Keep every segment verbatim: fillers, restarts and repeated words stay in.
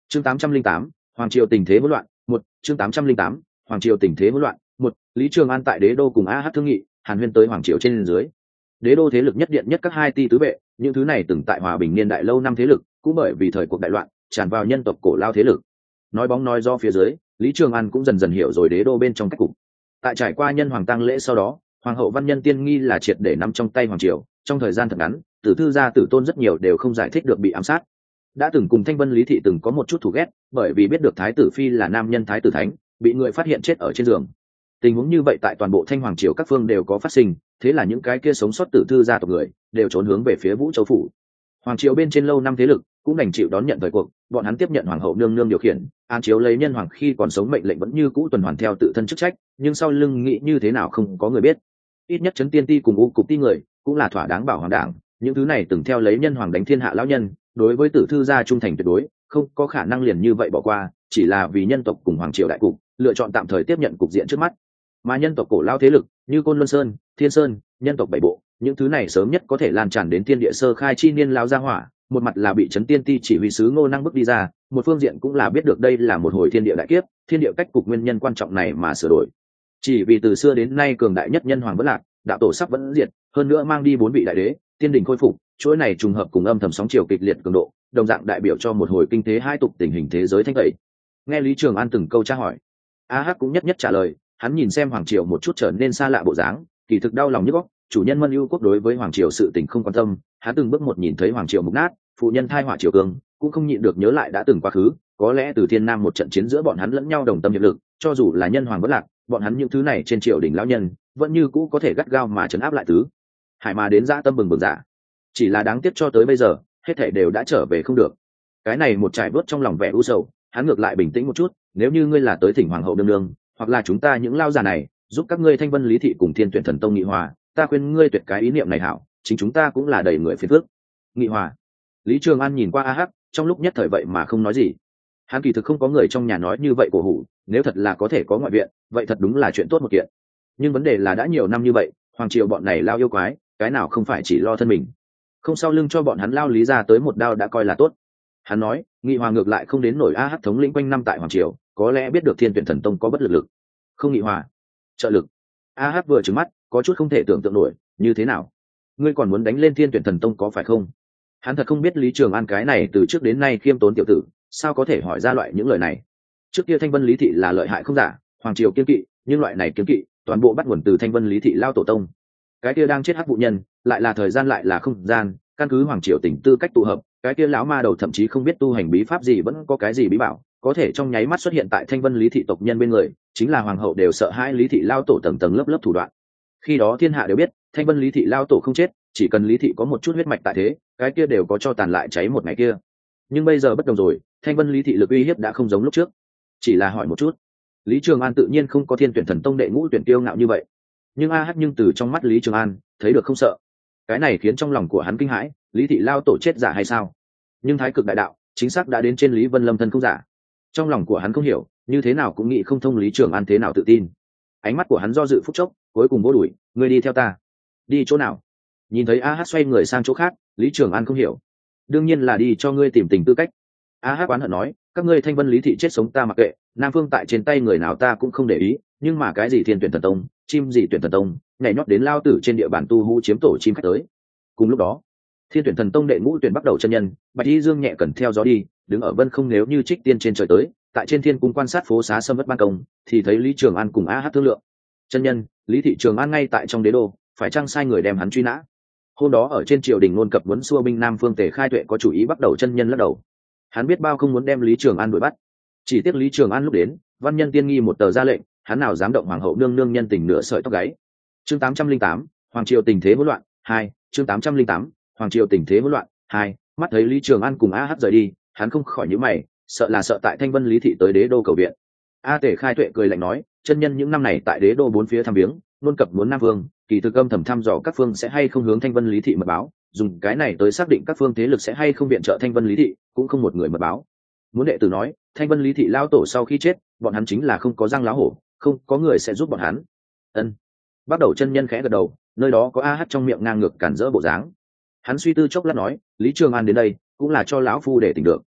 chương tám trăm linh tám hoàng triều tình thế hỗn loạn một chương tám trăm linh tám hoàng triều tình thế hỗn loạn một Lý Trường An tại đế đô cùng a hát thương nghị hàn huyên tới hoàng triều trên dưới. Đế đô thế lực nhất điện nhất các hai ti tứ vệ, những thứ này từng tại hòa bình niên đại lâu năm thế lực cũng bởi vì thời cuộc đại loạn tràn vào nhân tộc cổ lao thế lực. Nói bóng nói do phía dưới, Lý Trường An cũng dần dần hiểu rồi đế đô bên trong cách cục. Tại trải qua nhân hoàng tang lễ sau đó, hoàng hậu văn nhân tiên nghi là triệt để nắm trong tay hoàng triều. Trong thời gian thật ngắn, tử thư gia tử tôn rất nhiều đều không giải thích được bị ám sát. Đã từng cùng Thanh Vân Lý thị từng có một chút thù ghét, bởi vì biết được thái tử phi là nam nhân thái tử thánh, bị người phát hiện chết ở trên giường. Tình huống như vậy tại toàn bộ Thanh hoàng triều các phương đều có phát sinh, thế là những cái kia sống sót tử thư gia tộc người đều trốn hướng về phía Vũ Châu phủ. Hoàng triều bên trên lâu năm thế lực cũng đành chịu đón nhận thời cuộc, bọn hắn tiếp nhận hoàng hậu nương nương điều khiển, án chiếu lấy nhân hoàng khi còn sống mệnh lệnh vẫn như cũ tuần hoàn theo tự thân chức trách, nhưng sau lưng nghĩ như thế nào không có người biết. Ít nhất Trấn Tiên Ti cùng U cục ti người cũng là thỏa đáng bảo hoàng đảng, những thứ này từng theo lấy nhân hoàng đánh thiên hạ lão nhân, đối với tử thư gia trung thành tuyệt đối, không có khả năng liền như vậy bỏ qua, chỉ là vì nhân tộc cùng hoàng triều đại cục, lựa chọn tạm thời tiếp nhận cục diện trước mắt. Mà nhân tộc cổ lao thế lực như Côn Luân Sơn, Thiên Sơn, nhân tộc bảy bộ, những thứ này sớm nhất có thể lan tràn đến thiên địa sơ khai chi niên lao gia hỏa, một mặt là bị Trấn Tiên Ti chỉ huy sứ Ngô Năng bước đi ra, một phương diện cũng là biết được đây là một hồi thiên địa đại kiếp, thiên địa cách cục nguyên nhân quan trọng này mà sửa đổi. Chỉ vì từ xưa đến nay cường đại nhất nhân hoàng vẫn lạc, đạo tổ sắp vẫn diệt, hơn nữa mang đi bốn vị đại đế, tiên đình khôi phục, chuỗi này trùng hợp cùng âm thầm sóng chiều kịch liệt cường độ, đồng dạng đại biểu cho một hồi kinh tế hai tục tình hình thế giới thanh tẩy. Nghe Lý Trường An từng câu tra hỏi, a hắc cũng nhất nhất trả lời. Hắn nhìn xem hoàng triều một chút trở nên xa lạ bộ dáng, kỳ thực đau lòng nhức óc. Chủ nhân Mân Ưu quốc đối với hoàng triều sự tình không quan tâm, hắn từng bước một nhìn thấy hoàng triều mục nát, phụ nhân thai họa triều cường, cũng không nhịn được nhớ lại đã từng quá khứ. Có lẽ từ thiên nam một trận chiến giữa bọn hắn lẫn nhau đồng tâm hiệp lực, cho dù là nhân hoàng bất lạc, bọn hắn những thứ này trên triều đình lão nhân vẫn như cũ có thể gắt gao mà trấn áp lại tứ hải mà đến dã tâm bừng bừng giả. Chỉ là đáng tiếc cho tới bây giờ, hết thảy đều đã trở về không được. Cái này một trải bớt trong lòng vẻ u sầu, hắn ngược lại bình tĩnh một chút. Nếu như ngươi là tới thỉnh hoàng hậu nương nương, hoặc là chúng ta những lao già này giúp các ngươi Thanh Vân Lý thị cùng Thiên Tuyển Thần Tông nghị hòa, ta khuyên ngươi tuyệt cái ý niệm này hảo, chính chúng ta cũng là đầy người phiền phức. Nghị hòa. Lý Trường An nhìn qua a hắc, trong lúc nhất thời vậy mà không nói gì. Hắn kỳ thực không có người trong nhà nói như vậy cổ hủ, nếu thật là có thể có ngoại viện, vậy thật đúng là chuyện tốt một kiện. Nhưng vấn đề là đã nhiều năm như vậy, hoàng triều bọn này lao yêu quái, cái nào không phải chỉ lo thân mình, không sau lưng cho bọn hắn lao lý ra tới một đao đã coi là tốt. Hắn nói, nghị hòa ngược lại không đến nổi a hắc thống lĩnh quanh năm tại hoàng triều, có lẽ biết được Thiên Tuyển Thần Tông có bất lực lực, không nghị hòa, trợ lực. A Hắc vừa trừng mắt, có chút không thể tưởng tượng nổi, như thế nào? Ngươi còn muốn đánh lên Thiên Tuyển Thần Tông có phải không? Hắn thật không biết Lý Trường An cái này từ trước đến nay khiêm tốn tiểu tử, sao có thể hỏi ra loại những lời này. Trước kia Thanh Vân Lý thị là lợi hại không giả, hoàng triều kiên kỵ, nhưng loại này kiên kỵ, toàn bộ bắt nguồn từ Thanh Vân Lý thị lao tổ tông. Cái kia đang chết hắc vụ nhân, lại là thời gian lại là không gian, căn cứ hoàng triều tình tư cách tụ hợp, cái kia lão ma đầu thậm chí không biết tu hành bí pháp gì vẫn có cái gì bí bảo, có thể trong nháy mắt xuất hiện tại Thanh Vân Lý thị tộc nhân bên người, chính là hoàng hậu đều sợ hãi Lý thị lao tổ tầng tầng lớp lớp thủ đoạn. Khi đó thiên hạ đều biết, Thanh Vân Lý thị lao tổ không chết, chỉ cần Lý thị có một chút huyết mạch tại thế, cái kia đều có cho tàn lại cháy một ngày kia. Nhưng bây giờ bất đồng rồi, Thanh Vân Lý thị lực uy hiếp đã không giống lúc trước. Chỉ là hỏi một chút, Lý Trường An tự nhiên không có Thiên Tuyển Thần Tông đệ ngũ tuyển tiêu ngạo như vậy, nhưng a hắc nhưng từ trong mắt Lý Trường An thấy được không sợ. Cái này khiến trong lòng của hắn kinh hãi, Lý thị lao tổ chết giả hay sao? Nhưng thái cực đại đạo chính xác đã đến trên Lý Vân Lâm thân không giả. Trong lòng của hắn không hiểu, như thế nào cũng nghĩ không thông Lý Trường An thế nào tự tin. Ánh mắt của hắn do dự phút chốc, cuối cùng vô đuổi, ngươi đi theo ta. Đi chỗ nào? Nhìn thấy a hắc xoay người sang chỗ khác, Lý Trường An không hiểu. Đương nhiên là đi cho ngươi tìm tình tư cách. a hắc oán hận nói, các ngươi Thanh Vân Lý thị chết sống ta mặc kệ, Nam Phương tại trên tay người nào ta cũng không để ý, nhưng mà cái gì Thiên Tuyển Thần Tông, chim gì Tuyển Thần Tông, nhảy nhót đến lao tử trên địa bàn tu hú chiếm tổ chim khách tới. Cùng lúc đó, Thiên Tuyển Thần Tông đệ ngũ tuyển bắt đầu chân nhân, Bạch Y Dương nhẹ cần theo gió đi, đứng ở vân không nếu như trích tiên trên trời tới, tại trên thiên cung quan sát phố xá sâm vất ban công, thì thấy Lý Trường An cùng a hắc thương lượng. Chân nhân, Lý thị Trường An ngay tại trong đế đô, phải chăng sai người đem hắn truy nã? Hôm đó ở trên triều đình ngôn cập muốn xua binh Nam Phương Tề Khai Tuệ có chủ ý bắt đầu. Chân nhân lắc đầu. Hắn biết bao không muốn đem Lý Trường An đuổi bắt. Chỉ tiếc Lý Trường An lúc đến, văn nhân tiên nghi một tờ ra lệnh, hắn nào dám động hoàng hậu nương nương nhân tình nửa sợi tóc gáy. Chương tám trăm linh tám, hoàng triều tình thế hỗn loạn hai. Chương tám trăm linh tám, hoàng triều tình thế hỗn loạn hai. Mắt thấy Lý Trường An cùng a hắc rời đi, hắn không khỏi nhíu mày, sợ là sợ tại Thanh Vân Lý thị tới đế đô cầu viện. A Tề Khai Tuệ cười lạnh nói, chân nhân những năm này tại đế đô bốn phía thăm viếng, luôn cập muốn Nam Vương, kỳ thực âm thầm thăm dò các phương sẽ hay không hướng Thanh Vân Lý thị mật báo, dùng cái này tới xác định các phương thế lực sẽ hay không viện trợ Thanh Vân Lý thị, cũng không một người mật báo. Muốn đệ tử nói, Thanh Vân Lý thị lao tổ sau khi chết, bọn hắn chính là không có răng lá hổ, không có người sẽ giúp bọn hắn. Ân. Bắt đầu chân nhân khẽ gật đầu, nơi đó có a hắc trong miệng ngang ngược cản rỡ bộ dáng. Hắn suy tư chốc lát nói, Lý Trường An đến đây cũng là cho lão phu để tỉnh được.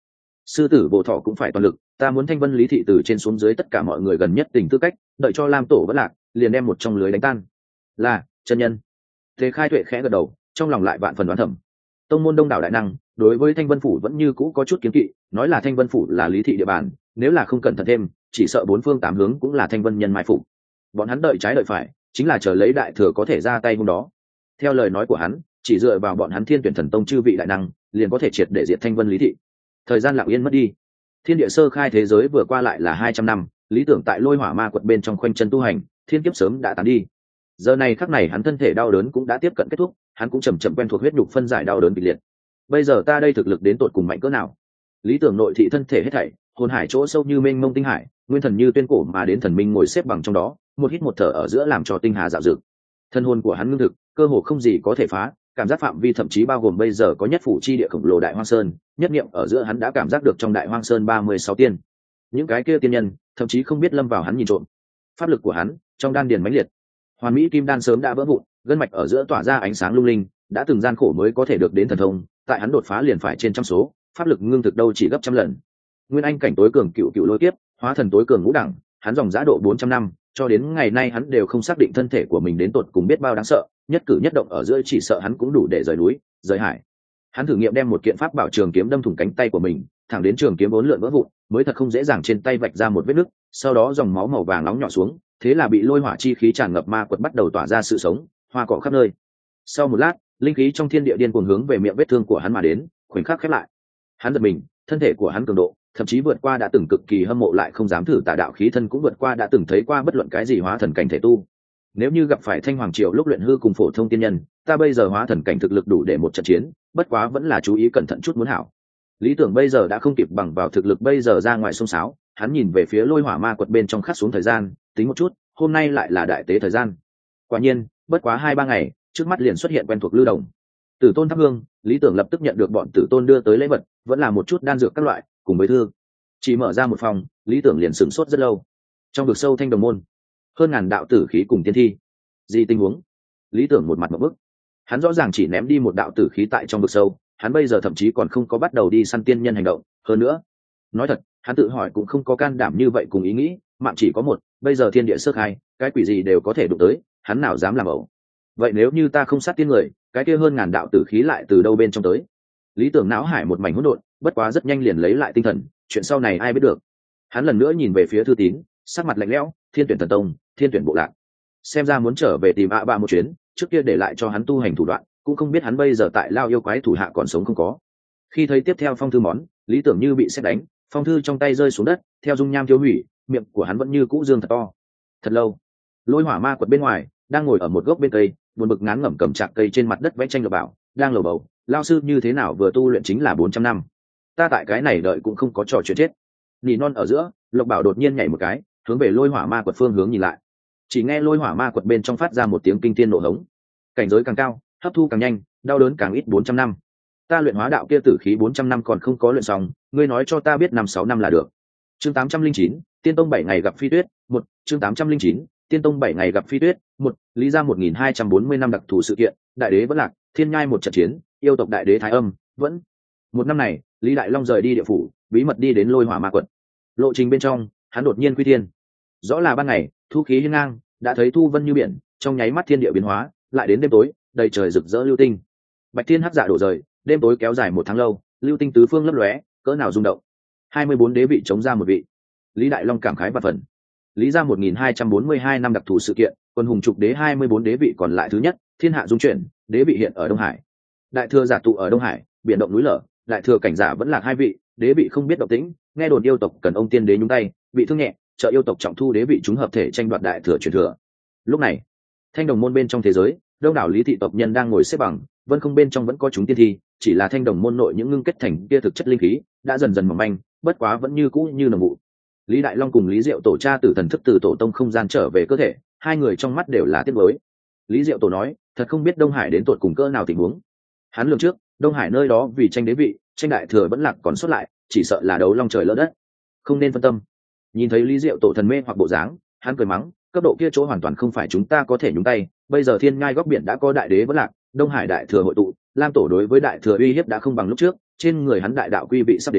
sư tử bộ thọ cũng phải toàn lực, ta muốn thanh vân lý thị từ trên xuống dưới tất cả mọi người gần nhất tình tư cách, đợi cho lam tổ vẫn lạc liền đem một trong lưới đánh tan. Là chân nhân. Thế Khai Tuệ khẽ gật đầu, trong lòng lại vạn phần đoán thầm. Tông môn đông đảo đại năng đối với thanh vân phủ vẫn như cũ có chút kiến kỵ, nói là thanh vân phủ là lý thị địa bàn, nếu là không cẩn thận thêm chỉ sợ bốn phương tám hướng cũng là thanh vân nhân mai phủ. Bọn hắn đợi trái đợi phải chính là chờ lấy đại thừa có thể ra tay hôm đó. Theo lời nói của hắn, chỉ dựa vào bọn hắn thiên tuyển thần tông chư vị đại năng liền có thể triệt để diệt thanh vân lý thị. Thời gian lặng yên mất đi, thiên địa sơ khai thế giới vừa qua lại là hai trăm năm, lý tưởng tại lôi hỏa ma quật bên trong khoanh chân tu hành, thiên kiếp sớm đã tán đi. Giờ này khắc này hắn thân thể đau đớn cũng đã tiếp cận kết thúc, hắn cũng chậm chậm quen thuộc huyết nhục phân giải đau đớn kịch liệt. Bây giờ ta đây thực lực đến tột cùng mạnh cỡ nào? Lý tưởng nội thị thân thể hết thảy, hồn hải chỗ sâu như mênh mông tinh hải, nguyên thần như tuyên cổ mà đến thần minh ngồi xếp bằng trong đó, một hít một thở ở giữa làm cho tinh hà dạo dực. Thân hồn của hắn ngưng thực, cơ hồ không gì có thể phá, cảm giác phạm vi thậm chí bao gồm bây giờ có nhất phủ chi địa khổng lồ đại hoang sơn, nhất niệm ở giữa hắn đã cảm giác được trong đại hoang sơn ba mươi sáu tiên. Những cái kia tiên nhân, thậm chí không biết lâm vào hắn nhìn trộm. Pháp lực của hắn, trong đan điền mãnh liệt. Hoàn mỹ kim đan sớm đã vỡ vụn, gân mạch ở giữa tỏa ra ánh sáng lung linh, đã từng gian khổ mới có thể được đến thần thông, tại hắn đột phá liền phải trên trăm số, pháp lực ngưng thực đâu chỉ gấp trăm lần. Nguyên anh cảnh tối cường cựu cựu lôi kiếp, hóa thần tối cường ngũ đẳng, hắn dòng giá độ bốn trăm năm, cho đến ngày nay hắn đều không xác định thân thể của mình đến tột cùng biết bao đáng sợ, nhất cử nhất động ở giữa chỉ sợ hắn cũng đủ để rời núi, rời hải. Hắn thử nghiệm đem một kiện pháp bảo trường kiếm đâm thủng cánh tay của mình, thẳng đến trường kiếm bốn lượn vỡ vụn, mới thật không dễ dàng trên tay vạch ra một vết nứt, sau đó dòng máu màu vàng nóng nhỏ xuống, thế là bị lôi hỏa chi khí tràn ngập ma quật bắt đầu tỏa ra sự sống, hoa cỏ khắp nơi. Sau một lát, linh khí trong thiên địa điên cuồng hướng về miệng vết thương của hắn mà đến, khoảnh khắc khép lại. Hắn giật mình, thân thể của hắn cường độ, thậm chí vượt qua đã từng cực kỳ hâm mộ lại không dám thử tà đạo khí thân cũng vượt qua đã từng thấy qua bất luận cái gì hóa thần cảnh thể tu. Nếu như gặp phải Thanh Hoàng Triều lúc luyện hư cùng phổ thông tiên nhân, ta bây giờ hóa thần cảnh thực lực đủ để một trận chiến, bất quá vẫn là chú ý cẩn thận chút muốn hảo. Lý tưởng bây giờ đã không kịp bằng vào thực lực bây giờ ra ngoài xông xáo, hắn nhìn về phía lôi hỏa ma quật bên trong khắc xuống thời gian, tính một chút, hôm nay lại là đại tế thời gian. Quả nhiên, bất quá hai ba ngày, trước mắt liền xuất hiện quen thuộc lưu đồng. Tử tôn thắp hương, Lý tưởng lập tức nhận được bọn tử tôn đưa tới lễ vật, vẫn là một chút đan dược các loại, cùng với thư. Chỉ mở ra một phòng, Lý tưởng liền sửng sốt rất lâu. Trong vực sâu Thanh Đồng môn, hơn ngàn đạo tử khí cùng tiên thi. Gì tình huống? Lý tưởng một mặt ngộp bức. Hắn rõ ràng chỉ ném đi một đạo tử khí tại trong vực sâu, hắn bây giờ thậm chí còn không có bắt đầu đi săn tiên nhân hành động. Hơn nữa, nói thật, hắn tự hỏi cũng không có can đảm như vậy cùng ý nghĩ, mạng chỉ có một, bây giờ thiên địa sơ khai, cái quỷ gì đều có thể đụng tới, hắn nào dám làm ẩu. Vậy nếu như ta không sát tiên người, cái kia hơn ngàn đạo tử khí lại từ đâu bên trong tới? Lý tưởng não hải một mảnh hỗn độn, bất quá rất nhanh liền lấy lại tinh thần, chuyện sau này ai biết được. Hắn lần nữa nhìn về phía thư tín, sắc mặt lạnh lẽo, thiên tuyển thần tông, thiên tuyển bộ lạc, xem ra muốn trở về tìm ạ ba một chuyến, trước kia để lại cho hắn tu hành thủ đoạn, cũng không biết hắn bây giờ tại lao yêu quái thủ hạ còn sống không có. Khi thấy tiếp theo phong thư món, Lý tưởng như bị sét đánh, phong thư trong tay rơi xuống đất, theo dung nham tiêu hủy, miệng của hắn vẫn như cũ dương thật to. Thật lâu, lôi hỏa ma quật bên ngoài đang ngồi ở một gốc bên cây, buồn bực ngán ngẩm cầm chạc cây trên mặt đất vẽ tranh lầu bảo, đang lầu bầu, lao sư như thế nào vừa tu luyện chính là bốn trăm năm, ta tại cái này đợi cũng không có trò chuyện chết. Nỉ non ở giữa, lộc bảo đột nhiên nhảy một cái, hướng về lôi hỏa ma quật phương hướng nhìn lại. Chỉ nghe lôi hỏa ma quật bên trong phát ra một tiếng kinh thiên nổ hống. Cảnh giới càng cao, hấp thu càng nhanh, đau đớn càng ít bốn trăm năm. Ta luyện hóa đạo kia tử khí bốn trăm năm còn không có luyện xong, ngươi nói cho ta biết năm sáu năm là được. Chương tám trăm linh chín, Tiên Tông bảy ngày gặp Phi Tuyết, một, chương tám trăm linh chín, Tiên Tông bảy ngày gặp Phi Tuyết, một, lý ra một nghìn hai trăm bốn mươi năm đặc thù sự kiện, đại đế vẫn lạc, thiên nhai một trận chiến, yêu tộc đại đế Thái Âm, vẫn. Một năm này, Lý Đại Long rời đi địa phủ, bí mật đi đến lôi hỏa ma quật. Lộ trình bên trong, hắn đột nhiên quy thiên. Rõ là ban ngày, thu khí hiên ngang, đã thấy thu vân như biển, trong nháy mắt thiên địa biến hóa, lại đến đêm tối, đầy trời rực rỡ lưu tinh. Bạch thiên hắc dạ đổ rời, đêm tối kéo dài một tháng lâu, lưu tinh tứ phương lấp lóe, cỡ nào rung động. hai mươi bốn đế vị chống ra một vị. Lý Đại Long cảm khái và phần. Lý ra một nghìn hai trăm bốn mươi hai năm đặc thù sự kiện, quân hùng trục đế hai mươi bốn đế vị còn lại thứ nhất, thiên hạ dung chuyển, đế vị hiện ở Đông Hải. Đại thừa giả tụ ở Đông Hải, biển động núi lở, đại thừa cảnh giả vẫn là hai vị, đế vị không biết động tĩnh, nghe đồn yêu tộc cần ông tiên đế nhúng tay, bị thương nhẹ, trợ yêu tộc trọng thu đế vị chúng hợp thể tranh đoạt đại thừa truyền thừa. Lúc này, Thanh Đồng môn bên trong thế giới, đông đảo lý thị tộc nhân đang ngồi xếp bằng, vân không bên trong vẫn có chúng tiên thi, chỉ là Thanh Đồng môn nội những ngưng kết thành kia thực chất linh khí đã dần dần mỏng manh, bất quá vẫn như cũ như nồng vụ. Lý Đại Long cùng Lý Diệu tổ cha tử thần thức từ tổ tông không gian trở về cơ thể, hai người trong mắt đều là tiếc nuối. Lý Diệu tổ nói, thật không biết Đông Hải đến tột cùng cỡ nào tình huống. Hắn lường trước, Đông Hải nơi đó vì tranh đế vị, tranh đại thừa vẫn lạc còn xuất lại, chỉ sợ là đấu long trời lỡ đất, không nên phân tâm. Nhìn thấy Lý Diệu tổ thần mê hoặc bộ dáng, hắn cười mắng, cấp độ kia chỗ hoàn toàn không phải chúng ta có thể nhúng tay, bây giờ thiên ngai góc biển đã có đại đế vẫn lạc, Đông Hải đại thừa hội tụ, Lam tổ đối với đại thừa uy hiếp đã không bằng lúc trước, trên người hắn đại đạo quy vị sắp đến,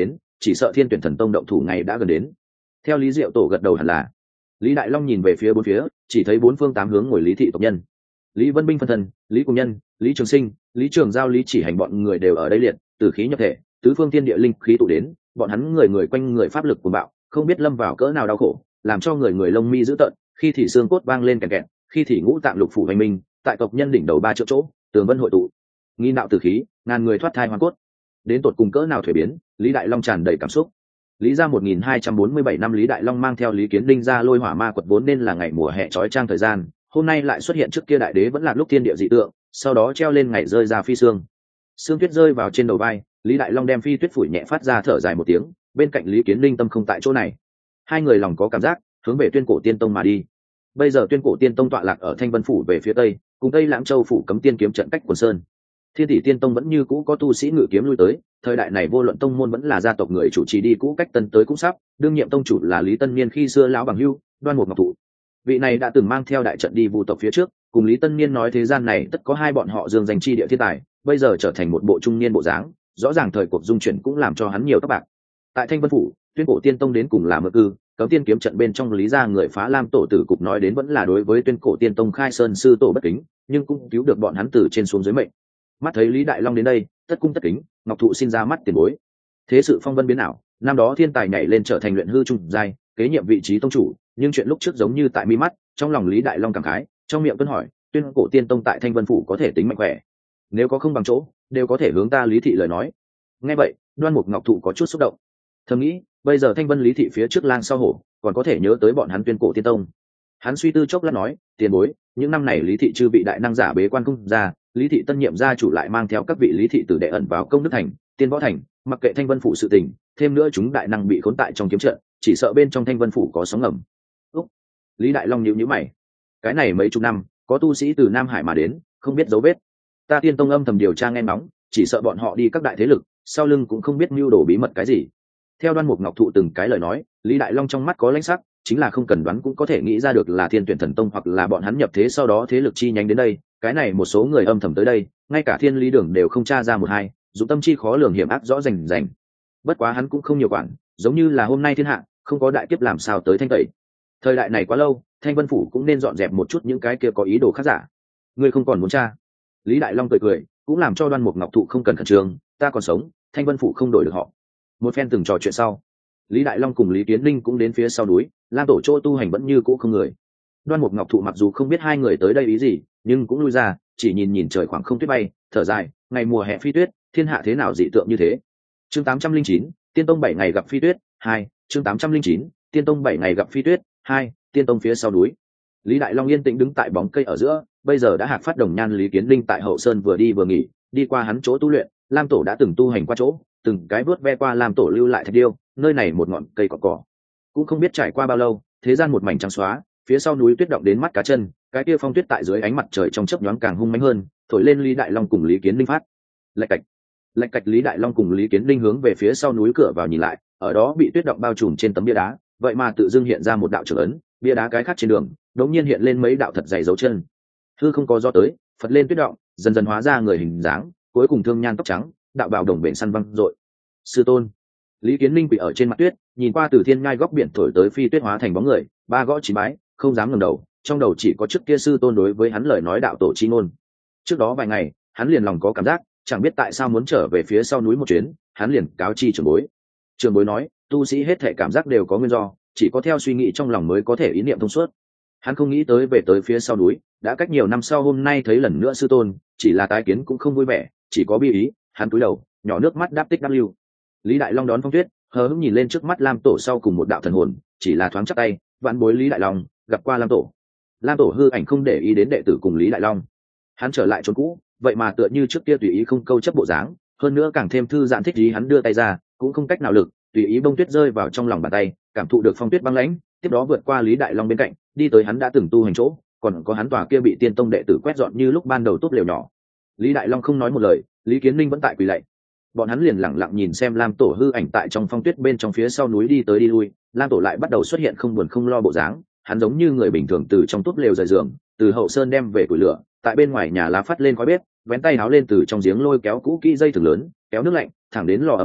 chỉ sợ thiên tuyển thần tông động thủ ngày đã gần đến. Theo Lý Diệu Tổ gật đầu hẳn là. Lý Đại Long nhìn về phía bốn phía, chỉ thấy bốn phương tám hướng ngồi Lý thị tộc nhân. Lý Vân Binh phân thân, Lý Cùng Nhân, Lý Trường Sinh, Lý Trường Giao, Lý Chỉ Hành bọn người đều ở đây liệt, tử khí nhập thể, tứ phương thiên địa linh khí tụ đến, bọn hắn người người quanh người pháp lực cuồng bạo, không biết lâm vào cỡ nào đau khổ, làm cho người người lông mi dữ tợn, khi thì xương cốt vang lên kèn kẹt, khi thì ngũ tạng lục phủ hành minh, tại tộc nhân đỉnh đầu ba triệu chỗ, tường vân hội tụ, nghi đạo tử khí, ngàn người thoát thai hoàn cốt. Đến tột cùng cỡ nào thủy biến, Lý Đại Long tràn đầy cảm xúc. Lý gia một nghìn hai trăm bốn mươi bảy năm Lý Đại Long mang theo Lý Kiến Linh ra lôi hỏa ma quật vốn nên là ngày mùa hè chói chang thời gian, hôm nay lại xuất hiện trước kia đại đế vẫn là lúc thiên địa dị tượng, sau đó treo lên ngày rơi ra phi xương. Sương tuyết rơi vào trên đầu vai, Lý Đại Long đem phi tuyết phủi nhẹ phát ra thở dài một tiếng, bên cạnh Lý Kiến Linh tâm không tại chỗ này. Hai người lòng có cảm giác, hướng về Tuyên Cổ Tiên Tông mà đi. Bây giờ Tuyên Cổ Tiên Tông tọa lạc ở Thanh Vân phủ về phía tây, cùng Tây Lãng Châu phủ cấm tiên kiếm trận cách quần sơn. Thiên Tỷ Tiên Tông vẫn như cũ có tu sĩ ngự kiếm lui tới, thời đại này vô luận tông môn vẫn là gia tộc người chủ trì đi cũ cách tân tới cũng sắp, đương nhiệm tông chủ là Lý Tân Niên khi xưa lão bằng hưu, Đoan Mục Ngọc Thụ. Vị này đã từng mang theo đại trận đi vu tộc phía trước, cùng Lý Tân Niên nói thế gian này tất có hai bọn họ dương danh chi địa thiên tài, bây giờ trở thành một bộ trung niên bộ dáng, rõ ràng thời cuộc dung chuyển cũng làm cho hắn nhiều các bạn. Tại Thanh Vân phủ, Tuyên Cổ Tiên Tông đến cùng là mơ cư, cấm tiên kiếm trận bên trong Lý gia người phá lam tổ tử cục nói đến vẫn là đối với Tuyên Cổ Tiên Tông khai sơn sư tổ bất kính, nhưng cũng cứu được bọn hắn từ trên xuống dưới mệnh. Mắt thấy Lý Đại Long đến đây, tất cung tất kính, Ngọc Thụ xin ra mắt tiền bối. Thế sự phong vân biến ảo, năm đó thiên tài nhảy lên trở thành luyện hư trung giai, kế nhiệm vị trí tông chủ, nhưng chuyện lúc trước giống như tại mi mắt, trong lòng Lý Đại Long cảm khái, trong miệng tuân hỏi, Tuyên Cổ Tiên Tông tại Thanh Vân phủ có thể tính mạnh khỏe, nếu có không bằng chỗ, đều có thể hướng ta Lý thị lời nói. Nghe vậy, Đoan Mục Ngọc Thụ có chút xúc động, thầm nghĩ, bây giờ Thanh Vân Lý thị phía trước lang sau hổ, còn có thể nhớ tới bọn hắn Tuyên Cổ Tiên Tông. Hắn suy tư chốc lát nói, tiền bối, những năm này Lý thị chư vị đại năng giả bế quan cung ra, Lý thị tân nhiệm gia chủ lại mang theo các vị Lý thị tử đệ ẩn vào Công Đức Thành, Tiên Võ Thành, mặc kệ Thanh Vân phủ sự tình, thêm nữa chúng đại năng bị khốn tại trong kiếm trận, chỉ sợ bên trong Thanh Vân phủ có sóng ngầm. Úc, Lý Đại Long nhíu nhíu mày, cái này mấy chục năm, có tu sĩ từ Nam Hải mà đến, không biết dấu vết. Ta Tiên Tông âm thầm điều tra nghe ngóng, chỉ sợ bọn họ đi các đại thế lực, sau lưng cũng không biết mưu đồ bí mật cái gì. Theo Đoan Mục Ngọc Thụ từng cái lời nói, Lý Đại Long trong mắt có lãnh sắc, chính là không cần đoán cũng có thể nghĩ ra được là Thiên Tuyển Thần Tông hoặc là bọn hắn nhập thế sau đó thế lực chi nhánh đến đây, cái này một số người âm thầm tới đây, ngay cả Thiên Lý Đường đều không tra ra một hai, dụng tâm chi khó lường hiểm ác rõ rành rành. Bất quá hắn cũng không nhiều quản, giống như là hôm nay thiên hạ, không có đại kiếp làm sao tới thanh tẩy. Thời đại này quá lâu, Thanh Vân phủ cũng nên dọn dẹp một chút những cái kia có ý đồ khác giả. Ngươi không còn muốn tra? Lý Đại Long cười cười, cũng làm cho Đoan Mục Ngọc Thụ không cần khẩn trương, ta còn sống, Thanh Vân phủ không đổi được họ. Một phen từng trò chuyện sau, Lý Đại Long cùng Lý Kiến Linh cũng đến phía sau núi, Lam tổ chỗ tu hành vẫn như cũ không người. Đoan Mục Ngọc Thụ mặc dù không biết hai người tới đây ý gì, nhưng cũng lui ra, chỉ nhìn nhìn trời khoảng không tuyết bay, thở dài, ngày mùa hè phi tuyết, thiên hạ thế nào dị tượng như thế. Chương tám trăm linh chín, Tiên Tông bảy ngày gặp phi tuyết, hai, chương tám trăm linh chín, Tiên Tông bảy ngày gặp phi tuyết, hai, Tiên Tông phía sau núi. Lý Đại Long yên tĩnh đứng tại bóng cây ở giữa, bây giờ đã hạc phát đồng nhan Lý Kiến Linh tại hậu sơn vừa đi vừa nghỉ, đi qua hắn chỗ tu luyện, Lam tổ đã từng tu hành qua chỗ, từng cái vớt ve qua Lam tổ lưu lại thạch điêu, nơi này một ngọn cây cỏ cỏ, cũng không biết trải qua bao lâu, thế gian một mảnh trắng xóa, phía sau núi tuyết động đến mắt cá chân, cái kia phong tuyết tại dưới ánh mặt trời trong chớp nhoáng càng hung mãnh hơn, thổi lên Lý Đại Long cùng Lý Kiến Linh phát. Lạch cạch, lạch cạch Lý Đại Long cùng Lý Kiến Linh hướng về phía sau núi cửa vào nhìn lại, ở đó bị tuyết động bao trùm trên tấm bia đá, vậy mà tự dưng hiện ra một đạo trưởng ấn, bia đá cái khác trên đường, đột nhiên hiện lên mấy đạo thật dày dấu chân. Hư không có gió tới, phật lên tuyết động, dần dần hóa ra người hình dáng, cuối cùng thương nhan tóc trắng, đạo bào đồng bền săn văng rội. Sư tôn. Lý Kiến Linh quỳ ở trên mặt tuyết, nhìn qua từ thiên ngai góc biển thổi tới phi tuyết hóa thành bóng người, ba gõ chín bái, không dám ngẩng đầu, trong đầu chỉ có trước kia sư tôn đối với hắn lời nói đạo tổ chi ngôn. Trước đó vài ngày, hắn liền lòng có cảm giác, chẳng biết tại sao muốn trở về phía sau núi một chuyến, hắn liền cáo chi trưởng bối. Trưởng bối nói, tu sĩ hết thể cảm giác đều có nguyên do, chỉ có theo suy nghĩ trong lòng mới có thể ý niệm thông suốt. Hắn không nghĩ tới về tới phía sau núi, đã cách nhiều năm sau hôm nay thấy lần nữa sư tôn, chỉ là tái kiến cũng không vui vẻ, chỉ có bi ý, hắn cúi đầu, nhỏ nước mắt đáp tích đáp lưu. Lý Đại Long đón phong tuyết, hờ hững nhìn lên trước mắt Lam tổ sau cùng một đạo thần hồn, chỉ là thoáng chắp tay, vạn bối Lý Đại Long gặp qua Lam tổ. Lam tổ hư ảnh không để ý đến đệ tử cùng Lý Đại Long, hắn trở lại chốn cũ, vậy mà tựa như trước kia tùy ý không câu chấp bộ dáng, hơn nữa càng thêm thư giãn thích ý, hắn đưa tay ra, cũng không cách nào lực, tùy ý bông tuyết rơi vào trong lòng bàn tay, cảm thụ được phong tuyết băng lãnh, tiếp đó vượt qua Lý Đại Long bên cạnh, đi tới hắn đã từng tu hành chỗ, còn có hắn tòa kia bị Tiên Tông đệ tử quét dọn như lúc ban đầu tốt lều nhỏ. Lý Đại Long không nói một lời, Lý Kiến Linh vẫn tại quỳ lạy. Bọn hắn liền lặng lặng nhìn xem Lam tổ hư ảnh tại trong phong tuyết bên trong phía sau núi đi tới đi lui, Lam tổ lại bắt đầu xuất hiện không buồn không lo bộ dáng, hắn giống như người bình thường từ trong tốt lều rời giường, từ hậu sơn đem về củi lửa, tại bên ngoài nhà lá phát lên khói bếp, vén tay áo lên từ trong giếng lôi kéo cũ kỹ dây thừng lớn, kéo nước lạnh, thẳng đến lò ấm áp,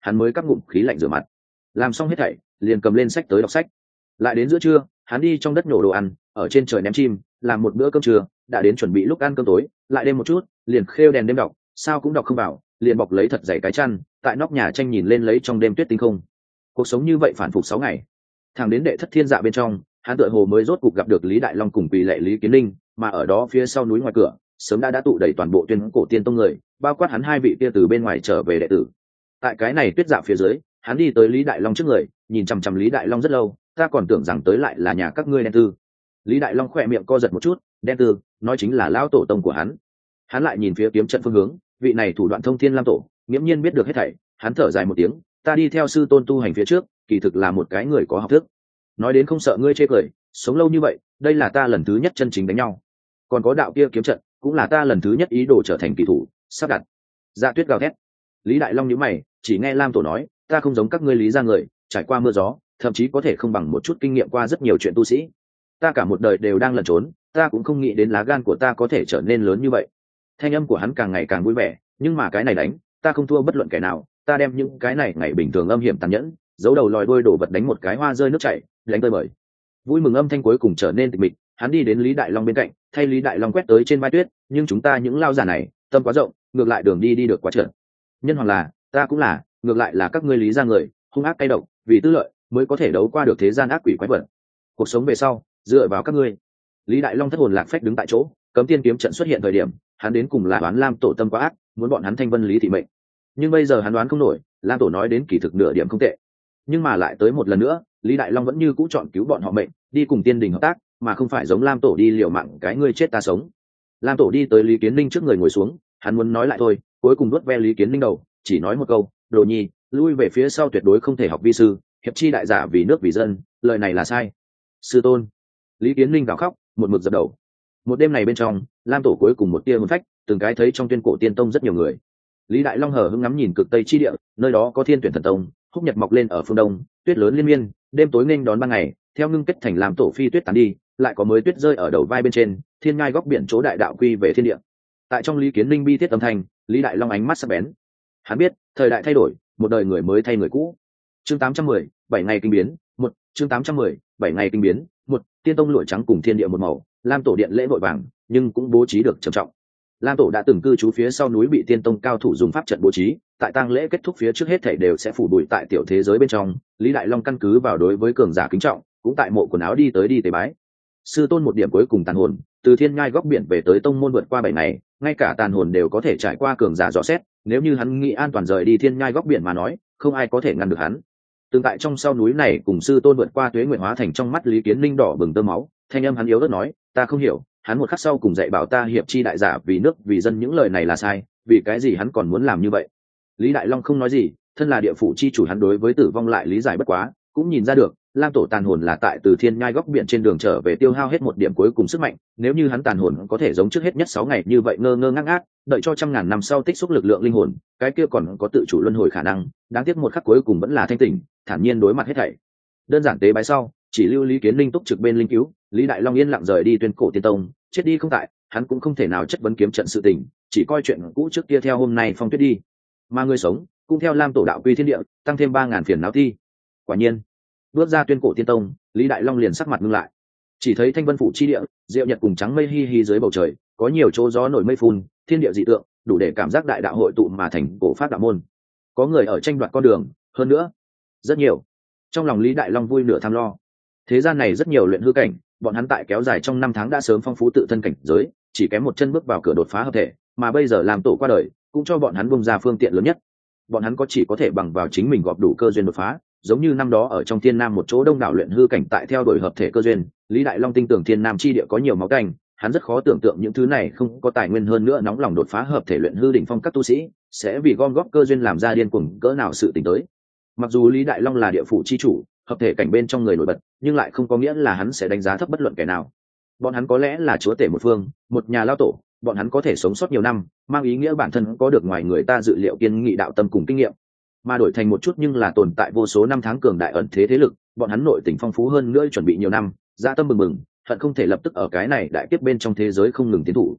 hắn mới cắp ngụm khí lạnh rửa mặt. Làm xong hết thảy liền cầm lên sách tới đọc sách. Lại đến giữa trưa hắn đi trong đất nhổ đồ ăn, ở trên trời ném chim, làm một bữa cơm trưa. Đã đến chuẩn bị lúc ăn cơm tối, lại đêm một chút liền khêu đèn đêm đọc, sao cũng đọc không vào, liền bọc lấy thật dày cái chăn tại nóc nhà tranh nhìn lên lấy trong đêm tuyết tinh không. Cuộc sống như vậy phản phục sáu ngày, thằng đến đệ thất thiên dạ bên trong, hắn tựa hồ mới rốt cuộc gặp được Lý Đại Long cùng quỳ lệ Lý Kiến Linh, mà ở đó phía sau núi ngoài cửa sớm đã đã tụ đầy toàn bộ tuyên cổ tiên tông người, bao quát hắn hai vị kia từ bên ngoài trở về đệ tử. Tại cái này tuyết dạ phía dưới, hắn đi tới Lý Đại Long trước người, nhìn chằm chằm Lý Đại Long rất lâu, ta còn tưởng rằng tới lại là nhà các ngươi đen tư. Lý Đại Long khỏe miệng co giật một chút, đen tư nói chính là lão tổ tông của hắn. Hắn lại nhìn phía kiếm trận phương hướng, vị này thủ đoạn thông thiên lam tổ nghiễm nhiên biết được hết thảy. Hắn thở dài một tiếng, ta đi theo sư tôn tu hành phía trước, kỳ thực là một cái người có học thức. Nói đến không sợ ngươi chê cười, sống lâu như vậy, đây là ta lần thứ nhất chân chính đánh nhau. Còn có đạo kia kiếm trận, cũng là ta lần thứ nhất ý đồ trở thành kỳ thủ sắp đặt. Dạ tuyết gào thét. Lý Đại Long nhíu mày, chỉ nghe lam tổ nói, ta không giống các ngươi Lý gia người, trải qua mưa gió, thậm chí có thể không bằng một chút kinh nghiệm qua rất nhiều chuyện tu sĩ. Ta cả một đời đều đang lẩn trốn, ta cũng không nghĩ đến lá gan của ta có thể trở nên lớn như vậy. Thanh âm của hắn càng ngày càng vui vẻ, nhưng mà cái này đánh, ta không thua bất luận kẻ nào, ta đem những cái này ngày bình thường âm hiểm tàn nhẫn, giấu đầu lòi đuôi đổ vật đánh một cái hoa rơi nước chảy, đánh tơi bời. Vui mừng âm thanh cuối cùng trở nên tịch mịch, hắn đi đến Lý Đại Long bên cạnh, thay Lý Đại Long quét tới trên vai tuyết, nhưng chúng ta những lao giả này, tâm quá rộng, ngược lại đường đi đi được quá trơn. Nhân hoàng là, ta cũng là, ngược lại là các ngươi Lý gia người, hung ác cay độc, vì tư lợi mới có thể đấu qua được thế gian ác quỷ quái vật. Cuộc sống về sau, dựa vào các ngươi. Lý Đại Long thất hồn lạc phách đứng tại chỗ, cấm tiên kiếm trận xuất hiện thời điểm, hắn đến cùng là đoán lam tổ tâm quá ác, muốn bọn hắn thanh vân lý thị mệnh. Nhưng bây giờ hắn đoán không nổi, lam tổ nói đến kỳ thực nửa điểm không tệ. Nhưng mà lại tới một lần nữa, Lý Đại Long vẫn như cũ chọn cứu bọn họ mệnh, đi cùng tiên đình hợp tác, mà không phải giống lam tổ đi liều mạng cái ngươi chết ta sống. Lam tổ đi tới Lý Kiến Linh trước người ngồi xuống, hắn muốn nói lại thôi, cuối cùng đuốt ve Lý Kiến Linh đầu, chỉ nói một câu, đồ nhi, lui về phía sau tuyệt đối không thể học vi sư, hiệp chi đại giả vì nước vì dân, lời này là sai. Sư tôn. Lý Kiến Linh gào khóc, một mực dập đầu. Một đêm này bên trong, lam tổ cuối cùng một tia hồn phách, từng cái thấy trong tuyên cổ tiên tông rất nhiều người. Lý Đại Long hờ hững ngắm nhìn cực tây chi địa, nơi đó có thiên tuyển thần tông, húc nhật mọc lên ở phương đông, tuyết lớn liên miên, đêm tối nghênh đón ban ngày, theo ngưng kết thành làm tổ phi tuyết tán đi, lại có mới tuyết rơi ở đầu vai bên trên, thiên ngai góc biển chỗ đại đạo quy về thiên địa. Tại trong Lý Kiến Linh bi thiết âm thanh, Lý Đại Long ánh mắt sắc bén. Hắn biết, thời đại thay đổi, một đời người mới thay người cũ. Chương tám trăm mười, bảy ngày kinh biến, một, chương tám trăm mười, bảy ngày kinh biến, một, tiên tông lụa trắng cùng thiên địa một màu, lam tổ điện lễ vội vàng, nhưng cũng bố trí được trầm trọng. Lam tổ đã từng cư trú phía sau núi bị tiên tông cao thủ dùng pháp trận bố trí, tại tang lễ kết thúc phía trước hết thảy đều sẽ phủ bụi tại tiểu thế giới bên trong. Lý Đại Long căn cứ vào đối với cường giả kính trọng, cũng tại mộ quần áo đi tới đi tế bái. Sư tôn một điểm cuối cùng tàn hồn, từ thiên ngai góc biển về tới tông môn vượt qua bảy ngày, ngay cả tàn hồn đều có thể trải qua cường giả dò xét, nếu như hắn nghĩ an toàn rời đi thiên ngai góc biển mà nói, không ai có thể ngăn được hắn. Tương tại trong sau núi này cùng sư tôn vượt qua tuế nguyện hóa thành trong mắt Lý Kiến Linh đỏ bừng tơ máu, thanh âm hắn yếu ớt nói, ta không hiểu, hắn một khắc sau cùng dạy bảo ta hiệp chi đại giả vì nước vì dân, những lời này là sai, vì cái gì hắn còn muốn làm như vậy? Lý Đại Long không nói gì, thân là địa phủ chi chủ hắn đối với tử vong lại lý giải bất quá, cũng nhìn ra được, lam tổ tàn hồn là tại từ thiên nhai góc biển trên đường trở về tiêu hao hết một điểm cuối cùng sức mạnh, nếu như hắn tàn hồn có thể giống trước hết nhất sáu ngày như vậy ngơ ngơ ngác ngác, đợi cho trăm ngàn năm sau tích xúc lực lượng linh hồn, cái kia còn có tự chủ luân hồi khả năng, đáng tiếc một khắc cuối cùng vẫn là thanh tỉnh, thản nhiên đối mặt hết thảy. Đơn giản tế bái sau, chỉ lưu Lý Kiến Linh túc trực bên linh cứu, Lý Đại Long yên lặng rời đi tuyên cổ tiên tông, chết đi không tại, hắn cũng không thể nào chất vấn kiếm trận sự tình, chỉ coi chuyện cũ trước kia theo hôm nay phong tuyết đi, mà người sống cũng theo lam tổ đạo quy thiên địa, tăng thêm ba ngàn phiền não thi. Quả nhiên, bước ra tuyên cổ tiên tông, Lý Đại Long liền sắc mặt ngưng lại, chỉ thấy thanh vân phủ chi địa, diệu nhật cùng trắng mây hi hi dưới bầu trời, có nhiều chỗ gió nổi mây phun, thiên địa dị tượng, đủ để cảm giác đại đạo hội tụ mà thành cổ pháp đạo môn. Có người ở tranh đoạt con đường, hơn nữa rất nhiều. Trong lòng Lý Đại Long vui nửa tham lo. Thế gian này rất nhiều luyện hư cảnh, bọn hắn tại kéo dài trong năm tháng đã sớm phong phú tự thân cảnh giới, chỉ kém một chân bước vào cửa đột phá hợp thể, mà bây giờ làm tổ qua đời, cũng cho bọn hắn bung ra phương tiện lớn nhất. Bọn hắn có chỉ có thể bằng vào chính mình gọp đủ cơ duyên đột phá, giống như năm đó ở trong Thiên Nam một chỗ đông đảo luyện hư cảnh tại theo đuổi hợp thể cơ duyên, Lý Đại Long tin tưởng Thiên Nam chi địa có nhiều máu canh, hắn rất khó tưởng tượng những thứ này không có tài nguyên hơn nữa nóng lòng đột phá hợp thể luyện hư đỉnh phong các tu sĩ, sẽ vì gom góp cơ duyên làm ra điên cuồng cỡ nào sự tình tới. Mặc dù Lý Đại Long là địa phủ chi chủ, hợp thể cảnh bên trong người nổi bật, nhưng lại không có nghĩa là hắn sẽ đánh giá thấp bất luận kẻ nào. Bọn hắn có lẽ là chúa tể một phương, một nhà lao tổ, bọn hắn có thể sống sót nhiều năm, mang ý nghĩa bản thân có được ngoài người ta dự liệu kiên nghị đạo tâm cùng kinh nghiệm, mà đổi thành một chút nhưng là tồn tại vô số năm tháng cường đại ẩn thế thế lực, bọn hắn nội tình phong phú hơn nữa chuẩn bị nhiều năm, dạ tâm bừng bừng, hận không thể lập tức ở cái này đại tiếp bên trong thế giới không ngừng tiến thủ.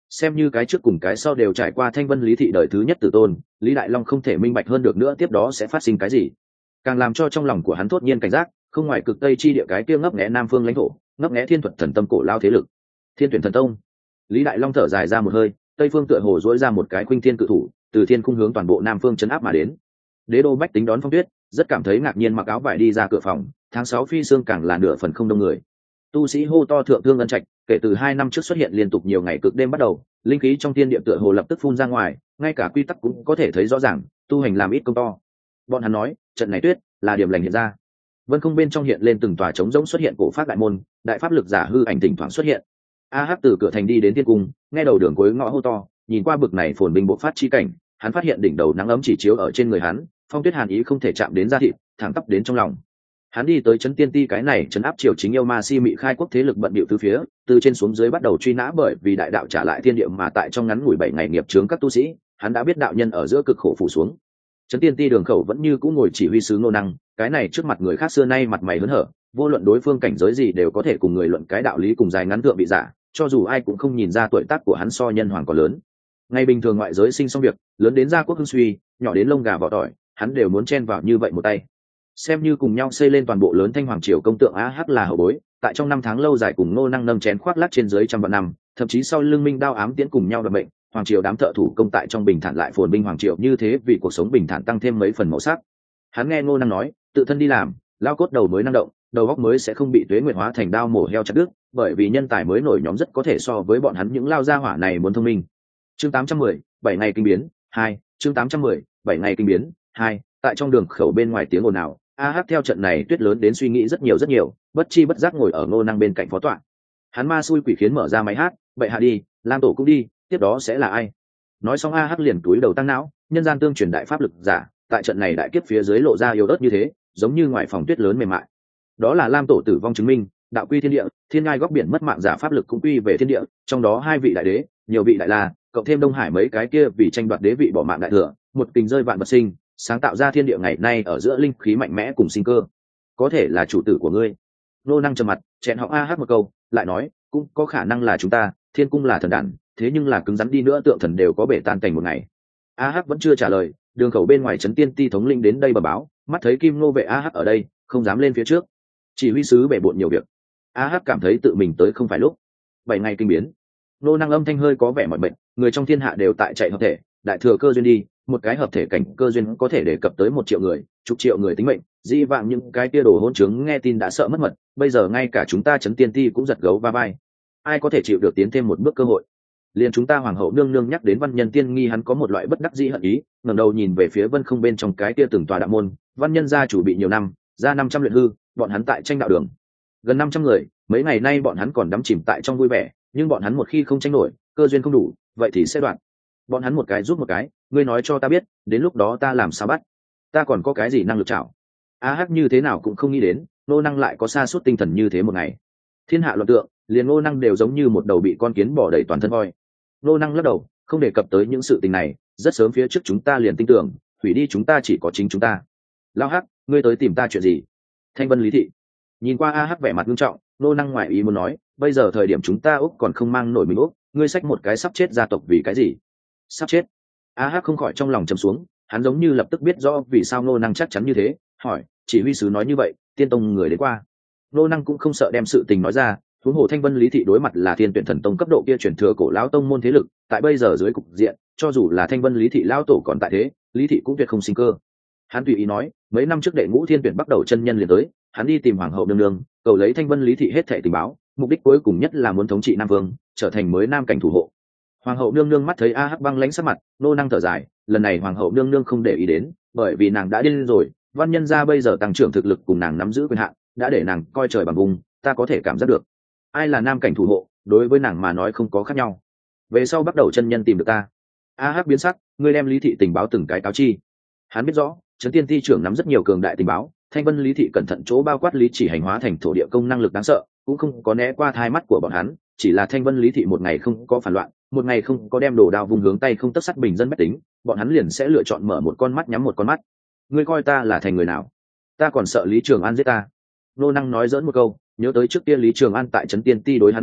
Xem như cái trước cùng cái sau đều trải qua thanh vân lý thị đời thứ nhất tử tôn, Lý Đại Long không thể minh bạch hơn được nữa tiếp đó sẽ phát sinh cái gì. Càng làm cho trong lòng của hắn thốt nhiên cảnh giác, không ngoài cực tây chi địa cái kia ngấp nghé nam phương lãnh thổ, ngấp nghé thiên thuật thần tâm cổ lao thế lực, Thiên Tuyển Thần Tông. Lý Đại Long thở dài ra một hơi, tây phương tựa hồ dỗi ra một cái khuynh thiên cự thủ, từ thiên khung hướng toàn bộ nam phương chấn áp mà đến. Đế đô bách tính đón Phong Tuyết, rất cảm thấy ngạc nhiên, mặc áo vải đi ra cửa phòng. Tháng sáu phi sương càng là nửa phần không đông người. Tu sĩ hô to thượng thương ân trạch, kể từ hai năm trước xuất hiện liên tục nhiều ngày cực đêm bắt đầu, linh khí trong thiên địa tựa hồ lập tức phun ra ngoài, ngay cả quy tắc cũng có thể thấy rõ ràng, tu hành làm ít công to. Bọn hắn nói, trận này tuyết là điểm lành hiện ra. Vân không bên trong hiện lên từng tòa trống rỗng xuất hiện cổ pháp đại môn, đại pháp lực giả hư ảnh thỉnh thoảng xuất hiện. A Hắc từ cửa thành đi đến thiên cung, nghe đầu đường cuối ngõ hô to, nhìn qua bực này phồn binh bộ phát chi cảnh, hắn phát hiện đỉnh đầu nắng ấm chỉ chiếu ở trên người hắn, phong tuyết hàn ý không thể chạm đến da thịt, thẳng tắp đến trong lòng. Hắn đi tới trấn tiên ti, cái này trấn áp triều chính yêu ma si mị khai quốc thế lực bận bịu từ phía, từ trên xuống dưới bắt đầu truy nã, bởi vì đại đạo trả lại thiên địa mà tại trong ngắn ngủi bảy ngày nghiệp chướng các tu sĩ, hắn đã biết đạo nhân ở giữa cực khổ phủ xuống. Trấn tiên ti đường khẩu vẫn như cũ ngồi chỉ huy sứ Ngô Năng, cái này trước mặt người khác xưa nay mặt mày hớn hở, vô luận đối phương cảnh giới gì đều có thể cùng người luận cái đạo lý cùng dài ngắn thượng vị giả, cho dù ai cũng không nhìn ra tuổi tác của hắn so nhân hoàng còn lớn. Ngày bình thường ngoại giới sinh xong việc, lớn đến gia quốc hưng suy, nhỏ đến lông gà vỏ tỏi, hắn đều muốn chen vào như vậy một tay. Xem như cùng nhau xây lên toàn bộ lớn Thanh Hoàng triều công tượng A Hắc là hậu bối, tại trong năm tháng lâu dài cùng Ngô Năng nâng chén khoác lác trên dưới trăm vạn năm, thậm chí sau lưng minh đao ám tiễn cùng nhau đập bệnh, hoàng triều đám thợ thủ công tại trong bình thản lại phồn binh hoàng triều như thế, vì cuộc sống bình thản tăng thêm mấy phần màu sắc. Hắn nghe Ngô Năng nói, tự thân đi làm, lao cốt đầu mới năng động, đầu óc mới sẽ không bị tuế nguyệt hóa thành đao mổ heo chặt đứt, bởi vì nhân tài mới nổi nhóm rất có thể so với bọn hắn những lao gia hỏa này muốn thông minh. Chương tám trăm mười, bảy ngày kinh biến hai, chương tám trăm mười, bảy ngày kinh biến hai. Tại trong đường khẩu bên ngoài tiếng ồn ào, A Hắc theo trận này tuyết lớn đến suy nghĩ rất nhiều rất nhiều, bất chi bất giác ngồi ở Ngô Năng bên cạnh phó tọa. Hắn ma xui quỷ khiến mở ra máy hát, bệ hạ đi, Lam tổ cũng đi, tiếp đó sẽ là ai? Nói xong A Hắc liền túi đầu tăng não, nhân gian tương truyền đại pháp lực giả, tại trận này đại kiếp phía dưới lộ ra yếu ớt như thế, giống như ngoài phòng tuyết lớn mềm mại. Đó là Lam tổ tử vong chứng minh, đạo quy thiên địa, thiên ngai góc biển mất mạng giả pháp lực cũng quy về thiên địa, trong đó hai vị đại đế, nhiều vị đại la, cộng thêm Đông Hải mấy cái kia vì tranh đoạt đế vị bỏ mạng đại thừa, một tình rơi vạn vật sinh, sáng tạo ra thiên địa ngày nay ở giữa linh khí mạnh mẽ cùng sinh cơ. Có thể là chủ tử của ngươi. Nô Năng trầm mặt, chẹn họng A Hát một câu, lại nói, cũng có khả năng là chúng ta, thiên cung là thần đản, thế nhưng là cứng rắn đi nữa tượng thần đều có bể tan cảnh một ngày. A Hát vẫn chưa trả lời, đường khẩu bên ngoài trấn tiên ti thống linh đến đây bờ báo, mắt thấy Kim Ngô vệ A Hát ở đây, không dám lên phía trước. Chỉ huy sứ bể bộn nhiều việc. A Hát cảm thấy tự mình tới không phải lúc. Bảy ngày kinh biến. Nô Năng âm thanh hơi có vẻ mỏi mệt, người trong thiên hạ đều tại chạy hợp thể, đại thừa cơ duyên đi, một cái hợp thể cảnh cơ duyên có thể đề cập tới một triệu người, chục triệu người tính mệnh, di vạng những cái tia đồ hỗn trướng nghe tin đã sợ mất mật, bây giờ ngay cả chúng ta trấn tiên ti cũng giật gấu va vai. Ai có thể chịu được tiến thêm một bước cơ hội? Liền chúng ta hoàng hậu nương nương nhắc đến văn nhân tiên nghi, hắn có một loại bất đắc dĩ hận ý, ngẩng đầu nhìn về phía vân không bên trong cái tia từng tòa đạo môn, văn nhân gia chủ bị nhiều năm, ra năm trăm luyện hư, bọn hắn tại tranh đạo đường, gần năm trăm người, mấy ngày nay bọn hắn còn đắm chìm tại trong vui vẻ, nhưng bọn hắn một khi không tranh nổi, cơ duyên không đủ, vậy thì sẽ đoạn. Bọn hắn một cái giúp một cái, ngươi nói cho ta biết, đến lúc đó ta làm sao bắt? Ta còn có cái gì năng lực chảo? A Hắc như thế nào cũng không nghĩ đến, Nô Năng lại có sa sút tinh thần như thế một ngày. Thiên hạ loạn tượng, liền Nô Năng đều giống như một đầu bị con kiến bỏ đầy toàn thân voi. Nô Năng lắc đầu, không đề cập tới những sự tình này, rất sớm phía trước chúng ta liền tin tưởng, hủy đi chúng ta chỉ có chính chúng ta. Lão Hắc, ngươi tới tìm ta chuyện gì? Thanh Vân Lý thị. Nhìn qua A Hắc vẻ mặt nghiêm trọng, Nô Năng ngoại ý muốn nói, bây giờ thời điểm chúng ta Úc còn không mang nổi mình Úc, ngươi xách một cái sắp chết gia tộc vì cái gì? Sắp chết. A Hắc không khỏi trong lòng trầm xuống, hắn giống như lập tức biết rõ vì sao Nô Năng chắc chắn như thế, hỏi, chỉ huy sứ nói như vậy, tiên tông người đến qua. Nô Năng cũng không sợ đem sự tình nói ra, huống hồ Thanh Vân Lý thị đối mặt là Thiên Tuyển Thần Tông cấp độ kia truyền thừa cổ lão tông môn thế lực, tại bây giờ dưới cục diện, cho dù là Thanh Vân Lý thị lão tổ còn tại thế, Lý thị cũng tuyệt không sinh cơ. Hắn tùy ý nói, mấy năm trước đệ ngũ thiên tuyển bắt đầu chân nhân liền tới, hắn đi tìm hoàng hậu nương nương, cầu lấy Thanh Vân Lý thị hết thảy tình báo, mục đích cuối cùng nhất là muốn thống trị Nam Vương, trở thành mới nam cảnh thủ hộ. Hoàng hậu nương nương mắt thấy A Hắc băng lãnh sắc mặt, Nô Năng thở dài, lần này hoàng hậu nương nương không để ý đến, bởi vì nàng đã điên rồi, văn nhân gia bây giờ tăng trưởng thực lực cùng nàng nắm giữ quyền hạn, đã để nàng coi trời bằng vùng, ta có thể cảm giác được. Ai là nam cảnh thủ hộ, đối với nàng mà nói không có khác nhau. Về sau bắt đầu chân nhân tìm được ta. A Hắc biến sắc, ngươi đem Lý thị tình báo từng cái cáo chi. Hắn biết rõ, trấn tiên ti trưởng nắm rất nhiều cường đại tình báo, Thanh Vân Lý thị cẩn thận chỗ bao quát lý chỉ hành hóa thành thổ địa công năng lực đáng sợ, cũng không có né qua thai mắt của bọn hắn, chỉ là Thanh Vân Lý thị một ngày không có phản loạn, một ngày không có đem đồ đao vung hướng tay không tất sắt bình dân bách tính, bọn hắn liền sẽ lựa chọn mở một con mắt nhắm một con mắt. Ngươi coi ta là thành người nào? Ta còn sợ Lý Trường An giết ta. Nô Năng nói giỡn một câu, nhớ tới trước kia Lý Trường An tại trấn tiên ti đối hắn uy hiếp,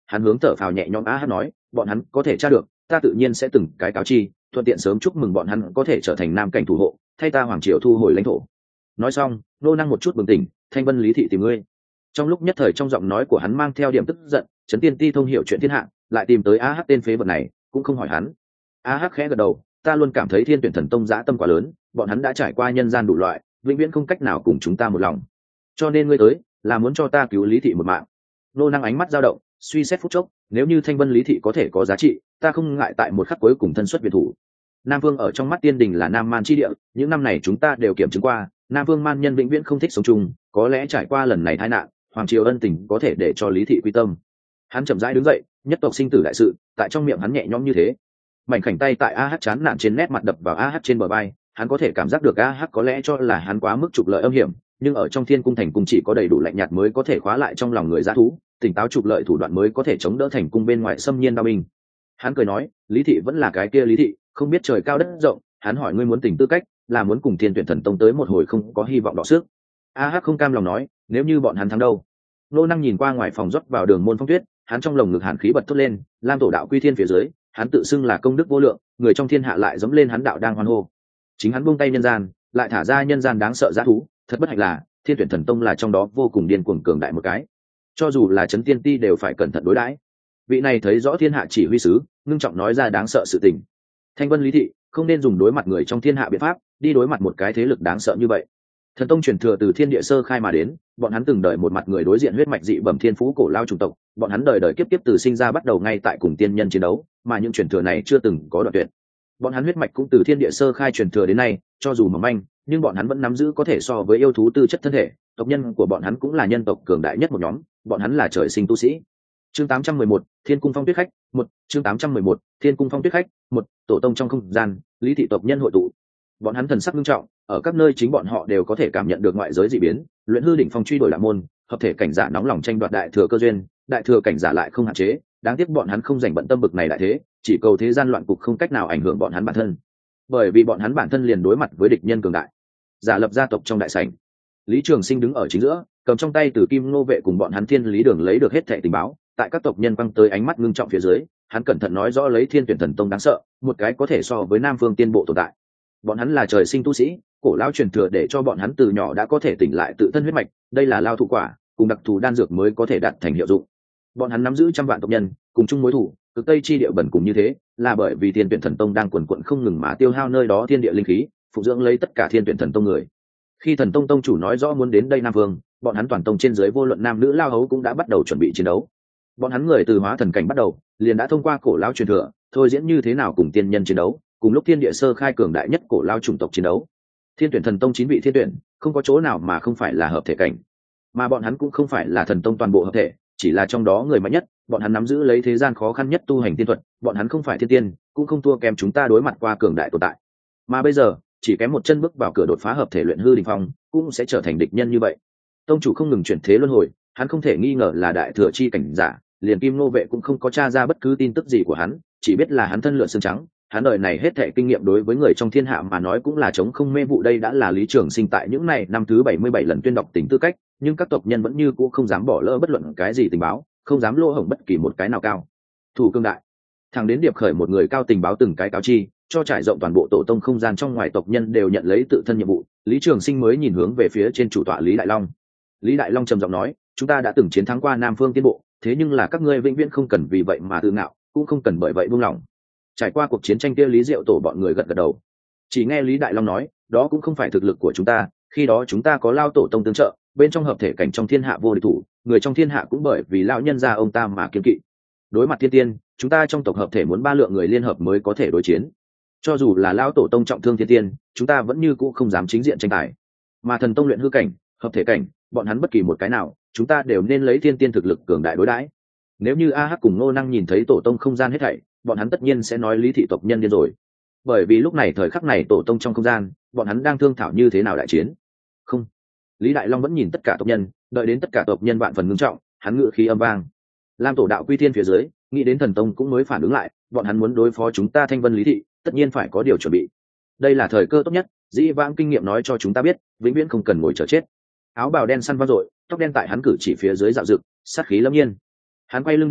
hắn hướng thở phào nhẹ nhõm a hát nói, bọn hắn có thể tra được, ta tự nhiên sẽ từng cái cáo chi, thuận tiện sớm chúc mừng bọn hắn có thể trở thành nam cảnh thủ hộ, thay ta hoàng triều thu hồi lãnh thổ. Nói xong, nô năng một chút bừng tỉnh, thanh vân lý thị tìm ngươi. Trong lúc nhất thời trong giọng nói của hắn mang theo điểm tức giận, trấn tiên ti thông hiểu chuyện thiên hạ, lại tìm tới a hát tên phế vật này, cũng không hỏi hắn. A hát khẽ gật đầu, ta luôn cảm thấy thiên tuyển thần tông dã tâm quá lớn, bọn hắn đã trải qua nhân gian đủ loại, vĩnh viễn không cách nào cùng chúng ta một lòng, cho nên ngươi tới là muốn cho ta cứu lý thị một mạng. Nô năng ánh mắt dao động, suy xét phút chốc, nếu như thanh vân lý thị có thể có giá trị, ta không ngại tại một khắc cuối cùng thân xuất biệt thủ. Nam Vương ở trong mắt tiên đình là nam man chi địa, những năm này chúng ta đều kiểm chứng qua, Nam Vương man nhân vĩnh viễn không thích sống chung, có lẽ trải qua lần này tai nạn, hoàng triều ân tình có thể để cho lý thị quy tâm. Hắn chậm rãi đứng dậy, nhất tộc sinh tử đại sự, tại trong miệng hắn nhẹ nhõm như thế. Mảnh khảnh tay tại a hát chán nản trên nét mặt đập vào a hát trên bờ vai, hắn có thể cảm giác được a hát có lẽ cho là hắn quá mức trục lợi âm hiểm, nhưng ở trong thiên cung thành cung chỉ có đầy đủ lạnh nhạt mới có thể khóa lại trong lòng người dã thú, tỉnh táo trục lợi thủ đoạn mới có thể chống đỡ thành cung bên ngoài xâm nhiên đao binh. Hắn cười nói, lý thị vẫn là cái kia lý thị, không biết trời cao đất rộng. Hắn hỏi ngươi muốn tình tư cách, là muốn cùng thiên tuyển thần tông tới một hồi không có hy vọng đọ sức. A hắc không cam lòng nói, nếu như bọn hắn thắng đâu? Nô năng nhìn qua ngoài phòng rót vào đường môn phong tuyết, hắn trong lồng ngực hàn khí bật thốt lên, lam tổ đạo quy thiên phía dưới, hắn tự xưng là công đức vô lượng, người trong thiên hạ lại dẫm lên hắn đạo đang hoan hô. Chính hắn buông tay nhân gian, lại thả ra nhân gian đáng sợ dã thú, thật bất hạnh là thiên tuyển thần tông là trong đó vô cùng điên cuồng cường đại một cái, cho dù là trấn tiên ti đều phải cẩn thận đối đãi. Vị này thấy rõ thiên hạ chỉ huy sứ, ngưng trọng nói ra đáng sợ sự tình. Thanh vân lý thị không nên dùng đối mặt người trong thiên hạ biện pháp đi đối mặt một cái thế lực đáng sợ như vậy. Thần tông truyền thừa từ thiên địa sơ khai mà đến, bọn hắn từng đợi một mặt người đối diện huyết mạch dị bẩm thiên phú cổ lao chủng tộc, bọn hắn đời đời kiếp kiếp từ sinh ra bắt đầu ngay tại cùng tiên nhân chiến đấu, mà những truyền thừa này chưa từng có đoạn tuyệt. Bọn hắn huyết mạch cũng từ thiên địa sơ khai truyền thừa đến nay, cho dù mỏng manh, nhưng bọn hắn vẫn nắm giữ có thể so với yêu thú tư chất thân thể, tộc nhân của bọn hắn cũng là nhân tộc cường đại nhất một nhóm, bọn hắn là trời sinh tu sĩ. Chương tám trăm mười một, Thiên cung phong tuyết khách, một, chương tám trăm mười một, Thiên cung phong tuyết khách, một, tổ tông trong không gian, lý thị tộc nhân hội tụ. Bọn hắn thần sắc nghiêm trọng, ở các nơi chính bọn họ đều có thể cảm nhận được ngoại giới dị biến, luyện hư đỉnh phong truy đuổi đạo môn, hợp thể cảnh giả nóng lòng tranh đoạt đại thừa cơ duyên, đại thừa cảnh giả lại không hạn chế, đáng tiếc bọn hắn không dành bận tâm bực này đại thế, chỉ cầu thế gian loạn cục không cách nào ảnh hưởng bọn hắn bản thân, bởi vì bọn hắn bản thân liền đối mặt với địch nhân cường đại. Giả lập gia tộc trong đại sảnh, Lý Trường Sinh đứng ở chính giữa, cầm trong tay từ kim ngô vệ cùng bọn hắn thiên lý đường lấy được hết thảy tình báo, tại các tộc nhân quăng tới ánh mắt ngưng trọng phía dưới, hắn cẩn thận nói rõ lấy thiên tuyển thần tông đáng sợ, một cái có thể so với nam phương tiên bộ tồn tại. Bọn hắn là trời sinh tu sĩ, cổ lão truyền thừa để cho bọn hắn từ nhỏ đã có thể tỉnh lại tự thân huyết mạch, đây là lao thụ quả, cùng đặc thù đan dược mới có thể đạt thành hiệu dụng. Bọn hắn nắm giữ trăm vạn tộc nhân, cùng chung mối thù, cực tây chi địa bẩn cùng như thế, là bởi vì thiên tuyển thần tông đang quần quật không ngừng mà tiêu hao nơi đó thiên địa linh khí, phụ dưỡng lấy tất cả thiên tuyển thần tông người. Khi thần tông tông chủ nói rõ muốn đến đây nam vương, bọn hắn toàn tông trên dưới vô luận nam nữ lao hấu cũng đã bắt đầu chuẩn bị chiến đấu. Bọn hắn người từ hóa thần cảnh bắt đầu, liền đã thông qua cổ lão truyền thừa, thôi diễn như thế nào cùng tiên nhân chiến đấu, cùng lúc thiên địa sơ khai cường đại nhất cổ lão chủng tộc chiến đấu. Thiên tuyển thần tông chín vị thiên tuyển, không có chỗ nào mà không phải là hợp thể cảnh, mà bọn hắn cũng không phải là thần tông toàn bộ hợp thể, chỉ là trong đó người mạnh nhất. Bọn hắn nắm giữ lấy thế gian khó khăn nhất tu hành tiên thuật, bọn hắn không phải thiên tiên, cũng không thua kém chúng ta đối mặt qua cường đại tồn tại. Mà bây giờ, chỉ kém một chân bước vào cửa đột phá hợp thể luyện hư đỉnh phong, cũng sẽ trở thành địch nhân như vậy. Tông chủ không ngừng chuyển thế luân hồi, hắn không thể nghi ngờ là đại thừa chi cảnh giả, liền kim nô vệ cũng không có tra ra bất cứ tin tức gì của hắn, chỉ biết là hắn thân lượn xương trắng. Hắn đời này hết thệ kinh nghiệm đối với người trong thiên hạ mà nói cũng là chống không mê vụ. Đây đã là Lý Trường Sinh tại những này năm thứ bảy mươi bảy lần tuyên đọc tình tư cách, nhưng các tộc nhân vẫn như cũ không dám bỏ lỡ bất luận cái gì tình báo, không dám lỗ hổng bất kỳ một cái nào cao thủ cương đại. Thằng đến điệp khởi một người cao tình báo từng cái cáo chi, cho trải rộng toàn bộ tổ tông không gian trong ngoài tộc nhân đều nhận lấy tự thân nhiệm vụ, Lý Trường Sinh mới nhìn hướng về phía trên chủ tọa Lý Đại Long. Lý Đại Long trầm giọng nói, chúng ta đã từng chiến thắng qua Nam Phương Tiên Bộ, thế nhưng là các ngươi vĩnh viễn không cần vì vậy mà tự ngạo, cũng không cần bởi vậy buông lỏng. Trải qua cuộc chiến tranh kia, Lý Diệu tổ bọn người gật gật đầu. Chỉ nghe Lý Đại Long nói, đó cũng không phải thực lực của chúng ta, khi đó chúng ta có lao tổ tông tương trợ, bên trong hợp thể cảnh trong thiên hạ vô địch thủ, người trong thiên hạ cũng bởi vì lão nhân gia ông ta mà kiêng kỵ. Đối mặt thiên tiên, chúng ta trong tộc hợp thể muốn ba lượng người liên hợp mới có thể đối chiến. Cho dù là lão tổ tông trọng thương thiên tiên, chúng ta vẫn như cũ không dám chính diện tranh tài. Mà thần tông luyện hư cảnh, hợp thể cảnh, bọn hắn bất kỳ một cái nào, chúng ta đều nên lấy thiên tiên thực lực cường đại đối đãi. Nếu như A Hắc cùng Ngô Năng nhìn thấy tổ tông không gian hết thảy, bọn hắn tất nhiên sẽ nói Lý thị tộc nhân điên rồi. Bởi vì lúc này thời khắc này tổ tông trong không gian, bọn hắn đang thương thảo như thế nào đại chiến. Không. Lý Đại Long vẫn nhìn tất cả tộc nhân, đợi đến tất cả tộc nhân vạn phần ngưng trọng, hắn ngự khí âm vang. Lam tổ đạo quy thiên phía dưới, nghĩ đến thần tông cũng mới phản ứng lại, bọn hắn muốn đối phó chúng ta Thanh Vân Lý thị, tất nhiên phải có điều chuẩn bị. Đây là thời cơ tốt nhất, dĩ vãng kinh nghiệm nói cho chúng ta biết, vĩnh viễn không cần ngồi chờ chết. Áo bào đen săn vang dội, tóc đen tại hắn cử chỉ phía dưới dạo dực, sát khí lâm nhiên. Hắn quay lưng đi,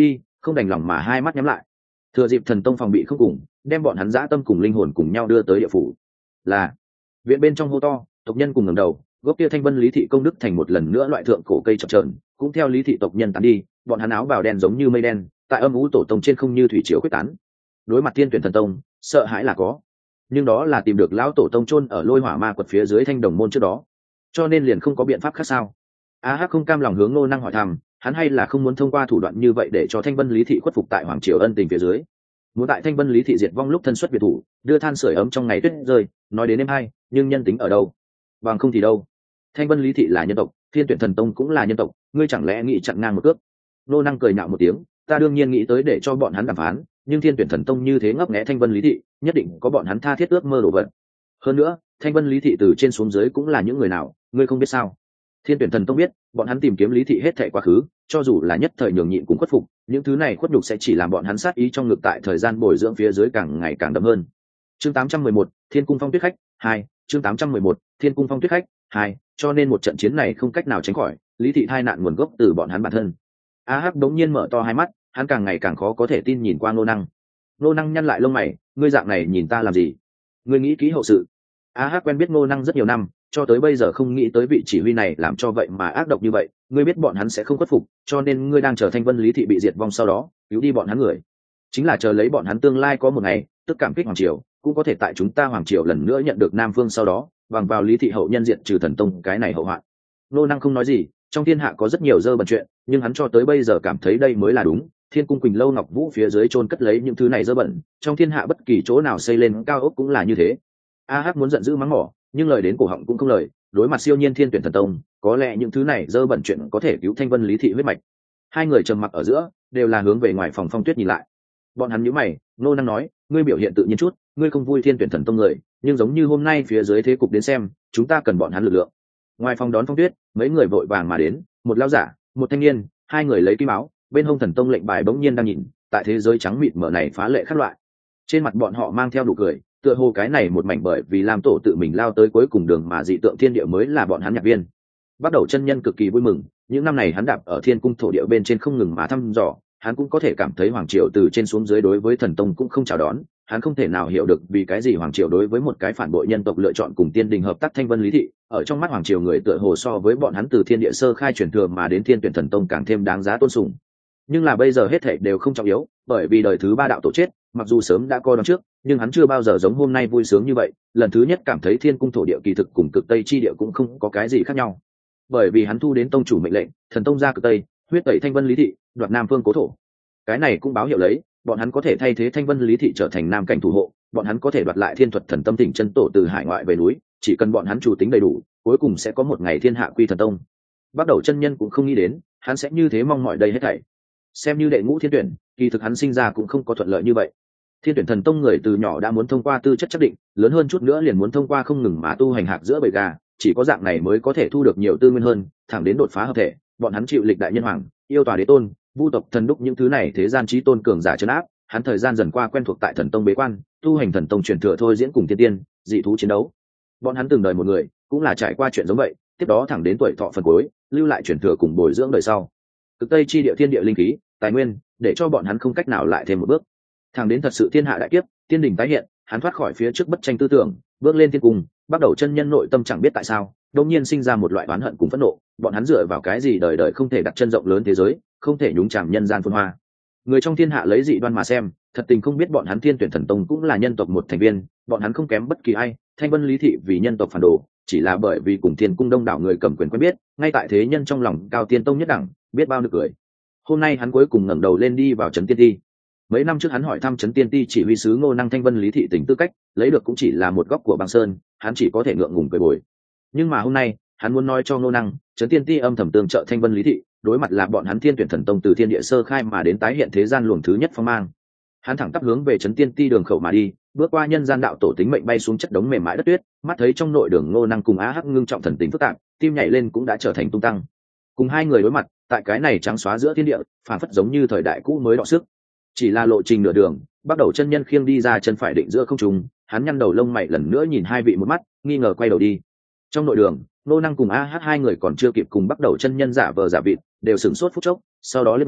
không đành lòng mà hai mắt nhắm lại. Thừa dịp thần tông phòng bị không cùng, đem bọn hắn dã tâm cùng linh hồn cùng nhau đưa tới địa phủ. Là viện bên trong hô to, tộc nhân cùng ngẩng đầu, gốc kia thanh vân lý thị công đức thành một lần nữa loại thượng cổ cây chập chờn, cũng theo lý thị tộc nhân tán đi, bọn hắn áo bào đen giống như mây đen, tại âm u tổ tông trên không như thủy triều quyết tán. Đối mặt thiên tuyển thần tông, sợ hãi là có, nhưng đó là tìm được lão tổ tông chôn ở lôi hỏa ma quật phía dưới thanh đồng môn trước đó, cho nên liền không có biện pháp khác sao? A Hắc không cam lòng hướng Ngô Năng hỏi thăm, hắn hay là không muốn thông qua thủ đoạn như vậy để cho thanh vân lý thị khuất phục tại hoàng triều ân tình phía dưới, muốn tại thanh vân lý thị diệt vong lúc thân xuất biệt thủ, đưa than sưởi ấm trong ngày tuyết rơi, nói đến em hay, nhưng nhân tính ở đâu? Bằng không thì đâu? Thanh vân lý thị là nhân tộc, thiên tuyển thần tông cũng là nhân tộc, ngươi chẳng lẽ nghĩ chặn ngang một cước? Ngô Năng cười nhạo một tiếng, ta đương nhiên nghĩ tới để cho bọn hắn đàm phán, nhưng thiên tuyển thần tông như thế ngấp nghé thanh vân lý thị, nhất định có bọn hắn tha thiết ước mơ đổ vật. Hơn nữa, thanh vân lý thị từ trên xuống dưới cũng là những người nào, ngươi không biết sao? Thiên tuyển thần tông biết, bọn hắn tìm kiếm lý thị hết thảy quá khứ, cho dù là nhất thời nhường nhịn cũng khuất phục, những thứ này khuất nhục sẽ chỉ làm bọn hắn sát ý trong ngực tại thời gian bồi dưỡng phía dưới càng ngày càng đậm hơn. Chương tám trăm mười một, Thiên cung phong tuyết khách hai, chương tám trăm mười một, Thiên cung phong tuyết khách hai, cho nên một trận chiến này không cách nào tránh khỏi, lý thị tai nạn nguồn gốc từ bọn hắn bản thân. A Hắc đống nhiên mở to hai mắt, hắn càng ngày càng khó có thể tin nhìn qua Ngô Năng. Ngô Năng nhăn lại lông mày, ngươi dạng này nhìn ta làm gì? Ngươi nghĩ kỹ hậu sự. A Hắc quen biết Ngô Năng rất nhiều năm, cho tới bây giờ không nghĩ tới vị chỉ huy này làm cho vậy mà ác độc như vậy. Ngươi biết bọn hắn sẽ không khuất phục, cho nên ngươi đang chờ thanh vân lý thị bị diệt vong sau đó cứu đi bọn hắn người, chính là chờ lấy bọn hắn tương lai có một ngày tức cảm kích hoàng triều, cũng có thể tại chúng ta hoàng triều lần nữa nhận được nam phương sau đó bằng vào lý thị hậu nhân diện trừ thần tông cái này hậu hoạn. Ngô Năng không nói gì, trong thiên hạ có rất nhiều dơ bẩn chuyện, nhưng hắn cho tới bây giờ cảm thấy đây mới là đúng. Thiên cung Quỳnh Lâu Ngọc Vũ phía dưới chôn cất lấy những thứ này dơ bẩn, trong thiên hạ bất kỳ chỗ nào xây lên cao ốc cũng là như thế. A Hắc muốn giận dữ mắng mỏ, nhưng lời đến cổ họng cũng không lời, đối mặt siêu nhiên thiên tuyển thần tông, có lẽ những thứ này dơ bẩn chuyện có thể cứu thanh vân lý thị huyết mạch. Hai người trầm mặc ở giữa, đều là hướng về ngoài phòng phong tuyết nhìn lại. Bọn hắn nhíu mày, Ngô Năng nói, ngươi biểu hiện tự nhiên chút, ngươi không vui thiên tuyển thần tông người, nhưng giống như hôm nay phía dưới thế cục đến xem, chúng ta cần bọn hắn lực lượng. Ngoài phòng đón phong tuyết, mấy người vội vàng mà đến, một lão giả, một thanh niên, hai người lấy kim áo, bên hông thần tông lệnh bài bỗng nhiên đang nhìn, tại thế giới trắng mịt mở này phá lệ khác loại. Trên mặt bọn họ mang theo nụ cười, tựa hồ cái này một mảnh bởi vì Lam tổ tự mình lao tới cuối cùng đường mà dị tượng thiên địa mới là bọn hắn nhạc viên. Bắt đầu chân nhân cực kỳ vui mừng, những năm này hắn đạp ở thiên cung thổ địa bên trên không ngừng mà thăm dò, hắn cũng có thể cảm thấy hoàng triều từ trên xuống dưới đối với thần tông cũng không chào đón. Hắn không thể nào hiểu được vì cái gì hoàng triều đối với một cái phản bội nhân tộc lựa chọn cùng tiên đình hợp tác thanh vân lý thị, ở trong mắt hoàng triều người tựa hồ so với bọn hắn từ thiên địa sơ khai truyền thừa mà đến thiên tuyển thần tông càng thêm đáng giá tôn sùng. Nhưng là bây giờ hết thảy đều không trọng yếu, bởi vì đời thứ ba đạo tổ chết, mặc dù sớm đã coi đón trước, nhưng hắn chưa bao giờ giống hôm nay vui sướng như vậy, lần thứ nhất cảm thấy thiên cung thổ địa kỳ thực cùng cực tây chi địa cũng không có cái gì khác nhau. Bởi vì hắn thu đến tông chủ mệnh lệnh, thần tông ra cực tây, huyết tẩy thanh vân lý thị, đoạt nam phương cố thổ. Cái này cũng báo hiệu lấy, bọn hắn có thể thay thế thanh vân lý thị trở thành nam cảnh thủ hộ, bọn hắn có thể đoạt lại thiên thuật thần tâm tỉnh chân tổ từ hải ngoại về núi, chỉ cần bọn hắn chủ tính đầy đủ, cuối cùng sẽ có một ngày thiên hạ quy thần tông. Bắt đầu chân nhân cũng không nghĩ đến, hắn sẽ như thế mong mỏi đây hết thảy. Xem như đệ ngũ thiên tuyển, kỳ thực hắn sinh ra cũng không có thuận lợi như vậy. Thiên tuyển thần tông người từ nhỏ đã muốn thông qua tư chất chắc định, lớn hơn chút nữa liền muốn thông qua không ngừng mà tu hành hạc giữa bầy gà, chỉ có dạng này mới có thể thu được nhiều tư nguyên hơn, thẳng đến đột phá hợp thể, bọn hắn chịu lịch đại nhân hoàng, yêu tòa đế tôn, vu tộc thần đúc những thứ này thế gian chí tôn cường giả trấn áp, hắn thời gian dần qua quen thuộc tại thần tông bế quan, tu hành thần tông truyền thừa thôi diễn cùng tiên tiên, dị thú chiến đấu. Bọn hắn từng đời một người, cũng là trải qua chuyện giống vậy, tiếp đó thẳng đến tuổi thọ phần cuối, lưu lại truyền thừa cùng bồi dưỡng đời sau. Cực tây chi địa thiên địa linh khí, tài nguyên, để cho bọn hắn không cách nào lại thêm một bước. Thẳng đến thật sự thiên hạ đại kiếp, tiên đình tái hiện, hắn thoát khỏi phía trước bất tranh tư tưởng, bước lên thiên cung, bắt đầu chân nhân nội tâm chẳng biết tại sao, đột nhiên sinh ra một loại oán hận cùng phẫn nộ, bọn hắn dựa vào cái gì đời đời không thể đặt chân rộng lớn thế giới, không thể nhúng chàm nhân gian phồn hoa. Người trong thiên hạ lấy dị đoan mà xem, thật tình không biết bọn hắn thiên tuyển thần tông cũng là nhân tộc một thành viên, bọn hắn không kém bất kỳ ai, thanh vân lý thị vì nhân tộc phản đồ, chỉ là bởi vì cùng thiên cung đông đảo người cầm quyền quen biết, ngay tại thế nhân trong lòng cao tiên tông nhất đẳng, biết bao nực cười. Hôm nay hắn cuối cùng ngẩng đầu lên đi vào trấn tiên ti. Mấy năm trước hắn hỏi thăm trấn tiên ti chỉ huy sứ Ngô Năng thanh vân lý thị tỉnh tư cách, lấy được cũng chỉ là một góc của băng sơn, hắn chỉ có thể ngượng ngùng cười bồi. Nhưng mà hôm nay hắn muốn nói cho Ngô Năng, trấn tiên ti âm thầm tương trợ thanh vân lý thị, đối mặt là bọn hắn thiên tuyển thần tông từ thiên địa sơ khai mà đến tái hiện thế gian luồng thứ nhất phong mang. Hắn thẳng tắp hướng về trấn tiên ti đường khẩu mà đi, bước qua nhân gian đạo tổ tính mệnh bay xuống chất đống mềm mại đất tuyết, mắt thấy trong nội đường Ngô Năng cùng Á Hắc ngưng trọng thần tính phức tạp, tim nhảy lên cũng đã trở thành tung tăng. Cùng hai người đối mặt, tại cái này trắng xóa giữa thiên địa, phản phất giống như thời đại cũ mới đọ sức. Chỉ là lộ trình nửa đường, bắt đầu chân nhân khiêng đi ra chân phải định giữa không trung, hắn nhăn đầu lông mày lần nữa nhìn hai vị một mắt, nghi ngờ quay đầu đi. Trong nội đường, Ngô Năng cùng A H hai người còn chưa kịp cùng bắt đầu chân nhân giả vờ giả vịt, đều sửng sốt phút chốc, sau đó liếc nhau,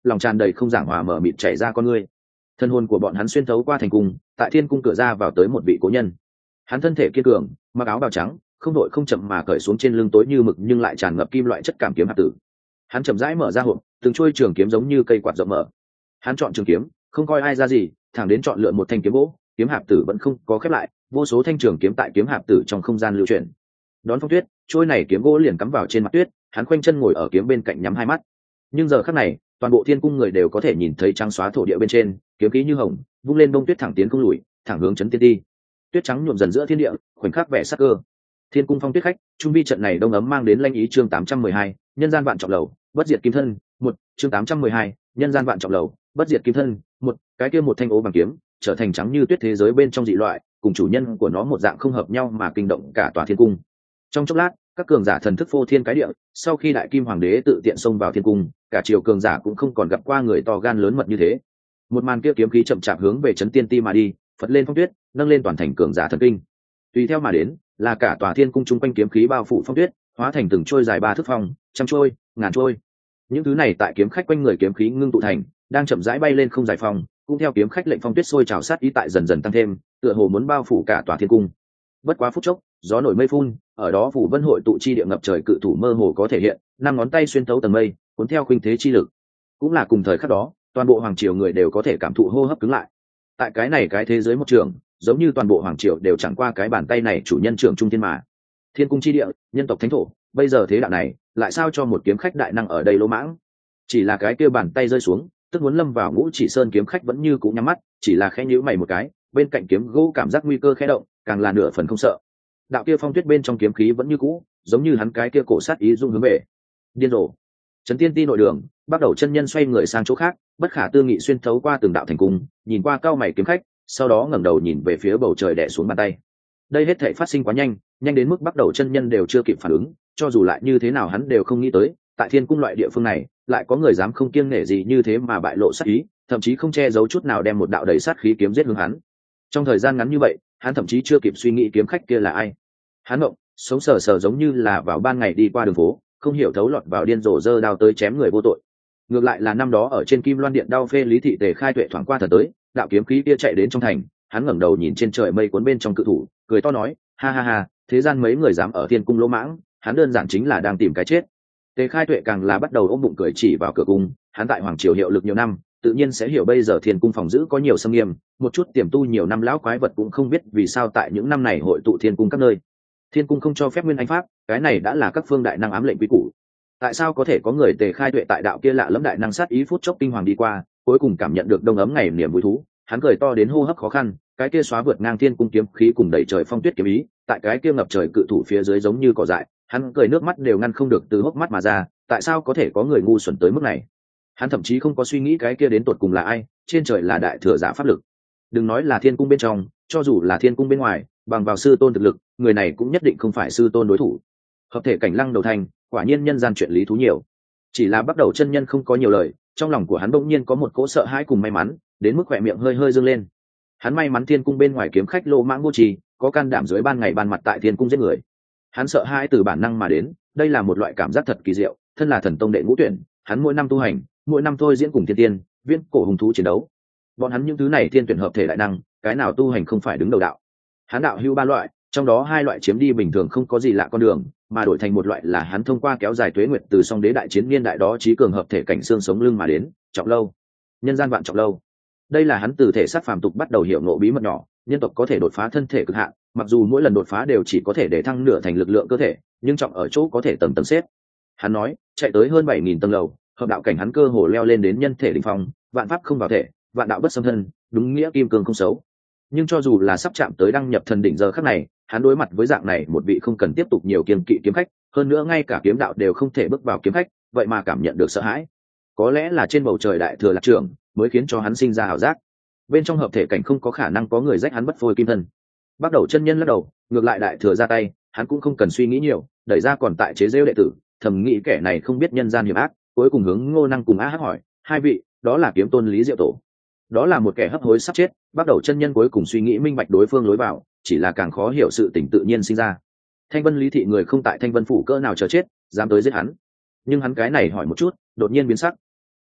lòng tràn đầy không giảng hòa mở mịt chảy ra con ngươi. Thân hồn của bọn hắn xuyên thấu qua thành cung, tại thiên cung cửa ra vào tới một vị cố nhân. Hắn thân thể kiên cường, mặc áo bào trắng, không đội không chậm mà cởi xuống trên lưng tối như mực nhưng lại tràn ngập kim loại chất cảm kiếm hạp tử. Hắn chậm rãi mở ra hộp, từng chuôi trường kiếm giống như cây quạt rộng mở. Hắn chọn trường kiếm, không coi ai ra gì, thẳng đến chọn lựa một thanh kiếm gỗ, kiếm hạp tử vẫn không có khép lại, vô số thanh trường kiếm tại kiếm hạp tử trong không gian lưu chuyển. Đón Phong Tuyết, trôi này kiếm gỗ liền cắm vào trên mặt tuyết, hắn khoanh chân ngồi ở kiếm bên cạnh nhắm hai mắt. Nhưng giờ khắc này, toàn bộ thiên cung người đều có thể nhìn thấy trắng xóa thổ địa bên trên, kiếm khí như hồng, vung lên bông tuyết thẳng tiến không lùi, thẳng hướng chấn tiên ti. Tuyết trắng nhuộm dần giữa thiên địa, khoảnh khắc vẻ sắc cơ. Thiên cung phong tuyết khách, trung vi trận này đông ấm mang đến lanh ý chương tám trăm mười hai, nhân gian vạn trọng lầu, bất diệt kim thân, một, chương tám trăm mười hai, nhân gian vạn trọng lầu, bất diệt kim thân, một, cái kia một thanh ố bằng kiếm, trở thành trắng như tuyết thế giới bên trong dị loại, cùng chủ nhân của nó một dạng không hợp nhau mà kinh động cả tòa thiên cung. Trong chốc lát, các cường giả thần thức phô thiên cái địa, sau khi đại kim hoàng đế tự tiện xông vào thiên cung, cả triều cường giả cũng không còn gặp qua người to gan lớn mật như thế. Một màn kia kiếm khí chậm chạp hướng về chấn tiên ti mà đi, phật lên phong tuyết, nâng lên toàn thành cường giả thần kinh. Tùy theo mà đến, là cả tòa thiên cung chung quanh kiếm khí bao phủ phong tuyết, hóa thành từng trôi dài ba thước phong, trăm trôi, ngàn trôi. Những thứ này tại kiếm khách quanh người kiếm khí ngưng tụ thành, đang chậm rãi bay lên không dài phong, cũng theo kiếm khách lệnh phong tuyết sôi trào sát ý tại dần dần tăng thêm, tựa hồ muốn bao phủ cả tòa thiên cung. Bất quá phút chốc, gió nổi mây phun, ở đó phủ vân hội tụ chi địa ngập trời cự thủ mơ hồ có thể hiện, năm ngón tay xuyên thấu tầng mây, cuốn theo khuynh thế chi lực. Cũng là cùng thời khắc đó, toàn bộ hoàng triều người đều có thể cảm thụ hô hấp cứng lại. Tại cái này cái thế giới một trường, giống như toàn bộ hoàng triều đều chẳng qua cái bàn tay này chủ nhân trưởng trung thiên mà. Thiên cung chi địa, nhân tộc thánh thổ, bây giờ thế đạo này, lại sao cho một kiếm khách đại năng ở đây lỗ mãng? Chỉ là cái kia bàn tay rơi xuống, tức muốn lâm vào Ngũ Chỉ Sơn kiếm khách vẫn như cũ nhắm mắt, chỉ là khẽ nhíu mày một cái, bên cạnh kiếm gỗ cảm giác nguy cơ khẽ động, càng là nửa phần không sợ. Đạo kia phong tuyết bên trong kiếm khí vẫn như cũ, giống như hắn cái kia cổ sát ý dung hướng về. Điên rồ. Trấn Tiên Ti nội đường, bắt đầu chân nhân xoay người sang chỗ khác, bất khả tư nghị xuyên thấu qua từng đạo thành cung, nhìn qua cao mày kiếm khách, sau đó ngẩng đầu nhìn về phía bầu trời đè xuống bàn tay. Đây hết thảy phát sinh quá nhanh, nhanh đến mức bắt đầu chân nhân đều chưa kịp phản ứng, cho dù lại như thế nào hắn đều không nghĩ tới, tại thiên cung loại địa phương này, lại có người dám không kiêng nể gì như thế mà bại lộ sát ý, thậm chí không che giấu chút nào đem một đạo đầy sát khí kiếm giết hướng hắn. Trong thời gian ngắn như vậy, hắn thậm chí chưa kịp suy nghĩ kiếm khách kia là ai. Hắn động, sống sờ sờ giống như là vào ban ngày đi qua đường phố, không hiểu thấu lọt vào điên rồ giơ đao tới chém người vô tội. Ngược lại là năm đó ở trên Kim Loan Điện đao phê Lý Thị Tề khai tuệ thoáng qua thần tới, đạo kiếm khí kia chạy đến trong thành, hắn ngẩng đầu nhìn trên trời mây cuốn bên trong cự thủ, cười to nói, ha ha ha, thế gian mấy người dám ở thiên cung lỗ mãng, hắn đơn giản chính là đang tìm cái chết. Tề khai tuệ càng là bắt đầu ôm bụng cười chỉ vào cửa cung, hắn tại hoàng triều hiệu lực nhiều năm, tự nhiên sẽ hiểu bây giờ thiên cung phòng giữ có nhiều xâm nghiêm, một chút tiềm tu nhiều năm lão quái vật cũng không biết vì sao tại những năm này hội tụ thiên cung các nơi. Thiên cung không cho phép nguyên anh pháp, cái này đã là các phương đại năng ám lệnh quy củ. Tại sao có thể có người Tề khai tuệ tại đạo kia lạ lẫm đại năng sát ý phút chốc kinh hoàng đi qua, cuối cùng cảm nhận được đông ấm ngày niềm vui thú, hắn cười to đến hô hấp khó khăn, cái kia xóa vượt ngang thiên cung kiếm khí cùng đẩy trời phong tuyết kiếm ý, tại cái kia ngập trời cự thủ phía dưới giống như cỏ dại, hắn cười nước mắt đều ngăn không được từ hốc mắt mà ra, tại sao có thể có người ngu xuẩn tới mức này? Hắn thậm chí không có suy nghĩ cái kia đến tột cùng là ai, trên trời là đại thừa giả pháp lực. Đừng nói là thiên cung bên trong, cho dù là thiên cung bên ngoài, bằng vào sư tôn thực lực, người này cũng nhất định không phải sư tôn đối thủ. Hợp thể cảnh lăng đầu thành, quả nhiên nhân gian chuyện lý thú nhiều. Chỉ là bắt đầu chân nhân không có nhiều lời, trong lòng của hắn bỗng nhiên có một cỗ sợ hãi cùng may mắn, đến mức khỏe miệng hơi hơi dương lên. Hắn may mắn thiên cung bên ngoài kiếm khách lô mãng vô trì, có can đảm dưới ban ngày ban mặt tại thiên cung giết người. Hắn sợ hãi từ bản năng mà đến, đây là một loại cảm giác thật kỳ diệu, thân là thần tông đệ ngũ tuyển, hắn mỗi năm tu hành, mỗi năm thôi diễn cùng thiên tiên, viễn cổ hùng thú chiến đấu. Bọn hắn những thứ này thiên tuyển hợp thể đại năng, cái nào tu hành không phải đứng đầu đạo. Hắn đạo hữu ba loại, trong đó hai loại chiếm đi bình thường không có gì lạ con đường, mà đổi thành một loại là hắn thông qua kéo dài tuế nguyệt từ song đế đại chiến niên đại đó trí cường hợp thể cảnh xương sống lưng mà đến, trọng lâu. Nhân gian vạn trọng lâu. Đây là hắn từ thể xác phàm tục bắt đầu hiểu ngộ bí mật nhỏ, nhân tộc có thể đột phá thân thể cực hạn, mặc dù mỗi lần đột phá đều chỉ có thể để thăng nửa thành lực lượng cơ thể, nhưng trọng ở chỗ có thể tầng tầng xếp. Hắn nói, chạy tới hơn bảy nghìn tầng lầu, hợp đạo cảnh hắn cơ hồ leo lên đến nhân thể đỉnh phong, vạn pháp không vào thể, vạn đạo bất xâm thân, đúng nghĩa kim cương không xấu. Nhưng cho dù là sắp chạm tới đăng nhập thần đỉnh giờ khắc này, hắn đối mặt với dạng này một vị không cần tiếp tục nhiều kiêng kỵ kiếm khách, hơn nữa ngay cả kiếm đạo đều không thể bước vào kiếm khách, vậy mà cảm nhận được sợ hãi. Có lẽ là trên bầu trời đại thừa lạc trường mới khiến cho hắn sinh ra ảo giác. Bên trong hợp thể cảnh không có khả năng có người rách hắn bất phôi kim thân. Bắt đầu chân nhân lắc đầu, ngược lại đại thừa ra tay, hắn cũng không cần suy nghĩ nhiều, đẩy ra còn tại chế giễu đệ tử, thầm nghĩ kẻ này không biết nhân gian hiểm ác, cuối cùng hướng Ngô Năng cùng A Hắc hỏi, hai vị, đó là kiếm tôn Lý Diệu Tổ. Đó là một kẻ hấp hối sắp chết, bắt đầu chân nhân cuối cùng suy nghĩ minh bạch đối phương lối vào, chỉ là càng khó hiểu sự tình tự nhiên sinh ra. Thanh Vân Lý thị người không tại Thanh Vân phủ cỡ nào chờ chết, dám tới giết hắn. Nhưng hắn cái này hỏi một chút, đột nhiên biến sắc.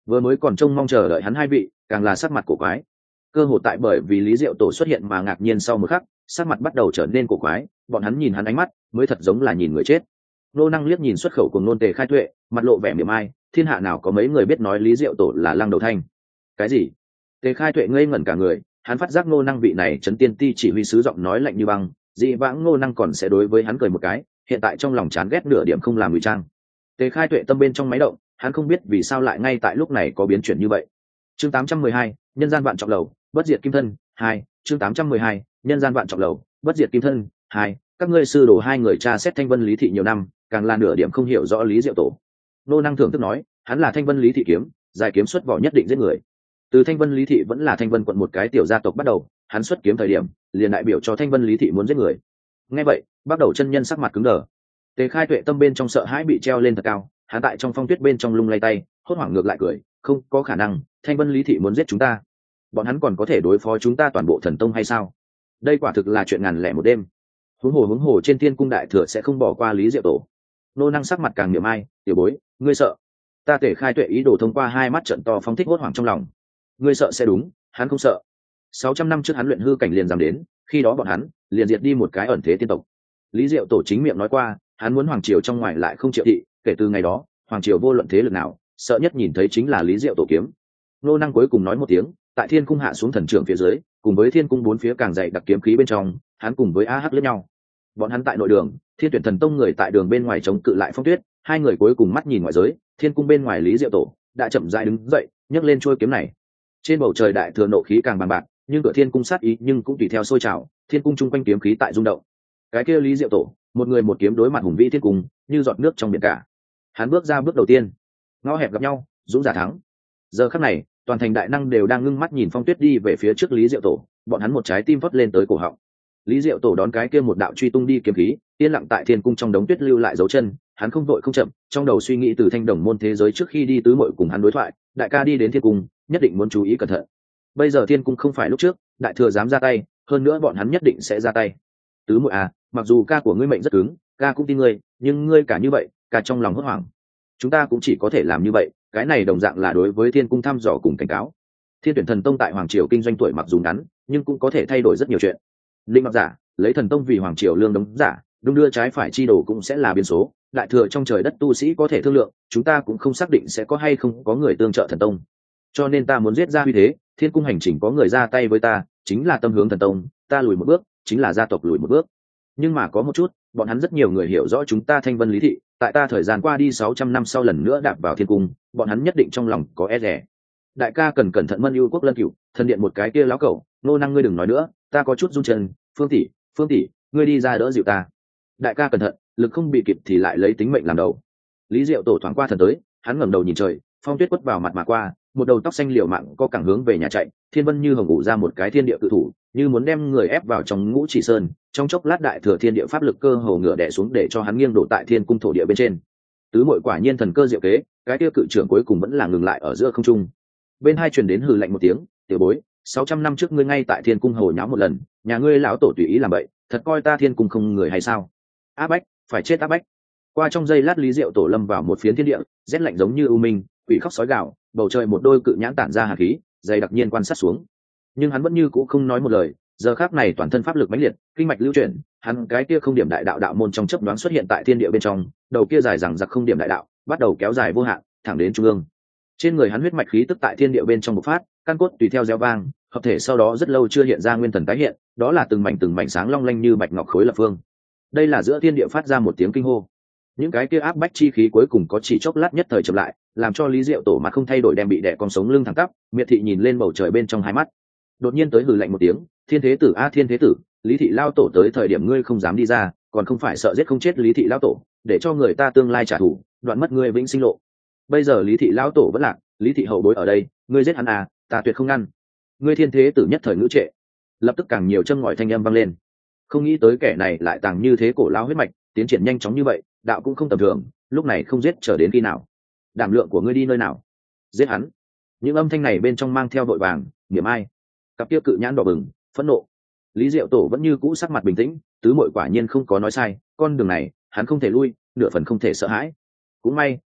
vừa mới còn trông mong chờ đợi hắn hai vị càng là sắc mặt cổ quái. Cơ hội tại bởi vì Lý Diệu Tổ xuất hiện mà ngạc nhiên, sau một khắc sắc mặt bắt đầu trở nên cổ quái, bọn hắn nhìn hắn ánh mắt mới thật giống là nhìn người chết. Nô Năng liếc nhìn xuất khẩu cùng nôn Tề Khai Tuệ, mặt lộ vẻ mỉa mai, thiên hạ nào có mấy người biết nói Lý Diệu Tổ là Lăng Đầu Thanh. Cái gì? Tề Khai Tuệ ngây ngẩn cả người, hắn phát giác Nô Năng vị này trấn tiên ti chỉ huy sứ giọng nói lạnh như băng, dị vãng Nô Năng còn sẽ đối với hắn cười một cái, hiện tại trong lòng chán ghét nửa điểm không làm ngụy trang. Tề Khai Tuệ tâm bên trong máy động, hắn không biết vì sao lại ngay tại lúc này có biến chuyển như vậy. Chương tám trăm mười hai, nhân gian vạn trọng lầu, bất diệt kim thân hai. Chương tám trăm mười hai, nhân gian vạn trọng lầu, bất diệt kim thân hai. Các ngươi sư đồ hai người tra xét Thanh Vân Lý thị nhiều năm, càng là nửa điểm không hiểu rõ Lý Diệu Tổ. Nô Năng thưởng thức nói, hắn là Thanh Vân Lý thị kiếm, giải kiếm xuất vỏ nhất định giết người. Từ Thanh Vân Lý thị vẫn là Thanh Vân quận một cái tiểu gia tộc bắt đầu, hắn xuất kiếm thời điểm liền đại biểu cho Thanh Vân Lý thị muốn giết người. Nghe vậy, bắt đầu chân nhân sắc mặt cứng đờ. Tề Khai Tuệ tâm bên trong sợ hãi bị treo lên thật cao, hắn tại trong phong tuyết bên trong lung lay tay, hốt hoảng ngược lại cười, không có khả năng, Thanh Vân Lý thị muốn giết chúng ta, bọn hắn còn có thể đối phó chúng ta toàn bộ thần tông hay sao? Đây quả thực là chuyện ngàn lẻ một đêm. Huống hồ huống hồ trên Thiên cung đại thừa sẽ không bỏ qua Lý Diệu Tổ. Nô Năng sắc mặt càng niệm ai, tiểu bối, ngươi sợ? Ta Tề Khai Tuệ ý đồ thông qua hai mắt trận to phóng thích hốt hoảng trong lòng. Ngươi sợ sẽ đúng, hắn không sợ. Sáu trăm năm trước hắn luyện hư cảnh liền dám đến, khi đó bọn hắn liền diệt đi một cái ẩn thế tiên tộc. Lý Diệu Tổ chính miệng nói qua, hắn muốn hoàng triều trong ngoài lại không triệu thị, kể từ ngày đó, hoàng triều vô luận thế lực nào, sợ nhất nhìn thấy chính là Lý Diệu Tổ kiếm. Nô Năng cuối cùng nói một tiếng, tại Thiên cung hạ xuống thần trưởng phía dưới, cùng với Thiên cung bốn phía càng dày đặc kiếm khí bên trong, hắn cùng với A Hắc lẫn nhau. Bọn hắn tại nội đường, Thiên Tuyển Thần Tông người tại đường bên ngoài chống cự lại phong tuyết, hai người cuối cùng mắt nhìn ngoại giới, Thiên cung bên ngoài Lý Diệu Tổ đã chậm rãi đứng dậy, nhấc lên chuôi kiếm này. Trên bầu trời đại thừa nộ khí càng bằng bạc, nhưng cửa Thiên cung sát ý nhưng cũng tùy theo sôi trào, Thiên cung chung quanh kiếm khí tại rung động. Cái kia Lý Diệu Tổ, một người một kiếm đối mặt hùng vĩ Thiên cung, như giọt nước trong biển cả. Hắn bước ra bước đầu tiên, ngõ hẹp gặp nhau, dũng giả thắng. Giờ khắc này, toàn thành đại năng đều đang ngưng mắt nhìn phong tuyết đi về phía trước Lý Diệu Tổ, bọn hắn một trái tim vót lên tới cổ họng. Lý Diệu Tổ đón cái kia một đạo truy tung đi kiếm khí, yên lặng tại Thiên cung trong đống tuyết lưu lại dấu chân, hắn không vội không chậm, trong đầu suy nghĩ từ thanh đồng môn thế giới trước khi đi tứ muội cùng hắn đối thoại, đại ca đi đến Thiên cung, nhất định muốn chú ý cẩn thận. Bây giờ Thiên cung không phải lúc trước, đại thừa dám ra tay, hơn nữa bọn hắn nhất định sẽ ra tay. Tứ muội à, mặc dù ca của ngươi mệnh rất cứng, ca cũng tin ngươi, nhưng ngươi cả như vậy, ca trong lòng hốt hoảng. Chúng ta cũng chỉ có thể làm như vậy, cái này đồng dạng là đối với Thiên cung thăm dò cùng cảnh cáo. Thiên Tuyển Thần Tông tại hoàng triều kinh doanh tuổi mặc dù ngắn, nhưng cũng có thể thay đổi rất nhiều chuyện. Linh mặc giả lấy thần tông vì hoàng triều lương đống giả, đung đưa trái phải chi đồ cũng sẽ là biến số. Đại thừa trong trời đất tu sĩ có thể thương lượng, chúng ta cũng không xác định sẽ có hay không có người tương trợ thần tông. Cho nên ta muốn giết ra uy thế, Thiên cung hành trình có người ra tay với ta, chính là tâm hướng thần tông, ta lùi một bước, chính là gia tộc lùi một bước. Nhưng mà có một chút, bọn hắn rất nhiều người hiểu rõ chúng ta Thanh Vân Lý thị, tại ta thời gian qua đi sáu trăm năm sau lần nữa đạp vào Thiên cung, bọn hắn nhất định trong lòng có e dè. Đại ca cần cẩn thận Mân Ưu Quốc Lân Cửu, thần điện một cái kia lão cẩu, Nô Năng ngươi đừng nói nữa, ta có chút run chân, Phương tỷ, Phương tỷ, ngươi đi ra đỡ dịu ta. Đại ca cẩn thận, lực không bị kịp thì lại lấy tính mệnh làm đầu. Lý Diệu Tổ thoáng qua thần tới, hắn ngẩng đầu nhìn trời, phong tuyết quất vào mặt mà qua, một đầu tóc xanh liều mạng có cẳng hướng về nhà chạy, Thiên Vân như hồng ngủ ra một cái thiên địa cự thủ, như muốn đem người ép vào trong ngũ chỉ sơn, trong chốc lát đại thừa thiên địa pháp lực cơ hồ ngửa đè xuống để cho hắn nghiêng đổ tại Thiên cung thổ địa bên trên. Tứ muội quả nhiên thần cơ diệu kế, cái kia cự trưởng cuối cùng vẫn là ngừng lại ở giữa không trung. Bên hai truyền đến hừ lạnh một tiếng, tiểu bối, sáu trăm năm trước ngươi ngay tại Thiên cung hồ nháo một lần, nhà ngươi lão tổ tùy ý làm vậy, thật coi ta Thiên cung không người hay sao? Áp bách, phải chết áp bách. Qua trong giây lát Lý Diệu Tổ lâm vào một phiến thiên địa, rét lạnh giống như u minh, quỷ khóc sói gào, bầu trời một đôi cự nhãn tản ra hàn khí, dày đặc nhiên quan sát xuống. Nhưng hắn vẫn như cũ không nói một lời, giờ khắc này toàn thân pháp lực mãnh liệt, kinh mạch lưu chuyển, hắn cái kia không điểm đại đạo đạo môn trong chớp nhoáng xuất hiện tại thiên địa bên trong, đầu kia dài rằng giặc không điểm đại đạo, bắt đầu kéo dài vô hạn, thẳng đến trung ương. Trên người hắn huyết mạch khí tức tại thiên địa bên trong bộc phát, căn cốt tùy theo gieo vang, hợp thể sau đó rất lâu chưa hiện ra nguyên thần tái hiện, đó là từng mảnh từng mảnh sáng long lanh như bạch ngọc khối lập phương. Đây là giữa thiên địa phát ra một tiếng kinh hô. Những cái kia áp bách chi khí cuối cùng có chỉ chốc lát nhất thời chậm lại, làm cho Lý Diệu Tổ mặt không thay đổi đem bị đè con sống lưng thẳng tắp, miệt thị nhìn lên bầu trời bên trong hai mắt. Đột nhiên tới hừ lạnh một tiếng, thiên thế tử a thiên thế tử, Lý thị lao tổ tới thời điểm ngươi không dám đi ra, còn không phải sợ giết không chết Lý thị lao tổ, để cho người ta tương lai trả thù, đoạn mất ngươi vĩnh sinh lộ. Bây giờ Lý thị lao tổ vẫn lạc, Lý thị hậu bối ở đây, ngươi giết hắn à, ta tuyệt không ngăn. Ngươi thiên thế tử nhất thời ngữ trệ, lập tức càng nhiều châm ngòi thanh âm vang lên. Không nghĩ tới kẻ này lại tàng như thế cổ lao huyết mạch, tiến triển nhanh chóng như vậy, đạo cũng không tầm thường, lúc này không giết chờ đến khi nào? Đảm lượng của ngươi đi nơi nào? Giết hắn. Những âm thanh này bên trong mang theo vội vàng, niệm ai, cặp kia cự nhãn đỏ bừng, phẫn nộ. Lý Diệu Tổ vẫn như cũ sắc mặt bình tĩnh, tứ muội quả nhiên không có nói sai, con đường này hắn không thể lui, nửa phần không thể sợ hãi. Cũng may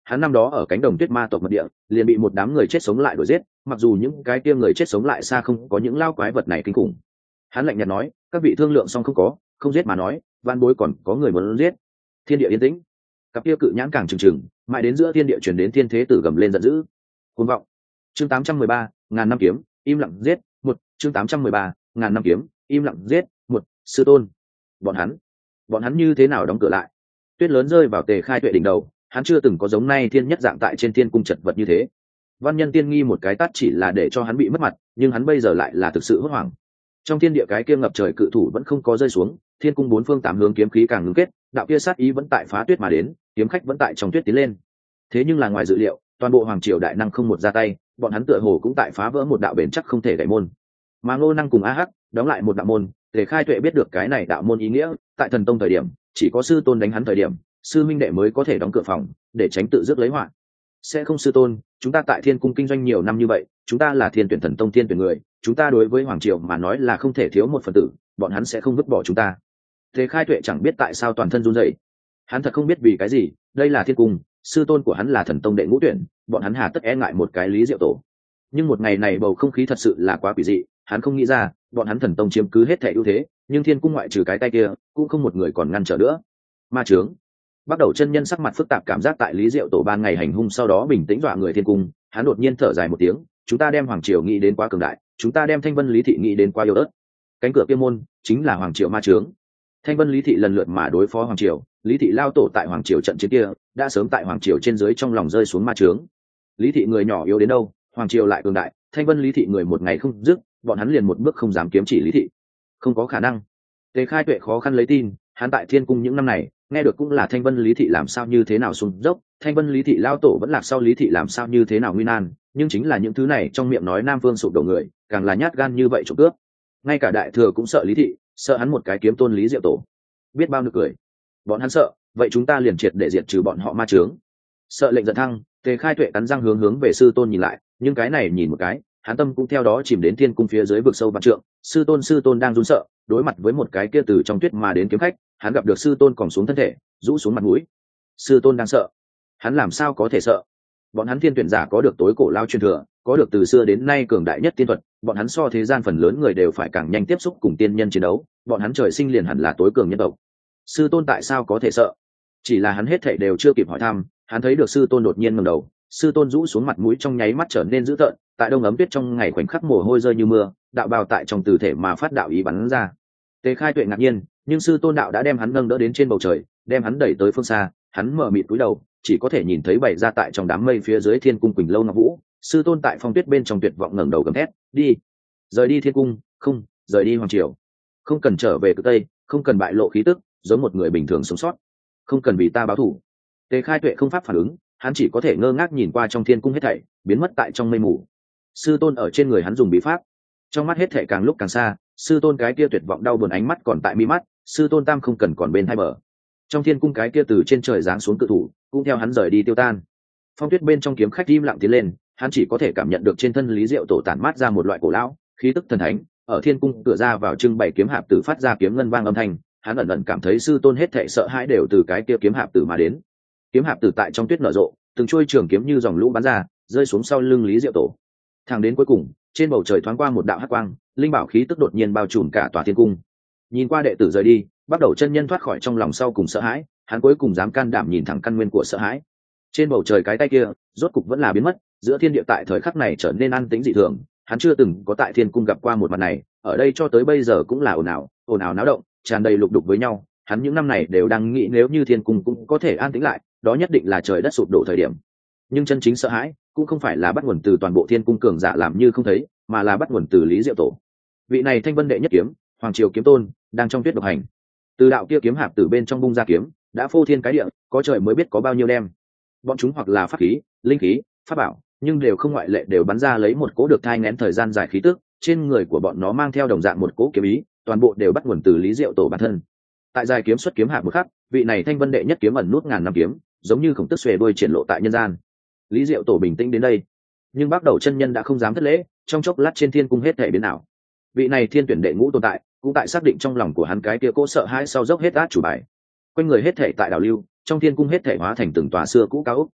hắn năm đó ở cánh đồng tuyết ma tộc mật địa liền bị một đám người chết sống lại đuổi giết, mặc dù những cái kia người chết sống lại xa không có những lao quái vật này kinh khủng. Hắn lạnh nhạt nói, các vị thương lượng xong không có, không giết mà nói, van bối còn có người muốn giết. Thiên địa yên tĩnh, cặp kia cự nhãn càng trừng trừng, mãi đến giữa thiên địa truyền đến thiên thế tử gầm lên giận dữ. Cuồng vọng. Chương tám trăm mười ba, ngàn năm kiếm, im lặng giết, một, chương tám trăm mười ba, ngàn năm kiếm, im lặng giết, một, sư tôn. Bọn hắn, bọn hắn như thế nào đóng cửa lại? Tuyết lớn rơi vào Tề Khai Tuệ đỉnh đầu, hắn chưa từng có giống nay thiên nhất dạng tại trên thiên cung chật vật như thế. Văn Nhân Tiên nghi một cái tát chỉ là để cho hắn bị mất mặt, nhưng hắn bây giờ lại là thực sự hốt hoảng. Trong thiên địa cái kia ngập trời cự thủ vẫn không có rơi xuống, thiên cung bốn phương tám hướng kiếm khí càng ngưng kết, đạo kia sát ý vẫn tại phá tuyết mà đến, kiếm khách vẫn tại trong tuyết tiến lên. Thế nhưng là ngoài dự liệu, toàn bộ hoàng triều đại năng không một ra tay, bọn hắn tựa hồ cũng tại phá vỡ một đạo bền chắc không thể đẩy môn. Mà Ngô Năng cùng A Hắc đóng lại một đạo môn, để Khai Tuệ biết được cái này đạo môn ý nghĩa, tại thần tông thời điểm, chỉ có sư tôn đánh hắn thời điểm, sư minh đệ mới có thể đóng cửa phòng, để tránh tự dứt lấy họa. Sẽ không sư tôn, chúng ta tại thiên cung kinh doanh nhiều năm như vậy, chúng ta là thiên tuyển thần tông thiên tuyển người, chúng ta đối với hoàng triều mà nói là không thể thiếu một phần tử, bọn hắn sẽ không vứt bỏ chúng ta. Thế Khai Tuệ chẳng biết tại sao toàn thân run rẩy, hắn thật không biết vì cái gì, đây là thiên cung, sư tôn của hắn là thần tông đệ ngũ tuyển, bọn hắn hà tất e ngại một cái Lý Diệu Tổ. Nhưng một ngày này bầu không khí thật sự là quá quỷ dị, hắn không nghĩ ra, bọn hắn thần tông chiếm cứ hết thể ưu thế, nhưng thiên cung ngoại trừ cái tay kia, cũng không một người còn ngăn trở nữa. Ma trướng. Bắt đầu chân nhân sắc mặt phức tạp cảm giác tại Lý Diệu Tổ ban ngày hành hung sau đó bình tĩnh dọa người thiên cung, hắn đột nhiên thở dài một tiếng, chúng ta đem hoàng triều nghĩ đến quá cường đại, chúng ta đem Thanh Vân Lý thị nghĩ đến quá yếu ớt. Cánh cửa kia môn chính là hoàng triều ma trướng. Thanh Vân Lý thị lần lượt mà đối phó hoàng triều, Lý thị lao tổ tại hoàng triều trận chiến kia đã sớm tại hoàng triều trên dưới trong lòng rơi xuống ma trướng. Lý thị người nhỏ yếu đến đâu, hoàng triều lại cường đại, Thanh Vân Lý thị người một ngày không dứt, bọn hắn liền một bước không dám kiếm chỉ Lý thị. Không có khả năng. Tề Khai Tuệ khó khăn lấy tin, hắn tại thiên cung những năm này nghe được cũng là Thanh Vân Lý thị làm sao như thế nào xuống dốc, Thanh Vân Lý thị lao tổ vẫn lạc sau Lý thị làm sao như thế nào nguy nan, nhưng chính là những thứ này trong miệng nói Nam Vương sụp đổ người, càng là nhát gan như vậy trộm cướp. Ngay cả đại thừa cũng sợ Lý thị, sợ hắn một cái kiếm tôn Lý Diệu Tổ. Biết bao nực cười. Bọn hắn sợ, vậy chúng ta liền triệt để diệt trừ bọn họ ma chướng. Sợ lệnh giận thăng, Tề Khai Tuệ cắn răng hướng hướng về sư tôn nhìn lại, nhưng cái này nhìn một cái, hắn tâm cũng theo đó chìm đến thiên cung phía dưới vực sâu vạn trượng. Sư tôn sư tôn đang run sợ, đối mặt với một cái kia từ trong tuyết mà đến kiếm khách, hắn gặp được sư tôn còn xuống thân thể, rũ xuống mặt mũi. Sư tôn đang sợ, hắn làm sao có thể sợ? Bọn hắn thiên tuyển giả có được tối cổ lao truyền thừa, có được từ xưa đến nay cường đại nhất tiên thuật, bọn hắn so thế gian phần lớn người đều phải càng nhanh tiếp xúc cùng tiên nhân chiến đấu, bọn hắn trời sinh liền hẳn là tối cường nhân tộc. Sư tôn tại sao có thể sợ? Chỉ là hắn hết thảy đều chưa kịp hỏi thăm, hắn thấy được sư tôn đột nhiên ngẩng đầu, sư tôn rũ xuống mặt mũi trong nháy mắt trở nên dữ tợn, tại đông ấm tuyết trong ngày khoảnh khắc mồ hôi rơi như mưa, đạo bào tại trong từ thể mà phát đạo ý bắn ra. Tề Khai Tuệ ngạc nhiên, nhưng sư tôn đạo đã đem hắn nâng đỡ đến trên bầu trời, đem hắn đẩy tới phương xa, hắn mở mịt cúi đầu, chỉ có thể nhìn thấy bày ra tại trong đám mây phía dưới thiên cung Quỳnh Lâu Ngọc Vũ. Sư tôn tại phong tuyết bên trong tuyệt vọng ngẩng đầu gầm thét, đi, rời đi thiên cung, không, rời đi hoàng triều, không cần trở về cực tây, không cần bại lộ khí tức, giống một người bình thường sống sót, không cần vì ta báo thù. Tề Khai Tuệ không pháp phản ứng, hắn chỉ có thể ngơ ngác nhìn qua trong thiên cung hết thảy, biến mất tại trong mây mù. Sư tôn ở trên người hắn dùng bí pháp, trong mắt hết thảy càng lúc càng xa, sư tôn cái kia tuyệt vọng đau buồn ánh mắt còn tại mi mắt, sư tôn tam không cần còn bên hai bờ. Trong thiên cung cái kia từ trên trời giáng xuống cự thủ, cũng theo hắn rời đi tiêu tan. Phong tuyết bên trong kiếm khách im lặng tiến lên, hắn chỉ có thể cảm nhận được trên thân Lý Diệu Tổ tản mát ra một loại cổ lão khí tức thần thánh. Ở thiên cung cửa ra vào trưng bày kiếm hạp tử phát ra kiếm ngân vang âm thanh, hắn ẩn ẩn cảm thấy sư tôn hết thảy sợ hãi đều từ cái kia kiếm hạp tử mà đến. Kiếm hạp tử tại trong tuyết nở rộ, từng chuôi trường kiếm như dòng lũ bắn ra, rơi xuống sau lưng Lý Diệu Tổ. Thẳng đến cuối cùng, trên bầu trời thoáng qua một đạo hắc quang, linh bảo khí tức đột nhiên bao trùm cả tòa thiên cung. Nhìn qua đệ tử rời đi, bắt đầu chân nhân thoát khỏi trong lòng sau cùng sợ hãi, hắn cuối cùng dám can đảm nhìn thẳng căn nguyên của sợ hãi. Trên bầu trời cái tay kia, rốt cục vẫn là biến mất, giữa thiên địa tại thời khắc này trở nên an tĩnh dị thường, hắn chưa từng có tại thiên cung gặp qua một màn này, ở đây cho tới bây giờ cũng là ồn ào, ồn ào náo động, tràn đầy lục đục với nhau, hắn những năm này đều đang nghĩ nếu như thiên cung cũng có thể an tĩnh lại, đó nhất định là trời đất sụp đổ thời điểm. Nhưng chân chính sợ hãi cũng không phải là bắt nguồn từ toàn bộ thiên cung cường giả làm như không thấy, mà là bắt nguồn từ Lý Diệu Tổ. Vị này Thanh Vân đệ nhất kiếm, hoàng triều kiếm tôn, đang trong tuyết độc hành. Từ đạo kia kiếm hạp từ bên trong bung ra kiếm, đã phô thiên cái địa, có trời mới biết có bao nhiêu đem. Bọn chúng hoặc là pháp khí, linh khí, pháp bảo, nhưng đều không ngoại lệ đều bắn ra lấy một cỗ được thai nghén thời gian dài khí tức, trên người của bọn nó mang theo đồng dạng một cỗ kiếm ý, toàn bộ đều bắt nguồn từ Lý Diệu Tổ bản thân. Tại dài kiếm xuất kiếm hạp một khắc, vị này Thanh Vân đệ nhất kiếm ẩn nút ngàn năm kiếm, giống như khổng tức xuề đuôi triển lộ tại nhân gian. Lý Diệu Tổ bình tĩnh đến đây, nhưng bắt đầu chân nhân đã không dám thất lễ, trong chốc lát trên thiên cung hết thể biến ảo. Vị này thiên tuyển đệ ngũ tồn tại, cũng tại xác định trong lòng của hắn cái kia cỗ sợ hãi sau dốc hết át chủ bài. Quanh người hết thể tại đảo lưu, trong thiên cung hết thể hóa thành từng tòa xưa cũ cao ốc.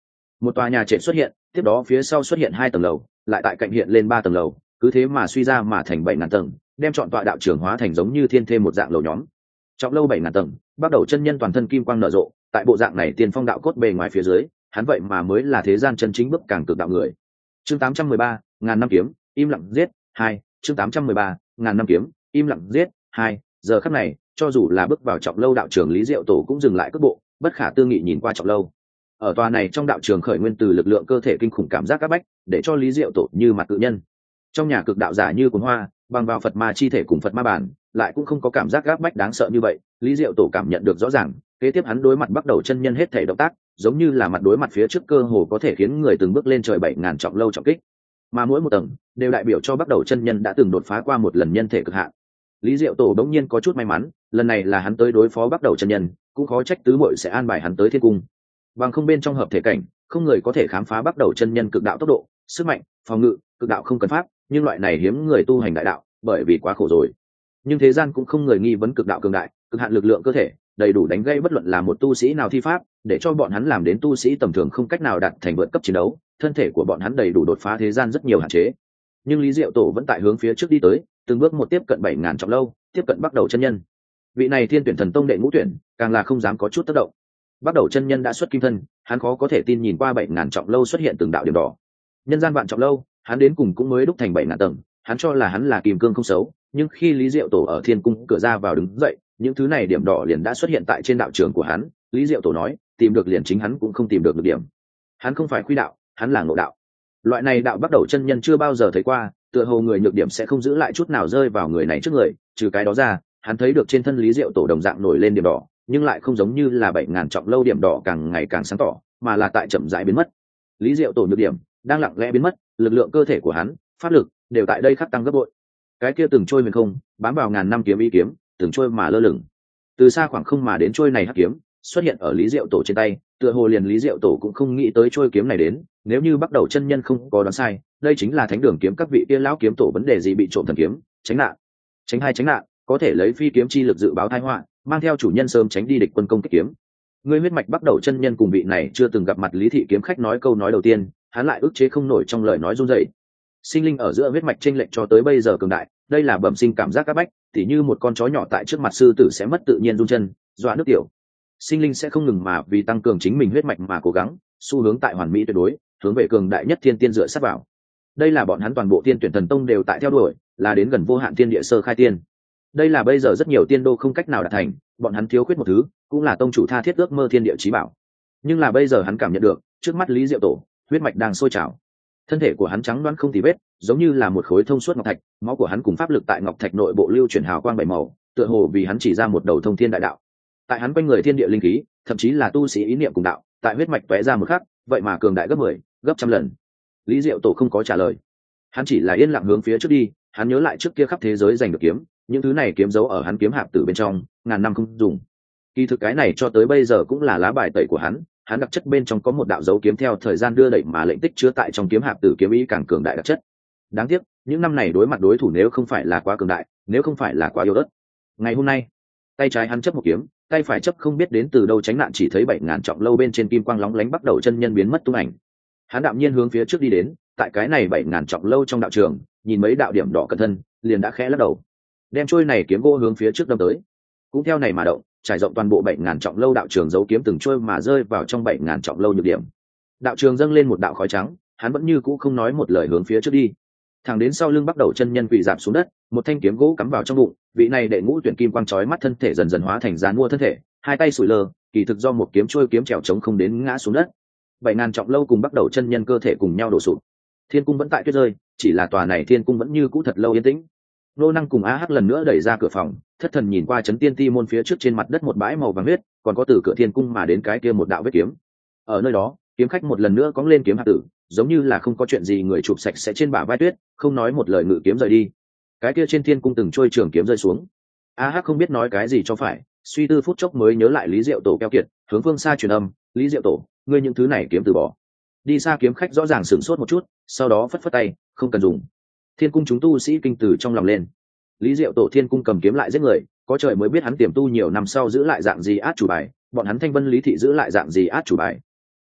Một tòa nhà trệt xuất hiện, tiếp đó phía sau xuất hiện hai tầng lầu, lại tại cạnh hiện lên ba tầng lầu, cứ thế mà suy ra mà thành bảy ngàn tầng, đem chọn tọa đạo trường hóa thành giống như thiên thêm một dạng lầu nhóm. Trọng lâu bảy ngàn tầng, bắt đầu chân nhân toàn thân kim quang nở rộ, tại bộ dạng này tiên phong đạo cốt bề ngoài phía dưới, hắn vậy mà mới là thế gian chân chính bước càng cực đạo người. Chương tám trăm mười ba, ngàn năm kiếm, im lặng giết, hai, chương tám trăm mười ba, ngàn năm kiếm, im lặng giết, hai, giờ khắc này, cho dù là bước vào trọng lâu đạo trường Lý Diệu Tổ cũng dừng lại cước bộ, bất khả tư nghị nhìn qua trọng lâu. Ở tòa này trong đạo trường khởi nguyên từ lực lượng cơ thể kinh khủng cảm giác các bách, để cho Lý Diệu Tổ như mặt cự nhân. Trong nhà cực đạo giả như cuốn hoa, bằng vào Phật ma chi thể cùng Phật ma bản, lại cũng không có cảm giác gáp bách đáng sợ như vậy. Lý Diệu Tổ cảm nhận được rõ ràng, kế tiếp hắn đối mặt bắt đầu chân nhân hết thể động tác, giống như là mặt đối mặt phía trước cơ hồ có thể khiến người từng bước lên trời bảy ngàn trọng lâu trọng kích, mà mỗi một tầng đều đại biểu cho bắt đầu chân nhân đã từng đột phá qua một lần nhân thể cực hạn. Lý Diệu Tổ đống nhiên có chút may mắn, lần này là hắn tới đối phó bắt đầu chân nhân, cũng khó trách tứ muội sẽ an bài hắn tới thiên cung. Bằng không bên trong hợp thể cảnh, không người có thể khám phá bắt đầu chân nhân cực đạo tốc độ, sức mạnh, phòng ngự, cực đạo không cần pháp, nhưng loại này hiếm người tu hành đại đạo, bởi vì quá khổ rồi. Nhưng thế gian cũng không người nghi vấn cực đạo cường đại, cực hạn lực lượng cơ thể, đầy đủ đánh gây bất luận là một tu sĩ nào thi pháp, để cho bọn hắn làm đến tu sĩ tầm thường không cách nào đạt thành vượt cấp chiến đấu, thân thể của bọn hắn đầy đủ đột phá thế gian rất nhiều hạn chế. Nhưng Lý Diệu Tổ vẫn tại hướng phía trước đi tới, từng bước một tiếp cận bảy ngàn trọng lâu, tiếp cận bắt đầu chân nhân. Vị này thiên tuyển thần tông đệ ngũ tuyển, càng là không dám có chút tác động. Bắt đầu chân nhân đã xuất kim thân, hắn khó có thể tin nhìn qua bảy ngàn trọng lâu xuất hiện từng đạo điểm đỏ. Nhân gian vạn trọng lâu, hắn đến cùng cũng mới đúc thành bảy ngàn tầng, hắn cho là hắn là kim cương không xấu, nhưng khi Lý Diệu Tổ ở thiên cung cửa ra vào đứng dậy, những thứ này điểm đỏ liền đã xuất hiện tại trên đạo trường của hắn. Lý Diệu Tổ nói, tìm được liền chính hắn cũng không tìm được được điểm. Hắn không phải khuy đạo, hắn là ngộ đạo. Loại này đạo bắt đầu chân nhân chưa bao giờ thấy qua, tựa hồ người nhược điểm sẽ không giữ lại chút nào rơi vào người này trước người. Trừ cái đó ra, hắn thấy được trên thân Lý Diệu Tổ đồng dạng nổi lên điểm đỏ, nhưng lại không giống như là bảy ngàn trọng lâu điểm đỏ càng ngày càng sáng tỏ, mà là tại chậm rãi biến mất. Lý Diệu Tổ nhược điểm đang lặng lẽ biến mất, lực lượng cơ thể của hắn, pháp lực đều tại đây khắc tăng gấp bội. Cái kia từng trôi huyền không, bám vào ngàn năm kiếm ý kiếm, từng trôi mà lơ lửng. Từ xa khoảng không mà đến trôi này hắc kiếm, xuất hiện ở Lý Diệu Tổ trên tay, tựa hồ liền Lý Diệu Tổ cũng không nghĩ tới trôi kiếm này đến. Nếu như bắt đầu chân nhân không có đoán sai, đây chính là thánh đường kiếm các vị kia lão kiếm tổ vấn đề gì bị trộm thần kiếm, tránh nạn, tránh hai tránh nạn, có thể lấy phi kiếm chi lực dự báo tai họa, mang theo chủ nhân sớm tránh đi địch quân công kích kiếm. Người huyết mạch bắt đầu chân nhân cùng vị này chưa từng gặp mặt Lý thị kiếm khách nói câu nói đầu tiên, hắn lại ức chế không nổi trong lời nói run rẩy. Sinh linh ở giữa huyết mạch chênh lệch cho tới bây giờ cường đại, đây là bẩm sinh cảm giác các bách, tỉ như một con chó nhỏ tại trước mặt sư tử sẽ mất tự nhiên run chân, dọa nước tiểu. Sinh linh sẽ không ngừng mà vì tăng cường chính mình huyết mạch mà cố gắng, xu hướng tại hoàn mỹ tuyệt đối, hướng về cường đại nhất thiên tiên dựa sát vào. Đây là bọn hắn toàn bộ tiên tuyển thần tông đều tại theo đuổi, là đến gần vô hạn tiên địa sơ khai tiên. Đây là bây giờ rất nhiều tiên đô không cách nào đạt thành, bọn hắn thiếu khuyết một thứ, cũng là tông chủ tha thiết ước mơ thiên địa chí bảo. Nhưng là bây giờ hắn cảm nhận được, trước mắt Lý Diệu Tổ, huyết mạch đang sôi trào. Thân thể của hắn trắng đoán không tì vết, giống như là một khối thông suốt ngọc thạch, máu của hắn cùng pháp lực tại ngọc thạch nội bộ lưu chuyển hào quang bảy màu, tựa hồ vì hắn chỉ ra một đầu thông thiên đại đạo. Tại hắn quanh người thiên địa linh khí, thậm chí là tu sĩ ý niệm cùng đạo, tại huyết mạch tóe ra một khắc, vậy mà cường đại gấp mười, gấp trăm lần. Lý Diệu Tổ không có trả lời, hắn chỉ là yên lặng hướng phía trước đi. Hắn nhớ lại trước kia khắp thế giới giành được kiếm, những thứ này kiếm giấu ở hắn kiếm hạp tử bên trong, ngàn năm không dùng. Kỳ thực cái này cho tới bây giờ cũng là lá bài tẩy của hắn, hắn đặc chất bên trong có một đạo dấu kiếm theo thời gian đưa đẩy mà lệnh tích chứa tại trong kiếm hạp tử kiếm ý càng cường đại đặc chất. Đáng tiếc, những năm này đối mặt đối thủ nếu không phải là quá cường đại, nếu không phải là quá yếu ớt. Ngày hôm nay, tay trái hắn chấp một kiếm, tay phải chấp không biết đến từ đâu tránh nạn, chỉ thấy bảy ngàn trọng lâu bên trên kim quang lóng lánh bắt đầu chân nhân biến mất tung ảnh. Hắn đạm nhiên hướng phía trước đi đến, tại cái này bảy ngàn trọng lâu trong đạo trường, nhìn mấy đạo điểm đỏ cẩn thân, liền đã khẽ lắc đầu, đem trôi này kiếm gỗ hướng phía trước đâm tới. Cũng theo này mà động, trải rộng toàn bộ bảy ngàn trọng lâu đạo trường giấu kiếm từng trôi mà rơi vào trong bảy ngàn trọng lâu nhược điểm. Đạo trường dâng lên một đạo khói trắng, hắn vẫn như cũ không nói một lời hướng phía trước đi. Thẳng đến sau lưng bắt đầu chân nhân quỳ rạp xuống đất, một thanh kiếm gỗ cắm vào trong bụng, vị này đệ ngũ tuyển kim quang chói mắt thân thể dần dần hóa thành giàn mua thân thể, hai tay sủi lơ, kỳ thực do một kiếm trôi kiếm trèo chống không đến ngã xuống đất. Bảy ngàn trọng lâu cùng bắt đầu chân nhân cơ thể cùng nhau đổ sụp. Thiên cung vẫn tại tuyết rơi, chỉ là tòa này thiên cung vẫn như cũ thật lâu yên tĩnh. Nô Năng cùng A Hắc lần nữa đẩy ra cửa phòng, thất thần nhìn qua chấn tiên ti môn phía trước trên mặt đất một bãi màu vàng huyết, còn có từ cửa thiên cung mà đến cái kia một đạo vết kiếm. Ở nơi đó, kiếm khách một lần nữa cóng lên kiếm hạp tử, giống như là không có chuyện gì người chụp sạch sẽ trên bả vai tuyết, không nói một lời ngự kiếm rời đi. Cái kia trên thiên cung từng trôi trường kiếm rơi xuống. A Hắc không biết nói cái gì cho phải, suy tư phút chốc mới nhớ lại Lý Diệu Tổ keo kiệt, hướng phương xa truyền âm, "Lý Diệu Tổ, ngươi những thứ này kiếm từ bỏ." Đi xa kiếm khách rõ ràng sửng sốt một chút, sau đó phất phất tay, "Không cần dùng." Thiên cung chúng tu sĩ kinh từ trong lòng lên. Lý Diệu Tổ thiên cung cầm kiếm lại giết người, có trời mới biết hắn tiềm tu nhiều năm sau giữ lại dạng gì át chủ bài, bọn hắn Thanh Vân Lý thị giữ lại dạng gì át chủ bài.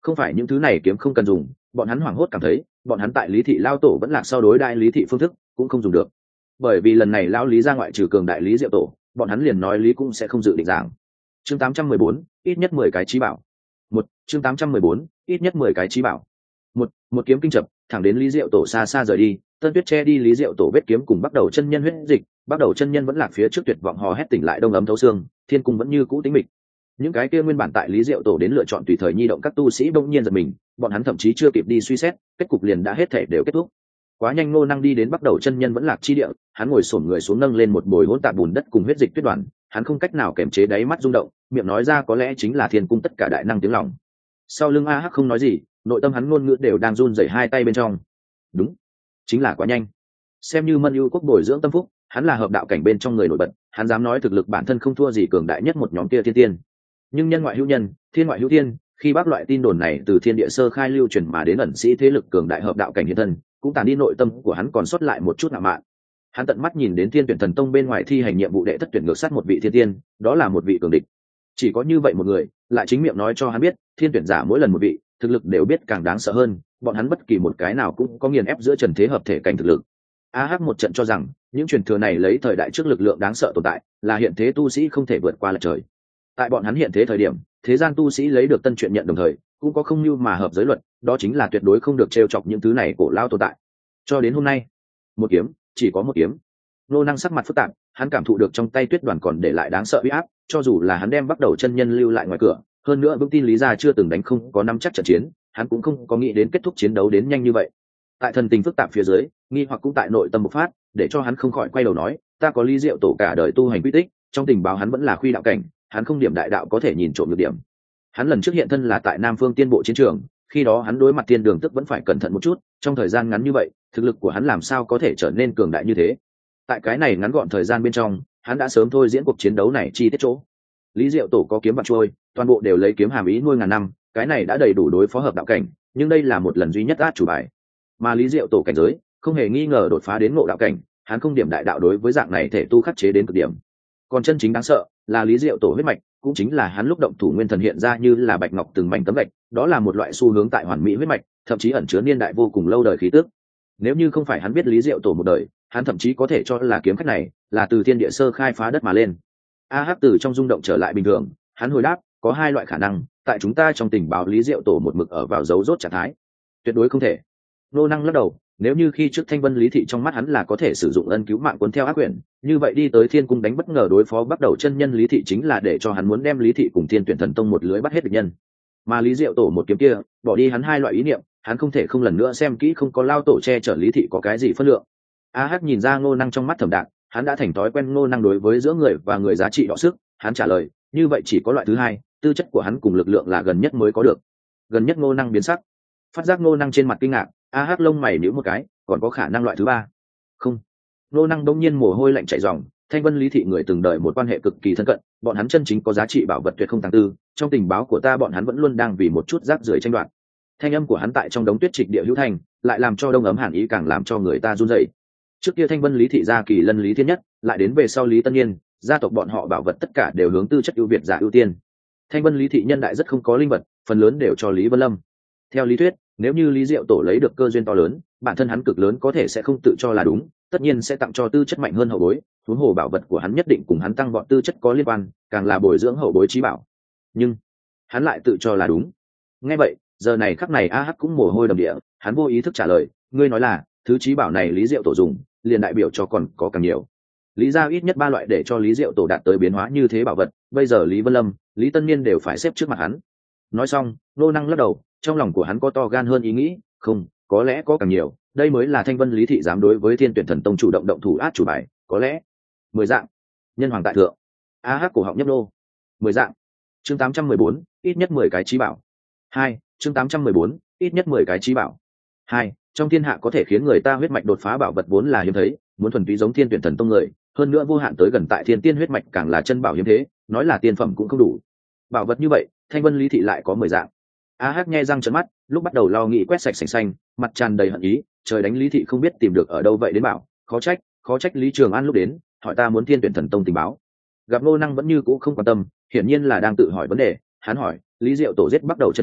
Không phải những thứ này kiếm không cần dùng, bọn hắn hoảng hốt cảm thấy bọn hắn tại lý thị lao tổ vẫn lạc sau đối đại lý thị phương thức cũng không dùng được, bởi vì lần này lão lý ra ngoại trừ cường đại lý diệu tổ, bọn hắn liền nói lý cũng sẽ không dự định giảng. Chương tám trăm mười bốn, ít nhất mười cái trí bảo. Một, chương tám trăm mười bốn, ít nhất mười cái trí bảo. Một, một kiếm kinh chập, thẳng đến lý diệu tổ xa xa rời đi, Tân Tuyết che đi lý diệu tổ vết kiếm cùng bắt đầu chân nhân huyết dịch, bắt đầu chân nhân vẫn lạc phía trước tuyệt vọng hò hét tỉnh lại đông ấm thấu xương, thiên cung vẫn như cũ tĩnh mịch. Những cái kia nguyên bản tại lý diệu tổ đến lựa chọn tùy thời nhi động các tu sĩ bỗng nhiên giật mình, bọn hắn thậm chí chưa kịp đi suy xét, kết cục liền đã hết thể đều kết thúc. Quá nhanh, Ngô Năng đi đến bắt đầu chân nhân vẫn lạc chi địa, hắn ngồi xổm người xuống nâng lên một bồi hỗn tạp bùn đất cùng huyết dịch tuyết đoàn, hắn không cách nào kiềm chế đáy mắt rung động, miệng nói ra có lẽ chính là thiên cung tất cả đại năng tiếng lòng. Sau lưng a hắc không nói gì, nội tâm hắn ngôn ngữ đều đang run rẩy hai tay bên trong. Đúng, chính là quá nhanh. Xem như Mân Ưu quốc bồi dưỡng tâm phúc, hắn là hợp đạo cảnh bên trong người nổi bật, hắn dám nói thực lực bản thân không thua gì cường đại nhất một nhóm kia thiên tiên. Nhưng nhân ngoại hữu nhân, thiên ngoại hữu thiên, khi bác loại tin đồn này từ thiên địa sơ khai lưu truyền mà đến ẩn sĩ thế lực cường đại hợp đạo cảnh hiện thân, cũng tàn đi nội tâm của hắn còn sót lại một chút ngạo mạn. Hắn tận mắt nhìn đến thiên tuyển thần tông bên ngoài thi hành nhiệm vụ đệ thất tuyển ngược sát một vị thiên tiên, đó là một vị cường địch. Chỉ có như vậy một người lại chính miệng nói cho hắn biết thiên tuyển giả mỗi lần một vị thực lực đều biết càng đáng sợ hơn, bọn hắn bất kỳ một cái nào cũng có nghiền ép giữa trần thế hợp thể cảnh thực lực. A Hắc một trận cho rằng những truyền thừa này lấy thời đại trước lực lượng đáng sợ tồn tại, là hiện thế tu sĩ không thể vượt qua lệch trời. Tại bọn hắn hiện thế thời điểm, thế gian tu sĩ lấy được tân truyện nhận đồng thời cũng có không như mà hợp giới luật, đó chính là tuyệt đối không được trêu chọc những thứ này cổ lao tồn tại. Cho đến hôm nay, một kiếm, chỉ có một kiếm. Nô Năng sắc mặt phức tạp, hắn cảm thụ được trong tay tuyết đoàn còn để lại đáng sợ uy áp, cho dù là hắn đem bắt đầu chân nhân lưu lại ngoài cửa, hơn nữa vững tin lý gia chưa từng đánh không có nắm chắc trận chiến, hắn cũng không có nghĩ đến kết thúc chiến đấu đến nhanh như vậy. Tại thần tình phức tạp phía dưới, nghi hoặc cũng tại nội tâm bộc phát, để cho hắn không khỏi quay đầu nói, ta có lý diệu tổ cả đời tu hành quy tích, trong tình báo hắn vẫn là khuy đạo cảnh, hắn không điểm đại đạo có thể nhìn trộm được điểm. Hắn lần trước hiện thân là tại Nam Phương Tiên Bộ chiến trường, khi đó hắn đối mặt tiên đường tức vẫn phải cẩn thận một chút, trong thời gian ngắn như vậy, thực lực của hắn làm sao có thể trở nên cường đại như thế. Tại cái này ngắn gọn thời gian bên trong, hắn đã sớm thôi diễn cuộc chiến đấu này chi tiết chỗ. Lý Diệu Tổ có kiếm bạc trôi, toàn bộ đều lấy kiếm hàm ý nuôi ngàn năm, cái này đã đầy đủ đối phó hợp đạo cảnh, nhưng đây là một lần duy nhất át chủ bài. Mà Lý Diệu Tổ cảnh giới, không hề nghi ngờ đột phá đến ngộ đạo cảnh, hắn không điểm đại đạo đối với dạng này thể tu khắc chế đến cực điểm. Còn chân chính đáng sợ là Lý Diệu Tổ huyết mạch, cũng chính là hắn lúc động thủ nguyên thần hiện ra như là bạch ngọc từng mảnh tấm gạch, đó là một loại xu hướng tại hoàn mỹ huyết mạch, thậm chí ẩn chứa niên đại vô cùng lâu đời khí tức. Nếu như không phải hắn biết Lý Diệu Tổ một đời, hắn thậm chí có thể cho là kiếm khách này là từ thiên địa sơ khai phá đất mà lên. A Hắc từ trong rung động trở lại bình thường, hắn hồi đáp, có hai loại khả năng, tại chúng ta trong tình báo Lý Diệu Tổ một mực ở vào dấu rốt trạng thái, tuyệt đối không thể. Nô Năng lắc đầu, nếu như khi trước Thanh Vân Lý Thị trong mắt hắn là có thể sử dụng ân cứu mạng cuốn theo ác quyển, như vậy đi tới Thiên Cung đánh bất ngờ đối phó bắt đầu chân nhân Lý Thị chính là để cho hắn muốn đem Lý Thị cùng Thiên Tuyển Thần Tông một lưới bắt hết địch nhân. Mà Lý Diệu Tổ một kiếm kia, bỏ đi hắn hai loại ý niệm, hắn không thể không lần nữa xem kỹ không có lao tổ che chở Lý Thị có cái gì phân lượng. A Hắc nhìn ra Ngô Năng trong mắt thẩm đạn, hắn đã thành thói quen Ngô Năng đối với giữa người và người giá trị đọ sức, hắn trả lời, như vậy chỉ có loại thứ hai, tư chất của hắn cùng lực lượng là gần nhất mới có được. Gần nhất Ngô Năng biến sắc, phát giác Ngô Năng trên mặt kinh ngạc, A Hắc lông mày nhíu một cái, còn có khả năng loại thứ ba? Không. Ngô Năng đông nhiên mồ hôi lạnh chảy ròng, Thanh Vân Lý Thị người từng đợi một quan hệ cực kỳ thân cận, bọn hắn chân chính có giá trị bảo vật tuyệt không tàng tư, trong tình báo của ta bọn hắn vẫn luôn đang vì một chút rác rưởi tranh đoạt. Thanh âm của hắn tại trong đống tuyết trịch địa hữu thành, lại làm cho đông ấm hàn ý càng làm cho người ta run rẩy. Trước kia Thanh Vân Lý Thị gia kỳ lân Lý Thiên Nhất, lại đến về sau Lý Tân Nhiên, gia tộc bọn họ bảo vật tất cả đều hướng tư chất ưu việt giả ưu tiên. Thanh Vân Lý Thị nhân đại rất không có linh vật, phần lớn đều cho Lý Vân Lâm. Theo lý thuyết, nếu như Lý Diệu Tổ lấy được cơ duyên to lớn, bản thân hắn cực lớn có thể sẽ không tự cho là đúng, tất nhiên sẽ tặng cho tư chất mạnh hơn hậu bối, huống hồ bảo vật của hắn nhất định cùng hắn tăng bọn tư chất có liên quan, càng là bồi dưỡng hậu bối trí bảo. Nhưng hắn lại tự cho là đúng. Nghe vậy, giờ này khắc này A Hắc cũng mồ hôi đầm địa, hắn vô ý thức trả lời, ngươi nói là thứ trí bảo này Lý Diệu Tổ dùng, liền đại biểu cho còn có càng nhiều. Lý gia ít nhất ba loại để cho Lý Diệu Tổ đạt tới biến hóa như thế bảo vật, bây giờ Lý Vân Lâm, Lý Tân Niên đều phải xếp trước mặt hắn. Nói xong, Ngô Năng lắc đầu, trong lòng của hắn có to gan hơn ý nghĩ, không, có lẽ có càng nhiều, đây mới là Thanh Vân Lý Thị dám đối với Thiên Tuyển Thần Tông chủ động động thủ át chủ bài, có lẽ mười dạng. Nhân hoàng tại thượng. A Hắc cổ họng nhấp nô. Mười dạng. Chương tám trăm mười bốn, ít nhất mười cái trí bảo. Hai, chương tám trăm mười bốn, ít nhất mười cái trí bảo. Hai, trong thiên hạ có thể khiến người ta huyết mạch đột phá bảo vật vốn là hiếm thấy, muốn thuần túy giống Thiên Tuyển Thần Tông người, hơn nữa vô hạn tới gần tại Thiên Tiên huyết mạch càng là chân bảo hiếm thế, nói là tiên phẩm cũng không đủ. Bảo vật như vậy, Thanh Vân Lý Thị lại có mười dạng. A Hắc nghe răng trợn mắt, lúc bắt đầu lo nghĩ quét sạch sành xanh, mặt tràn đầy hận ý, trời đánh Lý Thị không biết tìm được ở đâu vậy đến bảo, khó trách, khó trách Lý Trường An lúc đến, hỏi ta muốn Thiên Tuyển Thần Tông tình báo. Gặp Ngô Năng vẫn như cũ không quan tâm, hiển nhiên là đang tự hỏi vấn đề, hắn hỏi, Lý Diệu Tổ giết bắt đầu chân nhân,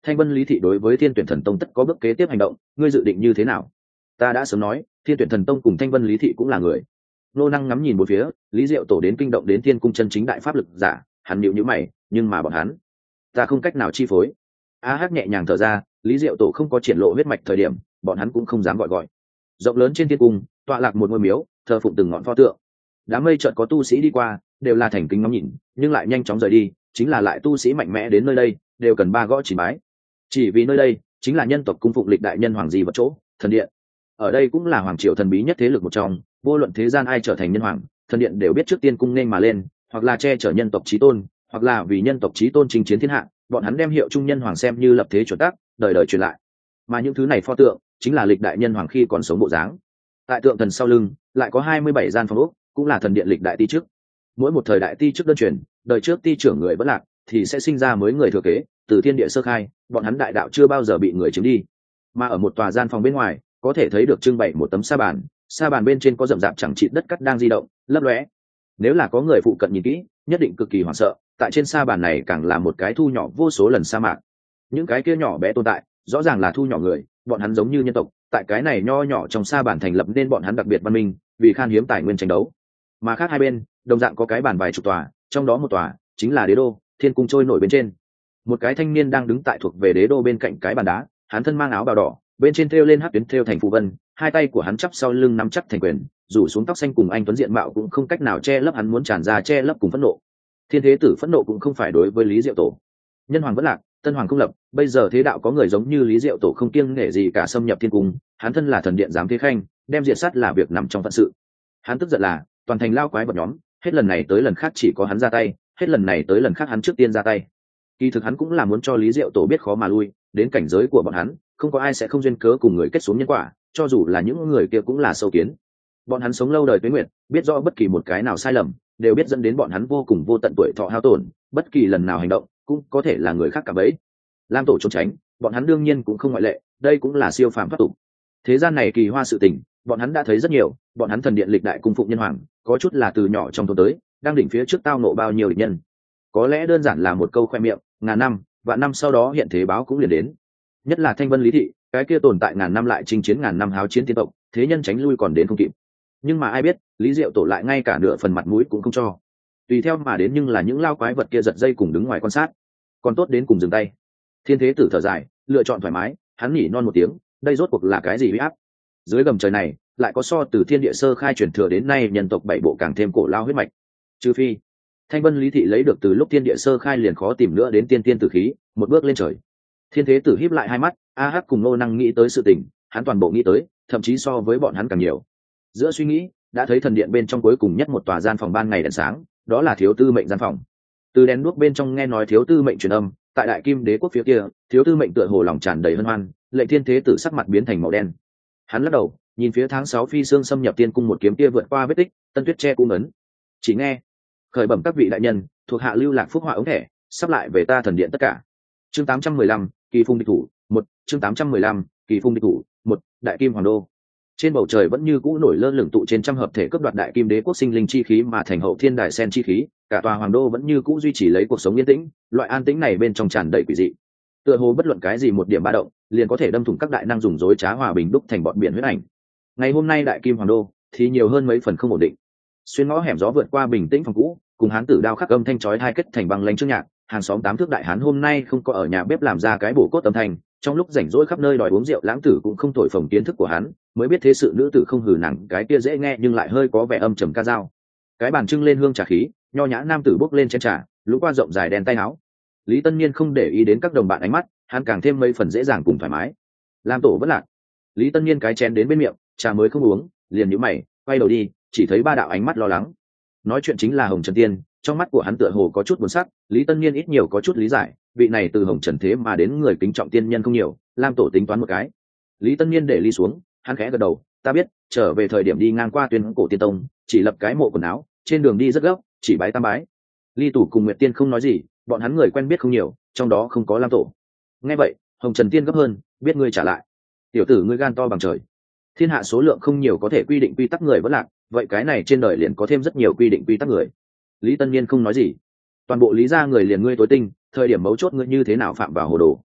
Thanh Vân Lý thị đối với Thiên Tuyển Thần Tông tất có bước kế tiếp hành động, ngươi dự định như thế nào? Ta đã sớm nói, Thiên Tuyển Thần Tông cùng Thanh Vân Lý thị cũng là người. Nô Năng ngắm nhìn một phía, Lý Diệu Tổ đến kinh động đến Thiên Cung chân chính đại pháp lực giả, hắn nhíu nhíu mày, nhưng mà bọn hắn, ta không cách nào chi phối. A Hắc nhẹ nhàng thở ra, Lý Diệu Tổ không có triển lộ huyết mạch thời điểm, bọn hắn cũng không dám gọi gọi. Rộng lớn trên thiên cung, tọa lạc một ngôi miếu, thờ phụng từng ngọn pho tượng. Đám mây chợt có tu sĩ đi qua, đều là thành kính ngắm nhìn, nhưng lại nhanh chóng rời đi, chính là lại tu sĩ mạnh mẽ đến nơi đây, đều cần ba gõ chỉ bái. Chỉ vì nơi đây chính là nhân tộc cung phụng lịch đại nhân hoàng di vật chỗ, thần điện. Ở đây cũng là hoàng triều thần bí nhất thế lực một trong, vô luận thế gian ai trở thành nhân hoàng, thần điện đều biết trước tiên cung nên mà lên, hoặc là che chở nhân tộc chí tôn, hoặc là vì nhân tộc chí tôn chinh chiến thiên hạ, bọn hắn đem hiệu trung nhân hoàng xem như lập thế chuẩn tắc, đời đời truyền lại. Mà những thứ này pho tượng chính là lịch đại nhân hoàng khi còn sống bộ dáng. Tại tượng thần sau lưng lại có hai mươi bảy gian phòng ốc, cũng là thần điện lịch đại ti trước. Mỗi một thời đại ti trước đơn truyền, đời trước ti trưởng người vẫn lạc thì sẽ sinh ra mới người thừa kế, từ thiên địa sơ khai, bọn hắn đại đạo chưa bao giờ bị người chiếm đi. Mà ở một tòa gian phòng bên ngoài, có thể thấy được trưng bày một tấm sa bàn, sa bàn bên trên có rậm rạp chẳng chịt đất cắt đang di động, lấp lóe. Nếu là có người phụ cận nhìn kỹ, nhất định cực kỳ hoảng sợ, tại trên sa bàn này càng là một cái thu nhỏ vô số lần sa mạc. Những cái kia nhỏ bé tồn tại, rõ ràng là thu nhỏ người, bọn hắn giống như nhân tộc, tại cái này nho nhỏ trong sa bàn thành lập nên bọn hắn đặc biệt văn minh, vì khan hiếm tài nguyên tranh đấu. Mà khác hai bên, đồng dạng có cái bàn vài chục tòa, trong đó một tòa chính là đế đô, thiên cung trôi nổi bên trên. Một cái thanh niên đang đứng tại thuộc về đế đô bên cạnh cái bàn đá, hắn thân mang áo bào đỏ, bên trên thêu lên hắc tuyến thêu thành phù vân, hai tay của hắn chắp sau lưng nắm chắc thành quyền, rủ xuống tóc xanh cùng anh tuấn diện mạo cũng không cách nào che lấp hắn muốn tràn ra che lấp cùng phẫn nộ. Thiên thế tử phẫn nộ cũng không phải đối với Lý Diệu Tổ. Nhân hoàng vẫn lạc, tân hoàng không lập, bây giờ thế đạo có người giống như Lý Diệu Tổ không kiêng nể gì cả xâm nhập thiên cung, hắn thân là thần điện giám thế khanh, đem diệt sát là việc nằm trong phận sự. Hắn tức giận là toàn thành lao quái vật nhóm, hết lần này tới lần khác chỉ có hắn ra tay, hết lần này tới lần khác hắn trước tiên ra tay. Kỳ thực hắn cũng là muốn cho Lý Diệu Tổ biết khó mà lui, đến cảnh giới của bọn hắn, không có ai sẽ không duyên cớ cùng người kết xuống nhân quả, cho dù là những người kia cũng là sâu kiến. Bọn hắn sống lâu đời tuế nguyệt, biết rõ bất kỳ một cái nào sai lầm, đều biết dẫn đến bọn hắn vô cùng vô tận tuổi thọ hao tổn, bất kỳ lần nào hành động, cũng có thể là người khác cả bấy. Lam Tổ trốn tránh, bọn hắn đương nhiên cũng không ngoại lệ, đây cũng là siêu phàm pháp tục. Thế gian này kỳ hoa sự tình, bọn hắn đã thấy rất nhiều, bọn hắn thần điện lịch đại cung phụng nhân hoàng, có chút là từ nhỏ trong thôn tới, đang đỉnh phía trước tao nộ bao nhiêu địch nhân. Có lẽ đơn giản là một câu khoe miệng, ngàn năm, vạn năm sau đó hiện thế báo cũng liền đến. Nhất là Thanh Vân Lý thị, cái kia tồn tại ngàn năm lại chinh chiến ngàn năm háo chiến tiên tộc, thế nhân tránh lui còn đến không kịp. Nhưng mà ai biết, Lý Diệu Tổ lại ngay cả nửa phần mặt mũi cũng không cho. Tùy theo mà đến nhưng là những lao quái vật kia giật dây cùng đứng ngoài quan sát, còn tốt đến cùng dừng tay. Thiên thế tử thở dài, lựa chọn thoải mái, hắn nhỉ non một tiếng, đây rốt cuộc là cái gì uy áp? Dưới gầm trời này, lại có so từ thiên địa sơ khai truyền thừa đến nay nhân tộc bảy bộ càng thêm cổ lao huyết mạch. Trừ phi Thanh Vân Lý thị lấy được từ lúc thiên địa sơ khai liền khó tìm nữa đến tiên tiên tử khí, một bước lên trời. Thiên thế tử híp lại hai mắt, A Hắc cùng Nô Năng nghĩ tới sự tình, hắn toàn bộ nghĩ tới, thậm chí so với bọn hắn càng nhiều. Giữa suy nghĩ, đã thấy thần điện bên trong cuối cùng nhất một tòa gian phòng ban ngày đèn sáng, đó là thiếu tư mệnh gian phòng. Từ đèn đuốc bên trong nghe nói thiếu tư mệnh truyền âm, tại Đại Kim Đế quốc phía kia, thiếu tư mệnh tựa hồ lòng tràn đầy hân hoan, lệnh thiên thế tử sắc mặt biến thành màu đen. Hắn lắc đầu, nhìn phía tháng sáu phi xương xâm nhập tiên cung một kiếm kia vượt qua vết tích, tân tuyết che cung ấn. Chỉ nghe, khởi bẩm các vị đại nhân, thuộc hạ lưu lạc phúc họa ống thẻ, sắp lại về ta thần điện tất cả. Chương tám trăm mười lăm, kỳ phung địch thủ, một, chương tám trăm mười lăm, kỳ phung địch thủ, một, Đại Kim Hoàng đô. Trên bầu trời vẫn như cũ nổi lơ lửng tụ trên trăm hợp thể cướp đoạt Đại Kim Đế quốc sinh linh chi khí mà thành hậu thiên đại sen chi khí, cả tòa hoàng đô vẫn như cũ duy trì lấy cuộc sống yên tĩnh, loại an tĩnh này bên trong tràn đầy quỷ dị. Tựa hồ bất luận cái gì một điểm ba động, liền có thể đâm thủng các đại năng dùng dối trá hòa bình đúc thành bọn biển huyết ảnh. Ngày hôm nay Đại Kim Hoàng đô thì nhiều hơn mấy phần không ổn định. Xuyên ngõ hẻm gió vượt qua bình tĩnh phòng cũ, cùng hán tử đao khắc âm thanh chói tai kết thành băng lãnh trước nhạc, hàng xóm tám thước đại hán hôm nay không có ở nhà bếp làm ra cái bổ cốt âm thanh, trong lúc rảnh rỗi khắp nơi đòi uống rượu lãng tử cũng không thổi phồng kiến thức của hắn, mới biết thế sự nữ tử không hừ nàng cái kia dễ nghe nhưng lại hơi có vẻ âm trầm ca dao. Cái bàn trưng lên hương trà khí, nho nhã nam tử bốc lên chén trà, lũ qua rộng dài đen tay áo. Lý Tân Niên không để ý đến các đồng bạn ánh mắt, hắn càng thêm mấy phần dễ dàng cùng thoải mái. Lam Tổ vẫn lạc. Lý Tân Niên cái chén đến bên miệng, trà mới không uống, liền nhíu mày, quay đầu đi, chỉ thấy ba đạo ánh mắt lo lắng. Nói chuyện chính là Hồng Trần Tiên, trong mắt của hắn tựa hồ có chút buồn sắc, Lý Tân Niên ít nhiều có chút lý giải, vị này từ Hồng Trần thế mà đến người kính trọng tiên nhân không nhiều, Lam Tổ tính toán một cái. Lý Tân Niên để ly xuống, hắn khẽ gật đầu, ta biết, trở về thời điểm đi ngang qua Tuyên Cổ Tiên Tông, chỉ lập cái mộ quần áo, trên đường đi rất gấp, chỉ bái tam bái. Ly Tủ cùng Nguyệt Tiên không nói gì, bọn hắn người quen biết không nhiều, trong đó không có Lam Tổ. Nghe vậy, Hồng Trần Tiên gấp hơn, biết ngươi trả lại. Tiểu tử ngươi gan to bằng trời. Thiên hạ số lượng không nhiều có thể quy định quy tắc người vẫn lạc, vậy cái này trên đời liền có thêm rất nhiều quy định quy tắc người. Lý Tân Niên không nói gì. Toàn bộ Lý gia người liền ngươi tối tinh, thời điểm mấu chốt ngươi như thế nào phạm vào hồ đồ.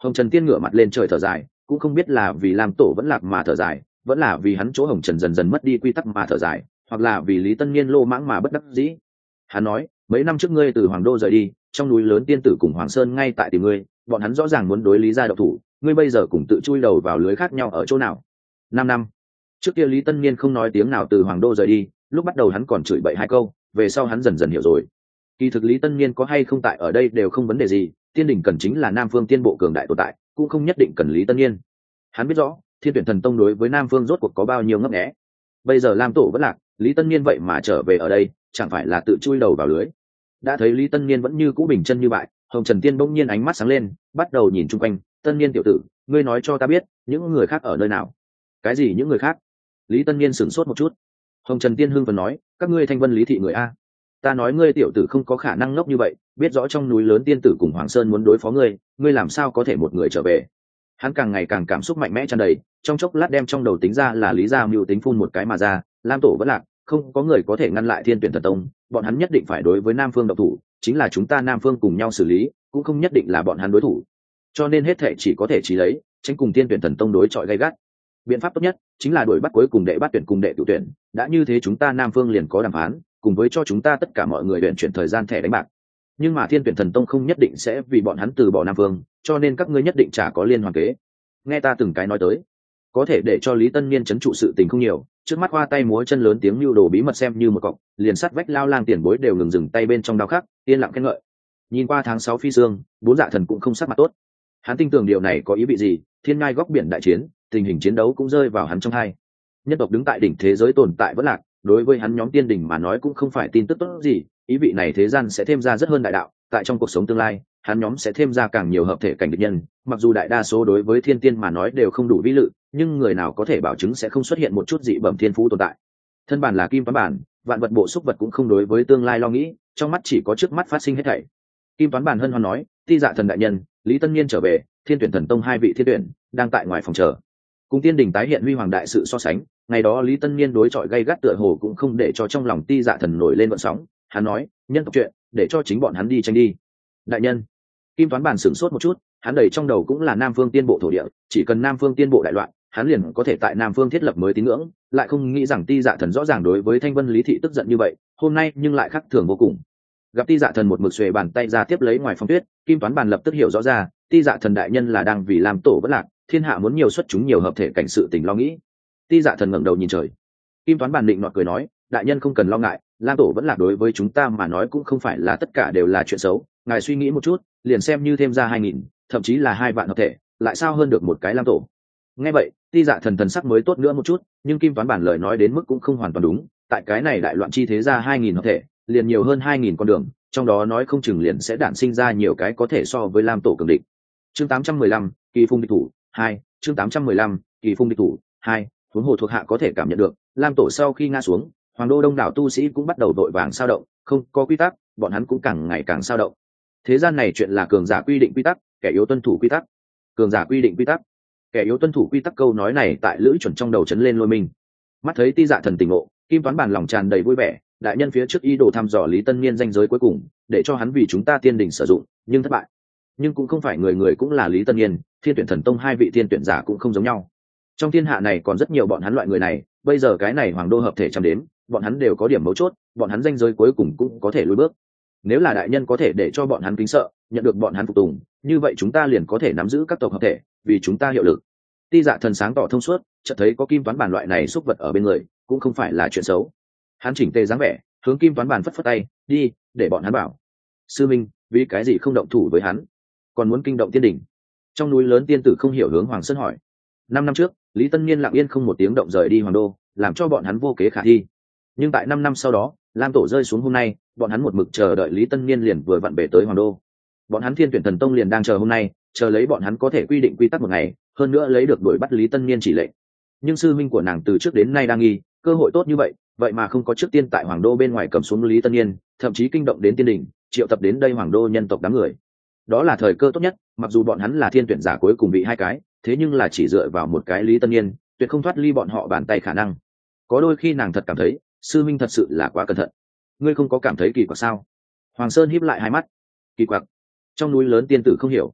Hồng Trần Tiên ngửa mặt lên trời thở dài, cũng không biết là vì Lam Tổ vẫn lạc mà thở dài, vẫn là vì hắn chỗ Hồng Trần dần dần mất đi quy tắc mà thở dài, hoặc là vì Lý Tân Niên lô mãng mà bất đắc dĩ. Hắn nói, mấy năm trước ngươi từ Hoàng Đô rời đi, trong núi lớn tiên tử cùng Hoàng Sơn ngay tại tìm ngươi, bọn hắn rõ ràng muốn đối Lý gia độc thủ, ngươi bây giờ cùng tự chui đầu vào lưới khác nhau ở chỗ nào? Năm năm trước kia Lý Tân Niên không nói tiếng nào từ Hoàng Đô rời đi, lúc bắt đầu hắn còn chửi bậy hai câu, về sau hắn dần dần hiểu rồi. Kỳ thực Lý Tân Niên có hay không tại ở đây đều không vấn đề gì, tiên đỉnh cần chính là Nam Phương tiên bộ cường đại tồn tại, cũng không nhất định cần Lý Tân Niên. Hắn biết rõ Thiên Tuyển Thần Tông đối với Nam Phương rốt cuộc có bao nhiêu ngấp nghé. Bây giờ Lam Tổ vẫn lạc, Lý Tân Niên vậy mà trở về ở đây, chẳng phải là tự chui đầu vào lưới. Đã thấy Lý Tân Niên vẫn như cũ bình chân như bại, Hồng Trần Tiên bỗng nhiên ánh mắt sáng lên, bắt đầu nhìn chung quanh. Tân Niên tiểu tử, ngươi nói cho ta biết, những người khác ở nơi nào? Cái gì những người khác? Lý Tân Niên sửng sốt một chút. Hồng Trần Tiên hưng phấn nói, các ngươi Thanh Vân Lý thị người a. Ta nói ngươi tiểu tử không có khả năng ngốc như vậy, biết rõ trong núi lớn tiên tử cùng Hoàng Sơn muốn đối phó ngươi, ngươi làm sao có thể một người trở về? Hắn càng ngày càng cảm xúc mạnh mẽ tràn đầy, trong chốc lát đem trong đầu tính ra là Lý gia mưu tính phun một cái mà ra, Lam Tổ vẫn lạc, không có người có thể ngăn lại Thiên Tuyển Thần Tông, bọn hắn nhất định phải đối với Nam Phương độc thủ, chính là chúng ta Nam Phương cùng nhau xử lý, cũng không nhất định là bọn hắn đối thủ. Cho nên hết thệ chỉ có thể trí lấy, tránh cùng Thiên Tuyển Thần Tông đối chọi gay gắt. Biện pháp tốt nhất chính là đuổi bắt cuối cùng đệ bắt tuyển cùng đệ tự tuyển, đã như thế chúng ta Nam Phương liền có đàm phán, cùng với cho chúng ta tất cả mọi người luyện chuyển thời gian thẻ đánh bạc. Nhưng mà Thiên Tuyển Thần Tông không nhất định sẽ vì bọn hắn từ bỏ Nam Phương, cho nên các ngươi nhất định chả có liên hoàn kế. Nghe ta từng cái nói tới, có thể để cho Lý Tân Niên chấn trụ sự tình không nhiều, trước mắt hoa tay múa chân lớn tiếng lưu đồ bí mật xem như một cọc, liền sắt vách lao lang tiền bối đều ngừng dừng tay bên trong đao khắc, yên lặng khen ngợi. Nhìn qua tháng sáu phi sương, bốn dạ thần cũng không sắc mặt tốt. Hắn tin tưởng điều này có ý vị gì, thiên ngai góc biển đại chiến, tình hình chiến đấu cũng rơi vào hắn trong hai. Nhân tộc đứng tại đỉnh thế giới tồn tại vẫn lạc, đối với hắn nhóm tiên đình mà nói cũng không phải tin tức tốt gì, ý vị này thế gian sẽ thêm ra rất hơn đại đạo, tại trong cuộc sống tương lai, hắn nhóm sẽ thêm ra càng nhiều hợp thể cảnh địch nhân, mặc dù đại đa số đối với thiên tiên mà nói đều không đủ vĩ lự, nhưng người nào có thể bảo chứng sẽ không xuất hiện một chút dị bẩm thiên phú tồn tại. Thân bản là kim toán bản, vạn vật bộ xúc vật cũng không đối với tương lai lo nghĩ, trong mắt chỉ có trước mắt phát sinh hết thảy. Kim toán bản hân hoan nói, ti dạ thần đại nhân, Lý Tân Niên trở về, Thiên Tuyển Thần Tông hai vị thiên tuyển đang tại ngoài phòng chờ. Cùng tiên đình tái hiện huy hoàng đại sự so sánh, ngày đó Lý Tân Niên đối chọi gay gắt tựa hồ cũng không để cho trong lòng ti dạ thần nổi lên vận sóng. Hắn nói, nhân tộc chuyện, để cho chính bọn hắn đi tranh đi. Đại nhân. Kim toán bản sửng sốt một chút, hắn đầy trong đầu cũng là Nam Phương tiên bộ thổ địa, chỉ cần Nam Phương tiên bộ đại loạn, hắn liền có thể tại Nam Phương thiết lập mới tín ngưỡng, lại không nghĩ rằng ti dạ thần rõ ràng đối với Thanh Vân Lý thị tức giận như vậy, hôm nay nhưng lại khác thường vô cùng. Gặp ti dạ thần một mực xuề bàn tay ra tiếp lấy ngoài phong tuyết, Kim toán bản lập tức hiểu rõ ra, ti dạ thần đại nhân là đang vì làm tổ bất lạc, thiên hạ muốn nhiều xuất chúng nhiều hợp thể cảnh sự tình lo nghĩ. Ti dạ thần ngẩng đầu nhìn trời. Kim toán bản định nọt cười nói, đại nhân không cần lo ngại, Lam Tổ vẫn lạc đối với chúng ta mà nói cũng không phải là tất cả đều là chuyện xấu, ngài suy nghĩ một chút, liền xem như thêm ra hai nghìn, thậm chí là hai vạn hợp thể, lại sao hơn được một cái Lam Tổ. Nghe vậy, ti dạ thần thần sắc mới tốt nữa một chút, nhưng Kim toán bản lời nói đến mức cũng không hoàn toàn đúng, tại cái này đại loạn chi thế ra hai nghìn hợp thể, liền nhiều hơn hai nghìn con đường, trong đó nói không chừng liền sẽ đản sinh ra nhiều cái có thể so với Lam Tổ cường địch. Chương tám trăm mười lăm, Kỳ Phung địch thủ hai, chương tám trăm mười lăm, Kỳ Phung địch thủ hai, huống hồ thuộc hạ có thể cảm nhận được, Lam Tổ sau khi ngã xuống, Hoàng Đô đông đảo tu sĩ cũng bắt đầu vội vàng sao động, không có quy tắc, bọn hắn cũng càng ngày càng sao động. Thế gian này chuyện là cường giả quy định quy tắc, kẻ yếu tuân thủ quy tắc. Cường giả quy định quy tắc, kẻ yếu tuân thủ quy tắc, câu nói này tại Lữ Chuẩn trong đầu chấn lên lôi mình. Mắt thấy ti dạ thần tỉnh ngộ, Kim toán bản lòng tràn đầy vui vẻ, đại nhân phía trước ý đồ thăm dò Lý Tân Niên danh giới cuối cùng, để cho hắn vì chúng ta tiên đình sử dụng, nhưng thất bại. Nhưng cũng không phải người người cũng là Lý Tân Niên, Thiên Tuyển Thần Tông hai vị tiên tuyển giả cũng không giống nhau. Trong thiên hạ này còn rất nhiều bọn hắn loại người này, bây giờ cái này Hoàng Đô hợp thể chăm đến, bọn hắn đều có điểm mấu chốt, bọn hắn danh giới cuối cùng cũng có thể lùi bước. Nếu là đại nhân có thể để cho bọn hắn kính sợ, nhận được bọn hắn phục tùng, như vậy chúng ta liền có thể nắm giữ các tộc hợp thể, vì chúng ta hiệu lực. Ti dạ thần sáng tỏ thông suốt, chợt thấy có kim toán bản loại này xúc vật ở bên người, cũng không phải là chuyện xấu. Hắn chỉnh tề dáng vẻ, hướng kim toán bản phất phất tay, đi, để bọn hắn bảo. Sư minh, vì cái gì không động thủ với hắn, còn muốn kinh động tiên đỉnh? Trong núi lớn tiên tử không hiểu hướng Hoàng Sơn hỏi. Năm năm trước, Lý Tân Niên lặng yên không một tiếng động rời đi Hoàng Đô, làm cho bọn hắn vô kế khả thi. Nhưng tại năm năm sau đó, Lam Tổ rơi xuống hôm nay, bọn hắn một mực chờ đợi Lý Tân Niên liền vừa vặn về tới Hoàng Đô. Bọn hắn Thiên Tuyển Thần Tông liền đang chờ hôm nay, chờ lấy bọn hắn có thể quy định quy tắc một ngày, hơn nữa lấy được đuổi bắt Lý Tân Niên chỉ lệnh. Nhưng sư minh của nàng từ trước đến nay đang nghi, cơ hội tốt như vậy, vậy mà không có trước tiên tại Hoàng Đô bên ngoài cầm xuống Lý Tân Niên, thậm chí kinh động đến tiên đình, triệu tập đến đây Hoàng Đô nhân tộc đám người. Đó là thời cơ tốt nhất, mặc dù bọn hắn là thiên tuyển giả cuối cùng bị hai cái, thế nhưng là chỉ dựa vào một cái Lý Tân Niên, tuyệt không thoát ly bọn họ bàn tay khả năng. Có đôi khi nàng thật cảm thấy, sư minh thật sự là quá cẩn thận. Ngươi không có cảm thấy kỳ quặc sao? Hoàng Sơn híp lại hai mắt. Kỳ quặc? Trong núi lớn tiên tử không hiểu.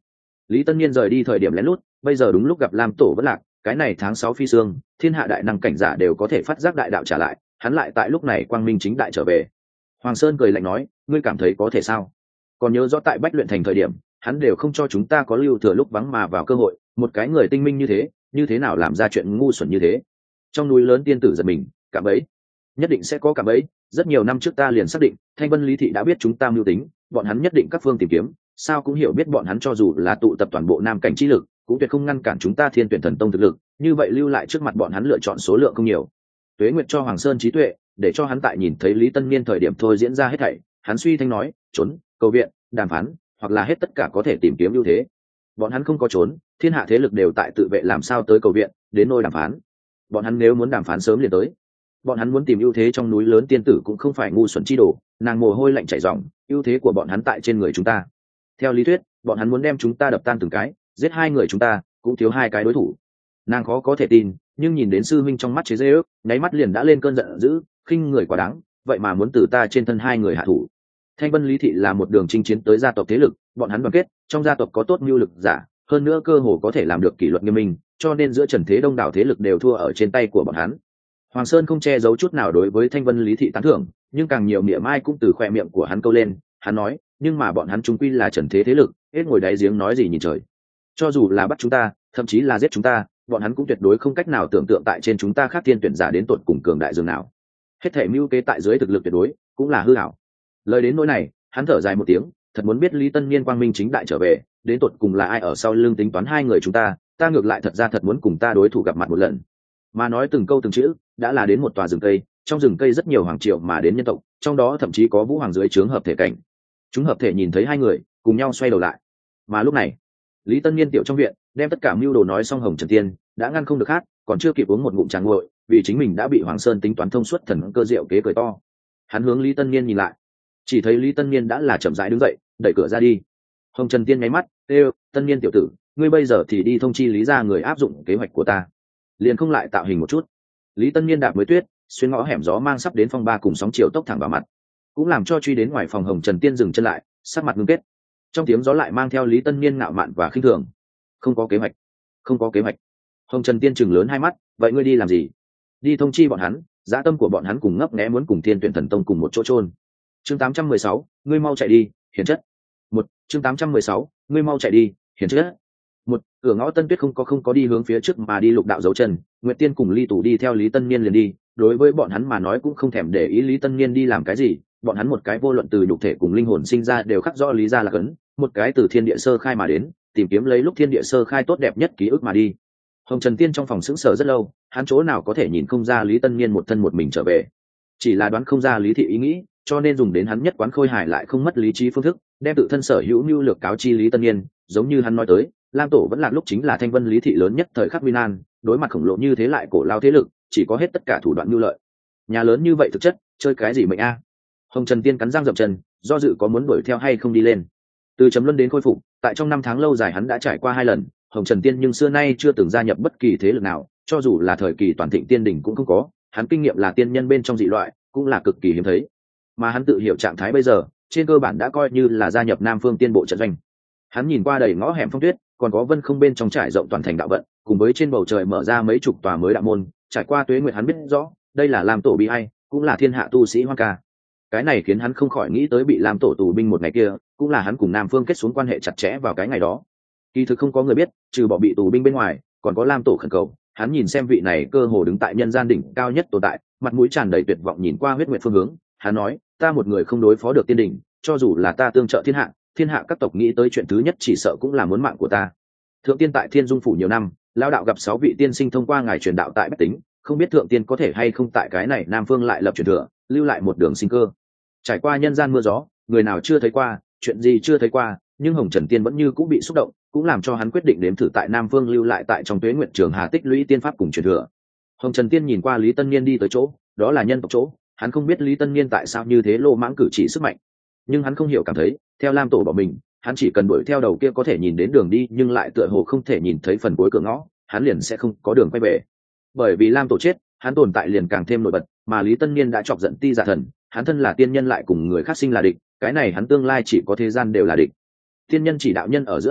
Lý Tân Niên rời đi thời điểm lén lút, bây giờ đúng lúc gặp Lam Tổ vẫn lạc, cái này tháng sáu phi sương, thiên hạ đại năng cảnh giả đều có thể phát giác đại đạo trả lại, hắn lại tại lúc này quang minh chính đại trở về. Hoàng Sơn cười lạnh nói, ngươi cảm thấy có thể sao? Còn nhớ rõ tại Bách Luyện Thành thời điểm, hắn đều không cho chúng ta có lưu thừa lúc vắng mà vào cơ hội, một cái người tinh minh như thế, như thế nào làm ra chuyện ngu xuẩn như thế? Trong núi lớn tiên tử giật mình, cảm ấy, nhất định sẽ có cảm ấy, rất nhiều năm trước ta liền xác định, Thanh Vân Lý Thị đã biết chúng ta mưu tính, bọn hắn nhất định các phương tìm kiếm, sao cũng hiểu biết bọn hắn cho dù là tụ tập toàn bộ nam cảnh chi lực, cũng tuyệt không ngăn cản chúng ta Thiên Tuyển Thần Tông thực lực, như vậy lưu lại trước mặt bọn hắn lựa chọn số lượng không nhiều. Tuế Nguyệt cho Hoàng Sơn trí tuệ, để cho hắn tại nhìn thấy Lý Tân Niên thời điểm thôi diễn ra hết thảy, hắn suy thanh nói, trốn, cầu viện, đàm phán, hoặc là hết tất cả có thể tìm kiếm ưu thế. Bọn hắn không có trốn, thiên hạ thế lực đều tại tự vệ, làm sao tới cầu viện, đến nơi đàm phán. Bọn hắn nếu muốn đàm phán sớm liền tới. Bọn hắn muốn tìm ưu thế trong núi lớn tiên tử cũng không phải ngu xuẩn chi đồ, nàng mồ hôi lạnh chảy ròng, ưu thế của bọn hắn tại trên người chúng ta. Theo lý thuyết, bọn hắn muốn đem chúng ta đập tan từng cái, giết hai người chúng ta, cũng thiếu hai cái đối thủ. Nàng khó có thể tin, nhưng nhìn đến sư huynh trong mắt chế giễu, ước nháy mắt liền đã lên cơn giận dữ, khinh người quá đáng, vậy mà muốn từ ta trên thân hai người hạ thủ. Thanh Vân Lý Thị là một đường chinh chiến tới gia tộc thế lực, bọn hắn đoàn kết, trong gia tộc có tốt mưu lực giả, hơn nữa cơ hồ có thể làm được kỷ luật nghiêm minh, cho nên giữa trần thế đông đảo thế lực đều thua ở trên tay của bọn hắn. Hoàng Sơn không che giấu chút nào đối với Thanh Vân Lý Thị tán thưởng, nhưng càng nhiều niệm ai cũng từ khoe miệng của hắn câu lên, hắn nói, nhưng mà bọn hắn chúng quy là trần thế thế lực, hết ngồi đáy giếng nói gì nhìn trời. Cho dù là bắt chúng ta, thậm chí là giết chúng ta, bọn hắn cũng tuyệt đối không cách nào tưởng tượng tại trên chúng ta khác thiên tuyển giả đến tột cùng cường đại dường nào. Hết thể mưu kế tại dưới thực lực tuyệt đối, cũng là hư ảo. Lời đến nỗi này, hắn thở dài một tiếng, thật muốn biết Lý Tân Niên quang minh chính đại trở về, đến tột cùng là ai ở sau lưng tính toán hai người chúng ta, ta ngược lại thật ra thật muốn cùng ta đối thủ gặp mặt một lần. Mà nói từng câu từng chữ, đã là đến một tòa rừng cây, trong rừng cây rất nhiều hoàng triều mà đến nhân tộc, trong đó thậm chí có Vũ Hoàng dưới trướng hợp thể cảnh. Chúng hợp thể nhìn thấy hai người, cùng nhau xoay đầu lại. Mà lúc này, Lý Tân Niên tiểu trong viện, đem tất cả mưu đồ nói xong, Hồng Trần Tiên đã ngăn không được hát, còn chưa kịp uống một ngụm trà nguội, vì chính mình đã bị Hoàng Sơn tính toán thông suốt thần cơ diệu kế cười to. Hắn hướng Lý Tân Niên nhìn lại, chỉ thấy Lý Tân Niên đã là chậm rãi đứng dậy, đẩy cửa ra đi. Hồng Trần Tiên nháy mắt, "Ê, Tân Niên tiểu tử, ngươi bây giờ thì đi thông chi Lý gia người áp dụng kế hoạch của ta, liền không lại tạo hình một chút." Lý Tân Niên đạp mới tuyết, xuyên ngõ hẻm gió mang sắp đến phong ba cùng sóng chiều tốc thẳng vào mặt, cũng làm cho truy đến ngoài phòng Hồng Trần Tiên dừng chân lại, sắc mặt ngưng kết. Trong tiếng gió lại mang theo Lý Tân Niên ngạo mạn và khinh thường. "Không có kế hoạch, không có kế hoạch." Hồng Trần Tiên chừng lớn hai mắt, "Vậy ngươi đi làm gì?" "Đi thông chi bọn hắn, dã tâm của bọn hắn cùng ngấp nghé muốn cùng Thiên Tuyển Thần Tông cùng một chỗ chôn." Chương tám trăm mười sáu, ngươi mau chạy đi, hiền chất. Một, chương tám trăm mười sáu, ngươi mau chạy đi, hiền chất. Một, cửa ngõ Tân Tuyết không có không có đi hướng phía trước mà đi lục đạo dấu chân, Nguyệt Tiên cùng Ly Tủ đi theo Lý Tân Niên liền đi, đối với bọn hắn mà nói cũng không thèm để ý Lý Tân Niên đi làm cái gì, bọn hắn một cái vô luận từ nhục thể cùng linh hồn sinh ra đều khắc rõ lý ra là cấn, một cái từ thiên địa sơ khai mà đến, tìm kiếm lấy lúc thiên địa sơ khai tốt đẹp nhất ký ức mà đi. Hồng Trần Tiên trong phòng sững sờ rất lâu, hắn chỗ nào có thể nhìn không ra Lý Tân Niên một thân một mình trở về, chỉ là đoán không ra Lý Thị ý nghĩ, cho nên dùng đến hắn nhất quán khôi hài lại không mất lý trí phương thức, đem tự thân sở hữu nhu lược cáo chi Lý Tân Niên, giống như hắn nói tới, Lam Tổ vẫn là lúc chính là Thanh Vân Lý Thị lớn nhất thời khắc nguy nan, đối mặt khổng lồ như thế lại cổ lao thế lực, chỉ có hết tất cả thủ đoạn nhu lợi. Nhà lớn như vậy thực chất, chơi cái gì mệnh a? Hồng Trần Tiên cắn răng dậm chân, do dự có muốn đuổi theo hay không đi lên. Từ chấm luân đến khôi phục, tại trong năm tháng lâu dài hắn đã trải qua hai lần, Hồng Trần Tiên nhưng xưa nay chưa từng gia nhập bất kỳ thế lực nào, cho dù là thời kỳ toàn thịnh tiên đỉnh cũng không có, hắn kinh nghiệm là tiên nhân bên trong dị loại, cũng là cực kỳ hiếm thấy. Mà hắn tự hiểu trạng thái bây giờ, trên cơ bản đã coi như là gia nhập Nam Phương Tiên Bộ trận doanh. Hắn nhìn qua đầy ngõ hẻm phong tuyết, còn có vân không bên trong trải rộng toàn thành đạo vận, cùng với trên bầu trời mở ra mấy chục tòa mới đạo môn, trải qua tuế nguyệt hắn biết rõ, đây là Lam Tổ bi ai, cũng là thiên hạ tu sĩ hoang ca. Cái này khiến hắn không khỏi nghĩ tới bị Lam Tổ tù binh một ngày kia, cũng là hắn cùng Nam Phương kết xuống quan hệ chặt chẽ vào cái ngày đó. Kỳ thực không có người biết, trừ bỏ bị tù binh bên ngoài, còn có Lam Tổ khẩn cầu, hắn nhìn xem vị này cơ hồ đứng tại nhân gian đỉnh cao nhất tồn tại, mặt mũi tràn đầy tuyệt vọng nhìn qua huyết nguyệt phương hướng, hắn nói, ta một người không đối phó được tiên đỉnh, cho dù là ta tương trợ thiên hạ, thiên hạ các tộc nghĩ tới chuyện thứ nhất chỉ sợ cũng là muốn mạng của ta. Thượng tiên tại Thiên Dung phủ nhiều năm, lão đạo gặp sáu vị tiên sinh thông qua ngài truyền đạo tại Bách Tính, không biết thượng tiên có thể hay không tại cái này Nam Phương lại lập truyền thừa, lưu lại một đường sinh cơ. Trải qua nhân gian mưa gió, người nào chưa thấy qua, chuyện gì chưa thấy qua, nhưng Hồng Trần Tiên vẫn như cũng bị xúc động, cũng làm cho hắn quyết định đếm thử tại Nam Phương lưu lại tại trong Tuế Nguyệt Trường Hà tích lũy tiên pháp cùng truyền thừa. Hồng Trần Tiên nhìn qua Lý Tân Niên đi tới chỗ, đó là nhân tộc chỗ, hắn không biết Lý Tân Niên tại sao như thế lô mãng cử chỉ sức mạnh, nhưng hắn không hiểu cảm thấy, theo Lam Tổ bỏ mình, hắn chỉ cần đuổi theo đầu kia có thể nhìn đến đường đi nhưng lại tựa hồ không thể nhìn thấy phần cuối cửa ngõ, hắn liền sẽ không có đường quay về. Bởi vì Lam Tổ chết, hắn tồn tại liền càng thêm nổi bật, mà Lý Tân Niên đã chọc giận Ti Giả Thần, hắn thân là tiên nhân lại cùng người khác sinh là địch, cái này hắn tương lai chỉ có thế gian đều là địch. Tiên nhân chỉ đạo nhân ở giữa hảo,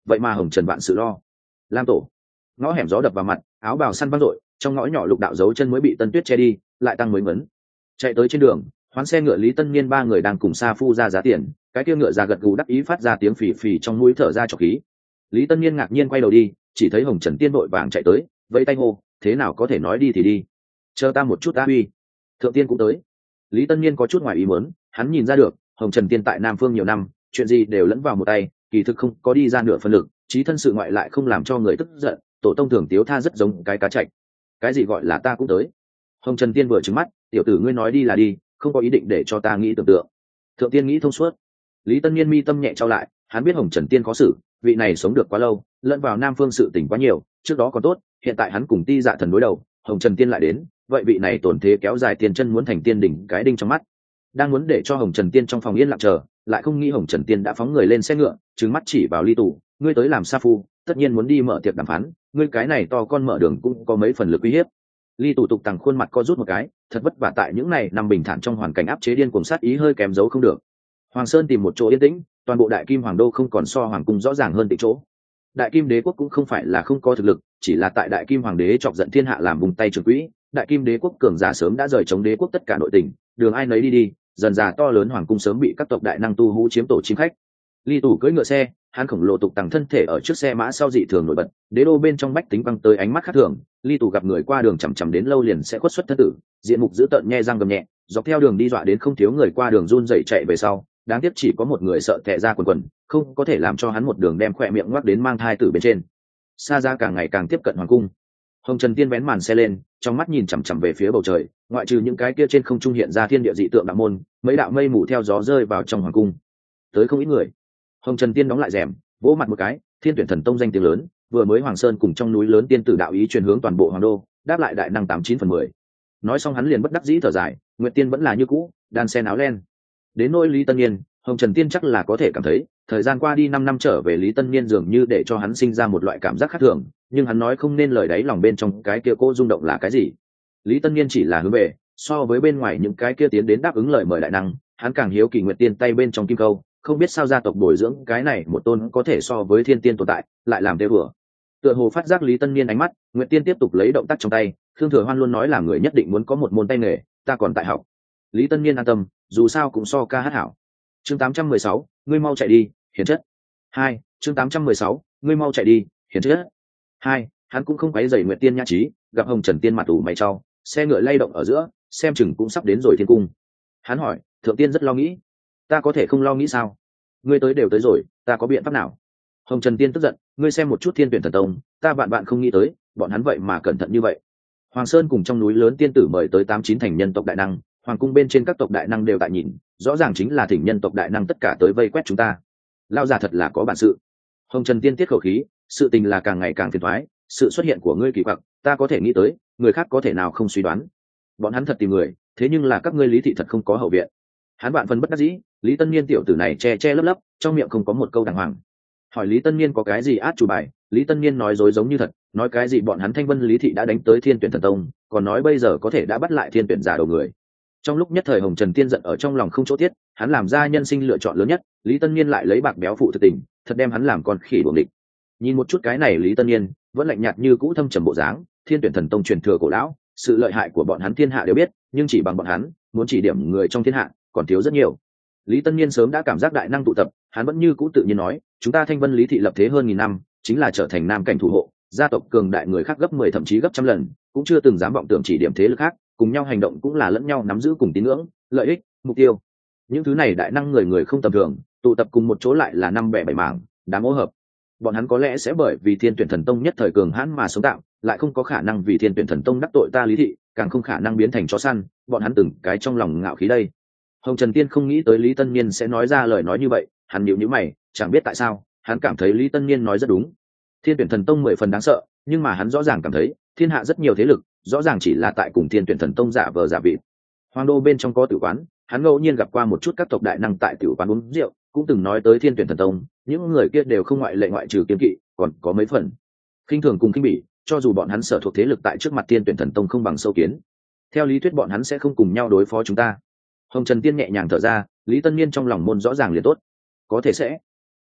vậy mà hồng trần vạn sự lo. Lam tổ. Ngõ hẻm gió đập vào mặt, áo bào săn văng rội, trong ngõ nhỏ lục đạo dấu chân mới bị Tân Tuyết che đi, lại tăng mới ngấn. Chạy tới trên đường, hoán xe ngựa Lý Tân Niên ba người đang cùng Sa Phu ra giá tiền, cái kia ngựa già gật gù đắc ý phát ra tiếng phì phì trong mũi thở ra trọc khí. Lý Tân Niên ngạc nhiên quay đầu đi, chỉ thấy Hồng Trần Tiên vội vàng chạy tới, vẫy tay hô, thế nào có thể nói đi thì đi, chờ ta một chút ta uy. Thượng Tiên cũng tới. Lý Tân Niên có chút ngoài ý muốn, hắn nhìn ra được Hồng Trần Tiên tại Nam Phương nhiều năm, chuyện gì đều lẫn vào một tay, kỳ thực không có đi ra nửa phần lực, trí thân sự ngoại lại không làm cho người tức giận. Tổ tông thường tiếu tha rất giống cái cá chạch. Cái gì gọi là ta cũng tới? Hồng Trần Tiên vừa trừng mắt, tiểu tử ngươi nói đi là đi, không có ý định để cho ta nghĩ tưởng tượng. Thượng Tiên nghĩ thông suốt. Lý Tân Niên mi tâm nhẹ trao lại, hắn biết Hồng Trần Tiên có xử, vị này sống được quá lâu, lẫn vào Nam Phương sự tình quá nhiều, trước đó còn tốt, hiện tại hắn cùng Ti Dạ Thần đối đầu, Hồng Trần Tiên lại đến, vậy vị này tổn thế kéo dài tiền chân muốn thành tiên đỉnh cái đinh trong mắt. Đang muốn để cho Hồng Trần Tiên trong phòng yên lặng chờ, lại không nghĩ Hồng Trần Tiên đã phóng người lên xe ngựa, trừng mắt chỉ vào Ly Tù, ngươi tới làm sa phu, tất nhiên muốn đi mở tiệc đàm phán, ngươi cái này to con mở đường cũng có mấy phần lực uy hiếp. Ly Tù tục tằng khuôn mặt co rút một cái, thật vất vả tại những này nằm bình thản trong hoàn cảnh áp chế điên cuồng sát ý hơi kém giấu không được. Hoàng Sơn tìm một chỗ yên tĩnh, toàn bộ Đại Kim Hoàng đô không còn so hoàng cung rõ ràng hơn tịnh chỗ. Đại Kim Đế quốc cũng không phải là không có thực lực, chỉ là tại Đại Kim Hoàng đế chọc giận thiên hạ làm vùng tay trường quỹ, Đại Kim Đế quốc cường giả sớm đã rời chống đế quốc tất cả nội tình, đường ai nấy đi đi, dần dà to lớn hoàng cung sớm bị các tộc đại năng tu hú chiếm tổ chiếm khách. Ly Tù cưỡi ngựa xe, hắn khổng lồ tục tằng thân thể ở trước xe mã sau dị thường nổi bật, đế đô bên trong bách tính băng tới ánh mắt khác thường. Ly Tù gặp người qua đường chằm chằm đến lâu liền sẽ khuất xuất thân tử, diện mục dữ tợn nhe răng gầm nhẹ, dọc theo đường đi dọa đến không thiếu người qua đường run rẩy chạy về sau. Đáng tiếc chỉ có một người sợ tè ra quần quần, không có thể làm cho hắn một đường đem khỏe miệng ngoắc đến mang thai tử bên trên. Xa ra càng ngày càng tiếp cận hoàng cung. Hồng Trần Tiên vén màn xe lên, trong mắt nhìn chằm chằm về phía bầu trời, ngoại trừ những cái kia trên không trung hiện ra thiên địa dị tượng đạo môn, mấy đạo mây mù theo gió rơi vào trong hoàng cung. Tới không ít người. Hồng Trần Tiên đóng lại rèm, vỗ mặt một cái, Thiên Tuyển Thần Tông danh tiếng lớn, vừa mới Hoàng Sơn cùng trong núi lớn tiên tử đạo ý truyền hướng toàn bộ hoàng đô, đáp lại đại năng tám chín phần mười. Nói xong hắn liền bất đắc dĩ thở dài, Nguyệt Tiên vẫn là như cũ, đan sen áo len. Đến nỗi Lý Tân Niên, Hồng Trần Tiên chắc là có thể cảm thấy, thời gian qua đi năm năm trở về Lý Tân Niên dường như để cho hắn sinh ra một loại cảm giác khác thường, nhưng hắn nói không nên lời đáy lòng bên trong cái kia cô rung động là cái gì. Lý Tân Niên chỉ là hướng về, so với bên ngoài những cái kia tiến đến đáp ứng lời mời đại năng, hắn càng hiếu kỳ Nguyệt Tiên tay bên trong kim câu, không biết sao gia tộc bồi dưỡng cái này một tôn có thể so với thiên tiên tồn tại, lại làm đê vừa. Tựa hồ phát giác Lý Tân Niên ánh mắt, Nguyệt Tiên tiếp tục lấy động tác trong tay, Khương Thừa Hoan luôn nói là người nhất định muốn có một môn tay nghề, ta còn tại học. Lý Tân Niên an tâm, dù sao cũng so ca hát hảo. Chương tám trăm mười sáu, ngươi mau chạy đi, hiền chất. Hai, chương tám trăm mười sáu, ngươi mau chạy đi, hiền chất. Hai, hắn cũng không quấy rầy Nguyệt Tiên nhã trí, gặp Hồng Trần Tiên mặt ủ mày chau, xe ngựa lay động ở giữa, xem chừng cũng sắp đến rồi thiên cung. Hắn hỏi, Thượng Tiên rất lo nghĩ, ta có thể không lo nghĩ sao? Ngươi tới đều tới rồi, ta có biện pháp nào? Hồng Trần Tiên tức giận, ngươi xem một chút Thiên Tuyển Thần Tông, ta vạn bạn không nghĩ tới, bọn hắn vậy mà cẩn thận như vậy. Hoàng Sơn cùng trong núi lớn tiên tử mời tới tám chín thành nhân tộc đại năng, hoàng cung bên trên các tộc đại năng đều tại nhìn, rõ ràng chính là thỉnh nhân tộc đại năng tất cả tới vây quét chúng ta. Lao già thật là có bản sự. Hồng Trần Tiên tiết khẩu khí, sự tình là càng ngày càng phiền toái, sự xuất hiện của ngươi kỳ quặc, ta có thể nghĩ tới, người khác có thể nào không suy đoán. Bọn hắn thật tìm người, thế nhưng là các ngươi Lý thị thật không có hậu viện. Hắn bạn phân bất đắc dĩ, Lý Tân Niên tiểu tử này che che lấp lấp, trong miệng không có một câu đàng hoàng. Hỏi Lý Tân Niên có cái gì át chủ bài, Lý Tân Niên nói dối giống như thật, nói cái gì bọn hắn Thanh Vân Lý thị đã đánh tới Thiên Tuyển Thần Tông, còn nói bây giờ có thể đã bắt lại Thiên Tuyển giả đầu người. Trong lúc nhất thời Hồng Trần Tiên giận ở trong lòng không chỗ tiết, hắn làm ra nhân sinh lựa chọn lớn nhất, Lý Tân Niên lại lấy bạc béo phụ thực tình, thật đem hắn làm con khỉ đuổi địch. Nhìn một chút cái này Lý Tân Niên, vẫn lạnh nhạt như cũ thâm trầm bộ dáng, Thiên Tuyển Thần Tông truyền thừa cổ lão, sự lợi hại của bọn hắn thiên hạ đều biết, nhưng chỉ bằng bọn hắn, muốn chỉ điểm người trong thiên hạ, còn thiếu rất nhiều. Lý Tân Niên sớm đã cảm giác đại năng tụ tập, hắn vẫn như cũ tự nhiên nói, chúng ta Thanh Vân Lý thị lập thế hơn nghìn năm, chính là trở thành nam cảnh thủ hộ, gia tộc cường đại người khác gấp mười thậm chí gấp trăm lần, cũng chưa từng dám vọng tưởng chỉ điểm thế lực khác, cùng nhau hành động cũng là lẫn nhau nắm giữ cùng tín ngưỡng, lợi ích, mục tiêu. Những thứ này đại năng người người không tầm thường, tụ tập cùng một chỗ lại là năm bẻ bảy mảng, đám ô hợp. Bọn hắn có lẽ sẽ bởi vì Thiên Tuyển Thần Tông nhất thời cường hãn mà sống tạm, lại không có khả năng vì Thiên Tuyển Thần Tông đắc tội ta Lý thị, càng không khả năng biến thành chó săn, bọn hắn từng cái trong lòng ngạo khí đây. Hồng Trần Tiên không nghĩ tới Lý Tân Niên sẽ nói ra lời nói như vậy, hắn nhíu nhíu mày, chẳng biết tại sao, hắn cảm thấy Lý Tân Niên nói rất đúng. Thiên Tuyển Thần Tông mười phần đáng sợ, nhưng mà hắn rõ ràng cảm thấy, thiên hạ rất nhiều thế lực, rõ ràng chỉ là tại cùng Thiên Tuyển Thần Tông giả vờ giả vịt. Hoàng đô bên trong có tử quán, hắn ngẫu nhiên gặp qua một chút các tộc đại năng tại tử quán uống rượu, cũng từng nói tới Thiên Tuyển Thần Tông, những người kia đều không ngoại lệ ngoại trừ kiêng kỵ, còn có mấy phần khinh thường cùng khinh bỉ, cho dù bọn hắn sở thuộc thế lực tại trước mặt Thiên Tuyển Thần Tông không bằng sâu kiến. Theo lý thuyết bọn hắn sẽ không cùng nhau đối phó chúng ta. Hồng Trần Tiên nhẹ nhàng thở ra, Lý Tân Niên trong lòng môn rõ ràng liền tốt, có thể sẽ.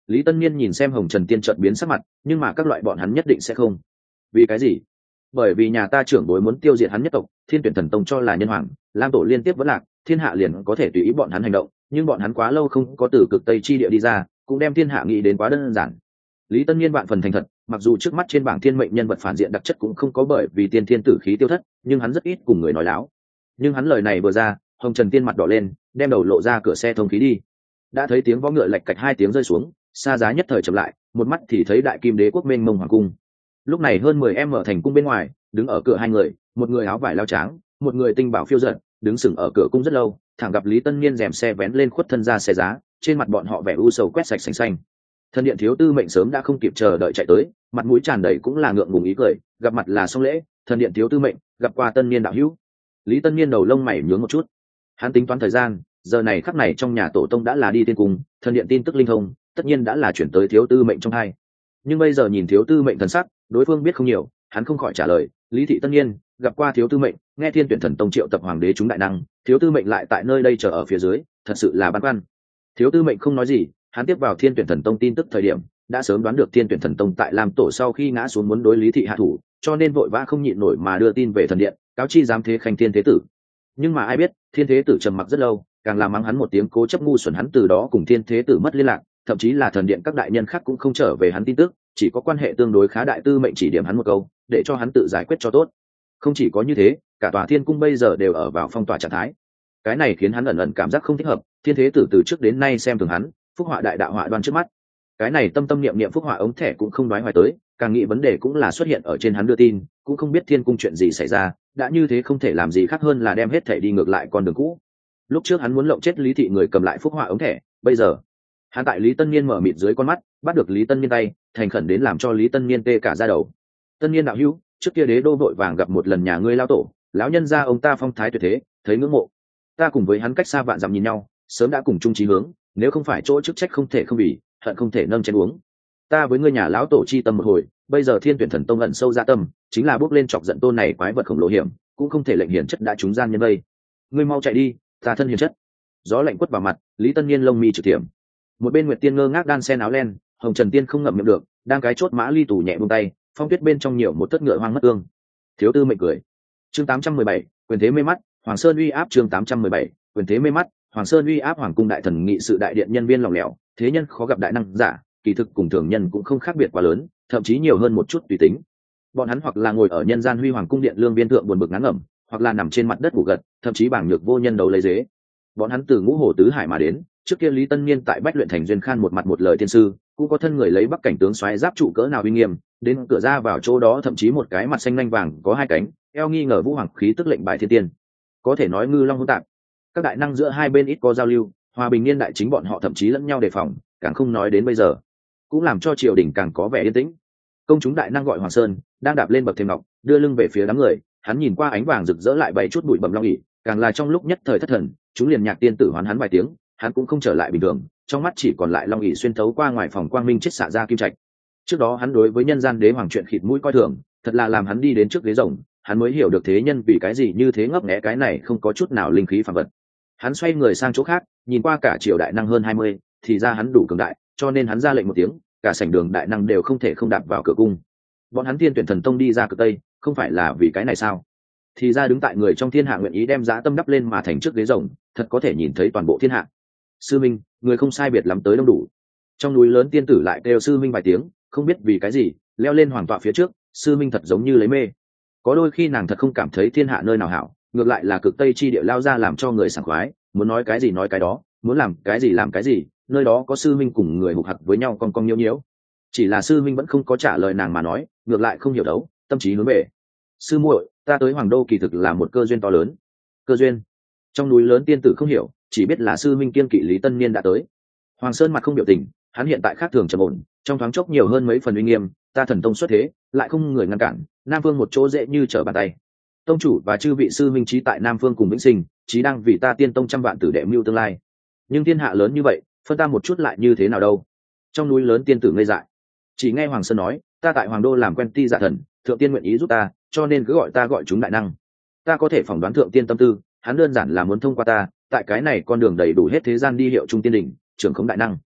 Lý Tân Niên nhìn xem Hồng Trần Tiên chợt biến sắc mặt, nhưng mà các loại bọn hắn nhất định sẽ không. Vì cái gì? Bởi vì nhà ta trưởng bối muốn tiêu diệt hắn nhất tộc, Thiên Tuyển Thần Tông cho là nhân hoàng, Lam Tổ liên tiếp vẫn lạc, thiên hạ liền có thể tùy ý bọn hắn hành động, nhưng bọn hắn quá lâu không có từ cực tây chi địa đi ra, cũng đem thiên hạ nghĩ đến quá đơn giản. Lý Tân Niên vạn phần thành thật, mặc dù trước mắt trên bảng thiên mệnh nhân vật phản diện đặc chất cũng không có bởi vì tiên thiên tử khí tiêu thất, nhưng hắn rất ít cùng người nói láo. Nhưng hắn lời này vừa ra, Hồng Trần Tiên mặt đỏ lên, đem đầu lộ ra cửa xe thông khí đi. Đã thấy tiếng vó ngựa lạch cạch hai tiếng rơi xuống, xa giá nhất thời chậm lại, một mắt thì thấy đại kim đế quốc mênh mông hoàng cung. Lúc này hơn mười em mở thành cung bên ngoài, đứng ở cửa hai người, một người áo vải lao trắng, một người tinh bảo phiêu dật, đứng sừng ở cửa cung rất lâu, thẳng gặp Lý Tân Niên rèm xe vén lên khuất thân ra xe giá, trên mặt bọn họ vẻ u sầu quét sạch sành xanh. Thần điện thiếu tư mệnh sớm đã không kịp chờ đợi chạy tới, mặt mũi tràn đầy cũng là ngượng ngùng ý cười, gặp mặt là xong lễ, thần điện thiếu tư mệnh gặp qua Tân Niên đạo hữu. Lý Tân Niên đầu lông mày nhướng một chút, hắn tính toán thời gian, giờ này khắc này trong nhà tổ tông đã là đi tiên cung, thần điện tin tức linh thông, tất nhiên đã là chuyển tới thiếu tư mệnh trong hai. Nhưng bây giờ nhìn thiếu tư mệnh thần sắc, đối phương biết không nhiều, hắn không khỏi trả lời, Lý thị Tân Niên gặp qua thiếu tư mệnh, nghe Thiên Tuyển Thần Tông triệu tập hoàng đế chúng đại năng, thiếu tư mệnh lại tại nơi đây chờ ở phía dưới, thật sự là băn khoăn. Thiếu tư mệnh không nói gì, hắn tiếp vào Thiên Tuyển Thần Tông tin tức thời điểm, đã sớm đoán được Thiên Tuyển Thần Tông tại Lam Tổ sau khi ngã xuống muốn đối Lý thị hạ thủ, cho nên vội vã không nhịn nổi mà đưa tin về thần điện, cáo chi giám thế khanh Thiên Thế Tử. Nhưng mà ai biết, Thiên Thế Tử trầm mặc rất lâu, càng làm mắng hắn một tiếng cố chấp ngu xuẩn, hắn từ đó cùng Thiên Thế Tử mất liên lạc, thậm chí là thần điện các đại nhân khác cũng không trở về hắn tin tức, chỉ có quan hệ tương đối khá đại tư mệnh chỉ điểm hắn một câu, để cho hắn tự giải quyết cho tốt. Không chỉ có như thế, cả tòa thiên cung bây giờ đều ở vào phong tỏa trạng thái. Cái này khiến hắn ẩn ẩn cảm giác không thích hợp, Thiên Thế Tử từ trước đến nay xem thường hắn, phúc họa đại đạo họa đoan trước mắt. Cái này tâm tâm niệm niệm phúc họa ống thẻ cũng không nói hoài tới, càng nghĩ vấn đề cũng là xuất hiện ở trên hắn đưa tin, cũng không biết thiên cung chuyện gì xảy ra, đã như thế không thể làm gì khác hơn là đem hết thẻ đi ngược lại con đường cũ. Lúc trước hắn muốn lộng chết Lý thị người cầm lại phúc họa ống thẻ, bây giờ hắn tại Lý Tân Niên mở mịt dưới con mắt, bắt được Lý Tân Niên tay, thành khẩn đến làm cho Lý Tân Niên tê cả da đầu. Tân Niên đạo hữu, trước kia đế đô vội vàng gặp một lần nhà ngươi lao tổ, lão nhân gia ông ta phong thái tuyệt thế, thấy ngưỡng mộ. Ta cùng với hắn cách xa vạn dặm nhìn nhau, sớm đã cùng chung chí hướng, nếu không phải chỗ chức trách không thể không vì, hận không thể nâng chén uống. Ta với ngươi nhà lão tổ chi tâm một hồi, bây giờ Thiên Tuyển Thần Tông ẩn sâu dạ tâm, chính là bước lên chọc giận tôn này quái vật khổng lồ hiểm, cũng không thể lệnh hiển chất đã trúng gian nhân vây. Ngươi mau chạy đi, ta thân hiền chất. Gió lạnh quất vào mặt, Lý Tân Niên lông mi trực tiệm. Một bên Nguyệt Tiên ngơ ngác đan sen áo len, Hồng Trần Tiên không ngậm miệng được, đang cái chốt mã ly tù nhẹ buông tay, phong tuyết bên trong nhiều một tất ngựa hoang mất ương. Thiếu tư mệnh cười. Chương tám trăm mười bảy, quyền thế mê mắt, Hoàng Sơn uy áp. Chương tám trăm mười bảy, quyền thế mê mắt, Hoàng Sơn uy áp. Hoàng cung đại thần nghị sự đại điện nhân viên lỏng lẻo, thế nhân khó gặp đại năng giả, kỳ thực cùng thường nhân cũng không khác biệt quá lớn, thậm chí nhiều hơn một chút tùy tính. Bọn hắn hoặc là ngồi ở nhân gian huy hoàng cung điện lương viên thượng buồn bực ngán ngẩm, hoặc là nằm trên mặt đất ngủ gật, thậm chí bảng nhược vô nhân đầu lấy dế. Bọn hắn từ ngũ hồ tứ hải mà đến, trước kia Lý Tân Niên tại Bách Luyện Thành duyên khan một mặt một lời tiên sư, cũng có thân người lấy bắc cảnh tướng xoáy giáp trụ cỡ nào uy nghiêm, đến cửa ra vào chỗ đó thậm chí một cái mặt xanh lanh vàng có hai cánh, eo nghi ngờ vũ hoàng khí tức lệnh bài thiên tiên, có thể nói ngư long hỗn tạp. Các đại năng giữa hai bên ít có giao lưu, hòa bình niên đại chính bọn họ thậm chí lẫn nhau đề phòng, càng không nói đến bây giờ, cũng làm cho triều đình càng có vẻ yên tĩnh. Công chúng đại năng gọi Hoàng Sơn đang đạp lên bậc thềm ngọc, đưa lưng về phía đám người, hắn nhìn qua ánh vàng rực rỡ lại bảy chút bụi bặm long ỉ, càng là trong lúc nhất thời thất thần, chúng liền nhạc tiên tử hoán hắn vài tiếng, hắn cũng không trở lại bình thường, trong mắt chỉ còn lại long ỉ xuyên thấu qua ngoài phòng quang minh chết xạ ra kim trạch. Trước đó hắn đối với nhân gian đế hoàng chuyện khịt mũi coi thường, thật là làm hắn đi đến trước ghế rồng, hắn mới hiểu được thế nhân vì cái gì như thế ngấp nghé cái này không có chút nào linh khí phàm vật. Hắn xoay người sang chỗ khác, nhìn qua cả triều đại năng hơn hai mươi, thì ra hắn đủ cường đại, cho nên hắn ra lệnh một tiếng, cả sảnh đường đại năng đều không thể không đạp vào cửa cung. Bọn hắn Thiên Tuyển Thần Tông đi ra cực tây, không phải là vì cái này sao? Thì ra đứng tại người trong thiên hạ nguyện ý đem dã tâm đắp lên mà thành trước ghế rồng, thật có thể nhìn thấy toàn bộ thiên hạ. Sư minh, người không sai biệt lắm tới đông đủ. Trong núi lớn tiên tử lại kêu sư minh vài tiếng, không biết vì cái gì, leo lên hoàng tọa phía trước, sư minh thật giống như lấy mê. Có đôi khi nàng thật không cảm thấy thiên hạ nơi nào hảo, ngược lại là cực tây chi địa lao ra làm cho người sảng khoái, muốn nói cái gì nói cái đó, muốn làm cái gì làm cái gì, nơi đó có sư minh cùng người hục hặc với nhau con con nhiễu nhiễu. Chỉ là sư minh vẫn không có trả lời nàng mà nói, ngược lại không hiểu đấu, tâm trí hướng về. Sư muội, ta tới hoàng đô kỳ thực là một cơ duyên to lớn. Cơ duyên? Trong núi lớn tiên tử không hiểu, chỉ biết là sư minh kiên kỵ Lý Tân Niên đã tới. Hoàng Sơn mặt không biểu tình, hắn hiện tại khác thường trầm ổn, trong thoáng chốc nhiều hơn mấy phần uy nghiêm, ta thần tông xuất thế, lại không người ngăn cản, Nam Vương một chỗ dễ như trở bàn tay. Tông chủ và chư vị sư minh trí tại Nam Vương cùng vĩnh sinh, trí đang vì ta tiên tông trăm vạn tử đệ mưu tương lai. Nhưng thiên hạ lớn như vậy, phân ta một chút lại như thế nào đâu? Trong núi lớn tiên tử ngây dại. Chỉ nghe Hoàng Sơn nói, ta tại hoàng đô làm quen ti giả thần, thượng tiên nguyện ý giúp ta, cho nên cứ gọi ta gọi chúng đại năng. Ta có thể phỏng đoán thượng tiên tâm tư, hắn đơn giản là muốn thông qua ta, tại cái này con đường đầy đủ hết thế gian đi hiệu trung tiên đỉnh, trưởng khống đại năng.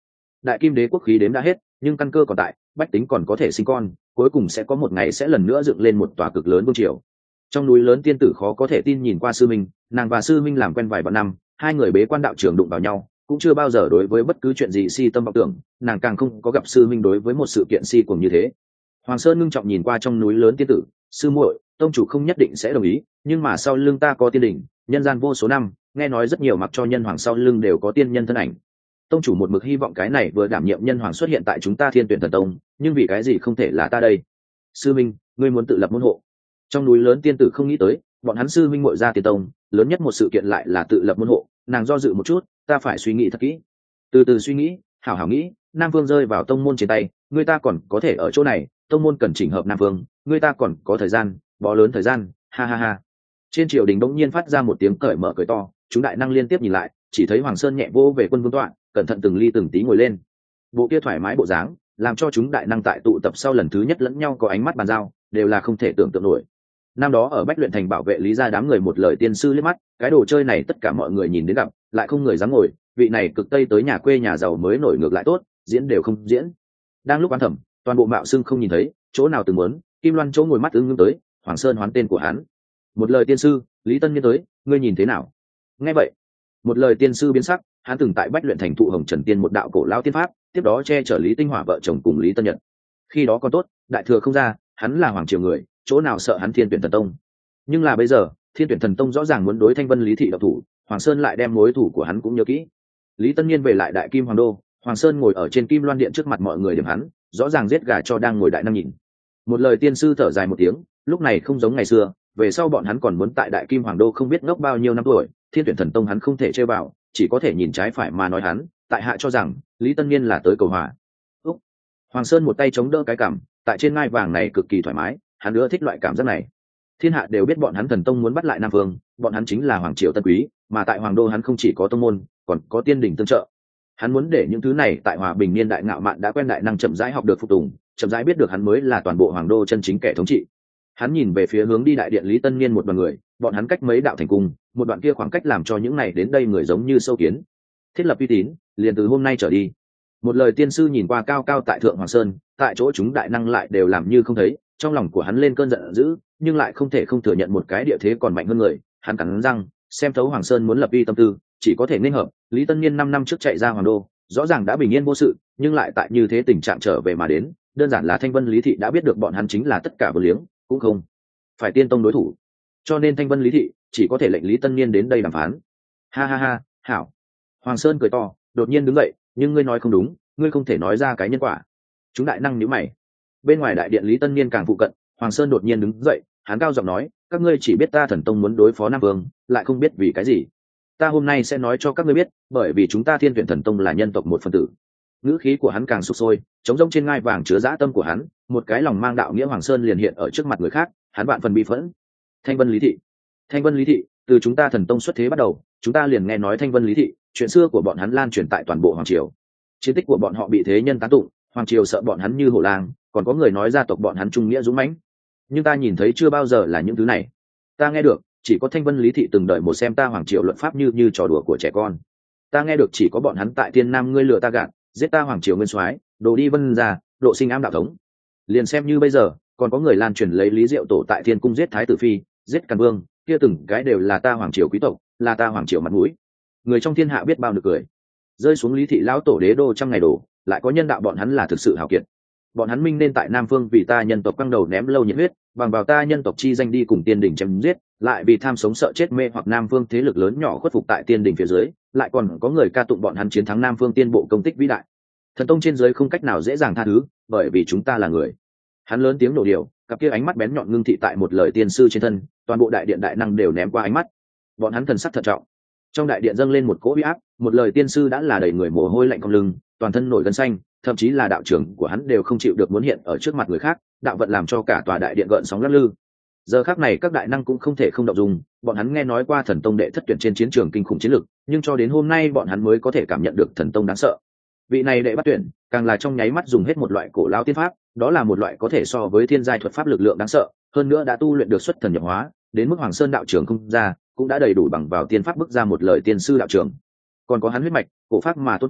đại kim đế quốc khí đếm đã hết, nhưng căn cơ còn tại, bách tính còn có thể sinh con, cuối cùng sẽ có một ngày sẽ lần nữa dựng lên một tòa cực lớn vương triều. Trong núi lớn tiên tử khó có thể tin nhìn qua sư minh, nàng và sư minh làm quen vài vạn năm, hai người bế quan đạo trường đụng vào nhau, cũng chưa bao giờ đối với bất cứ chuyện gì si tâm vọng tưởng, nàng càng không có gặp sư minh đối với một sự kiện si cuồng như thế. Hoàng Sơn ngưng trọng nhìn qua trong núi lớn tiên tử, sư muội, tông chủ không nhất định sẽ đồng ý, nhưng mà sau lưng ta có tiên đỉnh, nhân gian vô số năm, nghe nói rất nhiều mặc cho nhân hoàng sau lưng đều có tiên nhân thân ảnh. Tông chủ một mực hy vọng cái này vừa đảm nhiệm nhân hoàng xuất hiện tại chúng ta Thiên Tuyển Thần Tông, nhưng vì cái gì không thể là ta đây? Sư minh, ngươi muốn tự lập môn hộ? Trong núi lớn tiên tử không nghĩ tới, bọn hắn sư minh muội ra tiên tông, lớn nhất một sự kiện lại là tự lập môn hộ, nàng do dự một chút, ta phải suy nghĩ thật kỹ. Từ từ suy nghĩ, hảo hảo nghĩ, Nam Vương rơi vào tông môn trên tay, người ta còn có thể ở chỗ này, tông môn cần chỉnh hợp Nam Vương, người ta còn có thời gian, bó lớn thời gian, ha ha ha. Trên triều đình bỗng nhiên phát ra một tiếng cởi mở cười to, chúng đại năng liên tiếp nhìn lại, chỉ thấy Hoàng Sơn nhẹ vô về quân vương tọa, cẩn thận từng ly từng tí ngồi lên. Bộ kia thoải mái bộ dáng, làm cho chúng đại năng tại tụ tập sau lần thứ nhất lẫn nhau có ánh mắt bàn giao, đều là không thể tưởng tượng nổi. Năm đó ở Bách Luyện Thành bảo vệ Lý gia đám người một lời tiên sư liếc mắt, cái đồ chơi này tất cả mọi người nhìn đến gặp, lại không người dám ngồi, vị này cực tây tới nhà quê nhà giàu mới nổi ngược lại tốt, diễn đều không diễn. Đang lúc quan thẩm, toàn bộ mạo xưng không nhìn thấy, chỗ nào từng muốn, Kim Loan chỗ ngồi mắt ứng ngưng tới, Hoàng Sơn hoán tên của hắn. Một lời tiên sư, Lý Tân Nhiên tới, ngươi nhìn thế nào? Nghe vậy, một lời tiên sư biến sắc, hắn từng tại Bách Luyện Thành thụ Hồng Trần Tiên một đạo cổ lao tiên pháp, tiếp đó che chở Lý Tinh Hỏa vợ chồng cùng Lý Tân Nhật. Khi đó còn tốt, đại thừa không ra, hắn là hoàng triều người, chỗ nào sợ hắn Thiên Tuyển Thần Tông. Nhưng là bây giờ, Thiên Tuyển Thần Tông rõ ràng muốn đối Thanh Vân Lý thị độc thủ, Hoàng Sơn lại đem mối thủ của hắn cũng nhớ kỹ. Lý Tân Nhiên về lại Đại Kim Hoàng đô, Hoàng Sơn ngồi ở trên Kim Loan điện trước mặt mọi người điểm hắn, rõ ràng giết gà cho đang ngồi đại năng nhìn. Một lời tiên sư thở dài một tiếng, lúc này không giống ngày xưa, về sau bọn hắn còn muốn tại Đại Kim Hoàng đô không biết ngốc bao nhiêu năm tuổi, Thiên Tuyển Thần Tông hắn không thể chơi vào, chỉ có thể nhìn trái phải mà nói hắn, tại hạ cho rằng Lý Tân Nhiên là tới cầu hòa. Úc. Hoàng Sơn một tay chống đỡ cái cằm, tại trên ngai vàng này cực kỳ thoải mái, hắn nữa thích loại cảm giác này. Thiên hạ đều biết bọn hắn Thần Tông muốn bắt lại Nam Vương, bọn hắn chính là hoàng triều tân quý, mà tại Hoàng đô hắn không chỉ có tông môn, còn có tiên đình tương trợ. Hắn muốn để những thứ này tại Hòa Bình niên đại ngạo mạn đã quen đại năng chậm rãi học được phục tùng, chậm rãi biết được hắn mới là toàn bộ Hoàng đô chân chính kẻ thống trị. Hắn nhìn về phía hướng đi đại điện Lý Tân Niên một đoàn người, bọn hắn cách mấy đạo thành cung, một đoạn kia khoảng cách làm cho những này đến đây người giống như sâu kiến. Thiết lập uy tín, liền từ hôm nay trở đi. Một lời tiên sư nhìn qua cao cao tại thượng Hoàng Sơn, tại chỗ chúng đại năng lại đều làm như không thấy, trong lòng của hắn lên cơn giận dữ, nhưng lại không thể không thừa nhận một cái địa thế còn mạnh hơn người. Hắn cắn răng, xem thấu Hoàng Sơn muốn lập uy tâm tư, chỉ có thể nên hợp. Lý Tân Niên năm năm trước chạy ra Hoàng đô, rõ ràng đã bình yên vô sự, nhưng lại tại như thế tình trạng trở về mà đến, đơn giản là Thanh Vân Lý thị đã biết được bọn hắn chính là tất cả vô liếng, cũng không phải tiên tông đối thủ, cho nên Thanh Vân Lý thị chỉ có thể lệnh Lý Tân Niên đến đây đàm phán. Ha ha ha, hảo. Hoàng Sơn cười to, đột nhiên đứng dậy, nhưng ngươi nói không đúng, ngươi không thể nói ra cái nhân quả. Chúng đại năng nhíu mày. Bên ngoài đại điện Lý Tân Niên càng phụ cận, Hoàng Sơn đột nhiên đứng dậy, hắn cao giọng nói, các ngươi chỉ biết ta Thần Tông muốn đối phó Nam Vương, lại không biết vì cái gì. Ta hôm nay sẽ nói cho các ngươi biết, bởi vì chúng ta Thiên Tuyển Thần Tông là nhân tộc một phần tử. Ngữ khí của hắn càng sục sôi, trống rỗng trên ngai vàng chứa dã tâm của hắn, một cái lòng mang đạo nghĩa Hoàng Sơn liền hiện ở trước mặt người khác, hắn vạn phần bị phẫn. Thanh Vân Lý thị, Thanh Vân Lý thị, từ chúng ta Thần Tông xuất thế bắt đầu, chúng ta liền nghe nói Thanh Vân Lý thị, chuyện xưa của bọn hắn lan truyền tại toàn bộ hoàng triều. Chiến tích của bọn họ bị thế nhân tán tụng, hoàng triều sợ bọn hắn như hổ lang, còn có người nói gia tộc bọn hắn trung nghĩa dũng mãnh. Nhưng ta nhìn thấy chưa bao giờ là những thứ này. Ta nghe được, chỉ có Thanh Vân Lý thị từng đợi một xem ta hoàng triều luận pháp như như trò đùa của trẻ con. Ta nghe được chỉ có bọn hắn tại Thiên Nam ngươi lừa ta gạt, giết ta hoàng triều nguyên soái, đồ đi vân ra, độ sinh ám đạo thống. Liền xem như bây giờ, còn có người lan truyền lấy Lý Diệu tổ tại Thiên cung giết Thái tử phi, giết Càn Vương, kia từng cái đều là ta hoàng triều quý tộc, là ta hoàng triều mặt mũi. Người trong thiên hạ biết bao được cười. Rơi xuống Lý thị lão tổ đế đô trăm ngày đổ, lại có nhân đạo bọn hắn là thực sự hào kiệt. Bọn hắn minh nên tại Nam Phương vì ta nhân tộc căng đầu ném lâu nhiệt huyết, bằng vào ta nhân tộc chi danh đi cùng tiên đỉnh chém giết, lại vì tham sống sợ chết mê hoặc Nam Phương thế lực lớn nhỏ khuất phục tại tiên đỉnh phía dưới, lại còn có người ca tụng bọn hắn chiến thắng Nam Phương tiên bộ công tích vĩ đại. Thần Tông trên dưới không cách nào dễ dàng tha thứ, bởi vì chúng ta là người. Hắn lớn tiếng nổ điều, cặp kia ánh mắt bén nhọn ngưng thị tại một lời tiên sư trên thân, toàn bộ đại điện đại năng đều ném qua ánh mắt. Bọn hắn thần sắc thận trọng. Trong đại điện dâng lên một cỗ uy áp, một lời tiên sư đã là đầy người mồ hôi lạnh cong lưng, toàn thân nổi gân xanh, thậm chí là đạo trưởng của hắn đều không chịu được muốn hiện ở trước mặt người khác, đạo vận làm cho cả tòa đại điện gợn sóng lắc lư. Giờ khắc này các đại năng cũng không thể không động dung, bọn hắn nghe nói qua Thần Tông đệ thất tuyển trên chiến trường kinh khủng chiến lực, nhưng cho đến hôm nay bọn hắn mới có thể cảm nhận được Thần Tông đáng sợ. Vị này đệ bắt tuyển, càng là trong nháy mắt dùng hết một loại cổ lao tiên pháp, đó là một loại có thể so với thiên giai thuật pháp lực lượng đáng sợ, hơn nữa đã tu luyện được xuất thần nhập hóa, đến mức Hoàng Sơn đạo trưởng không ra, cũng đã đầy đủ bằng vào tiên pháp bức ra một lời tiên sư đạo trưởng. Còn có hắn huyết mạch, cổ pháp mà tốt quý,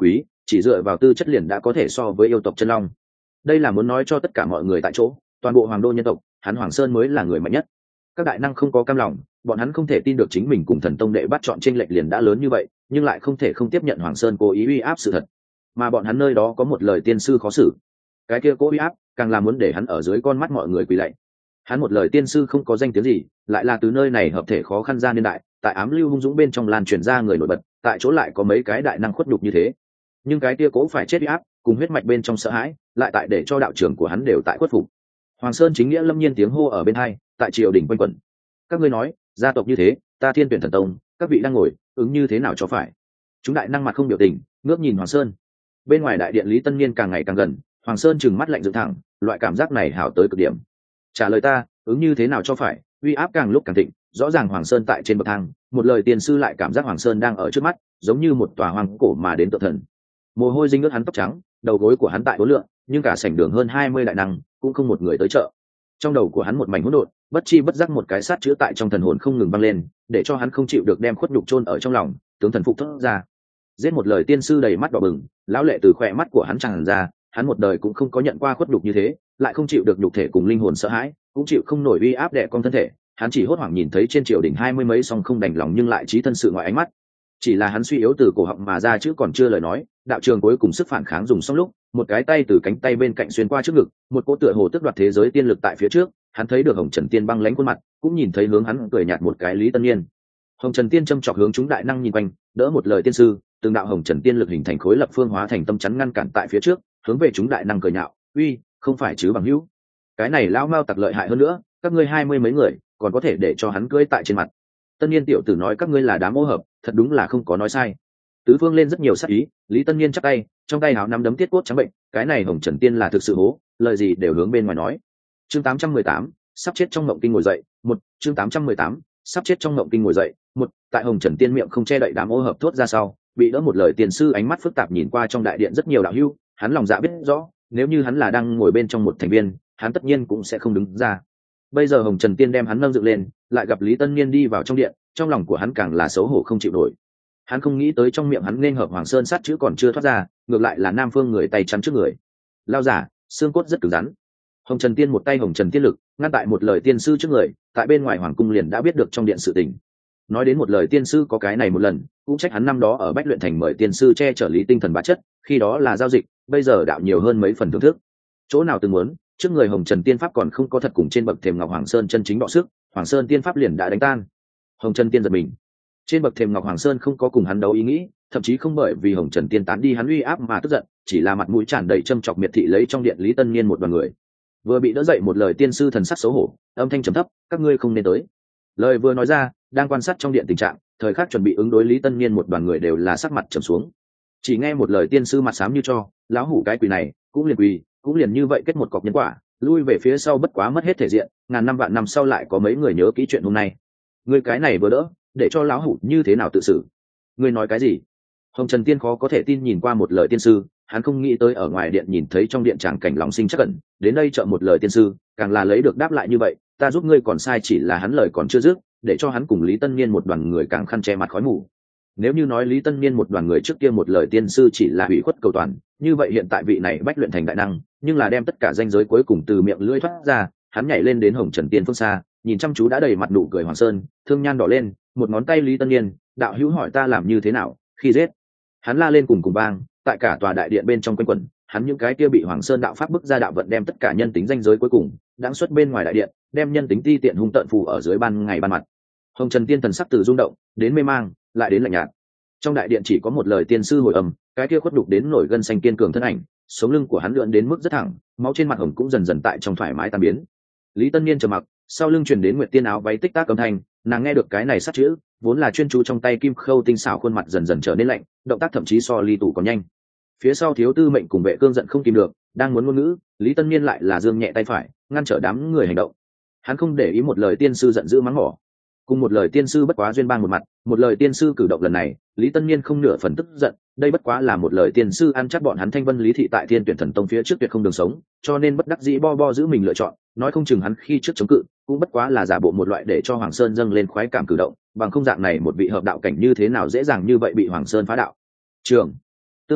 chỉ dựa vào tư chất liền đã có thể so với yêu tộc chân long. Đây là muốn nói cho tất cả mọi người tại chỗ, toàn bộ hoàng đô nhân tộc, hắn Hoàng Sơn mới là người mạnh nhất. Các đại năng không có cam lòng, bọn hắn không thể tin được chính mình cùng thần tông đệ bắt chọn tranh lệch liền đã lớn như vậy, nhưng lại không thể không tiếp nhận Hoàng Sơn cố ý uy áp sự thật. Mà bọn hắn nơi đó có một lời tiên sư khó xử, cái kia cố uy áp càng là muốn để hắn ở dưới con mắt mọi người quỳ lạy. Hắn một lời tiên sư không có danh tiếng gì, lại là từ nơi này hợp thể khó khăn ra niên đại, tại ám lưu hung dũng bên trong lan truyền ra người nổi bật, tại chỗ lại có mấy cái đại năng khuất nhục như thế. Nhưng cái kia cố phải chết uy áp, cùng huyết mạch bên trong sợ hãi, lại tại để cho đạo trưởng của hắn đều tại khuất phục. Hoàng Sơn chính nghĩa lâm nhiên tiếng hô ở bên hai, tại triều đình quanh quẩn. Các ngươi nói, gia tộc như thế, ta Thiên Tuyển Thần Tông, các vị đang ngồi, ứng như thế nào cho phải? Chúng đại năng mặt không biểu tình, ngước nhìn Hoàng Sơn. Bên ngoài đại điện Lý Tân Niên càng ngày càng gần, Hoàng Sơn trừng mắt lạnh dựng thẳng, loại cảm giác này hảo tới cực điểm. Trả lời ta, ứng như thế nào cho phải? Uy áp càng lúc càng thịnh, rõ ràng Hoàng Sơn tại trên bậc thang, một lời tiền sư lại cảm giác Hoàng Sơn đang ở trước mắt, giống như một tòa hoàng cổ mà đến tự thần. Mồ hôi dinh ướt hắn tóc trắng, đầu gối của hắn tại bốn lượng, nhưng cả sảnh đường hơn hai mươi đại năng, cũng không một người tới trợ. Trong đầu của hắn một mảnh hỗn độn, bất chi bất giác một cái sát chữ tại trong thần hồn không ngừng vang lên, để cho hắn không chịu được đem khuất nhục chôn ở trong lòng, tướng thần phục thốt ra. Giết một lời tiên sư đầy mắt đỏ bừng, lão lệ từ khỏe mắt của hắn tràn ra, hắn một đời cũng không có nhận qua khuất nhục như thế, lại không chịu được nhục thể cùng linh hồn sợ hãi, cũng chịu không nổi uy áp đè con thân thể, hắn chỉ hốt hoảng nhìn thấy trên triều đỉnh hai mươi mấy song không đành lòng nhưng lại trí thân sự ngoại ánh mắt. Chỉ là hắn suy yếu từ cổ họng mà ra chứ còn chưa lời nói, đạo trường cuối cùng sức phản kháng dùng xong lúc, một cái tay từ cánh tay bên cạnh xuyên qua trước ngực, một cỗ tựa hồ tức đoạt thế giới tiên lực tại phía trước, hắn thấy được Hồng Trần Tiên băng lãnh khuôn mặt, cũng nhìn thấy hướng hắn cười nhạt một cái Lý Tân Niên. Hồng Trần Tiên châm chọc hướng chúng đại năng nhìn quanh, đỡ một lời tiên sư, từng đạo Hồng Trần Tiên lực hình thành khối lập phương hóa thành tâm chắn ngăn cản tại phía trước, hướng về chúng đại năng cười nhạo, uy, không phải chứ bằng hữu. Cái này lão mao tặc lợi hại hơn nữa, các ngươi hai mươi mấy người, còn có thể để cho hắn cưỡi tại trên mặt. Tân Niên tiểu tử nói các ngươi là đám ô hợp, thật đúng là không có nói sai. Tứ phương lên rất nhiều sát ý, Lý Tân Niên chắp tay, trong tay háo nắm đấm tiết cốt trắng bệnh, cái này Hồng Trần Tiên là thực sự hố, lời gì đều hướng bên ngoài nói. Chương tám trăm mười tám, sắp chết trong mộng kinh ngồi dậy, một, chương tám trăm mười tám, sắp chết trong mộng kinh ngồi dậy, một, tại Hồng Trần Tiên miệng không che đậy đám ô hợp thốt ra sau, bị đỡ một lời tiền sư ánh mắt phức tạp nhìn qua trong đại điện rất nhiều đạo hữu, hắn lòng dạ biết rõ, nếu như hắn là đang ngồi bên trong một thành viên, hắn tất nhiên cũng sẽ không đứng ra. Bây giờ Hồng Trần Tiên đem hắn nâng dựng lên, lại gặp Lý Tân Niên đi vào trong điện, trong lòng của hắn càng là xấu hổ không chịu nổi. Hắn không nghĩ tới trong miệng hắn nên hợp Hoàng Sơn sát chữ còn chưa thoát ra, ngược lại là Nam Phương người tay chắn trước người. Lao giả, xương cốt rất cứng rắn. Hồng Trần Tiên một tay Hồng Trần Tiên lực, ngăn tại một lời tiên sư trước người, tại bên ngoài hoàng cung liền đã biết được trong điện sự tình. Nói đến một lời tiên sư có cái này một lần, cũng trách hắn năm đó ở Bách Luyện Thành mời tiên sư che chở Lý tinh thần bá chất, khi đó là giao dịch, bây giờ đạo nhiều hơn mấy phần thưởng thức. Chỗ nào từng muốn, trước người Hồng Trần Tiên pháp còn không có thật cùng trên bậc thềm Ngọc Hoàng Sơn chân chính đọ sức, Hoàng Sơn Tiên pháp liền đã đánh tan. Hồng Trần Tiên giật mình. Trên bậc thềm Ngọc Hoàng Sơn không có cùng hắn đấu ý nghĩ, thậm chí không bởi vì Hồng Trần Tiên tán đi hắn uy áp mà tức giận, chỉ là mặt mũi tràn đầy châm chọc miệt thị lấy trong điện Lý Tân Niên một đoàn người. Vừa bị đỡ dậy một lời tiên sư thần sắc xấu hổ, âm thanh trầm thấp, các ngươi không nên tới. Lời vừa nói ra, đang quan sát trong điện tình trạng, thời khắc chuẩn bị ứng đối Lý Tân Niên một đoàn người đều là sắc mặt trầm xuống. Chỉ nghe một lời tiên sư mặt xám như cho, lão hủ cái quỷ này, cũng liền quỳ, cũng liền như vậy kết một cọc nhân quả, lui về phía sau bất quá mất hết thể diện, ngàn năm vạn năm sau lại có mấy người nhớ kỹ chuyện hôm nay. Ngươi cái này vừa đỡ, để cho lão hủ như thế nào tự xử? Ngươi nói cái gì? Hồng Trần Tiên khó có thể tin nhìn qua một lời tiên sư, hắn không nghĩ tới ở ngoài điện nhìn thấy trong điện tràng cảnh lòng sinh chắc cẩn, đến đây trợ một lời tiên sư, càng là lấy được đáp lại như vậy, ta giúp ngươi còn sai chỉ là hắn lời còn chưa dứt, để cho hắn cùng Lý Tân Niên một đoàn người càng khăn che mặt khói mù. Nếu như nói Lý Tân Niên một đoàn người trước kia một lời tiên sư chỉ là hủy khuất cầu toàn, như vậy hiện tại vị này Bách Luyện Thành đại năng, nhưng là đem tất cả danh giới cuối cùng từ miệng lưỡi thoát ra, hắn nhảy lên đến Hồng Trần Tiên phương xa, nhìn chăm chú đã đầy mặt nụ cười Hoàng Sơn, thương nhan đỏ lên, một ngón tay Lý Tân Niên, đạo hữu hỏi ta làm như thế nào, khi giết. Hắn la lên cùng cùng bang, tại cả tòa đại điện bên trong quanh quẩn, hắn những cái kia bị Hoàng Sơn đạo pháp bức ra đạo vận đem tất cả nhân tính danh giới cuối cùng, đang xuất bên ngoài đại điện, đem nhân tính ti tiện hung tợn phù ở dưới ban ngày ban mặt. Hồng Trần Tiên thần sắc từ rung động, đến mê mang, lại đến lạnh nhạt. Trong đại điện chỉ có một lời tiên sư hồi âm, cái kia khuất đục đến nổi gân xanh kiên cường thân ảnh, sống lưng của hắn lượn đến mức rất thẳng, máu trên mặt hồng cũng dần dần tại trong thoải mái tan biến. Lý Tân Niên trầm mặc, sau lưng truyền đến Nguyệt Tiên áo váy tích tác âm thanh, nàng nghe được cái này sát chữ, vốn là chuyên chú trong tay kim khâu tinh xảo khuôn mặt dần dần trở nên lạnh, động tác thậm chí so ly tủ còn nhanh. Phía sau thiếu tư mệnh cùng vệ cương giận không kìm được, đang muốn ngôn ngữ, Lý Tân Niên lại là giương nhẹ tay phải, ngăn trở đám người hành động. Hắn không để ý một lời tiên sư giận dữ mắng mỏ, cùng một lời tiên sư bất quá duyên bang một mặt, một lời tiên sư cử động lần này, Lý Tân Niên không nửa phần tức giận, đây bất quá là một lời tiên sư ăn chắc bọn hắn Thanh Vân Lý thị tại Thiên Tuyển Thần Tông phía trước tuyệt không đường sống, cho nên bất đắc dĩ bo bo giữ mình lựa chọn, nói không chừng hắn khi trước chống cự, cũng bất quá là giả bộ một loại để cho Hoàng Sơn dâng lên khoái cảm cử động, bằng không dạng này một vị hợp đạo cảnh như thế nào dễ dàng như vậy bị Hoàng Sơn phá đạo. Trường. Tương phản,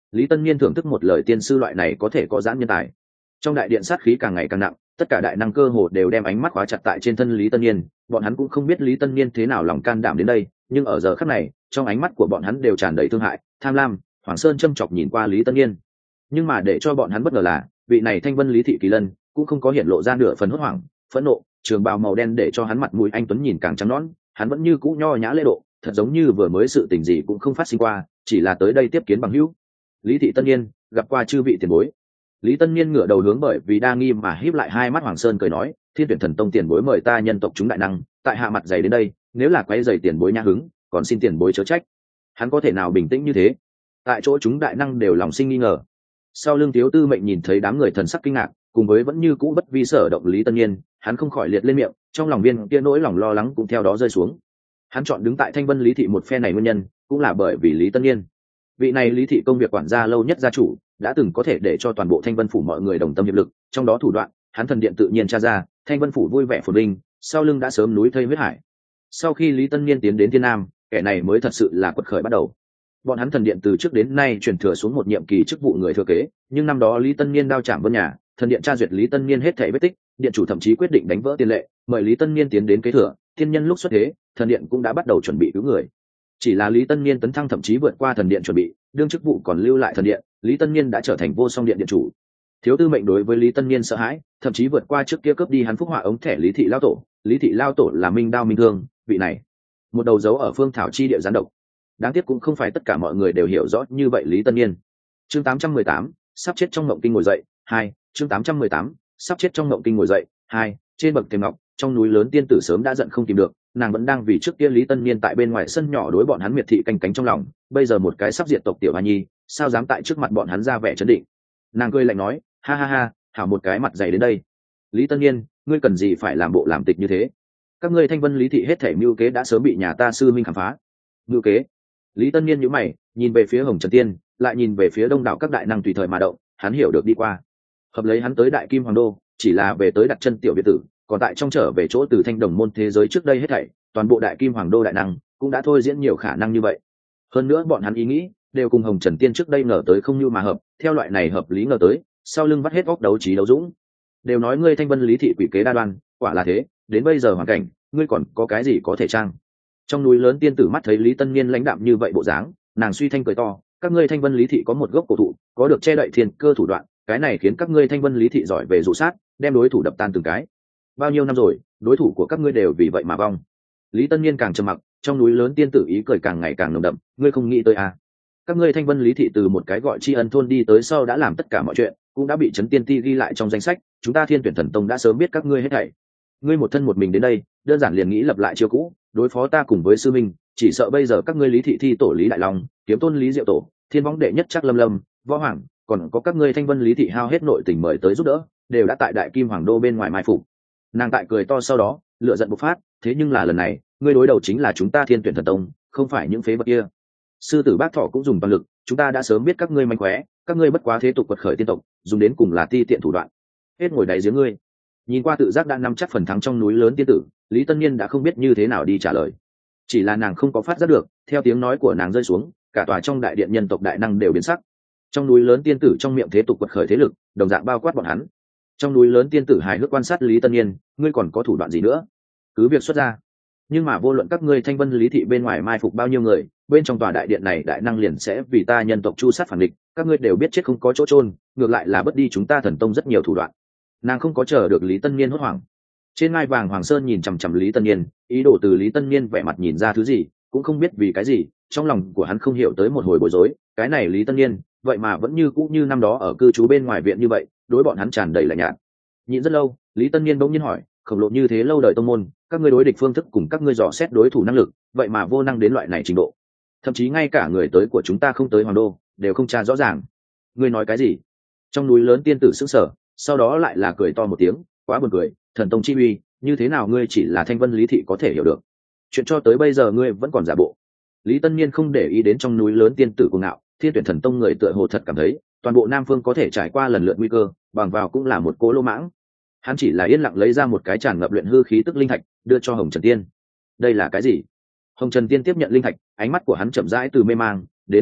Lý Tân Niên thưởng thức một lời tiên sư loại này có thể có giãn nhân tài. Trong đại điện sát khí càng ngày càng nặng, tất cả đại năng cơ hồ đều đem ánh mắt khóa chặt tại trên thân Lý Tân Niên. Bọn hắn cũng không biết Lý Tân Niên thế nào lòng can đảm đến đây, nhưng ở giờ khắc này, trong ánh mắt của bọn hắn đều tràn đầy thương hại, tham lam. Hoàng Sơn châm chọc nhìn qua Lý Tân Niên, nhưng mà để cho bọn hắn bất ngờ là, vị này Thanh Vân Lý Thị Kỳ Lân cũng không có hiện lộ ra nửa phần hốt hoảng, phẫn nộ. Trường bào màu đen để cho hắn mặt mũi anh tuấn nhìn càng trắng nõn, hắn vẫn như cũ nho nhã lễ độ, thật giống như vừa mới sự tình gì cũng không phát sinh qua, chỉ là tới đây tiếp kiến bằng hữu. Lý Thị Tân Niên gặp qua chư vị tiền bối. Lý Tân Niên ngửa đầu hướng bởi vì đa nghi mà híp lại hai mắt Hoàng Sơn cười nói, Thiên Tuyển Thần Tông tiền bối mời ta nhân tộc chúng đại năng, tại hạ mặt dày đến đây, nếu là quấy rầy tiền bối nhã hứng, còn xin tiền bối chớ trách. Hắn có thể nào bình tĩnh như thế? Tại chỗ chúng đại năng đều lòng sinh nghi ngờ. Sau lưng thiếu tư mệnh nhìn thấy đám người thần sắc kinh ngạc, cùng với vẫn như cũ bất vi sở động Lý Tân Niên, hắn không khỏi liệt lên miệng, trong lòng viên kia nỗi lòng lo lắng cũng theo đó rơi xuống. Hắn chọn đứng tại Thanh Vân Lý Thị một phe này nguyên nhân, cũng là bởi vì Lý Tân Niên. Vị này Lý Thị công việc quản gia lâu nhất gia chủ, đã từng có thể để cho toàn bộ Thanh Vân phủ mọi người đồng tâm hiệp lực, trong đó thủ đoạn, hắn thần điện tự nhiên tra ra, Thanh Vân phủ vui vẻ phồn vinh, sau lưng đã sớm núi thây huyết hải. Sau khi Lý Tân Niên tiến đến Thiên Nam, kẻ này mới thật sự là quật khởi bắt đầu. Bọn hắn thần điện từ trước đến nay truyền thừa xuống một nhiệm kỳ chức vụ người thừa kế, nhưng năm đó Lý Tân Niên đao chạm vân nhà, thần điện tra duyệt Lý Tân Niên hết thảy vết tích, điện chủ thậm chí quyết định đánh vỡ tiền lệ, mời Lý Tân Niên tiến đến kế thừa. Thiên nhân lúc xuất thế, thần điện cũng đã bắt đầu chuẩn bị cứu người. Chỉ là Lý Tân Niên tấn thăng thậm chí vượt qua thần điện chuẩn bị, đương chức vụ còn lưu lại thần điện, Lý Tân Niên đã trở thành vô song điện điện chủ. Thiếu tư mệnh đối với Lý Tân Niên sợ hãi, thậm chí vượt qua trước kia cướp đi hắn phúc họa ống thẻ Lý Thị Lao Tổ. Lý Thị Lao Tổ là minh đao minh thương, vị này một đầu dấu ở phương thảo chi địa gián độc. Đáng tiếc cũng không phải tất cả mọi người đều hiểu rõ như vậy Lý Tân Niên. Chương tám trăm mười tám, sắp chết trong mộng kinh ngồi dậy. Hai, chương tám trăm mười tám, sắp chết trong mộng kinh ngồi dậy. Hai, trên bậc thềm ngọc, trong núi lớn tiên tử sớm đã giận không tìm được, nàng vẫn đang vì trước kia Lý Tân Niên tại bên ngoài sân nhỏ đối bọn hắn miệt thị canh cánh trong lòng, bây giờ một cái sắp diệt tộc tiểu hoa nhi, sao dám tại trước mặt bọn hắn ra vẻ trấn định. Nàng cười lạnh nói, ha ha ha, hảo một cái mặt dày đến đây. Lý Tân Niên, ngươi cần gì phải làm bộ làm tịch như thế? Các ngươi Thanh Vân Lý Thị hết thể mưu kế đã sớm bị nhà ta sư minh khám phá. Mưu kế? Lý Tân Niên nhíu mày, nhìn về phía Hồng Trần Tiên, lại nhìn về phía đông đảo các đại năng tùy thời mà động, hắn hiểu được đi qua. Hợp lấy hắn tới Đại Kim Hoàng Đô, chỉ là về tới đặt chân tiểu biệt tử, còn tại trong trở về chỗ từ Thanh Đồng môn thế giới trước đây hết thảy, toàn bộ Đại Kim Hoàng Đô đại năng cũng đã thôi diễn nhiều khả năng như vậy. Hơn nữa bọn hắn ý nghĩ đều cùng Hồng Trần Tiên trước đây ngờ tới không như mà hợp, theo loại này hợp lý ngờ tới, sau lưng vắt hết óc đấu trí đấu dũng. Đều nói ngươi Thanh Vân Lý Thị quỷ kế đa đoan, quả là thế, đến bây giờ hoàn cảnh, ngươi còn có cái gì có thể trang? Trong núi lớn tiên tử mắt thấy Lý Tân Niên lãnh đạm như vậy bộ dáng, nàng suy thanh cười to, các ngươi Thanh Vân Lý Thị có một gốc cổ thụ, có được che đậy thiên cơ thủ đoạn, cái này khiến các ngươi Thanh Vân Lý Thị giỏi về dụ sát, đem đối thủ đập tan từng cái. Bao nhiêu năm rồi, đối thủ của các ngươi đều vì vậy mà vong. Lý Tân Niên càng trầm mặc, trong núi lớn tiên tử ý cười càng ngày càng nồng đậm, ngươi không nghĩ tới à? Các ngươi Thanh Vân Lý Thị từ một cái gọi tri ân thôn đi tới sau đã làm tất cả mọi chuyện, cũng đã bị Trấn Tiên Ti ghi lại trong danh sách, chúng ta Thiên Tuyển Thần Tông đã sớm biết các ngươi hết thảy. Ngươi một thân một mình đến đây, đơn giản liền nghĩ lập lại chiêu cũ, đối phó ta cùng với sư minh, chỉ sợ bây giờ các ngươi Lý Thị Thi tổ Lý Đại Long, Kiếm Tôn Lý Diệu Tổ, Thiên Võng đệ nhất chắc Lâm Lâm, Võ Hoàng, còn có các ngươi Thanh Vân Lý Thị hao hết nội tình mời tới giúp đỡ, đều đã tại Đại Kim Hoàng Đô bên ngoài mai phục. Nàng tại cười to sau đó, lửa giận bộc phát, thế nhưng là lần này, ngươi đối đầu chính là chúng ta Thiên Tuyển Thần Tông, không phải những phế vật kia. Sư tử Bác Thọ cũng dùng toàn lực, chúng ta đã sớm biết các ngươi manh khóe, các ngươi bất quá thế tục quật khởi tiên tộc, dùng đến cùng là ti tiện thủ đoạn. Hết ngồi đáy giếng ngươi. Nhìn qua tự giác đã nắm chắc phần thắng trong núi lớn tiên tử, Lý Tân Niên đã không biết như thế nào đi trả lời. Chỉ là nàng không có phát giác được, theo tiếng nói của nàng rơi xuống, cả tòa trong đại điện nhân tộc đại năng đều biến sắc. Trong núi lớn tiên tử trong miệng thế tục quật khởi thế lực, đồng dạng bao quát bọn hắn. Trong núi lớn tiên tử hài hước quan sát Lý Tân Niên, ngươi còn có thủ đoạn gì nữa? Cứ việc xuất ra. Nhưng mà vô luận các ngươi Thanh Vân Lý Thị bên ngoài mai phục bao nhiêu người, bên trong tòa đại điện này đại năng liền sẽ vì ta nhân tộc chu sát phản địch, các ngươi đều biết chết không có chỗ chôn, ngược lại là bất đi chúng ta thần tông rất nhiều thủ đoạn. Nàng không có chờ được Lý Tân Niên hốt hoảng. Trên ngai vàng Hoàng Sơn nhìn chằm chằm Lý Tân Niên, ý đồ từ Lý Tân Niên vẻ mặt nhìn ra thứ gì, cũng không biết vì cái gì, trong lòng của hắn không hiểu tới một hồi bối rối, cái này Lý Tân Niên, vậy mà vẫn như cũ như năm đó ở cư trú bên ngoài viện như vậy, đối bọn hắn tràn đầy lạnh nhạt. Nhịn rất lâu, Lý Tân Niên bỗng nhiên hỏi, khổng lồ như thế lâu đời tông môn, các ngươi đối địch phương thức cùng các ngươi dò xét đối thủ năng lực, vậy mà vô năng đến loại này trình độ. Thậm chí ngay cả người tới của chúng ta không tới Hoàng Đô, đều không tra rõ ràng. Ngươi nói cái gì? Trong núi lớn tiên tử sững sờ, sau đó lại là cười to một tiếng, quá buồn cười, thần tông chi uy, như thế nào ngươi chỉ là Thanh Vân Lý Thị có thể hiểu được? Chuyện cho tới bây giờ ngươi vẫn còn giả bộ. Lý Tân Niên không để ý đến trong núi lớn tiên tử cuồng ngạo, Thiên Tuyển Thần Tông người tựa hồ thật cảm thấy, toàn bộ Nam Phương có thể trải qua lần lượt nguy cơ, bằng vào cũng là một cố lô mãng. Hắn chỉ là yên lặng lấy ra một cái tràn ngập luyện hư khí tức linh thạch, đưa cho Hồng Trần Tiên. Đây là cái gì? Hồng Trần Tiên tiếp nhận linh thạch, ánh mắt của hắn chậm rãi từ mê mang đến rung động,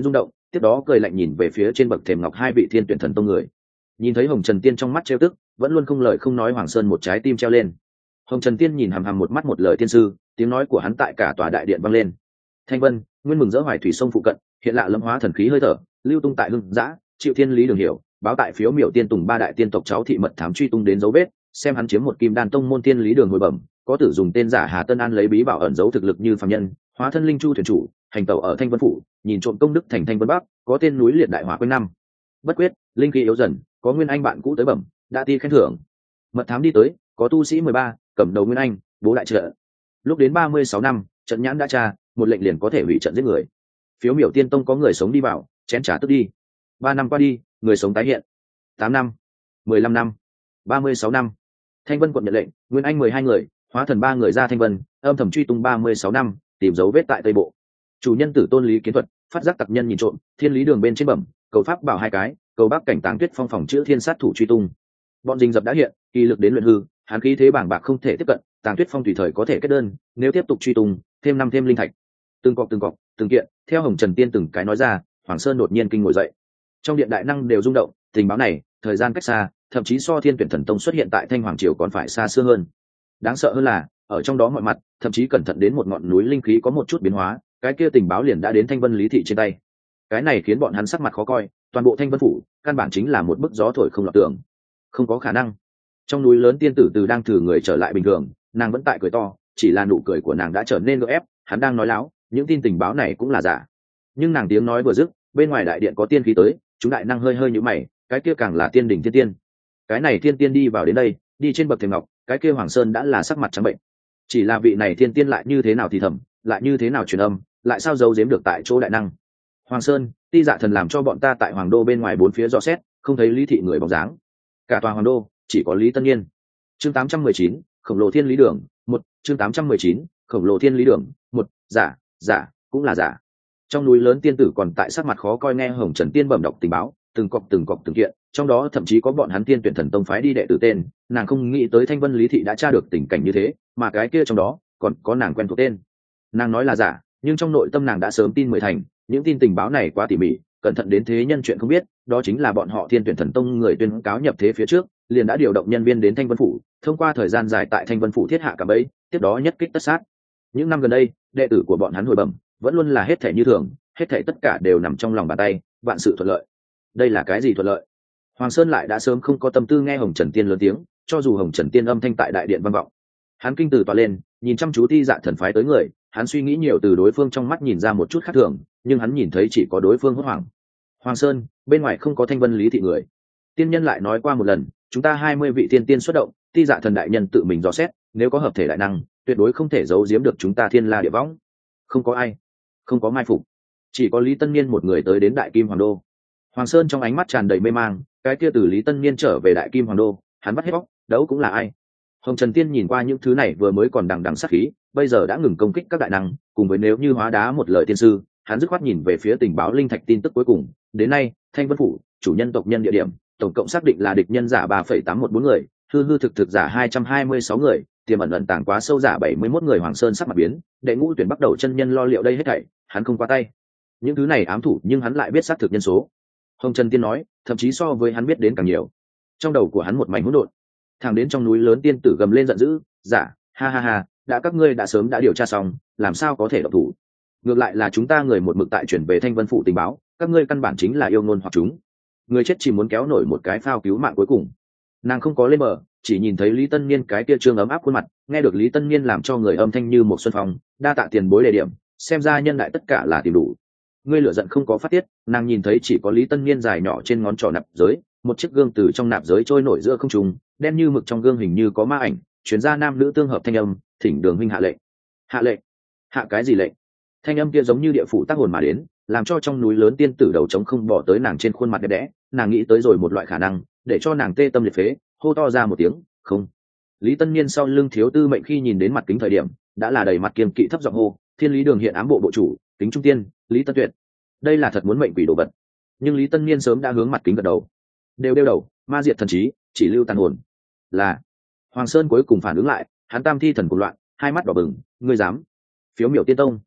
tiếp đó cười lạnh nhìn về phía trên bậc thềm ngọc hai vị thiên tuyển thần tông người. Nhìn thấy Hồng Trần Tiên trong mắt trêu tức, vẫn luôn không lời không nói, Hoàng Sơn một trái tim treo lên. Hồng Trần Tiên nhìn hằm hằm một mắt một lời tiên sư, tiếng nói của hắn tại cả tòa đại điện vang lên. Thanh Vân, nguyên mừng dỡ hoài thủy sông phụ cận, hiện lạ lâm hóa thần khí hơi thở, lưu tung tại hưng dã, chịu thiên lý đường hiểu, báo tại phiếu miểu tiên tùng ba đại tiên tộc cháu thị mật thám truy tung đến dấu vết, xem hắn chiếm một kim đan tông môn thiên lý đường hồi bẩm, có tử dùng tên giả Hà Tân An lấy bí bảo ẩn giấu thực lực như phàm nhân, hóa thân linh chu thuyền chủ, hành tẩu ở Thanh Vân phủ, nhìn trộm công đức thành Thanh Vân Bắc, có tên núi liệt đại hỏa quanh năm. Bất quyết, linh khí yếu dần, có nguyên anh bạn cũ tới bẩm, đã ti khen thưởng. Mật thám đi tới, có tu sĩ mười ba, cầm đầu nguyên anh, bố đại trợ. Lúc đến ba mươi sáu năm, trận nhãn đã tra, một lệnh liền có thể hủy trận giết người. Phiếu miểu tiên tông có người sống đi vào, chén trả tức đi. Ba năm qua đi, người sống tái hiện. Tám năm, mười lăm năm, ba mươi sáu năm. Thanh Vân quận nhận lệnh, nguyên anh mười hai người, hóa thần ba người ra Thanh Vân, âm thầm truy tung ba mươi sáu năm, tìm dấu vết tại Tây Bộ. Chủ nhân tử tôn lý kiến thuật, phát giác tặc nhân nhìn trộm, thiên lý đường bên trên bẩm, cầu pháp bảo hai cái, cầu bắc cảnh táng tuyết phong phòng chữa thiên sát thủ truy tung. Bọn dình dập đã hiện, kỳ lực đến luyện hư, hàn khí thế bảng bạc không thể tiếp cận, táng tuyết phong tùy thời có thể kết đơn, nếu tiếp tục truy tung, thêm năm thêm linh thạch. Từng cọc từng cọc, từng kiện, theo Hồng Trần Tiên từng cái nói ra, Hoàng Sơn đột nhiên kinh ngồi dậy. Trong điện đại năng đều rung động, tình báo này, thời gian cách xa, thậm chí so thiên tuyển thần tông xuất hiện tại Thanh Hoàng triều còn phải xa xưa hơn. Đáng sợ hơn là, ở trong đó mọi mặt, thậm chí cẩn thận đến một ngọn núi linh khí có một chút biến hóa, cái kia tình báo liền đã đến Thanh Vân Lý thị trên tay. Cái này khiến bọn hắn sắc mặt khó coi, toàn bộ Thanh Vân phủ, căn bản chính là một bức gió thổi không lọt tường. Không có khả năng. Trong núi lớn tiên tử từ đang thử người trở lại bình thường, nàng vẫn tại cười to, chỉ là nụ cười của nàng đã trở nên gượng ép, hắn đang nói láo, những tin tình báo này cũng là giả. Nhưng nàng tiếng nói vừa dứt, bên ngoài đại điện có tiên khí tới, chúng đại năng hơi hơi nhíu mày, cái kia càng là tiên đỉnh thiên tiên. Cái này thiên tiên đi vào đến đây, đi trên bậc thềm ngọc, cái kia Hoàng Sơn đã là sắc mặt trắng bệnh. Chỉ là vị này thiên tiên lại như thế nào thì thầm, lại như thế nào truyền âm, lại sao giấu giếm được tại chỗ đại năng. Hoàng Sơn, ti dạ thần làm cho bọn ta tại Hoàng đô bên ngoài bốn phía dò xét, không thấy Lý thị người bóng dáng. Cả tòa Hoàng đô chỉ có Lý Tân Nhiên. Chương tám trăm mười chín, khổng lồ thiên lý đường, một, chương tám trăm mười chín, khổng lồ thiên lý đường, một, giả, giả, cũng là giả. Trong núi lớn tiên tử còn tại sắc mặt khó coi nghe Hồng Trần Tiên bẩm đọc tình báo, từng cọc từng cọc từng kiện, trong đó thậm chí có bọn hắn tiên tuyển thần tông phái đi đệ tử tên, nàng không nghĩ tới Thanh Vân Lý thị đã tra được tình cảnh như thế, mà cái kia trong đó còn có nàng quen thuộc tên. Nàng nói là giả, nhưng trong nội tâm nàng đã sớm tin mười thành, những tin tình báo này quá tỉ mỉ, cẩn thận đến thế nhân chuyện không biết, đó chính là bọn họ thiên tuyển thần tông người tuyên cáo nhập thế phía trước, liền đã điều động nhân viên đến Thanh Vân phủ, thông qua thời gian dài tại Thanh Vân phủ thiết hạ cả bẫy, tiếp đó nhất kích tất sát. Những năm gần đây, đệ tử của bọn hắn hồi bẩm, vẫn luôn là hết thảy như thường, hết thảy tất cả đều nằm trong lòng bàn tay, vạn sự thuận lợi. Đây là cái gì thuận lợi? Hoàng Sơn lại đã sớm không có tâm tư nghe Hồng Trần Tiên lớn tiếng, cho dù Hồng Trần Tiên âm thanh tại đại điện vang vọng. Hắn kinh từ tọa lên, nhìn chăm chú Ti Dạ thần phái tới người, hắn suy nghĩ nhiều từ đối phương trong mắt nhìn ra một chút khác thường, nhưng hắn nhìn thấy chỉ có đối phương hốt hoảng. Hoàng Sơn, bên ngoài không có Thanh Vân Lý thị người. Tiên nhân lại nói qua một lần, chúng ta hai mươi vị tiên tiên xuất động, Ti Dạ thần đại nhân tự mình dò xét, nếu có hợp thể đại năng, tuyệt đối không thể giấu giếm được chúng ta Thiên La địa võng. Không có ai, không có mai phục, chỉ có Lý Tân Niên một người tới đến Đại Kim Hoàng đô. Hoàng Sơn trong ánh mắt tràn đầy mê mang, cái kia từ Lý Tân Niên trở về Đại Kim Hoàng đô, hắn bắt hết bóc, đấu cũng là ai? Hồng Trần Tiên nhìn qua những thứ này vừa mới còn đằng đằng sát khí, bây giờ đã ngừng công kích các đại năng, cùng với nếu như hóa đá một lời tiên sư, hắn dứt khoát nhìn về phía tình báo linh thạch tin tức cuối cùng. Đến nay, Thanh Vân phủ, chủ nhân tộc nhân địa điểm, tổng cộng xác định là địch nhân giả ba phẩy tám một bốn người, hư hư thực thực giả hai trăm hai mươi sáu người, tiềm ẩn ẩn tàng quá sâu giả bảy mươi mốt người. Hoàng Sơn sắc mặt biến, đệ ngũ tuyển bắt đầu chân nhân lo liệu đây hết thảy, hắn không qua tay. Những thứ này ám thủ, nhưng hắn lại biết xác thực nhân số. Hồng Trần Tiên nói, thậm chí so với hắn biết đến càng nhiều. Trong đầu của hắn một mảnh hỗn độn. Thẳng đến trong núi lớn tiên tử gầm lên giận dữ, giả, ha ha ha, đã các ngươi đã sớm đã điều tra xong, làm sao có thể động thủ? Ngược lại là chúng ta người một mực tại chuyển về Thanh Vân phủ tình báo, các ngươi căn bản chính là yêu ngôn hoặc chúng. Người chết chỉ muốn kéo nổi một cái phao cứu mạng cuối cùng. Nàng không có lên bờ, chỉ nhìn thấy Lý Tân Niên cái kia trương ấm áp khuôn mặt, nghe được Lý Tân Niên làm cho người âm thanh như một xuân phong, đa tạ tiền bối đề điểm, xem ra nhân đại tất cả là tìm đủ. Ngươi lửa giận không có phát tiết, nàng nhìn thấy chỉ có Lý Tân Niên dài nhỏ trên ngón trỏ nạp giới, một chiếc gương từ trong nạp giới trôi nổi giữa không trung, đen như mực trong gương hình như có ma ảnh, chuyển ra nam nữ tương hợp thanh âm, thỉnh Đường huynh hạ lệnh. Hạ lệnh? Hạ cái gì lệnh? Thanh âm kia giống như địa phủ tác hồn mà đến, làm cho trong núi lớn tiên tử đầu trống không bỏ tới nàng trên khuôn mặt đẹp đẽ, nàng nghĩ tới rồi một loại khả năng, để cho nàng tê tâm liệt phế, hô to ra một tiếng, không. Lý Tân Niên sau lưng thiếu tư mệnh khi nhìn đến mặt kính thời điểm, đã là đầy mặt kiềm kỵ thấp giọng hô, Thiên Lý Đường hiện ám bộ bộ chủ, kính trung tiên, Lý Tân Tuyệt. Đây là thật muốn mệnh quỷ đồ vật. Nhưng Lý Tân Niên sớm đã hướng mặt kính gật đầu. Đều đeo đầu, ma diệt thần trí, chỉ lưu tàn hồn. Là. Hoàng Sơn cuối cùng phản ứng lại, hắn tam thi thần cuồng loạn, hai mắt đỏ bừng, ngươi dám? Phiếu miểu tiên tông.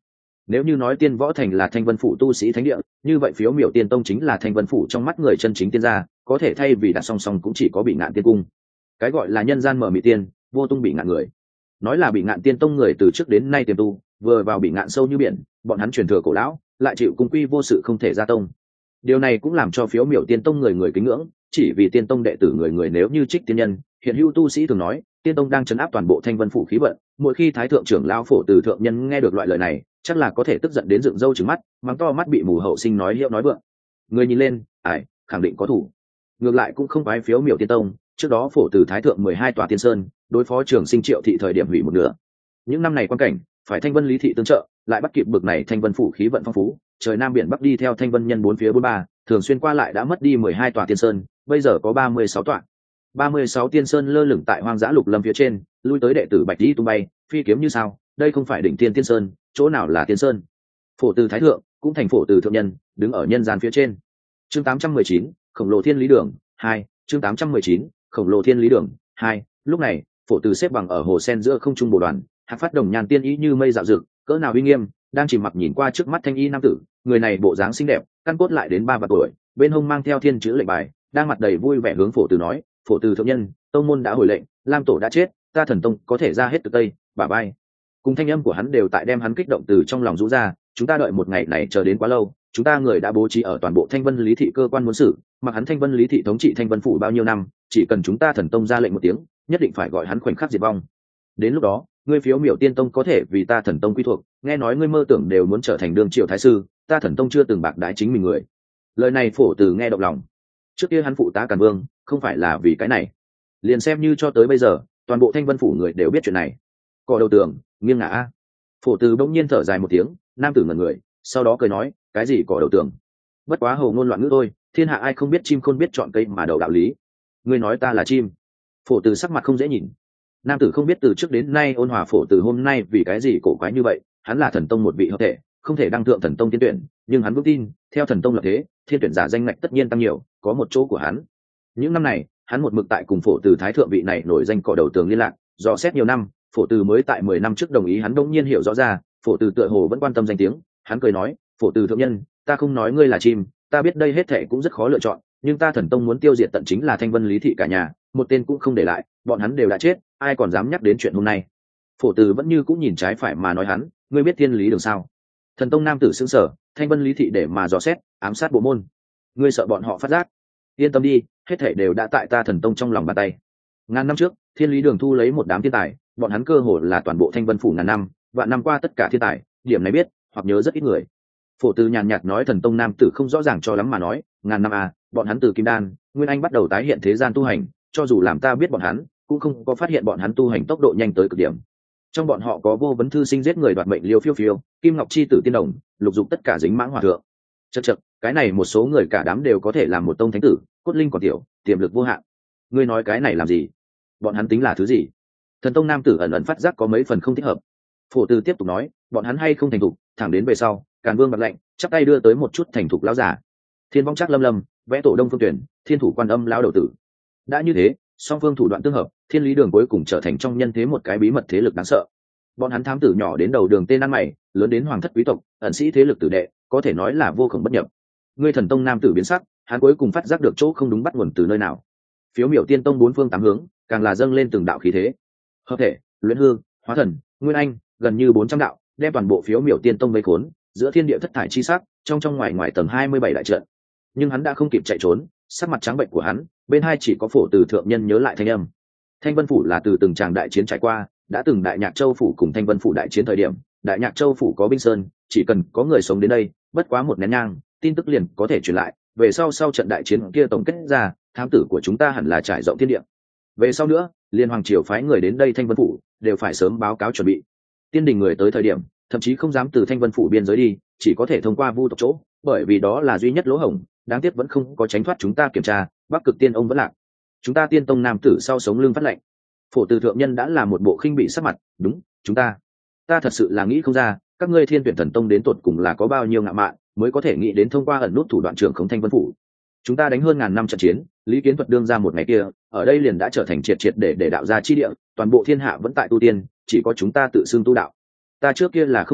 Nếu như nói Tiên Võ Thành là Thanh Vân phủ tu sĩ thánh địa, như vậy phiếu miểu tiên tông chính là Thanh Vân phủ trong mắt người chân chính tiên gia, có thể thay vì đặt song song cũng chỉ có Bị Ngạn tiên cung. Cái gọi là nhân gian mở mị tiên, vô tung bị ngạn người. Nói là Bị Ngạn tiên tông người từ trước đến nay tiềm tu, vừa vào bị ngạn sâu như biển, bọn hắn truyền thừa cổ lão, lại chịu cung quy vô sự không thể ra tông. Điều này cũng làm cho phiếu miểu tiên tông người người kính ngưỡng, chỉ vì tiên tông đệ tử người người nếu như trích tiên nhân, hiện hữu tu sĩ thường nói, tiên tông đang trấn áp toàn bộ Thanh Vân phủ khí vận, mỗi khi thái thượng trưởng lão phổ từ thượng nhân nghe được loại lời này, chắc là có thể tức giận đến dựng râu trừng mắt, mắng to mắt bị mù hậu sinh nói hiệu nói vượng. Người nhìn lên, ải, khẳng định có thủ. Ngược lại cũng không quái phiếu miểu tiên tông, trước đó phổ từ thái thượng mười hai tòa tiên sơn, đối phó trường sinh triệu thị thời điểm hủy một nửa. Những năm này quan cảnh, phải Thanh Vân lý thị tương trợ, lại bắt kịp bực này Thanh Vân phủ khí vận phong phú, trời nam biển bắc đi theo Thanh Vân nhân bốn phía bốn ba, thường xuyên qua lại đã mất đi mười hai tòa tiên sơn, bây giờ có ba mươi sáu tòa. ba mươi sáu tiên sơn lơ lửng tại hoang dã lục lâm phía trên, lui tới đệ tử bạch đi tung bay, phi kiếm như sao, đây không phải đỉnh tiên tiên sơn, chỗ nào là tiên sơn? Phổ từ thái thượng, cũng thành phổ từ thượng nhân, đứng ở nhân gian phía trên. Chương tám trăm mười chín, khổng lồ thiên lý đường hai, chương tám trăm mười chín, khổng lồ thiên lý đường hai. Lúc này, phổ từ xếp bằng ở hồ sen giữa không trung bồ đoàn, hạc phát đồng nhàn tiên ý như mây dạo dực, cỡ nào uy nghiêm, đang chìm mặc nhìn qua trước mắt thanh y nam tử, người này bộ dáng xinh đẹp, căn cốt lại đến ba vạn tuổi, bên hông mang theo thiên chữ lệnh bài, đang mặt đầy vui vẻ hướng phổ từ nói, phổ từ thượng nhân, tông môn đã hồi lệnh, lam tổ đã chết, ta thần tông có thể ra hết từ tây, bả bay. Cùng thanh âm của hắn đều tại đem hắn kích động từ trong lòng rũ ra, chúng ta đợi một ngày này chờ đến quá lâu, chúng ta người đã bố trí ở toàn bộ Thanh Vân lý thị cơ quan muốn xử, mặc hắn Thanh Vân lý thị thống trị Thanh Vân phủ bao nhiêu năm, chỉ cần chúng ta thần tông ra lệnh một tiếng, nhất định phải gọi hắn khoảnh khắc diệt vong. Đến lúc đó, ngươi phiếu miểu tiên tông có thể vì ta thần tông quy thuộc, nghe nói ngươi mơ tưởng đều muốn trở thành đương triều thái sư, ta thần tông chưa từng bạc đái chính mình người. Lời này phổ từ nghe động lòng. Trước kia hắn phụ tá Càn Vương, không phải là vì cái này. Liền xem như cho tới bây giờ, toàn bộ Thanh Vân phủ người đều biết chuyện này. Cỏ đầu tường, nghiêng ngả a. Phổ từ bỗng nhiên thở dài một tiếng, nam tử ngẩn người, sau đó cười nói, cái gì cỏ đầu tường? Bất quá hầu ngôn loạn ngữ thôi, thiên hạ ai không biết chim khôn biết chọn cây mà đầu đạo lý. Ngươi nói ta là chim? Phổ từ sắc mặt không dễ nhìn. Nam tử không biết từ trước đến nay ôn hòa phổ từ hôm nay vì cái gì cổ quái như vậy, hắn là thần tông một vị hợp thể, không thể đăng thượng thần tông tiên tuyển, nhưng hắn vững tin, theo thần tông lập thế, thiên tuyển giả danh ngạch tất nhiên tăng nhiều, có một chỗ của hắn. Những năm này, hắn một mực tại cùng phổ từ thái thượng vị này nổi danh cỏ đầu tường liên lạc, dò xét nhiều năm, phổ từ mới tại mười năm trước đồng ý hắn đông nhiên hiểu rõ ra, phổ từ tựa hồ vẫn quan tâm danh tiếng, hắn cười nói, phổ từ thượng nhân, ta không nói ngươi là chim, ta biết đây hết thệ cũng rất khó lựa chọn, nhưng ta thần tông muốn tiêu diệt tận chính là Thanh Vân lý thị cả nhà, một tên cũng không để lại, bọn hắn đều đã chết, ai còn dám nhắc đến chuyện hôm nay? Phổ từ vẫn như cũng nhìn trái phải mà nói hắn, ngươi biết thiên lý đường sao? Thần tông nam tử sững sờ, Thanh Vân lý thị để mà dò xét, ám sát bộ môn, ngươi sợ bọn họ phát giác? Yên tâm đi, hết thảy đều đã tại ta thần tông trong lòng bàn tay. Ngàn năm trước, thiên lý đường thu lấy một đám thiên tài, bọn hắn cơ hồ là toàn bộ Thanh Vân phủ ngàn năm, vạn năm qua tất cả thiên tài, điểm này biết, hoặc nhớ rất ít người. Phổ từ nhàn nhạt nói, thần tông nam tử không rõ ràng cho lắm mà nói, ngàn năm à, bọn hắn từ kim đan, nguyên anh bắt đầu tái hiện thế gian tu hành, cho dù làm ta biết bọn hắn, cũng không có phát hiện bọn hắn tu hành tốc độ nhanh tới cực điểm. Trong bọn họ có vô vấn thư sinh giết người đoạt mệnh liêu phiêu phiêu, kim ngọc chi tử tiên đồng, lục dục tất cả dính mãng hòa thượng. Chậc chậc, cái này một số người cả đám đều có thể làm một tông thánh tử, cốt linh còn tiểu, tiềm lực vô hạn. Ngươi nói cái này làm gì? Bọn hắn tính là thứ gì? Thần tông nam tử ẩn ẩn phát giác có mấy phần không thích hợp. Phổ từ tiếp tục nói, bọn hắn hay không thành thục, thẳng đến về sau, Càn Vương mặt lạnh, chắp tay đưa tới một chút thành thục lão giả. Thiên vong chắc lâm lâm, vẽ tổ đông phương tuyển, thiên thủ quan âm lão đầu tử. Đã như thế, song phương thủ đoạn tương hợp, thiên lý đường cuối cùng trở thành trong nhân thế một cái bí mật thế lực đáng sợ. Bọn hắn thám tử nhỏ đến đầu đường tên ăn mày, lớn đến hoàng thất quý tộc, ẩn sĩ thế lực tử đệ, có thể nói là vô cùng bất nhập. Ngươi thần tông nam tử biến sắc, hắn cuối cùng phát giác được chỗ không đúng bắt nguồn từ nơi nào. Phiếu miểu tiên tông bốn phương tám hướng, càng là dâng lên từng đạo khí thế. Hợp thể, luyện hư, hóa thần, nguyên anh, gần như bốn trăm đạo, đem toàn bộ phiếu miểu tiên tông vây khốn, giữa thiên địa thất thải chi sắc, trong trong ngoài ngoài tầng hai mươi bảy đại trận. Nhưng hắn đã không kịp chạy trốn, sắc mặt trắng bệnh của hắn, bên hai chỉ có phổ từ thượng nhân nhớ lại thanh âm. Thanh Vân phủ là từ từng tràng đại chiến trải qua, đã từng Đại Nhạc Châu phủ cùng Thanh Vân phủ đại chiến thời điểm, Đại Nhạc Châu phủ có binh sơn, chỉ cần có người sống đến đây, bất quá một nén nhang, tin tức liền có thể truyền lại, về sau sau trận đại chiến kia tổng kết ra, thám tử của chúng ta hẳn là trải rộng thiên địa. Về sau nữa, liên hoàng triều phái người đến đây Thanh Vân phủ, đều phải sớm báo cáo chuẩn bị. Tiên đình người tới thời điểm, thậm chí không dám từ Thanh Vân phủ biên giới đi, chỉ có thể thông qua Vu tộc chỗ, bởi vì đó là duy nhất lỗ hổng, đáng tiếc vẫn không có tránh thoát chúng ta kiểm tra. Bắc Cực Tiên ông vẫn lạc, chúng ta Tiên tông nam tử sau sống lưng phát lệnh. Phổ từ thượng nhân đã là một bộ khinh bị sắc mặt, đúng, chúng ta, ta thật sự là nghĩ không ra, các ngươi Thiên Tuyển Thần Tông đến tột cùng là có bao nhiêu ngạo mạn, mới có thể nghĩ đến thông qua ẩn nút thủ đoạn trưởng khống Thanh Vân phủ. Chúng ta đánh hơn ngàn năm trận chiến, Lý Kiến Thuật đương ra một ngày kia, ở đây liền đã trở thành triệt triệt để để đạo gia chi địa, toàn bộ thiên hạ vẫn tại tu tiên, chỉ có chúng ta tự xưng tu đạo. Ta trước kia là không hiểu,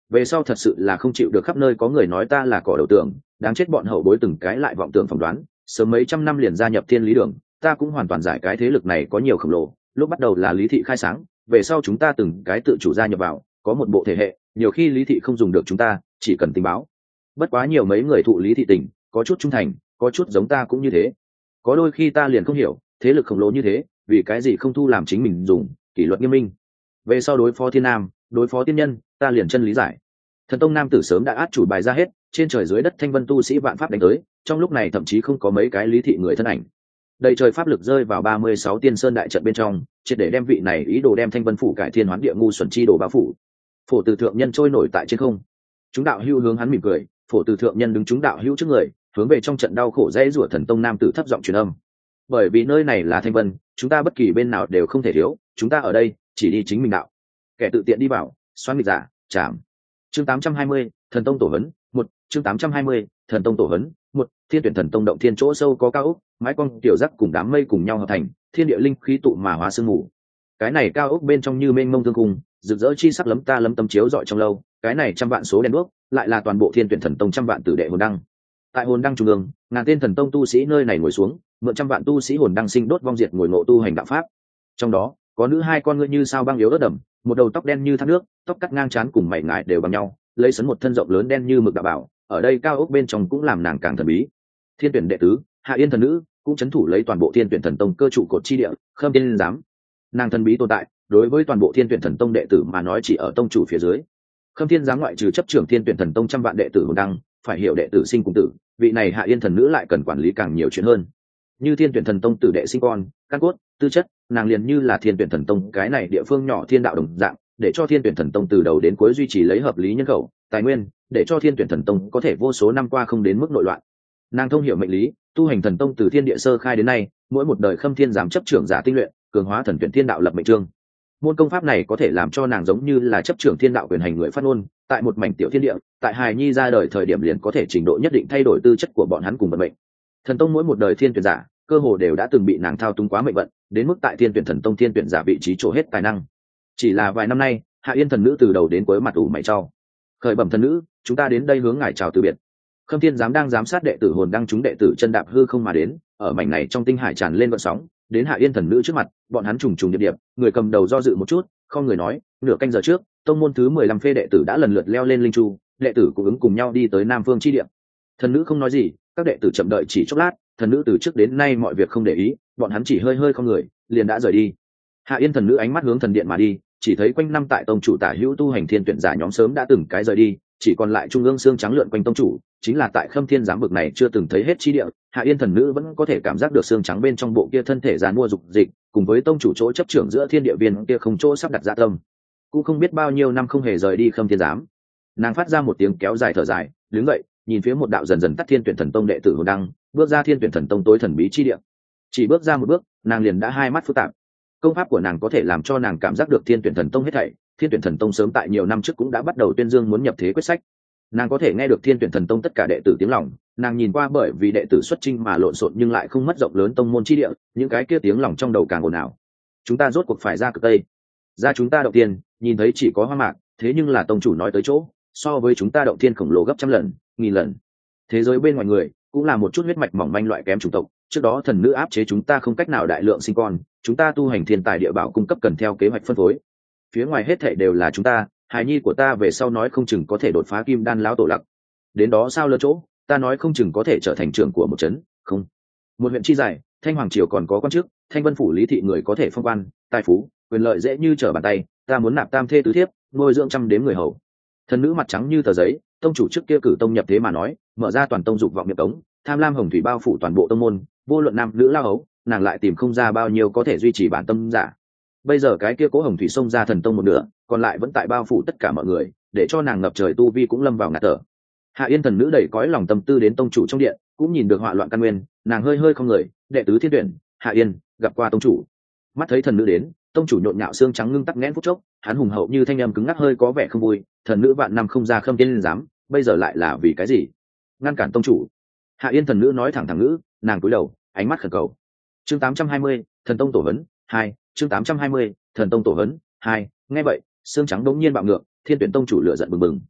về sau thật sự là không chịu được khắp nơi có người nói ta là cỏ đầu tường, đáng chết bọn hậu bối từng cái lại vọng tưởng phỏng đoán, sớm mấy trăm năm liền gia nhập thiên lý đường, ta cũng hoàn toàn giải cái thế lực này có nhiều khổng lồ. Lúc bắt đầu là lý thị khai sáng, về sau chúng ta từng cái tự chủ gia nhập vào, có một bộ thể hệ, nhiều khi lý thị không dùng được chúng ta, chỉ cần tình báo. Bất quá nhiều mấy người thụ lý thị tình, có chút trung thành, có chút giống ta cũng như thế. Có đôi khi ta liền không hiểu, thế lực khổng lồ như thế, vì cái gì không thu làm chính mình dùng, kỷ luật nghiêm minh. Về sau đối phó thiên nam, đối phó tiên nhân, ta liền chân lý giải. Thần tông nam tử sớm đã át chủ bài ra hết, trên trời dưới đất thanh vân tu sĩ vạn pháp đánh tới, trong lúc này thậm chí không có mấy cái lý thị người thân ảnh. Đầy trời pháp lực rơi vào ba mươi sáu tiên sơn đại trận bên trong, triệt để đem vị này ý đồ đem thanh vân phủ cải thiên hoán địa ngu xuẩn chi đồ bao phủ. Phổ từ thượng nhân trôi nổi tại trên không. Chúng đạo hữu hướng hắn mỉm cười, phổ từ thượng nhân đứng chúng đạo hữu trước người, hướng về trong trận đau khổ dễ rủa thần tông nam tử thấp giọng truyền âm. Bởi vì nơi này là thanh vân, chúng ta bất kỳ bên nào đều không thể thiếu, chúng ta ở đây chỉ đi chính mình đạo. Kẻ tự tiện đi bảo, xoan nghịch giả, chạm. Chương tám trăm hai mươi, thần tông tổ hấn, một, chương tám trăm hai mươi, thần tông tổ hấn, một, thiên tuyển thần tông động thiên chỗ sâu có cao ốc, mái cong tiểu rắc cùng đám mây cùng nhau hợp thành, thiên địa linh khí tụ mà hóa sương mù. Cái này cao ốc bên trong như mênh mông thương cung, rực rỡ chi sắc lấm ta lấm tấm chiếu rọi trong lâu, cái này trăm vạn số đèn đuốc, lại là toàn bộ thiên tuyển thần tông trăm vạn tử đệ hồn đăng. Tại hồn đăng trung ương, ngàn tên thần tông tu sĩ nơi này ngồi xuống, mượn trăm vạn tu sĩ hồn đăng sinh đốt vong diệt ngồi ngộ tu hành đạo pháp. Trong đó, có nữ hai con ngươi như sao băng yếu ớt đầm, một đầu tóc đen như thác nước, tóc cắt ngang trán cùng mày ngài đều bằng nhau, lấy sấn một thân rộng lớn đen như mực đạo bảo, ở đây cao ốc bên trong cũng làm nàng càng thần bí. Thiên tuyển đệ tứ, Hạ Yên thần nữ, cũng chấn thủ lấy toàn bộ thiên tuyển thần tông cơ trụ cột chi địa, Khâm Thiên giám. Nàng thần bí tồn tại, đối với toàn bộ thiên tuyển thần tông đệ tử mà nói chỉ ở tông chủ phía dưới. Khâm Thiên giám ngoại trừ chấp trưởng thiên tuyển thần tông trăm vạn đệ tử hồn đăng, phải hiểu đệ tử sinh cùng tử, vị này Hạ Yên thần nữ lại cần quản lý càng nhiều chuyện hơn. Như thiên tuyển thần tông tử đệ sinh con, căn cốt, tư chất, nàng liền như là thiên tuyển thần tông cái này địa phương nhỏ thiên đạo đồng dạng, để cho thiên tuyển thần tông từ đầu đến cuối duy trì lấy hợp lý nhân khẩu, tài nguyên, để cho thiên tuyển thần tông có thể vô số năm qua không đến mức nội loạn. Nàng thông hiểu mệnh lý, tu hành thần tông từ thiên địa sơ khai đến nay, mỗi một đời Khâm Thiên giám chấp trưởng giả tinh luyện, cường hóa thần tuyển thiên đạo lập mệnh chương. Môn công pháp này có thể làm cho nàng giống như là chấp trưởng thiên đạo quyền hành người phát ngôn, tại một mảnh tiểu thiên địa, tại hài nhi ra đời thời điểm liền có thể trình độ nhất định thay đổi tư chất của bọn hắn cùng vận mệnh. Thần tông mỗi một đời thiên tuyển giả, cơ hồ đều đã từng bị nàng thao túng quá mệnh vận, đến mức tại thiên tuyển thần tông thiên tuyển giả vị trí trổ hết tài năng. Chỉ là vài năm nay, Hạ Yên thần nữ từ đầu đến cuối mặt ủ mày trao. Khởi bẩm thần nữ, chúng ta đến đây hướng ngài chào từ biệt. Khâm Thiên giám đang giám sát đệ tử hồn đăng chúng đệ tử chân đạp hư không mà đến, ở mảnh này trong tinh hải tràn lên vận sóng, đến Hạ Yên thần nữ trước mặt, bọn hắn trùng trùng điệp điệp, người cầm đầu do dự một chút, không người nói, nửa canh giờ trước, tông môn thứ mười lăm phê đệ tử đã lần lượt leo lên linh chu, đệ tử cũng ứng cùng nhau đi tới Nam Phương chi địa. Thần nữ không nói gì, các đệ tử chậm đợi chỉ chốc lát, thần nữ từ trước đến nay mọi việc không để ý, bọn hắn chỉ hơi hơi không người, liền đã rời đi. Hạ Yên thần nữ ánh mắt hướng thần điện mà đi, chỉ thấy quanh năm tại tông chủ tả hữu tu hành thiên tuyển giả nhóm sớm đã từng cái rời đi, chỉ còn lại trung ương xương trắng lượn quanh tông chủ, chính là tại Khâm Thiên giám vực này chưa từng thấy hết chi địa. Hạ Yên thần nữ vẫn có thể cảm giác được xương trắng bên trong bộ kia thân thể giàn mua dục dịch, cùng với tông chủ chỗ chấp trưởng giữa thiên địa viên kia không chỗ sắp đặt dạ tâm, cũng không biết bao nhiêu năm không hề rời đi Khâm Thiên giám. Nàng phát ra một tiếng kéo dài thở dài, đứng dậy, nhìn phía một đạo dần dần tắt thiên tuyển thần tông đệ tử hồn đăng, bước ra thiên tuyển thần tông tối thần bí chi địa. Chỉ bước ra một bước, nàng liền đã hai mắt phức tạp. Công pháp của nàng có thể làm cho nàng cảm giác được thiên tuyển thần tông hết thảy. Thiên tuyển thần tông sớm tại nhiều năm trước cũng đã bắt đầu tuyên dương muốn nhập thế quyết sách. Nàng có thể nghe được thiên tuyển thần tông tất cả đệ tử tiếng lòng. Nàng nhìn qua bởi vì đệ tử xuất chinh mà lộn xộn nhưng lại không mất rộng lớn tông môn chi địa, những cái kia tiếng lòng trong đầu càng ồn ào. Chúng ta rốt cuộc phải ra cực tây, ra chúng ta động tiên, nhìn thấy chỉ có hoa mạc, thế nhưng là tông chủ nói tới chỗ, so với chúng ta động tiên khổng lồ gấp trăm lần, nghìn lần. Thế giới bên ngoài người cũng là một chút huyết mạch mỏng manh loại kém chủng tộc, trước đó thần nữ áp chế chúng ta không cách nào đại lượng sinh con, chúng ta tu hành thiên tài địa bảo cung cấp cần theo kế hoạch phân phối. Phía ngoài hết thảy đều là chúng ta, hài nhi của ta về sau nói không chừng có thể đột phá kim đan lão tổ lặc. Đến đó sao lỡ chỗ, ta nói không chừng có thể trở thành trưởng của một trấn, không. Một huyện chi dài, Thanh Hoàng triều còn có quan chức, Thanh Vân phủ lý thị người có thể phong quan, tài phú, quyền lợi dễ như trở bàn tay, ta muốn nạp tam thê tứ thiếp, nuôi dưỡng trăm đếm người hầu. Thần nữ mặt trắng như tờ giấy, tông chủ trước kia cử tông nhập thế mà nói, mở ra toàn tông dục vọng miệng cống, tham lam hồng thủy bao phủ toàn bộ tông môn, vô luận nam nữ lao hấu, nàng lại tìm không ra bao nhiêu có thể duy trì bản tâm giả. Bây giờ cái kia cố hồng thủy xông ra thần tông một nửa, còn lại vẫn tại bao phủ tất cả mọi người, để cho nàng ngập trời tu vi cũng lâm vào ngạt thở. Hạ Yên thần nữ đầy cõi lòng tâm tư đến tông chủ trong điện, cũng nhìn được họa loạn căn nguyên, nàng hơi hơi không người, đệ tứ thiên tuyển, Hạ Yên gặp qua tông chủ. Mắt thấy thần nữ đến, tông chủ nhộn nhạo xương trắng ngưng tắc nghẽn phút chốc, hắn hùng hậu như thanh âm cứng ngắc hơi có vẻ không vui, thần nữ vạn năm không ra Khâm Thiên giám, bây giờ lại là vì cái gì? Ngăn cản tông chủ. Hạ Yên thần nữ nói thẳng thẳng ngữ, nàng cúi đầu, ánh mắt khẩn cầu. Chương tám trăm hai mươi, thần tông tổ huấn hai, chương tám trăm hai mươi, thần tông tổ huấn hai. Nghe vậy, xương trắng đống nhiên bạo ngược, thiên tuyển tông chủ lửa giận bừng bừng,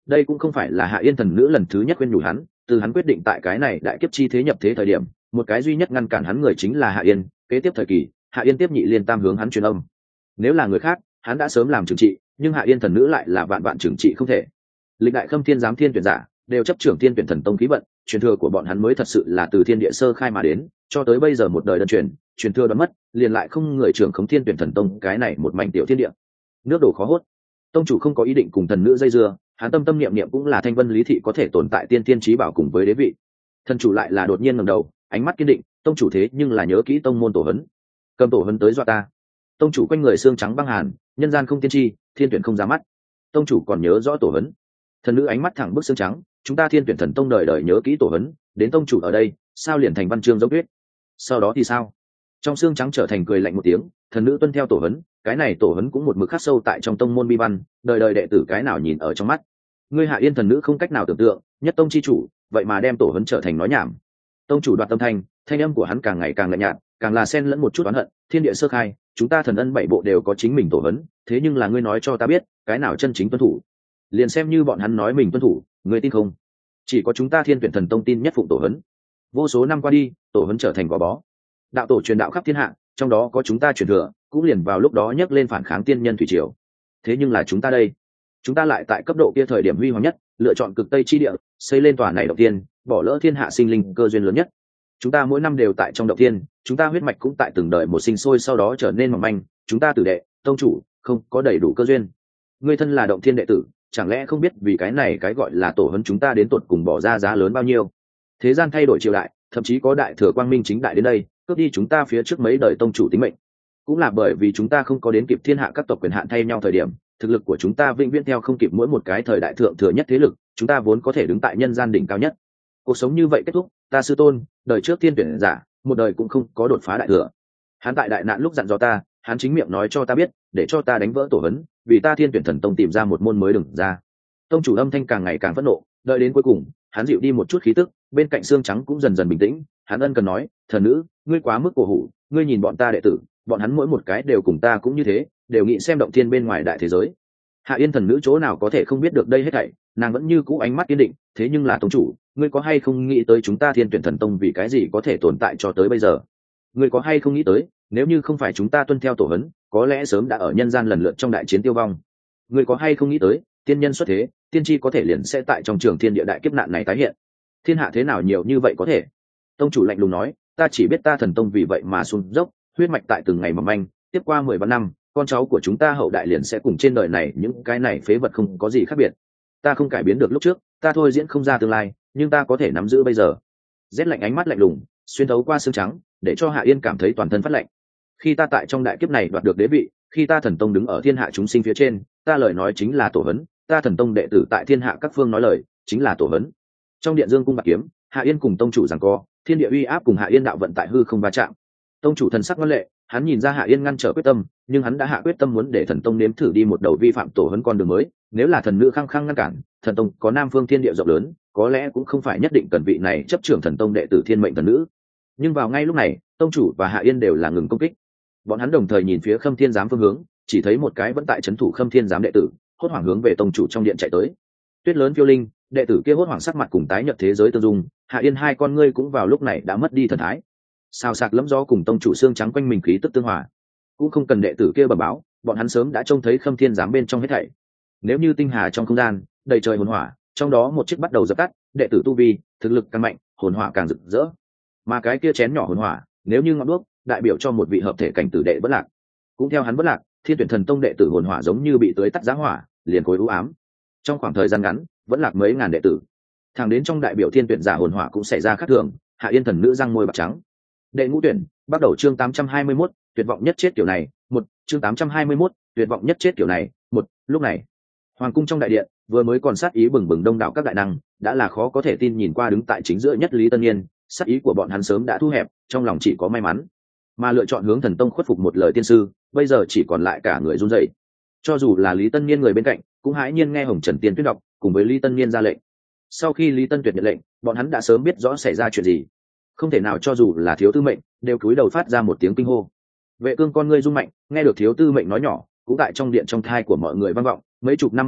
đây cũng không phải là Hạ Yên thần nữ lần thứ nhất khuyên nhủ hắn, từ hắn quyết định tại cái này đại kiếp chi thế nhập thế thời điểm, một cái duy nhất ngăn cản hắn người chính là Hạ Yên. Kế tiếp thời kỳ, Hạ Yên tiếp nhị liên tam hướng hắn truyền âm. Nếu là người khác, hắn đã sớm làm trừng trị, nhưng Hạ Yên thần nữ lại là vạn vạn trừng trị không thể. Lịch đại khâm thiên giám thiên tuyển giả đều chấp trưởng thiên tuyển thần tông khí vận, truyền thừa của bọn hắn mới thật sự là từ thiên địa sơ khai mà đến, cho tới bây giờ một đời đơn truyền, truyền thừa đoán mất, liền lại không người trưởng khống thiên tuyển thần tông cái này một mảnh tiểu thiên địa. Nước đổ khó hốt. Tông chủ không có ý định cùng thần nữ dây dưa, hắn tâm tâm niệm niệm cũng là thanh vân lý thị có thể tồn tại tiên tiên trí bảo cùng với đế vị. Thần chủ lại là đột nhiên ngẩng đầu, ánh mắt kiên định, tông chủ thế nhưng là nhớ kỹ tông môn tổ hấn. Cầm tổ hấn tới dọa ta. Tông chủ quanh người xương trắng băng hàn, nhân gian không tiên tri, thiên tuyển không ra mắt. Tông chủ còn nhớ rõ tổ hấn. Thần nữ ánh mắt thẳng bức xương trắng, chúng ta thiên tuyển thần tông đời đời nhớ kỹ tổ hấn, đến tông chủ ở đây, sao liền thành văn chương giống tuyết? Sau đó thì sao? Trong xương trắng trở thành cười lạnh một tiếng, thần nữ tuân theo tổ hấn, cái này tổ hấn cũng một mực khắc sâu tại trong tông môn bi văn, đời đời đệ tử cái nào nhìn ở trong mắt. Ngươi Hạ Yên thần nữ không cách nào tưởng tượng, nhất tông chi chủ, vậy mà đem tổ hấn trở thành nói nhảm. Tông chủ đoạt tâm thanh, thanh âm của hắn càng ngày càng lạnh nhạt, càng là xen lẫn một chút oán hận. Thiên địa sơ khai, chúng ta thần ân bảy bộ đều có chính mình tổ hấn, thế nhưng là ngươi nói cho ta biết, cái nào chân chính tuân thủ? Liền xem như bọn hắn nói mình tuân thủ, ngươi tin không? Chỉ có chúng ta thiên tuyển thần tông tin nhất phụng tổ hấn. Vô số năm qua đi, tổ hấn trở thành gò bó. Đạo tổ truyền đạo khắp thiên hạ, trong đó có chúng ta truyền thừa, cũng liền vào lúc đó nhấc lên phản kháng tiên nhân thủy triều. Thế nhưng là chúng ta đây, chúng ta lại tại cấp độ kia thời điểm huy hoàng nhất, lựa chọn cực tây chi địa, xây lên tòa này đầu tiên, bỏ lỡ thiên hạ sinh linh cơ duyên lớn nhất. Chúng ta mỗi năm đều tại trong động tiên, chúng ta huyết mạch cũng tại từng đời một sinh sôi sau đó trở nên mỏng manh, chúng ta tử đệ, tông chủ, không có đầy đủ cơ duyên. Ngươi thân là động thiên đệ tử, chẳng lẽ không biết vì cái này cái gọi là tổ hấn chúng ta đến tột cùng bỏ ra giá lớn bao nhiêu? Thế gian thay đổi triều đại, thậm chí có đại thừa quang minh chính đại đến đây, cướp đi chúng ta phía trước mấy đời tông chủ tính mệnh. Cũng là bởi vì chúng ta không có đến kịp thiên hạ các tộc quyền hạn thay nhau thời điểm, thực lực của chúng ta vĩnh viễn theo không kịp mỗi một cái thời đại thượng thừa nhất thế lực, chúng ta vốn có thể đứng tại nhân gian đỉnh cao nhất. Cuộc sống như vậy kết thúc, ta sư tôn, đời trước thiên tuyển giả, một đời cũng không có đột phá đại thừa. Hắn tại đại nạn lúc dặn dò ta, hắn chính miệng nói cho ta biết, để cho ta đánh vỡ tổ hấn, vì ta thiên tuyển thần tông tìm ra một môn mới đừng ra. Tông chủ âm thanh càng ngày càng phẫn nộ, đợi đến cuối cùng, hắn dịu đi một chút khí tức, bên cạnh xương trắng cũng dần dần bình tĩnh. Hắn ân cần nói, thần nữ, ngươi quá mức cổ hủ, ngươi nhìn bọn ta đệ tử, bọn hắn mỗi một cái đều cùng ta cũng như thế, đều nghĩ xem động thiên bên ngoài đại thế giới. Hạ Yên thần nữ chỗ nào có thể không biết được đây hết thảy, nàng vẫn như cũ ánh mắt kiên định. Thế nhưng là tông chủ, ngươi có hay không nghĩ tới chúng ta thiên tuyển thần tông vì cái gì có thể tồn tại cho tới bây giờ? Ngươi có hay không nghĩ tới, nếu như không phải chúng ta tuân theo tổ hấn, có lẽ sớm đã ở nhân gian lần lượt trong đại chiến tiêu vong? Ngươi có hay không nghĩ tới, tiên nhân xuất thế, tiên tri có thể liền sẽ tại trong trường thiên địa đại kiếp nạn này tái hiện? Thiên hạ thế nào nhiều như vậy có thể? Tông chủ lạnh lùng nói, ta chỉ biết ta thần tông vì vậy mà xuống dốc, huyết mạch tại từng ngày mỏng manh, tiếp qua mười vạn năm, con cháu của chúng ta hậu đại liền sẽ cùng trên đời này những cái này phế vật không có gì khác biệt. Ta không cải biến được lúc trước, ta thôi diễn không ra tương lai, nhưng ta có thể nắm giữ bây giờ. Rét lạnh ánh mắt lạnh lùng, xuyên thấu qua xương trắng, để cho Hạ Yên cảm thấy toàn thân phát lạnh. Khi ta tại trong đại kiếp này đoạt được đế vị, khi ta thần tông đứng ở thiên hạ chúng sinh phía trên, ta lời nói chính là tổ hấn, ta thần tông đệ tử tại thiên hạ các phương nói lời chính là tổ hấn. Trong điện dương cung bạc kiếm, Hạ Yên cùng tông chủ giằng co, thiên địa uy áp cùng Hạ Yên đạo vận tại hư không va chạm. Tông chủ thần sắc ngoan lệ, hắn nhìn ra Hạ Yên ngăn trở quyết tâm, nhưng hắn đã hạ quyết tâm muốn để thần tông nếm thử đi một đầu vi phạm tổ hấn con đường mới. Nếu là thần nữ khăng khăng ngăn cản, thần tông có nam phương thiên địa rộng lớn, có lẽ cũng không phải nhất định cần vị này chấp trưởng thần tông đệ tử thiên mệnh thần nữ. Nhưng vào ngay lúc này, tông chủ và Hạ Yên đều là ngừng công kích. Bọn hắn đồng thời nhìn phía Khâm Thiên giám phương hướng, chỉ thấy một cái vẫn tại trấn thủ Khâm Thiên giám đệ tử, hốt hoảng hướng về tông chủ trong điện chạy tới. Tuyết lớn phiêu linh, đệ tử kia hốt hoảng sắc mặt cùng tái nhợt thế giới tương dung, Hạ Yên hai con ngươi cũng vào lúc này đã mất đi thần thái. Sao sạc lẫm gió cùng tông chủ xương trắng quanh mình khí tức tương hòa, cũng không cần đệ tử kia bẩm báo, bọn hắn sớm đã trông thấy Khâm Thiên giám bên trong hết thảy. Nếu như tinh hà trong không gian đầy trời hồn hỏa, trong đó một chiếc bắt đầu dập tắt, đệ tử tu vi, thực lực càng mạnh, hồn hỏa càng rực rỡ. Mà cái kia chén nhỏ hồn hỏa, nếu như ngọn đuốc, đại biểu cho một vị hợp thể cảnh tử đệ bất lạc. Cũng theo hắn bất lạc, thiên tuyển thần tông đệ tử hồn hỏa giống như bị tưới tắt giá hỏa, liền khối u ám. Trong khoảng thời gian ngắn, vẫn lạc mấy ngàn đệ tử. Thẳng đến trong đại biểu thiên tuyển giả hồn hỏa cũng xảy ra khác thường, Hạ Yên thần nữ răng môi bạc trắng. Đệ ngũ tuyển, bắt đầu chương tám trăm hai mươi mốt, tuyệt vọng nhất chết kiểu này, một, chương tám trăm hai mươi mốt, tuyệt vọng nhất chết kiểu này, một, lúc này, hoàng cung trong đại điện, vừa mới còn sát ý bừng bừng đông đảo các đại năng, đã là khó có thể tin nhìn qua đứng tại chính giữa nhất Lý Tân Niên, sát ý của bọn hắn sớm đã thu hẹp, trong lòng chỉ có may mắn, mà lựa chọn hướng thần tông khuất phục một lời tiên sư, bây giờ chỉ còn lại cả người run rẩy. Cho dù là Lý Tân Niên người bên cạnh, cũng hãi nhiên nghe Hồng Trần Tiên Tuyết đọc, cùng với Lý Tân Niên ra lệnh. Sau khi Lý Tân Tuyệt nhận lệnh, bọn hắn đã sớm biết rõ xảy ra chuyện gì, không thể nào cho dù là thiếu tư mệnh, đều cúi đầu phát ra một tiếng kinh hô. Vệ Cương con ngươi rung mạnh, nghe được thiếu tư mệnh nói nhỏ, cũng tại trong điện trong thai của mọi người vang vọng, mấy chục năm mai phục,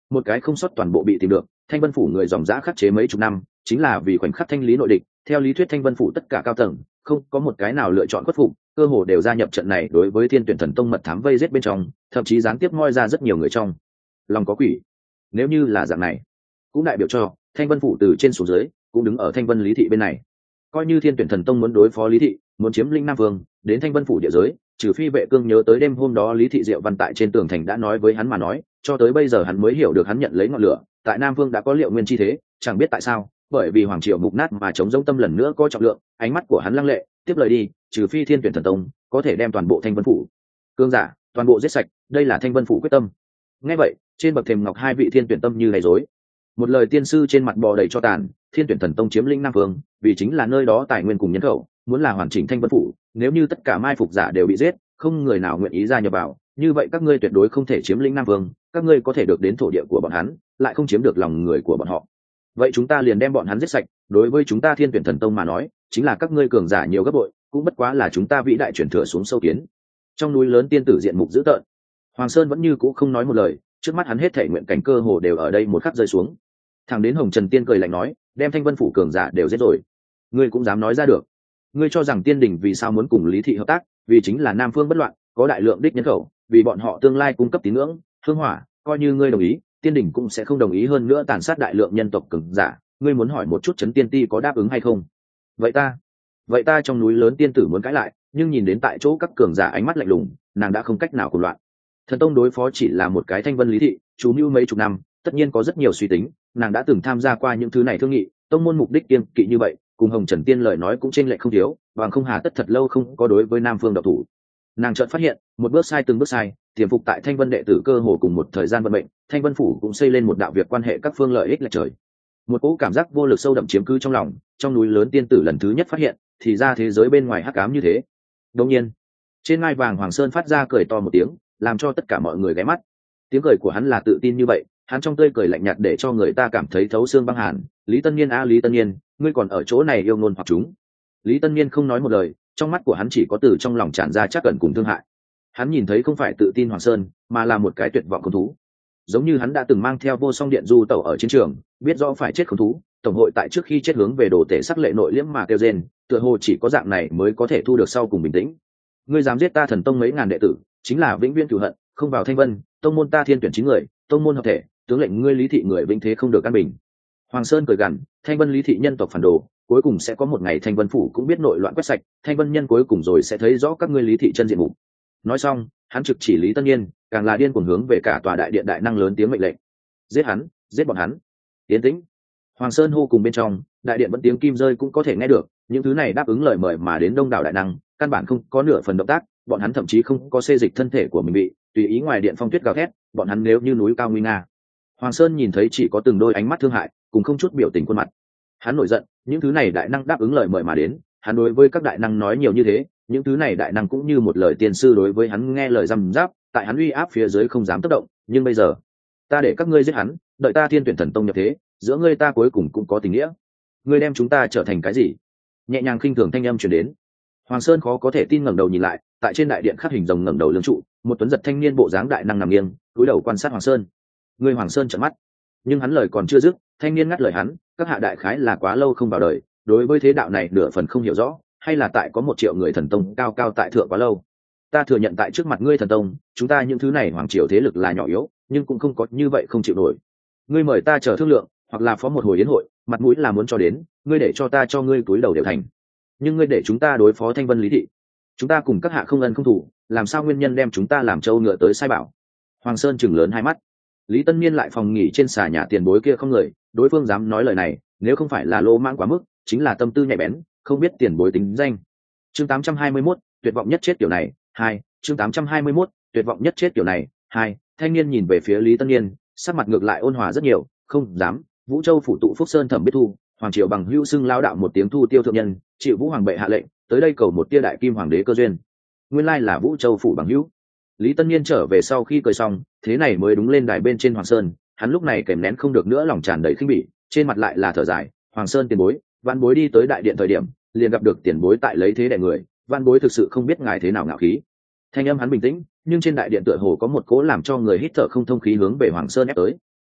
một cái không sót toàn bộ bị tìm được. Thanh Vân phủ người dòng dã khắc chế mấy chục năm, chính là vì khoảnh khắc thanh lý nội địch. Theo lý thuyết Thanh Vân phủ tất cả cao tầng không có một cái nào lựa chọn khuất phục, cơ hồ đều gia nhập trận này đối với Thiên Tuyển Thần Tông mật thám vây giết bên trong, thậm chí gián tiếp moi ra rất nhiều người trong lòng có quỷ. Nếu như là dạng này, cũng đại biểu cho Thanh Vân phủ từ trên xuống dưới cũng đứng ở Thanh Vân Lý thị bên này. Coi như Thiên Tuyển Thần Tông muốn đối phó Lý thị, muốn chiếm lĩnh Nam Vương, đến Thanh Vân phủ địa giới, trừ phi Vệ Cương nhớ tới đêm hôm đó Lý thị Diệu Văn tại trên tường thành đã nói với hắn mà nói, cho tới bây giờ hắn mới hiểu được hắn nhận lấy ngọn lửa, tại Nam Vương đã có liệu nguyên chi thế, chẳng biết tại sao, bởi vì hoàng triều mục nát mà chống giống tâm lần nữa có trọng lượng, ánh mắt của hắn lăng lệ, tiếp lời đi, trừ phi Thiên Tuyển Thần Tông có thể đem toàn bộ Thanh Vân phủ cương giả, toàn bộ giết sạch, đây là Thanh Vân phủ quyết tâm. Nghe vậy, trên bậc thềm ngọc hai vị Thiên Tuyển tâm như lầy rối. Một lời tiên sư trên mặt bò đầy cho tàn, Thiên Tuyển Thần Tông chiếm lĩnh Nam Vương, vì chính là nơi đó tài nguyên cùng nhân khẩu, muốn là hoàn chỉnh Thanh Vân phủ, nếu như tất cả mai phục giả đều bị giết, không người nào nguyện ý gia nhập vào, như vậy các ngươi tuyệt đối không thể chiếm lĩnh Nam Vương, các ngươi có thể được đến thổ địa của bọn hắn, lại không chiếm được lòng người của bọn họ. Vậy chúng ta liền đem bọn hắn giết sạch, đối với chúng ta Thiên Tuyển Thần Tông mà nói, chính là các ngươi cường giả nhiều gấp bội, cũng bất quá là chúng ta vĩ đại chuyển thừa xuống sâu kiến. Trong núi lớn tiên tử diện mục dữ tợn, Hoàng Sơn vẫn như cũ không nói một lời, trước mắt hắn hết thảy nguyện cảnh cơ hồ đều ở đây một khắc rơi xuống. Thẳng đến Hồng Trần Tiên cười lạnh nói, đem Thanh Vân phủ cường giả đều giết rồi, ngươi cũng dám nói ra được? Ngươi cho rằng Tiên Đình vì sao muốn cùng Lý thị hợp tác, vì chính là Nam Phương bất loạn, có đại lượng đích nhân khẩu, vì bọn họ tương lai cung cấp tín ngưỡng, hương hỏa, coi như ngươi đồng ý, Tiên Đình cũng sẽ không đồng ý hơn nữa tàn sát đại lượng nhân tộc cường giả, ngươi muốn hỏi một chút Trấn Tiên Ti có đáp ứng hay không? Vậy ta, vậy ta trong núi lớn tiên tử muốn cãi lại, nhưng nhìn đến tại chỗ các cường giả ánh mắt lạnh lùng, nàng đã không cách nào cùng loạn. Thần Tông đối phó chỉ là một cái Thanh Vân Lý thị, chú mưu mấy chục năm, tất nhiên có rất nhiều suy tính, nàng đã từng tham gia qua những thứ này thương nghị, tông môn mục đích kiên kỵ như vậy, cùng Hồng Trần Tiên lời nói cũng chênh lệch không thiếu, bằng không hà tất thật lâu không có đối với Nam Phương độc thủ. Nàng chợt phát hiện, một bước sai từng bước sai, tiềm phục tại Thanh Vân đệ tử cơ hồ cùng một thời gian vận mệnh, Thanh Vân phủ cũng xây lên một đạo việc quan hệ các phương lợi ích lệch trời. Một cỗ cảm giác vô lực sâu đậm chiếm cứ trong lòng, trong núi lớn tiên tử lần thứ nhất phát hiện, thì ra thế giới bên ngoài hắc ám như thế. Đương nhiên, trên ngai vàng Hoàng Sơn phát ra cười to một tiếng, làm cho tất cả mọi người ghé mắt. Tiếng cười của hắn là tự tin như vậy, hắn trong tươi cười lạnh nhạt để cho người ta cảm thấy thấu xương băng hàn. Lý Tân Niên a Lý Tân Niên, ngươi còn ở chỗ này yêu ngôn hoặc chúng. Lý Tân Niên không nói một lời, trong mắt của hắn chỉ có từ trong lòng tràn ra chắc cẩn cùng thương hại. Hắn nhìn thấy không phải tự tin Hoàng Sơn, mà là một cái tuyệt vọng con thú. Giống như hắn đã từng mang theo vô song điện du tẩu ở chiến trường, biết rõ phải chết con thú, tổng hội tại trước khi chết hướng về đồ tể sắc lệ nội liễm mà kêu rên, tựa hồ chỉ có dạng này mới có thể thu được sau cùng bình tĩnh. Ngươi dám giết ta Thần Tông mấy ngàn đệ tử, chính là vĩnh viễn cửu hận, không vào Thanh Vân, tông môn ta thiên tuyển chín người, tông môn hợp thể, tướng lệnh ngươi Lý thị người vĩnh thế không được an bình. Hoàng Sơn cười gằn, Thanh Vân Lý thị nhân tộc phản đồ, cuối cùng sẽ có một ngày Thanh Vân phủ cũng biết nội loạn quét sạch, Thanh Vân nhân cuối cùng rồi sẽ thấy rõ các ngươi Lý thị chân diện mục. Nói xong, hắn trực chỉ Lý Tân Nhiên, càng là điên cuồng hướng về cả tòa đại điện đại năng lớn tiếng mệnh lệnh. Giết hắn, giết bọn hắn. Tiến tĩnh. Hoàng Sơn hô cùng bên trong, đại điện vẫn tiếng kim rơi cũng có thể nghe được, những thứ này đáp ứng lời mời mà đến đông đảo đại năng, căn bản không có nửa phần động tác, bọn hắn thậm chí không có xê dịch thân thể của mình bị, tùy ý ngoài điện phong tuyết gào thét, bọn hắn nếu như núi cao nguy nga. Hoàng Sơn nhìn thấy chỉ có từng đôi ánh mắt thương hại, cùng không chút biểu tình khuôn mặt. Hắn nổi giận, những thứ này đại năng đáp ứng lời mời mà đến, hắn đối với các đại năng nói nhiều như thế, những thứ này đại năng cũng như một lời tiên sư đối với hắn nghe lời răm giáp, tại hắn uy áp phía dưới không dám tác động, nhưng bây giờ, ta để các ngươi giết hắn, đợi ta Thiên Tuyển Thần Tông nhập thế, giữa ngươi ta cuối cùng cũng có tình nghĩa. Ngươi đem chúng ta trở thành cái gì? Nhẹ nhàng khinh thường thanh âm truyền đến. Hoàng Sơn khó có thể tin ngẩng đầu nhìn lại, tại trên đại điện khắc hình rồng ngẩng đầu lưng trụ, một tuấn giật thanh niên bộ dáng đại năng nằm nghiêng, cúi đầu quan sát Hoàng Sơn. Ngươi Hoàng Sơn trợn mắt, nhưng hắn lời còn chưa dứt, thanh niên ngắt lời hắn, các hạ đại khái là quá lâu không vào đời, đối với thế đạo này nửa phần không hiểu rõ, hay là tại có một triệu người thần tông cao cao tại thượng quá lâu. Ta thừa nhận tại trước mặt ngươi thần tông, chúng ta những thứ này hoàng triều thế lực là nhỏ yếu, nhưng cũng không có như vậy không chịu nổi. Ngươi mời ta chờ thương lượng, hoặc là phó một hồi yến hội, mặt mũi là muốn cho đến, ngươi để cho ta cho ngươi túi đầu đều thành. Nhưng ngươi để chúng ta đối phó Thanh Vân Lý thị, chúng ta cùng các hạ không ân không thủ, làm sao nguyên nhân đem chúng ta làm trâu ngựa tới sai bảo? Hoàng Sơn chừng lớn hai mắt. Lý Tân Niên lại phòng nghỉ trên xà nhà tiền bối kia không người, đối phương dám nói lời này, nếu không phải là lô mãng quá mức, chính là tâm tư nhạy bén, không biết tiền bối tính danh. Chương tám trăm hai mươi mốt, tuyệt vọng nhất chết kiểu này, hai. Chương tám trăm hai mươi mốt, tuyệt vọng nhất chết kiểu này, hai. Thanh niên nhìn về phía Lý Tân Niên, sắc mặt ngược lại ôn hòa rất nhiều, không dám. Vũ Châu phủ tụ Phúc Sơn thẩm biết thu, hoàng triều bằng hữu xưng lao đạo một tiếng thu tiêu thượng nhân, chịu Vũ hoàng bệ hạ lệnh, tới đây cầu một tia đại kim hoàng đế cơ duyên. Nguyên lai là Vũ Châu phủ bằng hữu. Lý Tân Niên trở về sau khi cười xong, thế này mới đúng lên đài bên trên Hoàng Sơn, hắn lúc này kèm nén không được nữa lòng tràn đầy khinh bỉ, trên mặt lại là thở dài, Hoàng Sơn tiền bối, Vạn Bối đi tới đại điện thời điểm, liền gặp được tiền bối tại lấy thế đè người, Vạn Bối thực sự không biết ngài thế nào ngạo khí. Thanh âm hắn bình tĩnh, nhưng trên đại điện tựa hồ có một cỗ làm cho người hít thở không thông khí hướng về Hoàng Sơn ép tới.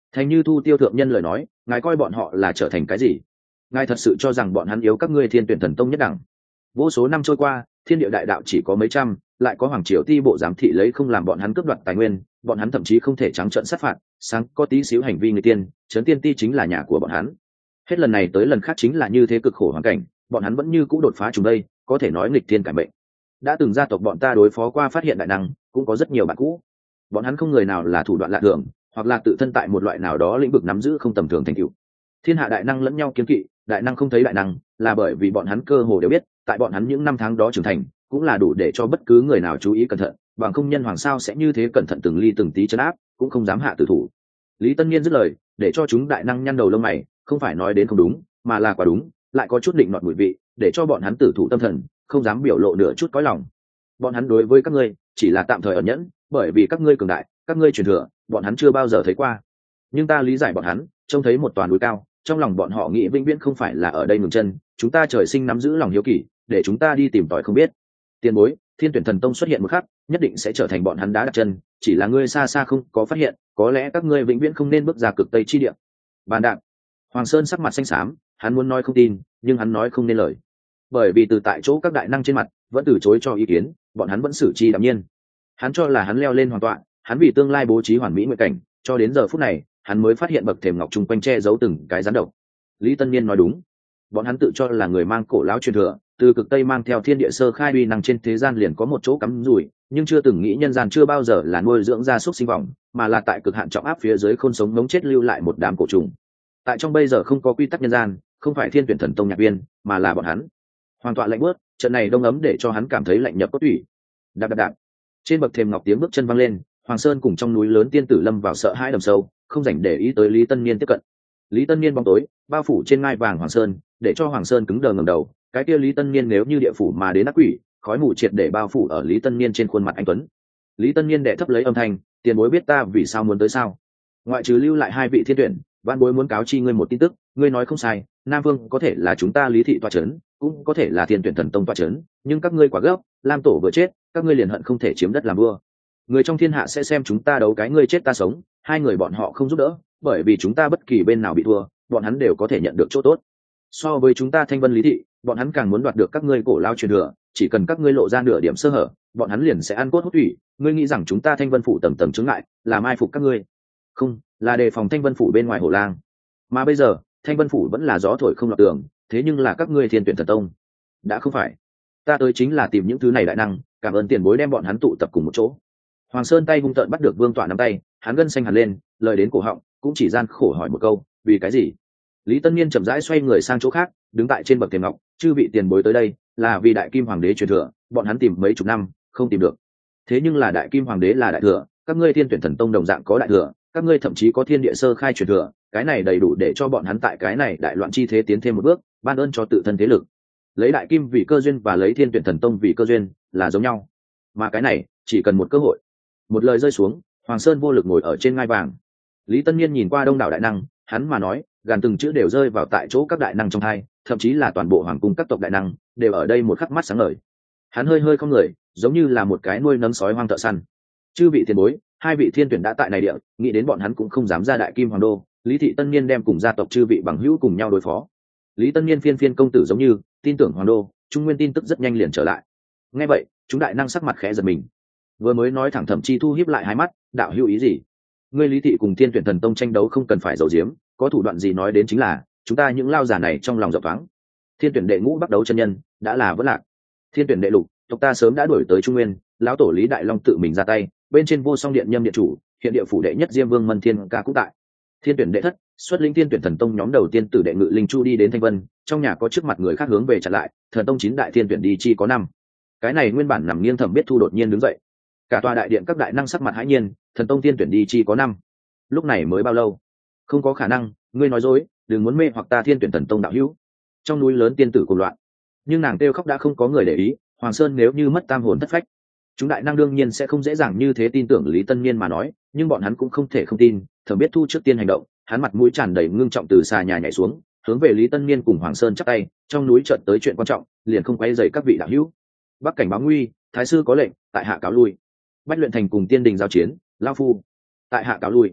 Thành Như Thu tiêu thượng nhân lời nói, ngài coi bọn họ là trở thành cái gì? Ngài thật sự cho rằng bọn hắn yếu các ngươi Thiên Tuyển Thần Tông nhất đẳng? Vô số năm trôi qua, thiên địa đại đạo chỉ có mấy trăm, lại có hoàng triều ti bộ giám thị lấy không làm bọn hắn cướp đoạt tài nguyên, bọn hắn thậm chí không thể trắng trợn sát phạt, sáng có tí xíu hành vi người tiên, trấn tiên ti chính là nhà của bọn hắn. Hết lần này tới lần khác chính là như thế cực khổ hoàn cảnh, bọn hắn vẫn như cũ đột phá chúng đây, có thể nói nghịch thiên cải mệnh. Đã từng gia tộc bọn ta đối phó qua phát hiện đại năng, cũng có rất nhiều bạn cũ. Bọn hắn không người nào là thủ đoạn lạ thường, hoặc là tự thân tại một loại nào đó lĩnh vực nắm giữ không tầm thường thành tựu. Thiên hạ đại năng lẫn nhau kiêng kỵ, đại năng không thấy đại năng, là bởi vì bọn hắn cơ hồ đều biết, tại bọn hắn những năm tháng đó trưởng thành, cũng là đủ để cho bất cứ người nào chú ý cẩn thận, bằng không nhân hoàng sao sẽ như thế cẩn thận từng ly từng tí trấn áp, cũng không dám hạ tử thủ. Lý Tân Niên dứt lời, để cho chúng đại năng nhăn đầu lông mày, không phải nói đến không đúng, mà là quả đúng, lại có chút định nọt mùi vị, để cho bọn hắn tử thủ tâm thần, không dám biểu lộ nửa chút cõi lòng. Bọn hắn đối với các ngươi chỉ là tạm thời ẩn nhẫn, bởi vì các ngươi cường đại, các ngươi truyền thừa, bọn hắn chưa bao giờ thấy qua. Nhưng ta lý giải bọn hắn, trông thấy một toàn núi cao, trong lòng bọn họ nghĩ vĩnh viễn không phải là ở đây ngừng chân, chúng ta trời sinh nắm giữ lòng hiếu kỳ, để chúng ta đi tìm tòi không biết. Tiền bối, Thiên Tuyển Thần Tông xuất hiện một khắc, nhất định sẽ trở thành bọn hắn đá đặt chân, chỉ là ngươi xa xa không có phát hiện, có lẽ các ngươi vĩnh viễn không nên bước ra cực tây chi địa. Bàn đạn. Hoàng Sơn sắc mặt xanh xám, hắn muốn nói không tin, nhưng hắn nói không nên lời. Bởi vì từ tại chỗ các đại năng trên mặt vẫn từ chối cho ý kiến, bọn hắn vẫn xử chi đạm nhiên. Hắn cho là hắn leo lên hoàn tọa, hắn vì tương lai bố trí hoàn mỹ nguyện cảnh, cho đến giờ phút này, hắn mới phát hiện bậc thềm ngọc chung quanh che giấu từng cái rắn độc. Lý Tân Niên nói đúng, bọn hắn tự cho là người mang cổ lão truyền thừa, từ cực tây mang theo thiên địa sơ khai uy năng trên thế gian liền có một chỗ cắm rủi, nhưng chưa từng nghĩ nhân gian chưa bao giờ là nuôi dưỡng gia súc sinh vọng, mà là tại cực hạn trọng áp phía dưới khôn sống ngống chết lưu lại một đám cổ trùng. Tại trong bây giờ không có quy tắc nhân gian, không phải Thiên Tuyển Thần Tông nhạc viên, mà là bọn hắn. Hoàn toàn lạnh bước, trận này đông ấm để cho hắn cảm thấy lạnh nhập cốt tủy. Đạp đạp đạp. Trên bậc thềm ngọc tiếng bước chân văng lên, Hoàng Sơn cùng trong núi lớn tiên tử lâm vào sợ hãi đầm sâu, không dành để ý tới Lý Tân Niên tiếp cận. Lý Tân Niên bóng tối bao phủ trên ngai vàng Hoàng Sơn, để cho Hoàng Sơn cứng đờ ngẩng đầu. Cái kia Lý Tân Niên nếu như địa phủ mà đến ác quỷ, khói mù triệt để bao phủ ở Lý Tân Niên trên khuôn mặt anh tuấn. Lý Tân Niên đệ thấp lấy âm thanh, tiền bối biết ta vì sao muốn tới sao? Ngoại trừ lưu lại hai vị thiên tuyển, văn bối muốn cáo chi ngươi một tin tức, ngươi nói không sai, Nam Vương có thể là chúng ta Lý thị tọa trấn, cũng có thể là Thiên Tuyển Thần Tông tọa trấn, nhưng các ngươi quá gấp, Lam Tổ vừa chết, các ngươi liền hận không thể chiếm đất làm vua. Người trong thiên hạ sẽ xem chúng ta đấu cái ngươi chết ta sống, hai người bọn họ không giúp đỡ, bởi vì chúng ta bất kỳ bên nào bị thua, bọn hắn đều có thể nhận được chỗ tốt. So với chúng ta Thanh Vân Lý thị, bọn hắn càng muốn đoạt được các ngươi cổ lao truyền thừa, chỉ cần các ngươi lộ ra nửa điểm sơ hở, bọn hắn liền sẽ ăn cốt hút thủy. Ngươi nghĩ rằng chúng ta Thanh Vân phủ tầng tầng chướng ngại, là mai phục các ngươi? Không, là đề phòng Thanh Vân phủ bên ngoài Hổ Lang. Mà bây giờ, Thanh Vân phủ vẫn là gió thổi không lọt tường, thế nhưng là các ngươi Thiên Tuyển Thần Tông đã không phải. Ta tới chính là tìm những thứ này đại năng, cảm ơn tiền bối đem bọn hắn tụ tập cùng một chỗ. Hoàng Sơn tay hung tợn bắt được Vương Tọa nắm tay, hắn gân xanh hẳn lên, lời đến cổ họng, cũng chỉ gian khổ hỏi một câu, vì cái gì? Lý Tân Niên chậm rãi xoay người sang chỗ khác, đứng tại trên bậc thềm ngọc, chư vị tiền bối tới đây, là vì Đại Kim Hoàng đế truyền thừa, bọn hắn tìm mấy chục năm, không tìm được. Thế nhưng là Đại Kim Hoàng đế là đại thừa, các ngươi Thiên Tuyển Thần Tông đồng dạng có đại thừa, các ngươi thậm chí có thiên địa sơ khai truyền thừa, cái này đầy đủ để cho bọn hắn tại cái này đại loạn chi thế tiến thêm một bước, ban ơn cho tự thân thế lực. Lấy Đại Kim vì cơ duyên và lấy Thiên Tuyển Thần Tông vì cơ duyên là giống nhau, mà cái này chỉ cần một cơ hội. Một lời rơi xuống, Hoàng Sơn vô lực ngồi ở trên ngai vàng. Lý Tân Niên nhìn qua đông đảo đại năng, hắn mà nói, gàn từng chữ đều rơi vào tại chỗ các đại năng trong hai, thậm chí là toàn bộ hoàng cung các tộc đại năng đều ở đây một khắc mắt sáng ngời. Hắn hơi hơi không người, giống như là một cái nuôi nấng sói hoang thợ săn. Chư vị tiền bối, hai vị thiên tuyển đã tại này địa, nghĩ đến bọn hắn cũng không dám ra Đại Kim Hoàng đô. Lý thị Tân Niên đem cùng gia tộc chư vị bằng hữu cùng nhau đối phó. Lý Tân Niên phiên phiên công tử giống như tin tưởng Hoàng đô, Trung Nguyên tin tức rất nhanh liền trở lại. Nghe vậy, chúng đại năng sắc mặt khẽ giật mình. Vừa mới nói thẳng thậm chi thu hiếp lại hai mắt, đạo hữu ý gì? Ngươi Lý thị cùng Thiên Tuyển Thần Tông tranh đấu không cần phải giấu giếm, có thủ đoạn gì nói đến chính là chúng ta những lao giả này trong lòng rộng thoáng. Thiên tuyển đệ ngũ bắt đấu chân nhân đã là vất lạc, thiên tuyển đệ lục tộc ta sớm đã đuổi tới Trung Nguyên, lão tổ Lý Đại Long tự mình ra tay, bên trên vô song điện nhâm điện chủ hiện địa phủ đệ nhất Diêm Vương Mân Thiên ca cũng tại. Thiên tuyển đệ thất xuất linh Thiên Tuyển Thần Tông nhóm đầu tiên tử đệ Ngự Linh Chu đi đến Thanh Vân, trong nhà có trước mặt người khác hướng về chặn lại, Thần Tông chín đại thiên tuyển đi chi có năm. Cái này nguyên bản nằm nghiêng Thẩm Biết Thu đột nhiên đứng dậy, cả tòa đại điện các đại năng sắc mặt hãi nhiên, Thần Tông thiên tuyển đi chi có năm. Lúc này mới bao lâu? Không có khả năng, ngươi nói dối, đừng muốn mê hoặc ta Thiên Tuyển Thần Tông đạo hữu. Trong núi lớn tiên tử cùng loạn, nhưng nàng kêu khóc đã không có người để ý. Hoàng Sơn nếu như mất tam hồn thất phách, chúng đại năng đương nhiên sẽ không dễ dàng như thế tin tưởng Lý Tân Niên mà nói, nhưng bọn hắn cũng không thể không tin. Thẩm Biết Thu trước tiên hành động, hắn mặt mũi tràn đầy ngưng trọng từ xà nhà nhảy xuống, hướng về Lý Tân Niên cùng Hoàng Sơn chắp tay, trong núi chợt tới chuyện quan trọng, liền không quay dày các vị đạo hữu. Bắc cảnh báo nguy, thái sư có lệnh, tại hạ cáo lui. Bách luyện thành cùng tiên đình giao chiến, lao phu tại hạ cáo lui.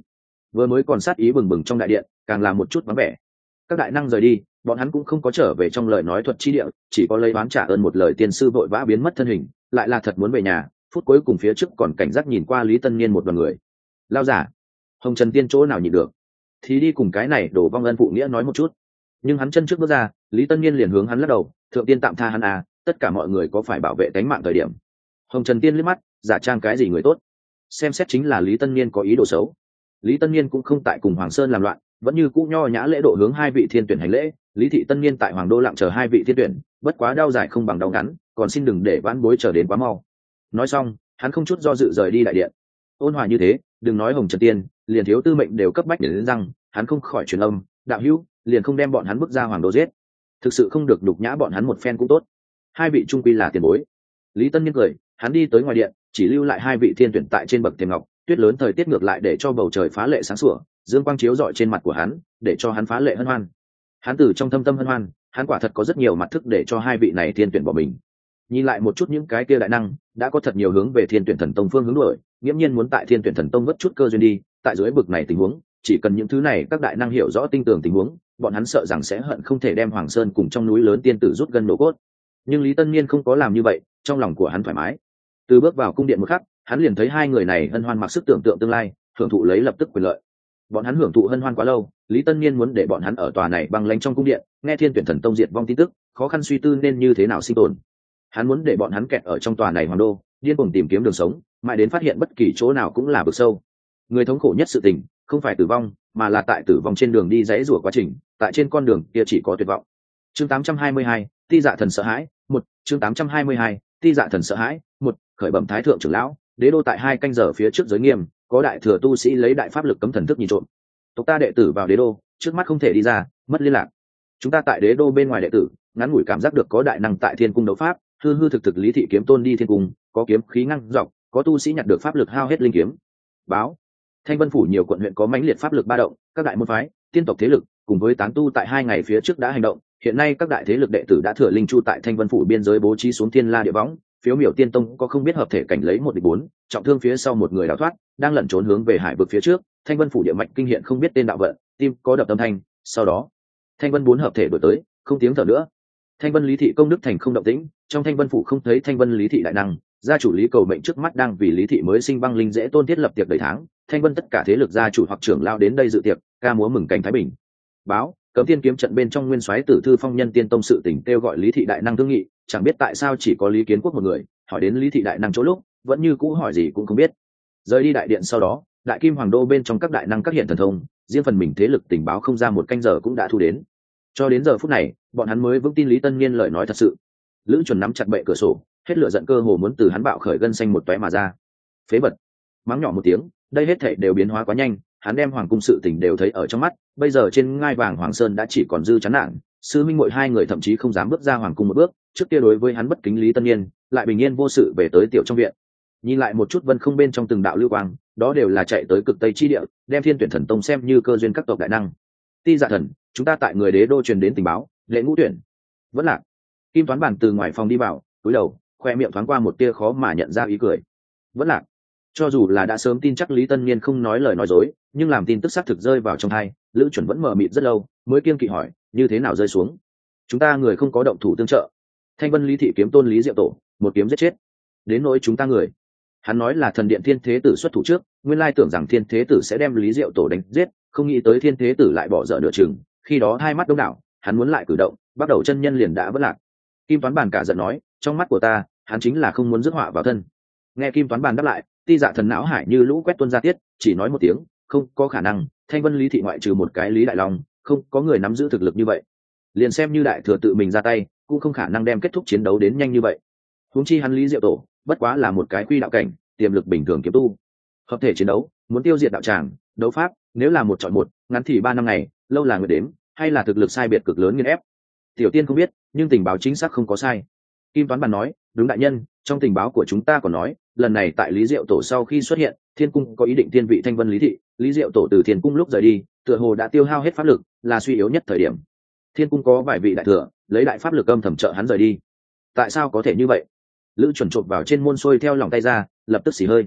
vừa mới còn sát ý bừng bừng trong đại điện càng là một chút vắng vẻ. Các đại năng rời đi, bọn hắn cũng không có trở về trong lời nói thuật chi địa, chỉ có lấy oán trả ơn một lời tiên sư vội vã biến mất thân hình, lại là thật muốn về nhà. Phút cuối cùng phía trước còn cảnh giác nhìn qua Lý Tân Niên một đoàn người. Lao giả, Hồng Trần Tiên chỗ nào nhịn được, thì đi cùng cái này đổ vong ân phụ nghĩa nói một chút. Nhưng hắn chân trước bước ra, Lý Tân Niên liền hướng hắn lắc đầu, thượng tiên tạm tha hắn à, tất cả mọi người có phải bảo vệ tính mạng thời điểm. Hồng Trần Tiên liếc mắt, giả trang cái gì người tốt, xem xét chính là Lý Tân Niên có ý đồ xấu. Lý Tân Niên cũng không tại cùng Hoàng Sơn làm loạn, vẫn như cũ nho nhã lễ độ hướng hai vị thiên tuyển hành lễ. Lý thị Tân Niên tại Hoàng Đô lặng chờ hai vị thiên tuyển, bất quá đau dài không bằng đau ngắn, còn xin đừng để vãn bối chờ đến quá mau. Nói xong, hắn không chút do dự rời đi đại điện. Ôn hòa như thế, đừng nói Hồng Trần Tiên, liền thiếu tư mệnh đều cấp bách để đến răng, hắn không khỏi truyền âm, đạo hữu, liền không đem bọn hắn bước ra Hoàng Đô giết, thực sự không được nhục nhã bọn hắn một phen cũng tốt. Hai vị trung quy là tiền bối. Lý Tân Niên cười, hắn đi tới ngoài điện, chỉ lưu lại hai vị thiên tuyển tại trên bậc thềm ngọc. Tuyết lớn thời tiết ngược lại để cho bầu trời phá lệ sáng sủa, dương quang chiếu rọi trên mặt của hắn, để cho hắn phá lệ hân hoan. Hắn từ trong thâm tâm hân hoan, hắn quả thật có rất nhiều mặt thức để cho hai vị này thiên tuyển bỏ mình. Nhìn lại một chút những cái kia đại năng, đã có thật nhiều hướng về thiên tuyển thần tông phương hướng đổi, nghiễm nhiên muốn tại thiên tuyển thần tông vất chút cơ duyên đi. Tại dưới bực này tình huống, chỉ cần những thứ này các đại năng hiểu rõ tinh tường tình huống, bọn hắn sợ rằng sẽ hận không thể đem Hoàng Sơn cùng trong núi lớn tiên tử rút gân nổ cốt. Nhưng Lý Tân Niên không có làm như vậy, trong lòng của hắn thoải mái. Từ bước vào cung điện một khắc, hắn liền thấy hai người này hân hoan mặc sức tưởng tượng tương lai, hưởng thụ lấy lập tức quyền lợi. Bọn hắn hưởng thụ hân hoan quá lâu, Lý Tân Niên muốn để bọn hắn ở tòa này băng lãnh trong cung điện, nghe thiên tuyển thần tông diệt vong tin tức, khó khăn suy tư nên như thế nào sinh tồn. Hắn muốn để bọn hắn kẹt ở trong tòa này Hoàng Đô, điên cuồng tìm kiếm đường sống, mãi đến phát hiện bất kỳ chỗ nào cũng là vực sâu. Người thống khổ nhất sự tình, không phải tử vong, mà là tại tử vong trên đường đi dãy rủa quá trình, tại trên con đường kia chỉ có tuyệt vọng. Chương tám trăm hai mươi hai, Ti Dạ Thần sợ hãi, một, chương tám trăm hai mươi hai, Ti Dạ Thần sợ hãi, một, khởi bẩm thái thượng trưởng lão, đế đô tại hai canh giờ phía trước giới nghiêm, có đại thừa tu sĩ lấy đại pháp lực cấm thần thức nhìn trộm. Tộc ta đệ tử vào đế đô, trước mắt không thể đi ra, mất liên lạc. Chúng ta tại đế đô bên ngoài đệ tử, ngắn ngủi cảm giác được có đại năng tại thiên cung đấu pháp, hư hư thực thực Lý thị kiếm tôn đi thiên cung, có kiếm khí ngăn dọc, có tu sĩ nhặt được pháp lực hao hết linh kiếm. Báo, Thanh Vân phủ nhiều quận huyện có mãnh liệt pháp lực ba động, các đại môn phái, tiên tộc thế lực, cùng với tán tu tại hai ngày phía trước đã hành động. Hiện nay các đại thế lực đệ tử đã thừa linh chu tại Thanh Vân phủ biên giới bố trí xuống thiên la địa võng, phiếu miểu tiên tông có không biết hợp thể cảnh lấy một địch bốn, trọng thương phía sau một người đào thoát, đang lẩn trốn hướng về hải vực phía trước. Thanh Vân phủ địa mạch kinh hiện không biết tên đạo vận, tim có đập âm thanh. Sau đó, Thanh Vân bốn hợp thể đổi tới, không tiếng thở nữa. Thanh Vân Lý thị công đức thành không động tĩnh, trong Thanh Vân phủ không thấy Thanh Vân Lý thị đại năng, gia chủ Lý Cầu Mệnh trước mắt đang vì Lý thị mới sinh băng linh dễ tôn thiết lập tiệc đầy tháng. Thanh Vân tất cả thế lực gia chủ hoặc trưởng lao đến đây dự tiệc, ca múa mừng cảnh thái bình. Báo, Cấm Thiên kiếm trận bên trong nguyên soái tử thư phong nhân tiên tông sự tình kêu gọi Lý thị đại năng thương nghị, chẳng biết tại sao chỉ có Lý Kiến Quốc một người, hỏi đến Lý thị đại năng chỗ lúc, vẫn như cũ hỏi gì cũng không biết. Rời đi đại điện sau đó, đại kim hoàng đô bên trong các đại năng các hiện thần thông, riêng phần mình thế lực tình báo không ra một canh giờ cũng đã thu đến. Cho đến giờ phút này, bọn hắn mới vững tin Lý Tân Niên lời nói thật sự. Lữ Chuẩn nắm chặt bệ cửa sổ, hết lửa giận cơ hồ muốn từ hắn bạo khởi gân xanh một tóe mà ra. Phế vật, mắng nhỏ một tiếng, đây hết thảy đều biến hóa quá nhanh, hắn đem hoàng cung sự tình đều thấy ở trong mắt, bây giờ trên ngai vàng Hoàng Sơn đã chỉ còn dư chán nản, sư minh muội hai người thậm chí không dám bước ra hoàng cung một bước, trước kia đối với hắn bất kính Lý Tân Niên, lại bình yên vô sự về tới tiểu trong viện. Nhìn lại một chút vân không bên trong từng đạo lưu quang, đó đều là chạy tới cực tây chi địa, đem thiên tuyển thần tông xem như cơ duyên các tộc đại năng. Ti Dạ Thần, chúng ta tại người đế đô truyền đến tình báo, lệ ngũ tuyển vẫn lạc. Kim Toán Bản từ ngoài phòng đi vào, cúi đầu, khoe miệng thoáng qua một tia khó mà nhận ra ý cười. Vẫn lạc. Cho dù là đã sớm tin chắc Lý Tân Niên không nói lời nói dối, nhưng làm tin tức xác thực rơi vào trong tai, Lữ Chuẩn vẫn mờ mịt rất lâu, mới kiên kỵ hỏi, như thế nào rơi xuống? Chúng ta người không có động thủ tương trợ. Thanh Vân Lý thị kiếm tôn Lý Diệu Tổ, một kiếm giết chết. Đến nỗi chúng ta người, hắn nói là thần điện Thiên Thế Tử xuất thủ trước, nguyên lai tưởng rằng Thiên Thế Tử sẽ đem Lý Diệu Tổ đánh giết, không nghĩ tới Thiên Thế Tử lại bỏ dở nửa chừng, khi đó hai mắt đông đảo, hắn muốn lại cử động, bắt đầu chân nhân liền đã vỡ lạc. Kim Toán Bàn cả giận nói, trong mắt của ta, hắn chính là không muốn rước họa vào thân. Nghe Kim Toán Bàn đáp lại, Ti Dạ Thần não hải như lũ quét tuôn ra tiết, chỉ nói một tiếng, không có khả năng, Thanh Vân Lý thị ngoại trừ một cái Lý Đại Long, không có người nắm giữ thực lực như vậy. Liền xem như đại thừa tự mình ra tay, cũng không khả năng đem kết thúc chiến đấu đến nhanh như vậy. Huống chi hắn Lý Diệu Tổ, bất quá là một cái quy đạo cảnh, tiềm lực bình thường kiếm tu. Hợp thể chiến đấu, muốn tiêu diệt đạo tràng, đấu pháp, nếu là một chọi một, ngắn thì ba năm ngày, lâu là người đếm, hay là thực lực sai biệt cực lớn nghiền ép. Tiểu tiên không biết, nhưng tình báo chính xác không có sai. Kim Toán Bàn nói, đúng đại nhân, trong tình báo của chúng ta còn nói, lần này tại Lý Diệu Tổ sau khi xuất hiện, Thiên cung có ý định thiên vị Thanh Vân Lý thị, Lý Diệu Tổ từ Thiên cung lúc rời đi, tựa hồ đã tiêu hao hết pháp lực, là suy yếu nhất thời điểm. Thiên cung có vài vị đại thừa, lấy đại pháp lực âm thầm trợ hắn rời đi. Tại sao có thể như vậy? Lữ Chuẩn chộp vào trên môn xuôi theo lòng tay ra, lập tức xì hơi.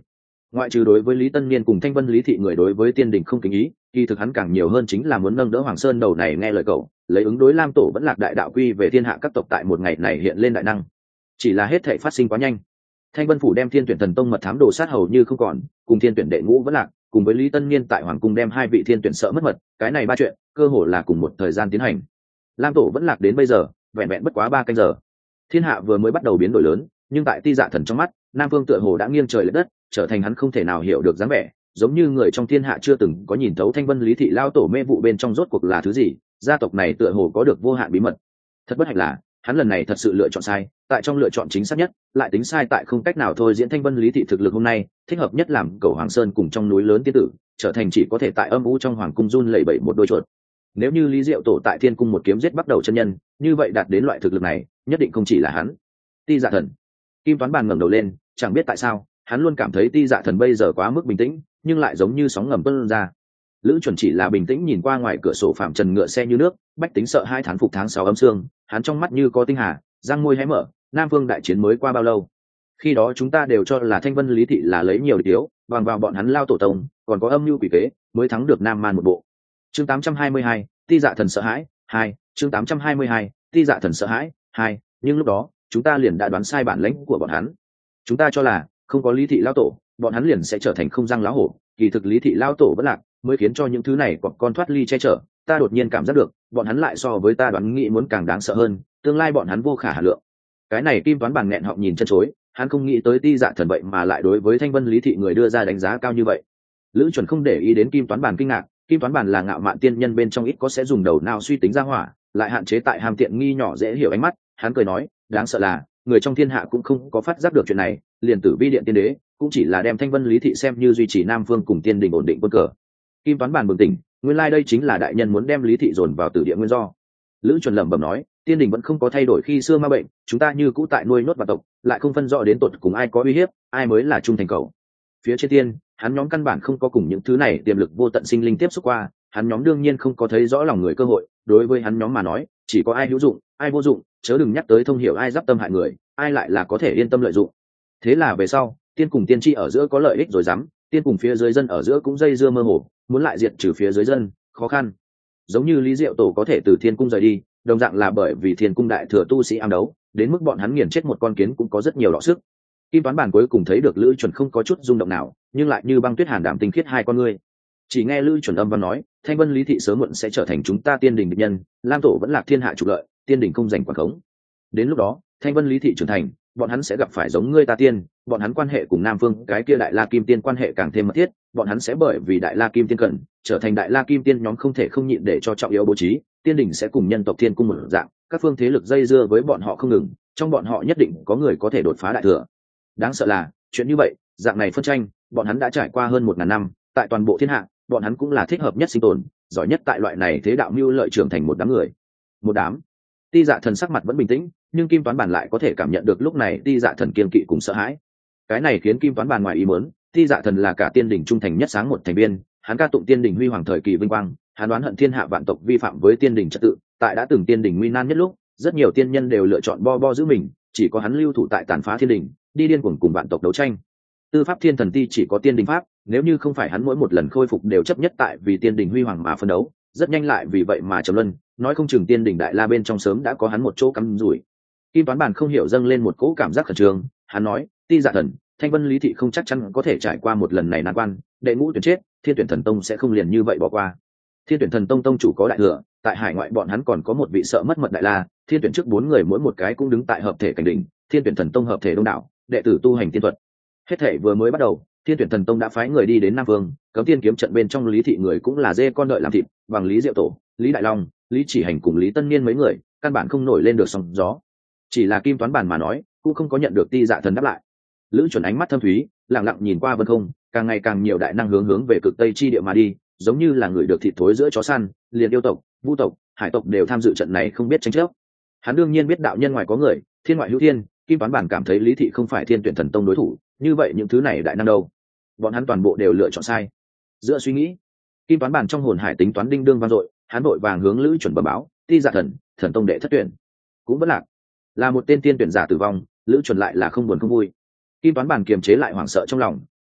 Ngoại trừ đối với Lý Tân Niên cùng Thanh Vân Lý thị người đối với tiên đình không kính ý, kỳ thực hắn càng nhiều hơn chính là muốn nâng đỡ Hoàng Sơn đầu này nghe lời cậu, lấy ứng đối Lam Tổ vẫn lạc đại đạo quy về thiên hạ các tộc tại một ngày này hiện lên đại năng. Chỉ là hết thảy phát sinh quá nhanh. Thanh Vân phủ đem Thiên Tuyển Thần Tông mật thám đồ sát hầu như không còn, cùng Thiên Tuyển đệ ngũ vẫn lạc, cùng với Lý Tân Niên tại Hoàng cung đem hai vị Thiên Tuyển sợ mất mật, cái này ba chuyện, cơ hồ là cùng một thời gian tiến hành. Lam Tổ vẫn lạc đến bây giờ, vẹn vẹn bất quá ba canh giờ. Thiên hạ vừa mới bắt đầu biến đổi lớn, nhưng tại Ti Dạ Thần trong mắt, Nam Vương tựa hồ đã nghiêng trời lệch đất, trở thành hắn không thể nào hiểu được dáng vẻ, giống như người trong thiên hạ chưa từng có nhìn thấu Thanh Vân Lý thị lao tổ mê vụ bên trong rốt cuộc là thứ gì, gia tộc này tựa hồ có được vô hạn bí mật. Thật bất hạnh là, hắn lần này thật sự lựa chọn sai, tại trong lựa chọn chính xác nhất, lại tính sai tại không cách nào thôi diễn Thanh Vân Lý thị thực lực hôm nay, thích hợp nhất làm Cầu Hoàng Sơn cùng trong núi lớn tiên tử, trở thành chỉ có thể tại âm u trong hoàng cung run lẩy bẩy một đôi chuột. Nếu như Lý Diệu tổ tại Thiên cung một kiếm giết bắt đầu chân nhân, như vậy đạt đến loại thực lực này, nhất định không chỉ là hắn. Ti Dạ Thần. Kim Toán Bàn ngẩng đầu lên, chẳng biết tại sao, hắn luôn cảm thấy Ti Dạ Thần bây giờ quá mức bình tĩnh, nhưng lại giống như sóng ngầm tuôn ra. Lữ Chuẩn chỉ là bình tĩnh nhìn qua ngoài cửa sổ phạm trần ngựa xe như nước, bách tính sợ hai tháng phục tháng sáu ấm sương, hắn trong mắt như có tinh hà, răng môi hé mở. Nam Vương đại chiến mới qua bao lâu? Khi đó chúng ta đều cho là Thanh Vân Lý thị là lấy nhiều yếu, bằng vào bọn hắn lao tổ tông, còn có âm mưu quỷ kế, mới thắng được Nam Man một bộ. Chương tám trăm hai mươi hai, Ti Dạ Thần sợ hãi hai. Chương tám trăm hai mươi hai, Ti Dạ Thần sợ hãi hai. Nhưng lúc đó, chúng ta liền đã đoán sai bản lĩnh của bọn hắn. Chúng ta cho là không có Lý thị lao tổ, bọn hắn liền sẽ trở thành không răng láo hổ, kỳ thực Lý thị lao tổ vẫn lạc, mới khiến cho những thứ này quặc con thoát ly che chở. Ta đột nhiên cảm giác được, bọn hắn lại so với ta đoán nghĩ muốn càng đáng sợ hơn, tương lai bọn hắn vô khả hà lượng. Cái này Kim Toán Bàn nghẹn họng nhìn chân chối, hắn không nghĩ tới Ti Dạ Thần vậy mà lại đối với Thanh Vân Lý thị người đưa ra đánh giá cao như vậy. Lữ Chuẩn không để ý đến Kim Toán Bàn kinh ngạc, Kim Toán Bàn là ngạo mạn tiên nhân bên trong ít có sẽ dùng đầu nào suy tính ra hỏa, lại hạn chế tại ham tiện nghi nhỏ dễ hiểu ánh mắt, hắn cười nói, đáng sợ là người trong thiên hạ cũng không có phát giác được chuyện này, liền Tử Vi điện tiên đế cũng chỉ là đem Thanh Vân Lý thị xem như duy trì Nam Phương cùng tiên đình ổn định quân cờ. Kim Toán Bàn bừng tỉnh, nguyên lai like đây chính là đại nhân muốn đem Lý thị dồn vào tử địa nguyên do. Lữ Chuẩn lẩm bẩm nói, tiên đình vẫn không có thay đổi khi xưa ma bệnh, chúng ta như cũ tại nuôi nốt vạn tộc, lại không phân rõ đến tột cùng ai có uy hiếp, ai mới là trung thành cầu. Phía trên tiên, hắn nhóm căn bản không có cùng những thứ này tiềm lực vô tận sinh linh tiếp xúc qua, hắn nhóm đương nhiên không có thấy rõ lòng người cơ hội, đối với hắn nhóm mà nói, chỉ có ai hữu dụng, ai vô dụng, chớ đừng nhắc tới thông hiểu ai giáp tâm hại người, ai lại là có thể yên tâm lợi dụng. Thế là về sau, tiên cùng tiên tri ở giữa có lợi ích rồi dám, tiên cùng phía dưới dân ở giữa cũng dây dưa mơ hồ, muốn lại diệt trừ phía dưới dân, khó khăn. Giống như Lý Diệu tổ có thể từ thiên cung rời đi, đồng dạng là bởi vì thiên cung đại thừa tu sĩ ám đấu, đến mức bọn hắn nghiền chết một con kiến cũng có rất nhiều đọ sức. Kim Toán Bàn cuối cùng thấy được Lữ Chuẩn không có chút rung động nào, nhưng lại như băng tuyết hàn đảm tinh khiết hai con ngươi. Chỉ nghe Lữ Chuẩn âm văn nói, Thanh Vân Lý thị sớm muộn sẽ trở thành chúng ta tiên đình địch nhân, Lam tổ vẫn lạc thiên hạ trục lợi, tiên đình không giành quản khống. Đến lúc đó, Thanh Vân Lý thị trưởng thành, bọn hắn sẽ gặp phải giống ngươi ta tiên, bọn hắn quan hệ cùng Nam Phương cái kia Đại La Kim Tiên quan hệ càng thêm mật thiết, bọn hắn sẽ bởi vì Đại La Kim Tiên cần, trở thành Đại La Kim Tiên nhóm không thể không nhịn để cho trọng yếu bố trí, tiên đình sẽ cùng nhân tộc thiên cung một dạng, các phương thế lực dây dưa với bọn họ không ngừng, trong bọn họ nhất định có người có thể đột phá đại thừa. Đáng sợ là, chuyện như vậy, dạng này phân tranh, bọn hắn đã trải qua hơn một ngàn năm, tại toàn bộ thiên hạ, bọn hắn cũng là thích hợp nhất sinh tồn, giỏi nhất tại loại này thế đạo mưu lợi trưởng thành một đám người. Một đám. Ti Dạ Thần sắc mặt vẫn bình tĩnh, nhưng Kim Toán Bàn lại có thể cảm nhận được lúc này Ti Dạ Thần kiên kỵ cùng sợ hãi. Cái này khiến Kim Toán Bàn ngoài ý muốn, Ti Dạ Thần là cả tiên đỉnh trung thành nhất sáng một thành viên, hắn ca tụng tiên đỉnh huy hoàng thời kỳ vinh quang, hắn đoán hận thiên hạ vạn tộc vi phạm với tiên đỉnh trật tự, tại đã từng tiên đỉnh nguy nan nhất lúc, rất nhiều tiên nhân đều lựa chọn bo bo giữ mình, chỉ có hắn lưu thủ tại tàn phá thiên đỉnh, đi điên cuồng cùng vạn tộc đấu tranh. Tư pháp thiên thần ti chỉ có tiên đỉnh pháp, nếu như không phải hắn mỗi một lần khôi phục đều chấp nhất tại vì tiên đỉnh huy hoàng mà phân đấu, rất nhanh lại vì vậy mà trầm luân, nói không chừng tiên đỉnh đại la bên trong sớm đã có hắn một chỗ cắm rủi. Kim Toán Bàn không hiểu dâng lên một cỗ cảm giác khẩn trương, hắn nói, Ti Dạ Thần, Thanh Vân Lý thị không chắc chắn có thể trải qua một lần này nan quan, đệ ngũ tuyển chết, Thiên Tuyển Thần Tông sẽ không liền như vậy bỏ qua. Thiên Tuyển Thần Tông tông chủ có đại thừa, tại hải ngoại bọn hắn còn có một vị sợ mất mật đại la, thiên tuyển trước bốn người mỗi một cái cũng đứng tại hợp thể cảnh đỉnh, Thiên Tuyển Thần Tông hợp thể đông đảo, đệ tử tu hành tiên thuật. Hết thể vừa mới bắt đầu, Thiên Tuyển Thần Tông đã phái người đi đến Nam Vương, cấm tiên kiếm trận bên trong Lý thị người cũng là dê con đợi làm thịt, bằng Lý Diệu tổ, Lý Đại Long, Lý Chỉ Hành cùng Lý Tân Niên mấy người, căn bản không nổi lên được sóng gió. Chỉ là Kim Toán Bàn mà nói, cũng không có nhận được Ti Dạ Thần đáp lại. Lữ Chuẩn ánh mắt thâm thúy, lặng lặng nhìn qua vân không, càng ngày càng nhiều đại năng hướng hướng về cực tây chi địa mà đi, giống như là người được thịt thối giữa chó săn, liền yêu tộc, vu tộc, hải tộc đều tham dự trận này không biết tranh chấp. Hắn đương nhiên biết đạo nhân ngoài có người, thiên ngoại hữu thiên, Kim Toán Bàn cảm thấy Lý thị không phải Thiên Tuyển Thần Tông đối thủ, như vậy những thứ này đại năng đâu? Bọn hắn toàn bộ đều lựa chọn sai. Giữa suy nghĩ, Kim Toán Bàn trong hồn hải tính toán đinh đương vang dội, hắn vội vàng hướng Lữ Chuẩn bẩm báo, Ti Dạ Thần, Thần Tông đệ thất tuyển, cũng vẫn lạc, là một tên tiên tuyển giả tử vong. Lữ Chuẩn lại là không buồn không vui. Kim Toán Bàn kiềm chế lại hoảng sợ trong lòng,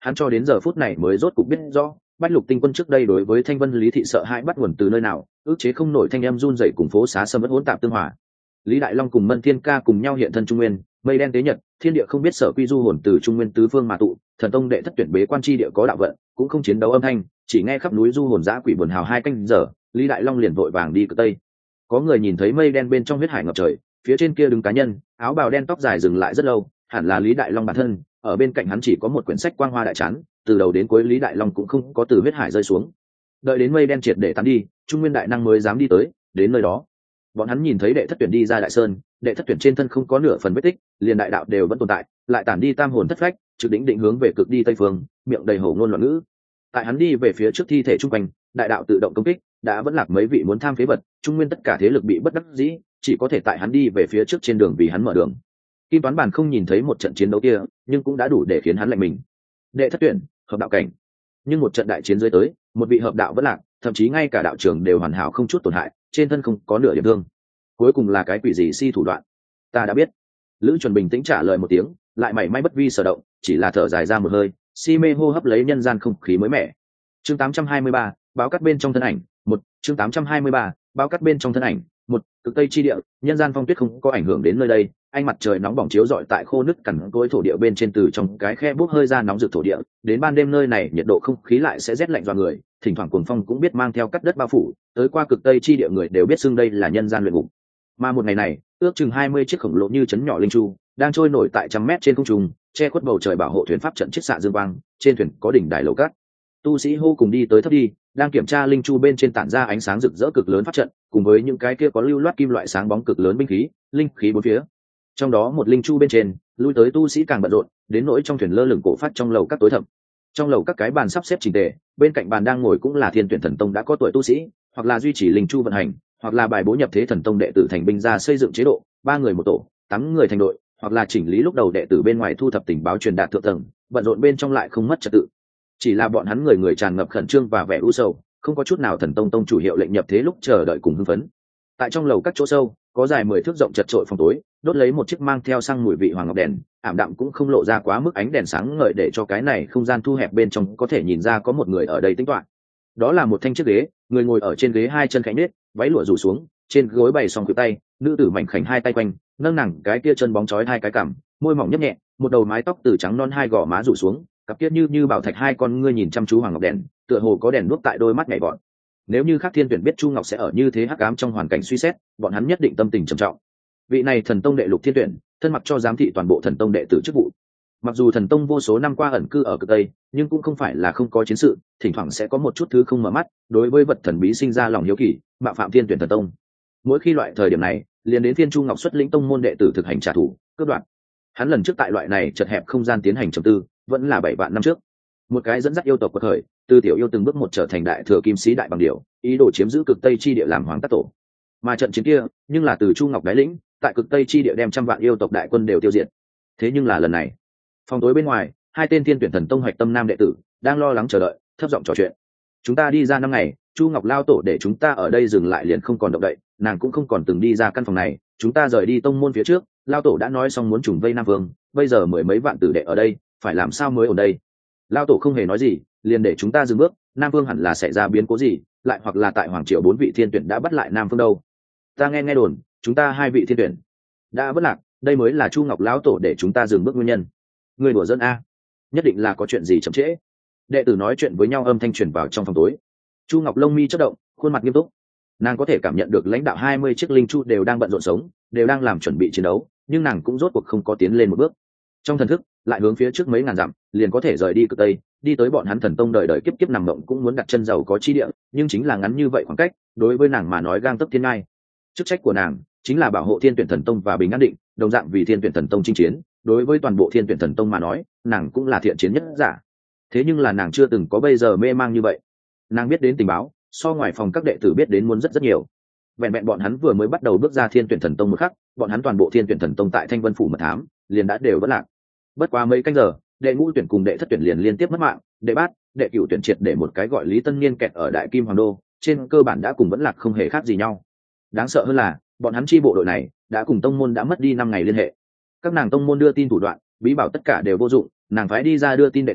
hắn cho đến giờ phút này mới rốt cục biết rõ bách lục tinh quân trước đây đối với thanh vân lý thị sợ hãi bắt nguồn từ nơi nào, ước chế không nổi thanh em run dậy cùng phố xá sâm ớt hỗn tạp tương hòa. Lý Đại Long cùng Mân Thiên Ca cùng nhau hiện thân trung nguyên, mây đen tế nhật, thiên địa không biết sở quy du hồn từ trung nguyên tứ phương mà tụ, thần tông đệ thất tuyển bế quan chi địa có đạo vận, cũng không chiến đấu âm thanh, chỉ nghe khắp núi du hồn dã quỷ buồn hào hai canh giờ, Lý Đại Long liền vội vàng đi cực tây. Có người nhìn thấy mây đen bên trong huyết hải ngập trời, phía trên kia đứng cá nhân, áo bào đen tóc dài dừng lại rất lâu, hẳn là Lý Đại Long bản thân, ở bên cạnh hắn chỉ có một quyển sách quang hoa đại chán, từ đầu đến cuối Lý Đại Long cũng không có từ huyết hải rơi xuống. Đợi đến mây đen triệt để tán đi, trung nguyên đại năng mới dám đi tới, đến nơi đó bọn hắn nhìn thấy đệ thất tuyển đi ra đại sơn, đệ thất tuyển trên thân không có nửa phần vết tích, liền đại đạo đều vẫn tồn tại, lại tản đi tam hồn thất phách, trực đỉnh định hướng về cực đi tây phương, miệng đầy hổ ngôn loạn ngữ. Tại hắn đi về phía trước thi thể trung quanh, đại đạo tự động công kích, đã vẫn lạc mấy vị muốn tham phế vật, trung nguyên tất cả thế lực bị bất đắc dĩ, chỉ có thể tại hắn đi về phía trước trên đường vì hắn mở đường. Kim Toán Bàn không nhìn thấy một trận chiến đấu kia, nhưng cũng đã đủ để khiến hắn lạnh mình. Đệ thất tuyển, hợp đạo cảnh, nhưng một trận đại chiến dưới tới, một vị hợp đạo vẫn lạc, thậm chí ngay cả đạo trưởng đều hoàn hảo không chút tổn hại, trên thân không có nửa điểm thương. Cuối cùng là cái quỷ gì si thủ đoạn? Ta đã biết. Lữ Chuẩn bình tĩnh trả lời một tiếng, lại mảy may bất vi sở động, chỉ là thở dài ra một hơi, si mê hô hấp lấy nhân gian không khí mới mẻ. Chương tám trăm hai mươi ba, báo cắt bên trong thân ảnh, một, chương tám trăm hai mươi ba, báo cắt bên trong thân ảnh, một, cực tây chi địa, nhân gian phong tuyết không có ảnh hưởng đến nơi đây, ánh mặt trời nóng bỏng chiếu rọi tại khô nứt cằn cỗi thổ địa bên trên, từ trong cái khe bốc hơi ra nóng rực thổ địa, đến ban đêm nơi này nhiệt độ không khí lại sẽ rét lạnh do người, thỉnh thoảng cuồng phong cũng biết mang theo cắt đất bao phủ, tới qua cực tây chi địa người đều biết xưng đây là nhân gian luyện ngục. Mà một ngày này, ước chừng hai mươi chiếc khổng lồ như chấn nhỏ linh chu đang trôi nổi tại trăm mét trên không trung, che khuất bầu trời bảo hộ thuyền pháp trận chiết xạ dương quang, trên thuyền có đỉnh đài lầu cát. Tu sĩ hô cùng đi tới thấp đi, đang kiểm tra linh chu bên trên tản ra ánh sáng rực rỡ cực lớn pháp trận, cùng với những cái kia có lưu loát kim loại sáng bóng cực lớn binh khí, linh khí bốn phía. Trong đó một linh chu bên trên, lui tới tu sĩ càng bận rộn, đến nỗi trong thuyền lơ lửng cổ phát trong lầu các tối thẩm. Trong lầu các cái bàn sắp xếp chỉnh tề, bên cạnh bàn đang ngồi cũng là Thiên Tuyển Thần Tông đã có tuổi tu sĩ, hoặc là duy trì linh chu vận hành, hoặc là bài bố nhập thế thần tông đệ tử thành binh ra xây dựng chế độ, ba người một tổ, tám người thành đội, hoặc là chỉnh lý lúc đầu đệ tử bên ngoài thu thập tình báo truyền đạt thượng tầng, bận rộn bên trong lại không mất trật tự. Chỉ là bọn hắn người người tràn ngập khẩn trương và vẻ u sầu, không có chút nào thần tông tông chủ hiệu lệnh nhập thế lúc chờ đợi cùng hưng phấn. Tại trong lầu các chỗ sâu, có dài mười thước rộng chật trội phòng tối, đốt lấy một chiếc mang theo xăng mùi vị hoàng ngọc đèn, ảm đạm cũng không lộ ra quá mức ánh đèn sáng ngời, để cho cái này không gian thu hẹp bên trong có thể nhìn ra có một người ở đây tĩnh tọa. Đó là một thanh chiếc ghế, người ngồi ở trên ghế hai chân khẽ nết, váy lụa rủ xuống, trên gối bày song khuỷu tay, nữ tử mảnh khảnh hai tay quanh, nâng nặng cái kia chân bóng chói hai cái cằm, môi mỏng nhấp nhẹ, một đầu mái tóc từ trắng non hai gò má rủ xuống, cặp kiết như như bảo thạch hai con ngươi nhìn chăm chú hoàng ngọc đèn, tựa hồ có đèn đuốc tại đôi mắt nhảy vọt. Nếu như Khắc Thiên Tuyển biết Chu Ngọc sẽ ở như thế hắc ám trong hoàn cảnh suy xét, bọn hắn nhất định tâm tình trầm trọng. Vị này thần tông đệ lục Thiên Tuyển, thân mặc cho giám thị toàn bộ thần tông đệ tử chức vụ. Mặc dù thần tông vô số năm qua ẩn cư ở cực tây, nhưng cũng không phải là không có chiến sự, thỉnh thoảng sẽ có một chút thứ không mở mắt, đối với vật thần bí sinh ra lòng hiếu kỳ, mạo phạm Thiên Tuyển thần tông. Mỗi khi loại thời điểm này, liền đến Thiên Chu Ngọc xuất lĩnh tông môn đệ tử thực hành trả thù, cướp đoạt. Hắn lần trước tại loại này chật hẹp không gian tiến hành trầm tư, vẫn là bảy vạn năm trước. Một cái dẫn dắt yêu tộc của thời, từ tiểu yêu từng bước một trở thành đại thừa kim sĩ đại bằng điểu, ý đồ chiếm giữ cực tây chi địa làm hoàng tắc tổ. Mà trận chiến kia, nhưng là từ Chu Ngọc đái lĩnh, tại cực tây chi địa đem trăm vạn yêu tộc đại quân đều tiêu diệt. Thế nhưng là lần này, phòng tối bên ngoài, hai tên Thiên Tuyển thần tông hoạch tâm nam đệ tử đang lo lắng chờ đợi, thấp giọng trò chuyện. Chúng ta đi ra năm ngày, Chu Ngọc lao tổ để chúng ta ở đây dừng lại liền không còn động đậy, nàng cũng không còn từng đi ra căn phòng này. Chúng ta rời đi tông môn phía trước, lao tổ đã nói xong muốn trùng vây Nam Vương, bây giờ mười mấy vạn tử đệ ở đây, phải làm sao mới ở đây? Lao tổ không hề nói gì, liền để chúng ta dừng bước. Nam Vương hẳn là sẽ ra biến cố gì, lại hoặc là tại Hoàng Triều bốn vị Thiên Tuyển đã bắt lại Nam Vương đâu? Ta nghe nghe đồn, chúng ta hai vị Thiên Tuyển đã bất lạc, đây mới là Chu Ngọc lão tổ để chúng ta dừng bước nguyên nhân. Người đùa dân a, nhất định là có chuyện gì chậm trễ. Đệ tử nói chuyện với nhau âm thanh truyền vào trong phòng tối. Chu Ngọc lông mi chớp động, khuôn mặt nghiêm túc. Nàng có thể cảm nhận được lãnh đạo hai mươi chiếc linh chu đều đang bận rộn sống, đều đang làm chuẩn bị chiến đấu, nhưng nàng cũng rốt cuộc không có tiến lên một bước. Trong thần thức, lại hướng phía trước mấy ngàn dặm, liền có thể rời đi cực tây, đi tới bọn hắn thần tông đời đời kiếp kiếp nằm mộng cũng muốn đặt chân giàu có chi địa, nhưng chính là ngắn như vậy khoảng cách, đối với nàng mà nói gang tấc thiên ngai. Chức trách của nàng chính là bảo hộ Thiên Tuyển thần tông và bình an định, đồng dạng vì Thiên Tuyển thần tông chinh chiến, đối với toàn bộ Thiên Tuyển thần tông mà nói, nàng cũng là thiện chiến nhất giả. Thế nhưng là nàng chưa từng có bây giờ mê mang như vậy. Nàng biết đến tình báo, so ngoài phòng các đệ tử biết đến muốn rất rất nhiều. Vẹn vẹn bọn hắn vừa mới bắt đầu bước ra Thiên Tuyển thần tông một khắc, bọn hắn toàn bộ Thiên Tuyển thần tông tại Thanh Vân phủ mật thám, liền đã đều bất lạc. Bất quá mấy canh giờ, đệ ngũ tuyển cùng đệ thất tuyển liền liên tiếp mất mạng, đệ bát, đệ cửu tuyển triệt để một cái gọi Lý Tân Niên kẹt ở Đại Kim Hoàng đô, trên cơ bản đã cùng vẫn lạc không hề khác gì nhau. Đáng sợ hơn là, bọn hắn chi bộ đội này đã cùng tông môn đã mất đi năm ngày liên hệ. Các nàng tông môn đưa tin thủ đoạn, bí bảo tất cả đều vô dụng, nàng phái đi ra đưa tin đệ tử,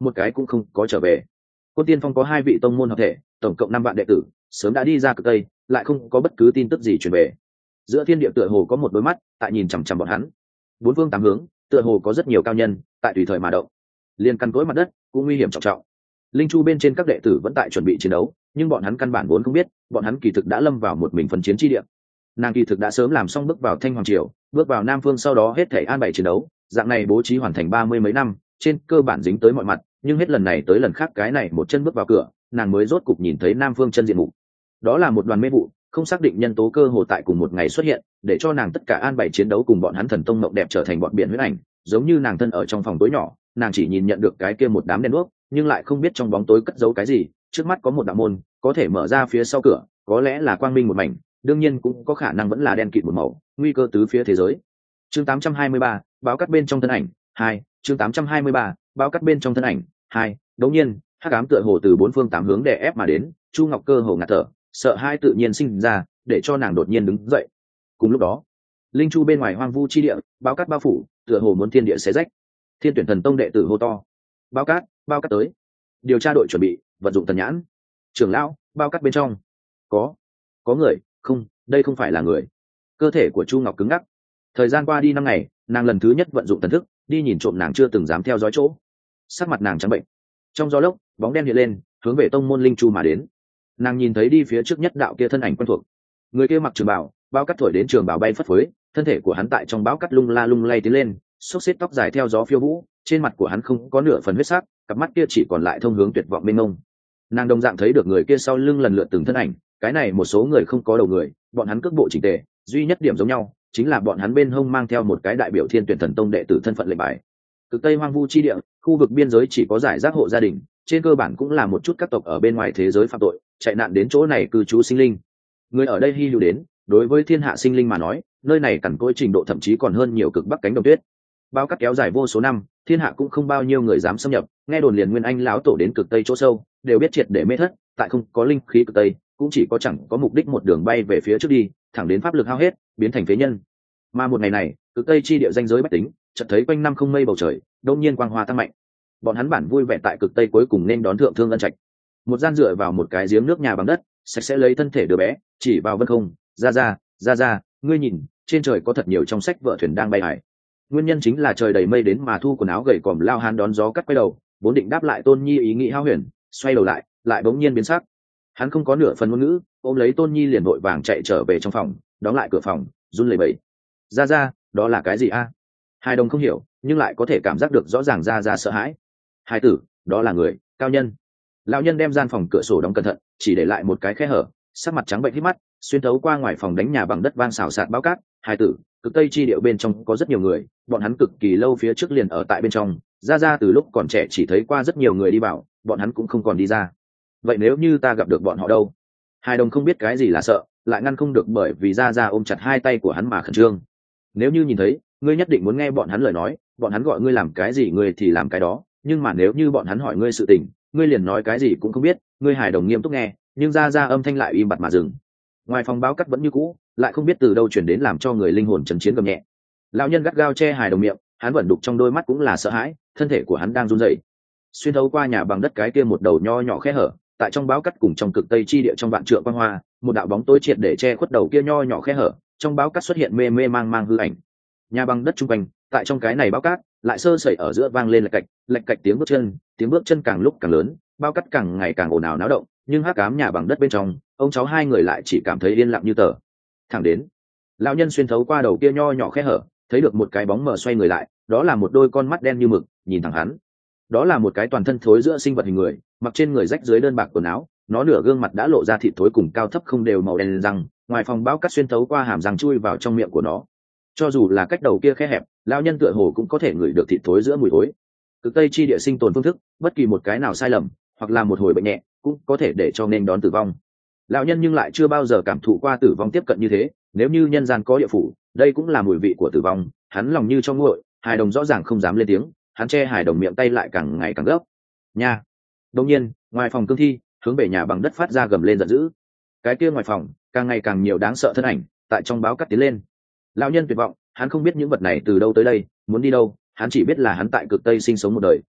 một cái cũng không có trở về. Quân Tiên Phong có hai vị tông môn hợp thể, tổng cộng năm vạn đệ tử, sớm đã đi ra cực tây, lại không có bất cứ tin tức gì truyền về. Giữa thiên địa tựa hồ có một đôi mắt tại nhìn chằm chằm bọn hắn. Bốn phương tám hướng, tựa hồ có rất nhiều cao nhân tại tùy thời mà động. Liên căn cối mặt đất cũng nguy hiểm trọng trọng. Linh chu bên trên các đệ tử vẫn tại chuẩn bị chiến đấu, nhưng bọn hắn căn bản vốn không biết, bọn hắn kỳ thực đã lâm vào một mình phân chiến chi địa. Nàng kỳ thực đã sớm làm xong bước vào Thanh Hoàng Triều, bước vào Nam Phương, sau đó hết thảy an bài chiến đấu, dạng này bố trí hoàn thành ba mươi mấy năm, trên cơ bản dính tới mọi mặt, nhưng hết lần này tới lần khác cái này một chân bước vào cửa, nàng mới rốt cục nhìn thấy Nam Phương chân diện mục. Đó là một đoàn mê vụ, không xác định nhân tố cơ hồ tại cùng một ngày xuất hiện, để cho nàng tất cả an bài chiến đấu cùng bọn hắn thần tông mộng đẹp trở thành bọn biển huyết ảnh, giống như nàng thân ở trong phòng tối nhỏ, nàng chỉ nhìn nhận được cái kia một đám đen đuốc, nhưng lại không biết trong bóng tối cất giấu cái gì. Trước mắt có một đạo môn, có thể mở ra phía sau cửa, có lẽ là quang minh một mảnh, đương nhiên cũng có khả năng vẫn là đen kịt một màu, nguy cơ tứ phía thế giới. Chương tám trăm hai mươi ba, báo cắt bên trong thân ảnh hai. Chương tám trăm hai mươi ba, báo cắt bên trong thân ảnh hai. Đống nhiên, hắc ám tựa hồ từ bốn phương tám hướng đè ép mà đến, Chu Ngọc cơ hồ ngạt thở, sợ hai tự nhiên sinh ra, để cho nàng đột nhiên đứng dậy. Cùng lúc đó, linh chu bên ngoài hoang vu chi địa, báo cắt bao phủ, tựa hồ muốn thiên địa xé rách. Thiên Tuyển Thần Tông đệ tử hô to: "Báo cát, báo cát tới!" Điều tra đội chuẩn bị, vận dụng thần nhãn. Trưởng lão, báo cát bên trong có có người. Không, đây không phải là người. Cơ thể của Chu Ngọc cứng ngắc. Thời gian qua đi năm ngày, nàng lần thứ nhất vận dụng thần thức đi nhìn trộm, nàng chưa từng dám theo dõi chỗ. Sắc mặt nàng trắng bệnh. Trong gió lốc, bóng đen hiện lên, hướng về tông môn linh chu mà đến. Nàng nhìn thấy đi phía trước nhất đạo kia thân ảnh quen thuộc. Người kia mặc trường bào, bao cát thổi đến trường bào bay phất phới, thân thể của hắn tại trong bão cát lung la lung lay tiến lên, xốc xếp tóc dài theo gió phiêu vũ, trên mặt của hắn không có nửa phần huyết sắc, cặp mắt kia chỉ còn lại thông hướng tuyệt vọng mênh mông. Nàng đồng dạng thấy được người kia sau lưng lần lượt từng thân ảnh, cái này một số người không có đầu người, bọn hắn cước bộ chỉnh tề, duy nhất điểm giống nhau chính là bọn hắn bên hông mang theo một cái đại biểu Thiên Tuyển Thần Tông đệ tử thân phận lệnh bài. Cực Tây hoang vu chi địa, khu vực biên giới chỉ có giải rác hộ gia đình, trên cơ bản cũng là một chút các tộc ở bên ngoài thế giới phạm tội, chạy nạn đến chỗ này cư trú sinh linh. Người ở đây hy hữu đến, đối với thiên hạ sinh linh mà nói, nơi này cằn cỗi trình độ thậm chí còn hơn nhiều cực bắc cánh đồng tuyết. Bao cát kéo dài vô số năm, thiên hạ cũng không bao nhiêu người dám xâm nhập, nghe đồn liền Nguyên Anh lão tổ đến cực Tây chỗ sâu, đều biết triệt để mê thất, tại không có linh khí cực Tây, cũng chỉ có chẳng có mục đích một đường bay về phía trước đi, thẳng đến pháp lực hao hết, biến thành phế nhân. Mà một ngày này, cực Tây chi địa danh giới bách tính, chợt thấy quanh năm không mây bầu trời, đột nhiên quang hoa tăng mạnh. Bọn hắn bản vui vẻ tại cực Tây cuối cùng nên đón thượng thương ân trạch. Một gian dựa vào một cái giếng nước nhà bằng đất, sạch sẽ lấy thân thể đứa bé, chỉ vào vân không, ra ra, ra ra, ngươi nhìn, trên trời có thật nhiều trong sách vợ thuyền đang bay hải. Nguyên nhân chính là trời đầy mây đến mà thu quần áo gầy còm lao hán đón gió cắt quay đầu, vốn định đáp lại Tôn Nhi ý nghĩ hao huyền, xoay đầu lại, lại bỗng nhiên biến sắc. Hắn không có nửa phần ngôn ngữ, ôm lấy Tôn Nhi liền vội vàng chạy trở về trong phòng, đóng lại cửa phòng, run lẩy bẩy. Ra ra, đó là cái gì a? Hai đồng không hiểu, nhưng lại có thể cảm giác được rõ ràng ra ra sợ hãi. Hai tử, đó là người, cao nhân. Lão nhân đem gian phòng cửa sổ đóng cẩn thận, chỉ để lại một cái khe hở, sắc mặt trắng bệnh hít mắt, xuyên thấu qua ngoài phòng đánh nhà bằng đất vang xào xạc báo cát. Hai tử, cực Tây chi điệu bên trong có rất nhiều người, bọn hắn cực kỳ lâu phía trước liền ở tại bên trong, ra ra từ lúc còn trẻ chỉ thấy qua rất nhiều người đi vào, bọn hắn cũng không còn đi ra. Vậy nếu như ta gặp được bọn họ đâu? Hai đồng không biết cái gì là sợ, lại ngăn không được bởi vì ra ra ôm chặt hai tay của hắn mà khẩn trương. Nếu như nhìn thấy, ngươi nhất định muốn nghe bọn hắn lời nói, bọn hắn gọi ngươi làm cái gì ngươi thì làm cái đó, nhưng mà nếu như bọn hắn hỏi ngươi sự tình, ngươi liền nói cái gì cũng không biết. Ngươi hài đồng nghiêm túc nghe, nhưng ra ra âm thanh lại im bặt mà dừng. Ngoài phòng báo cắt vẫn như cũ, lại không biết từ đâu chuyển đến làm cho người linh hồn chấn chiến gầm nhẹ. Lão nhân gắt gao che hài đồng miệng, hắn vẫn đục trong đôi mắt cũng là sợ hãi, thân thể của hắn đang run rẩy. Xuyên thấu qua nhà bằng đất cái kia một đầu nho nhỏ khe hở, tại trong báo cắt cùng trong cực Tây chi địa trong vạn trượng quang hoa, một đạo bóng tối triệt để che khuất đầu kia nho nhỏ khe hở, trong báo cắt xuất hiện mê mê mang mang hư ảnh. Nhà bằng đất trung quanh, tại trong cái này báo cát, lại sơ sẩy ở giữa vang lên lạch cạch, lạch cạch tiếng bước chân, tiếng bước chân càng lúc càng lớn, bao cát càng ngày càng ồn ào náo động, nhưng hắc ám nhà bằng đất bên trong, ông cháu hai người lại chỉ cảm thấy yên lặng như tờ. Thẳng đến, lão nhân xuyên thấu qua đầu kia nho nhỏ khe hở, thấy được một cái bóng mờ xoay người lại, đó là một đôi con mắt đen như mực, nhìn thẳng hắn. Đó là một cái toàn thân thối giữa sinh vật hình người, mặc trên người rách dưới đơn bạc quần áo, nó nửa gương mặt đã lộ ra thịt thối cùng cao thấp không đều màu đen răng, ngoài phòng báo cát xuyên thấu qua hàm răng chui vào trong miệng của nó. Cho dù là cách đầu kia khe hẹp, lão nhân tựa hồ cũng có thể ngửi được thịt thối giữa mùi thối. Cực Tây chi địa sinh tồn phương thức, bất kỳ một cái nào sai lầm, hoặc là một hồi bệnh nhẹ, cũng có thể để cho nên đón tử vong. Lão nhân nhưng lại chưa bao giờ cảm thụ qua tử vong tiếp cận như thế, nếu như nhân gian có địa phủ, đây cũng là mùi vị của tử vong. Hắn lòng như trong nguội, hài đồng rõ ràng không dám lên tiếng, hắn che hài đồng miệng tay lại càng ngày càng gấp. Nha. Đột nhiên, ngoài phòng cương thi, hướng về nhà bằng đất phát ra gầm lên giận dữ. Cái kia ngoài phòng, càng ngày càng nhiều đáng sợ thân ảnh, tại trong báo cắt tiến lên. Lão nhân tuyệt vọng, hắn không biết những vật này từ đâu tới đây, muốn đi đâu, hắn chỉ biết là hắn tại cực Tây sinh sống một đời,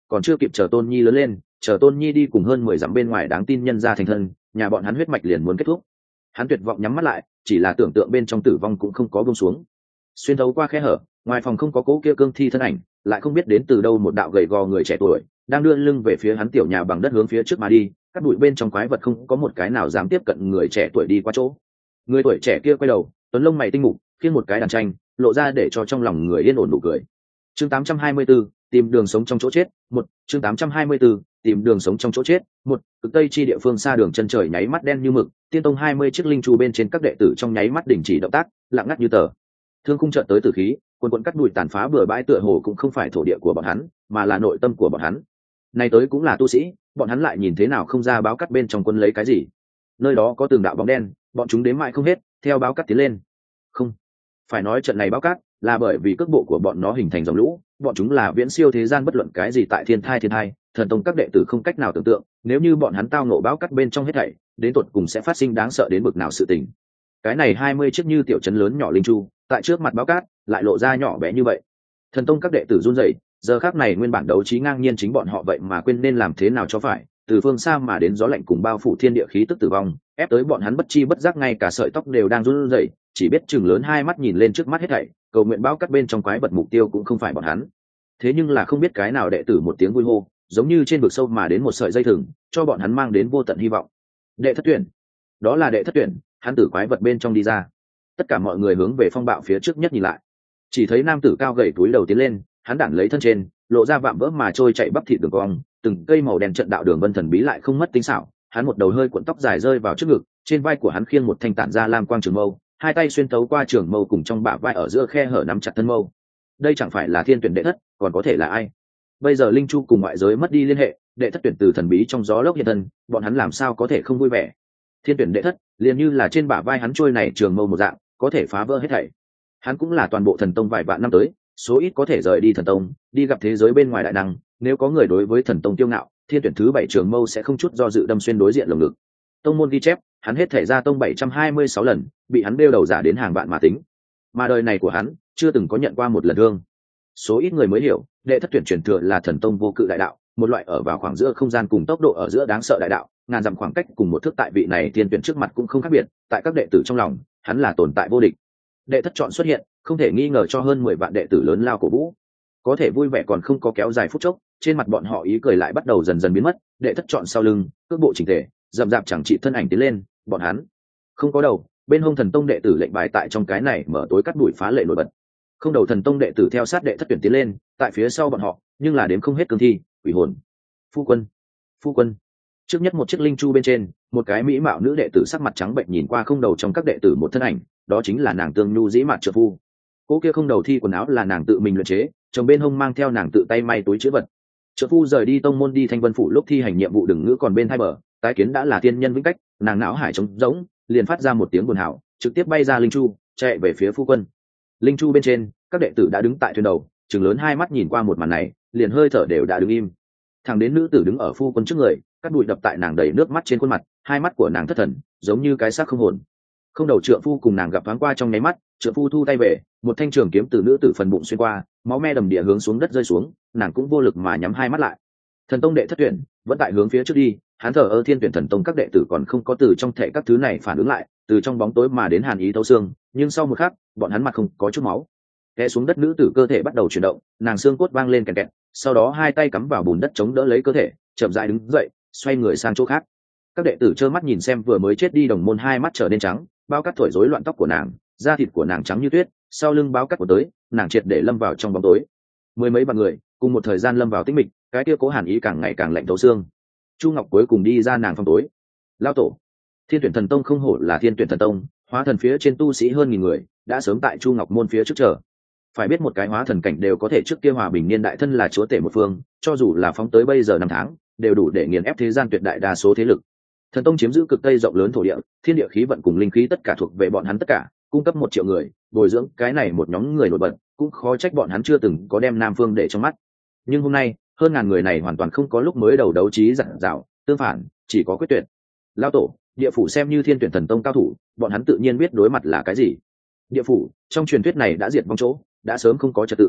còn chưa kịp chờ tôn nhi lớn lên, chờ tôn nhi đi cùng hơn mười dặm bên ngoài đáng tin nhân ra thành thân, nhà bọn hắn huyết mạch liền muốn kết thúc. Hắn tuyệt vọng nhắm mắt lại, chỉ là tưởng tượng bên trong tử vong cũng không có buông xuống. Xuyên thấu qua khe hở, ngoài phòng không có cố kia cương thi thân ảnh, lại không biết đến từ đâu một đạo gầy gò người trẻ tuổi đang đưa lưng về phía hắn tiểu nhà bằng đất hướng phía trước mà đi. Các bụi bên trong quái vật không có một cái nào dám tiếp cận người trẻ tuổi đi qua chỗ. Người tuổi trẻ kia quay đầu, tuấn lông mày tinh mục, khiêng một cái đàn tranh, lộ ra để cho trong lòng người yên ổn nụ cười. Chương tám trăm hai mươi 824, tìm đường sống trong chỗ chết. Một chương tám trăm hai mươi 824, tìm đường sống trong chỗ chết. Một cực tây chi địa phương xa đường chân trời nháy mắt đen như mực, tiên tông hai mươi chiếc linh chu bên trên các đệ tử trong nháy mắt đình chỉ động tác, lặng ngắt như tờ. Thương khung chợt tới tử khí, quần quần cắt đùi tàn phá bừa bãi, tựa hồ cũng không phải thổ địa của bọn hắn, mà là nội tâm của bọn hắn. Này tới cũng là tu sĩ, bọn hắn lại nhìn thế nào không ra báo cắt bên trong quân lấy cái gì. Nơi đó có từng đạo bóng đen, bọn chúng đếm mãi không hết, theo báo cắt tiến lên. Không, phải nói trận này báo cắt là bởi vì cước bộ của bọn nó hình thành dòng lũ, bọn chúng là viễn siêu thế gian bất luận cái gì tại thiên thai thiên thai, thần tông các đệ tử không cách nào tưởng tượng, nếu như bọn hắn tao nộ báo cắt bên trong hết thảy, đến tột cùng sẽ phát sinh đáng sợ đến bực nào sự tình. Cái này hai mươi chiếc như tiểu trấn lớn nhỏ linh chu, tại trước mặt báo cát lại lộ ra nhỏ bé như vậy. Thần tông các đệ tử run rẩy, giờ khắc này nguyên bản đấu trí ngang nhiên chính bọn họ vậy mà quên nên làm thế nào cho phải, từ phương xa mà đến gió lạnh cùng bao phủ thiên địa khí tức tử vong, ép tới bọn hắn bất chi bất giác ngay cả sợi tóc đều đang run rẩy, chỉ biết chừng lớn hai mắt nhìn lên trước mắt hết thảy, cầu nguyện báo cát bên trong quái vật mục tiêu cũng không phải bọn hắn. Thế nhưng là không biết cái nào đệ tử một tiếng vui hô, giống như trên vực sâu mà đến một sợi dây thừng, cho bọn hắn mang đến vô tận hy vọng. Đệ thất tuyển, đó là đệ thất tuyển, hắn tử quái vật bên trong đi ra. Tất cả mọi người hướng về phong bạo phía trước nhất nhìn lại, chỉ thấy nam tử cao gầy túi đầu tiến lên, hắn đản lấy thân trên lộ ra vạm vỡ mà trôi chạy bắp thịt đường cong, từng cây màu đen trận đạo đường vân thần bí lại không mất tinh xảo. Hắn một đầu hơi cuộn tóc dài rơi vào trước ngực, trên vai của hắn khiêng một thanh tản ra lam quang trường mâu, hai tay xuyên tấu qua trường mâu cùng trong bả vai ở giữa khe hở nắm chặt thân mâu. Đây chẳng phải là thiên tuyển đệ thất, còn có thể là ai? Bây giờ linh chu cùng ngoại giới mất đi liên hệ, đệ thất tuyển từ thần bí trong gió lốc hiện thân, bọn hắn làm sao có thể không vui vẻ? Thiên tuyển đệ thất liền như là trên bả vai hắn trôi này trường mâu một dạng, có thể phá vỡ hết thảy. Hắn cũng là toàn bộ thần tông vài vạn năm tới số ít có thể rời đi thần tông, đi gặp thế giới bên ngoài đại năng. Nếu có người đối với thần tông kiêu ngạo, thiên tuyển thứ bảy trường mâu sẽ không chút do dự đâm xuyên đối diện lồng ngực. Tông môn ghi chép, hắn hết thể ra tông bảy trăm hai mươi sáu lần, bị hắn đeo đầu giả đến hàng vạn mà tính. Mà đời này của hắn chưa từng có nhận qua một lần thương. Số ít người mới hiểu, đệ thất tuyển truyền thừa là thần tông vô cự đại đạo, một loại ở vào khoảng giữa không gian cùng tốc độ ở giữa đáng sợ đại đạo, ngàn dặm khoảng cách cùng một thước tại vị này tiên tuyển trước mặt cũng không khác biệt, tại các đệ tử trong lòng, hắn là tồn tại vô địch. Đệ thất chọn xuất hiện, không thể nghi ngờ cho hơn mười vạn đệ tử lớn lao cổ vũ. Có thể vui vẻ còn không có kéo dài phút chốc, trên mặt bọn họ ý cười lại bắt đầu dần dần biến mất. Đệ thất chọn sau lưng, cước bộ chỉnh tề, rậm rạp chẳng trị thân ảnh tiến lên, bọn hắn không có đầu, bên hông thần tông đệ tử lệnh bài tại trong cái này mở tối cắt đuổi phá lệ nổi bật. Không đầu thần tông đệ tử theo sát đệ thất tuyển tiến lên, tại phía sau bọn họ, nhưng là đếm không hết cương thi, quỷ hồn. Phu quân, phu quân. Trước nhất một chiếc linh chu bên trên, một cái mỹ mạo nữ đệ tử sắc mặt trắng bệnh nhìn qua không đầu trong các đệ tử một thân ảnh, đó chính là nàng Tương Nhu dĩ mạt trợ phu. Cô kia không đầu thi quần áo là nàng tự mình luyện chế, chồng bên hông mang theo nàng tự tay may túi chữ vật. Trợ phu rời đi tông môn đi Thanh Vân phủ lúc thi hành nhiệm vụ đừng ngữ còn bên hai bờ, tái kiến đã là tiên nhân vĩnh cách, nàng não hải trống rỗng, liền phát ra một tiếng buồn hào, trực tiếp bay ra linh chu, chạy về phía phu quân. Linh chu bên trên, các đệ tử đã đứng tại thuyền đầu, trừng lớn hai mắt nhìn qua một màn này, liền hơi thở đều đã đứng im. Thằng đến nữ tử đứng ở phu quân trước người, cắt bụi đập tại nàng đầy nước mắt trên khuôn mặt, hai mắt của nàng thất thần, giống như cái xác không hồn. Không đầu trượng phu cùng nàng gặp thoáng qua trong nháy mắt, trượng phu thu tay về, một thanh trường kiếm từ nữ tử phần bụng xuyên qua, máu me đầm địa hướng xuống đất rơi xuống, nàng cũng vô lực mà nhắm hai mắt lại. Thần tông đệ thất tuyển vẫn tại hướng phía trước đi, hắn thờ ơ thiên tuyển thần tông các đệ tử còn không có từ trong thể các thứ này phản ứng lại, từ trong bóng tối mà đến hàn ý thấu xương, nhưng sau một khắc, bọn hắn mặt không có chút máu. Té xuống đất nữ tử cơ thể bắt đầu chuyển động, nàng xương cốt vang lên kèn kẹt, sau đó hai tay cắm vào bùn đất chống đỡ lấy cơ thể, chậm rãi đứng dậy, xoay người sang chỗ khác. Các đệ tử trơ mắt nhìn xem vừa mới chết đi đồng môn hai mắt trở nên trắng, bao cát thổi rối loạn tóc của nàng, da thịt của nàng trắng như tuyết, sau lưng bao cát của tới, nàng triệt để lâm vào trong bóng tối. Mười mấy vạn người cùng một thời gian lâm vào tĩnh mịch, cái kia cố hàn ý càng ngày càng lạnh thấu xương. Chu Ngọc cuối cùng đi ra nàng phòng tối. Lao tổ, thiên tuyển thần tông không hổ là thiên tuyển thần tông, hóa thần phía trên tu sĩ hơn nghìn người, đã sớm tại Chu Ngọc môn phía trước chờ. Phải biết một cái hóa thần cảnh đều có thể trước kia hòa bình niên đại thân là chúa tể một phương, cho dù là phóng tới bây giờ năm tháng, đều đủ để nghiền ép thế gian tuyệt đại đa số thế lực. Thần tông chiếm giữ cực tây rộng lớn thổ địa, thiên địa khí vận cùng linh khí tất cả thuộc về bọn hắn tất cả, cung cấp một triệu người, bồi dưỡng cái này một nhóm người nổi bật, cũng khó trách bọn hắn chưa từng có đem Nam Phương để trong mắt. Nhưng hôm nay, hơn ngàn người này hoàn toàn không có lúc mới đầu đấu trí dặn dào, tương phản, chỉ có quyết tuyệt. Lao tổ, địa phủ xem như thiên tuyển thần tông cao thủ, bọn hắn tự nhiên biết đối mặt là cái gì. Địa phủ trong truyền thuyết này đã diệt vong chỗ, đã sớm không có trật tự.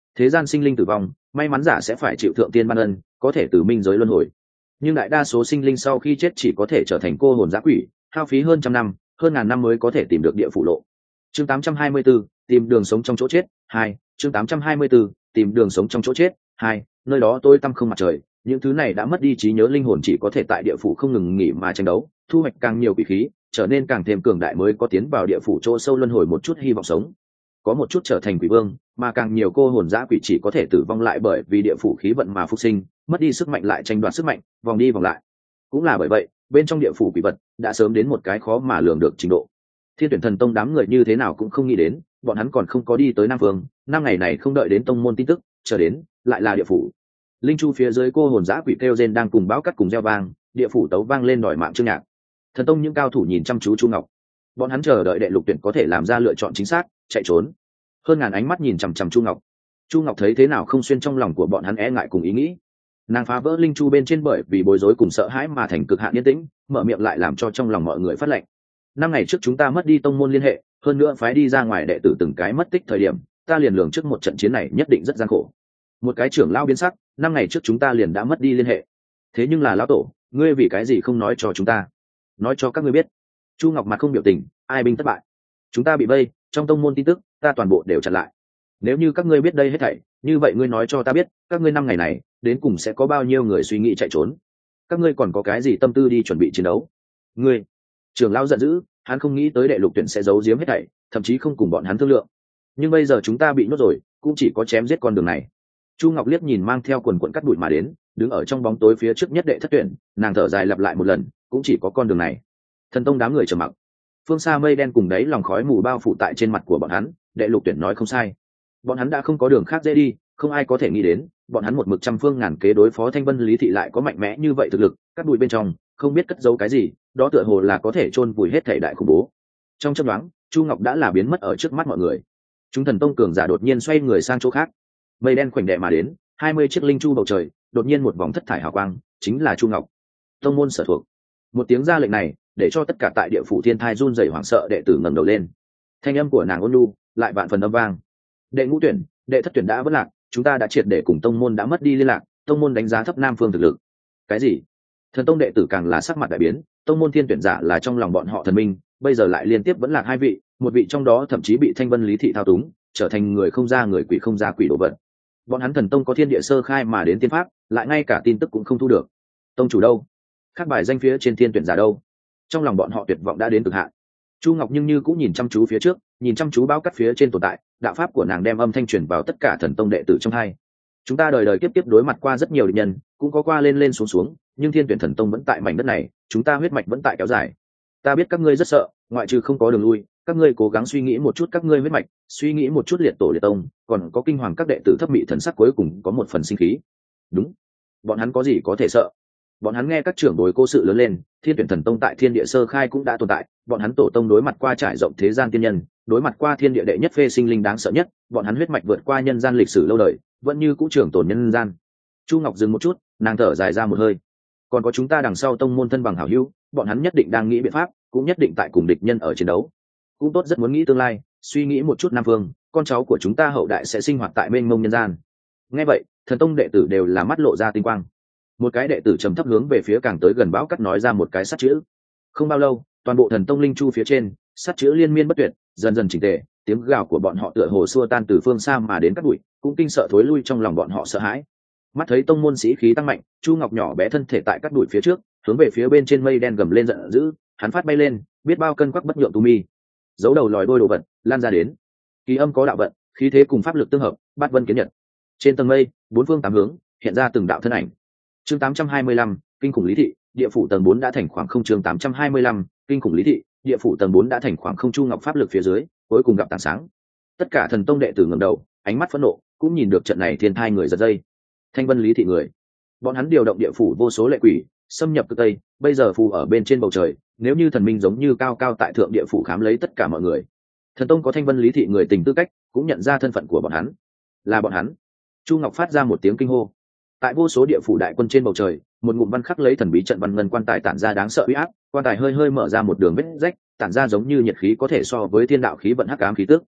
thế gian sinh linh tử vong, may mắn giả sẽ phải chịu thượng tiên ban ân, có thể từ minh giới luân hồi. Nhưng đại đa số sinh linh sau khi chết chỉ có thể trở thành cô hồn dã quỷ, hao phí hơn trăm năm, hơn ngàn năm mới có thể tìm được địa phủ lộ. Chương tám trăm hai mươi tư, tìm đường sống trong chỗ chết. Hai. Chương tám trăm hai mươi tư, tìm đường sống trong chỗ chết. Hai. Nơi đó tôi tăm không mặt trời, những thứ này đã mất đi trí nhớ linh hồn chỉ có thể tại địa phủ không ngừng nghỉ mà tranh đấu, thu hoạch càng nhiều quỷ khí, trở nên càng thêm cường đại mới có tiến vào địa phủ chỗ sâu luân hồi một chút hy vọng sống. Có một chút trở thành quỷ vương, mà càng nhiều cô hồn dã quỷ chỉ có thể tử vong lại bởi vì địa phủ khí vận mà phục sinh, mất đi sức mạnh lại tranh đoạt sức mạnh, vòng đi vòng lại. Cũng là bởi vậy, bên trong địa phủ quỷ vật đã sớm đến một cái khó mà lường được trình độ. Thiên Tuyển Thần Tông đám người như thế nào cũng không nghĩ đến, bọn hắn còn không có đi tới Nam Phương, năm ngày này không đợi đến tông môn tin tức, chờ đến lại là địa phủ. Linh chu phía dưới cô hồn dã quỷ kêu rên đang cùng báo cắt cùng gieo vang, địa phủ tấu vang lên đòi mạng chương nhạc. Thần tông những cao thủ nhìn chăm chú Chu Ngọc, bọn hắn chờ đợi đệ lục tuyển có thể làm ra lựa chọn chính xác, chạy trốn. Hơn ngàn ánh mắt nhìn chằm chằm Chu Ngọc. Chu Ngọc thấy thế nào không xuyên trong lòng của bọn hắn e ngại cùng ý nghĩ. Nàng phá vỡ linh chu bên trên bởi vì bối rối cùng sợ hãi mà thành cực hạn yên tĩnh, mở miệng lại làm cho trong lòng mọi người phát lệnh. Năm ngày trước chúng ta mất đi tông môn liên hệ, hơn nữa phái đi ra ngoài đệ tử từng cái mất tích thời điểm, ta liền lường trước một trận chiến này nhất định rất gian khổ. Một cái trưởng lao biến sắc, năm ngày trước chúng ta liền đã mất đi liên hệ. Thế nhưng là lão tổ, ngươi vì cái gì không nói cho chúng ta? Nói cho các ngươi biết. Chu Ngọc mặt không biểu tình, ai binh thất bại, chúng ta bị vây, trong tông môn tin tức ta toàn bộ đều chặn lại. Nếu như các ngươi biết đây hết thảy, như vậy ngươi nói cho ta biết, các ngươi năm ngày này đến cùng sẽ có bao nhiêu người suy nghĩ chạy trốn? Các ngươi còn có cái gì tâm tư đi chuẩn bị chiến đấu? Ngươi, trưởng lão giận dữ, hắn không nghĩ tới đệ lục tuyển sẽ giấu giếm hết thảy, thậm chí không cùng bọn hắn thương lượng. Nhưng bây giờ chúng ta bị nhốt rồi, cũng chỉ có chém giết con đường này. Chu Ngọc liếc nhìn mang theo quần quần cắt bụi mà đến, đứng ở trong bóng tối phía trước nhất đệ thất tuyển, nàng thở dài lặp lại một lần, cũng chỉ có con đường này. Thần tông đám người trầm mặc. Phương xa mây đen cùng đấy lòng khói mù bao phủ tại trên mặt của bọn hắn, đệ lục tuyển nói không sai. Bọn hắn đã không có đường khác dễ đi, không ai có thể nghĩ đến, bọn hắn một mực trăm phương ngàn kế đối phó Thanh Vân Lý thị lại có mạnh mẽ như vậy thực lực, cắt bụi bên trong, không biết cất giấu cái gì, đó tựa hồ là có thể chôn vùi hết thảy đại khủng bố. Trong chớp nhoáng, Chu Ngọc đã là biến mất ở trước mắt mọi người. Chúng thần tông cường giả đột nhiên xoay người sang chỗ khác. Mây đen khoảnh đệ mà đến, hai mươi chiếc linh chu bầu trời, đột nhiên một vòng thất thải hào quang, chính là Chu Ngọc. Tông môn sở thuộc. Một tiếng ra lệnh này, để cho tất cả tại địa phủ thiên thai run rẩy hoảng sợ đệ tử ngẩng đầu lên. Thanh âm của nàng ôn nhu, lại vạn phần âm vang. Đệ ngũ tuyển, đệ thất tuyển đã vất lạc, chúng ta đã triệt để cùng tông môn đã mất đi liên lạc, tông môn đánh giá thấp Nam Phương thực lực. Cái gì? Thần tông đệ tử càng là sắc mặt đại biến, tông môn thiên tuyển giả là trong lòng bọn họ thần minh, bây giờ lại liên tiếp vẫn lạc hai vị, một vị trong đó thậm chí bị Thanh Vân Lý thị thao túng, trở thành người không ra người quỷ không ra quỷ đồ vật. Bọn hắn thần tông có thiên địa sơ khai mà đến tiên pháp, lại ngay cả tin tức cũng không thu được. Tông chủ đâu? Các bài danh phía trên thiên tuyển giả đâu? Trong lòng bọn họ tuyệt vọng đã đến cực hạn. Chu Ngọc nhưng như cũng nhìn chăm chú phía trước, nhìn chăm chú báo cắt phía trên tồn tại, đạo pháp của nàng đem âm thanh truyền vào tất cả thần tông đệ tử trong hai. Chúng ta đời đời kiếp kiếp đối mặt qua rất nhiều địch nhân, cũng có qua lên lên xuống xuống, nhưng thiên tuyển thần tông vẫn tại mảnh đất này, chúng ta huyết mạch vẫn tại kéo dài. Ta biết các ngươi rất sợ, ngoại trừ không có đường lui, các ngươi cố gắng suy nghĩ một chút các ngươi huyết mạch, suy nghĩ một chút liệt tổ liệt tông, còn có kinh hoàng các đệ tử thấp mị thần sắc cuối cùng có một phần sinh khí. Đúng, bọn hắn có gì có thể sợ? Bọn hắn nghe các trưởng bối cố sự lớn lên, thiên tuyển thần tông tại thiên địa sơ khai cũng đã tồn tại, bọn hắn tổ tông đối mặt qua trải rộng thế gian tiên nhân, đối mặt qua thiên địa đệ nhất phê sinh linh đáng sợ nhất, bọn hắn huyết mạch vượt qua nhân gian lịch sử lâu đời, vẫn như cũ trưởng tồn nhân gian. Chu Ngọc dừng một chút, nàng thở dài ra một hơi. Còn có chúng ta đằng sau tông môn thân bằng hảo hữu, bọn hắn nhất định đang nghĩ biện pháp, cũng nhất định tại cùng địch nhân ở chiến đấu. Cũng tốt rất muốn nghĩ tương lai, suy nghĩ một chút Nam Phương, con cháu của chúng ta hậu đại sẽ sinh hoạt tại mênh mông nhân gian. Nghe vậy, thần tông đệ tử đều là mắt lộ ra tinh quang. Một cái đệ tử trầm thấp hướng về phía càng tới gần bão cắt nói ra một cái sát chữ. Không bao lâu, toàn bộ thần tông linh chu phía trên, sát chữ liên miên bất tuyệt, dần dần chỉnh tề, tiếng gào của bọn họ tựa hồ xua tan từ phương xa mà đến cát bụi, cũng kinh sợ thối lui trong lòng bọn họ sợ hãi. Mắt thấy tông môn sĩ khí tăng mạnh, Chu Ngọc nhỏ bé thân thể tại cát bụi phía trước, hướng về phía bên trên mây đen gầm lên giận dữ, hắn phát bay lên, biết bao cân quắc bất nhượng tu mi, giấu đầu lòi đôi đồ vật, lan ra đến. Kỳ âm có đạo vận, khí thế cùng pháp lực tương hợp, bát vân kiến nhật. Trên tầng mây, bốn phương tám hướng, hiện ra từng đạo thân ảnh. Chương tám trăm hai mươi lăm, kinh khủng lý thị, địa phủ tầng bốn đã thành khoảng không. Chương tám trăm hai mươi lăm, kinh khủng lý thị, địa phủ tầng bốn đã thành khoảng không. Chu Ngọc pháp lực phía dưới, cuối cùng gặp tảng sáng. Tất cả thần tông đệ tử ngẩng đầu, ánh mắt phẫn nộ, cũng nhìn được trận này thiên thai người giật dây. Thanh Vân Lý thị người, bọn hắn điều động địa phủ vô số lệ quỷ, xâm nhập cực tây, bây giờ phù ở bên trên bầu trời, nếu như thần minh giống như cao cao tại thượng địa phủ khám lấy tất cả mọi người. Thần tông có Thanh Vân Lý thị người tình tư cách, cũng nhận ra thân phận của bọn hắn, là bọn hắn. Chu Ngọc phát ra một tiếng kinh hô. Tại vô số địa phủ đại quân trên bầu trời, một ngụm văn khắc lấy thần bí trận văn ngân quan tài tản ra đáng sợ uy áp, quan tài hơi hơi mở ra một đường vết rách, tản ra giống như nhiệt khí có thể so với thiên đạo khí vận hắc ám khí tức.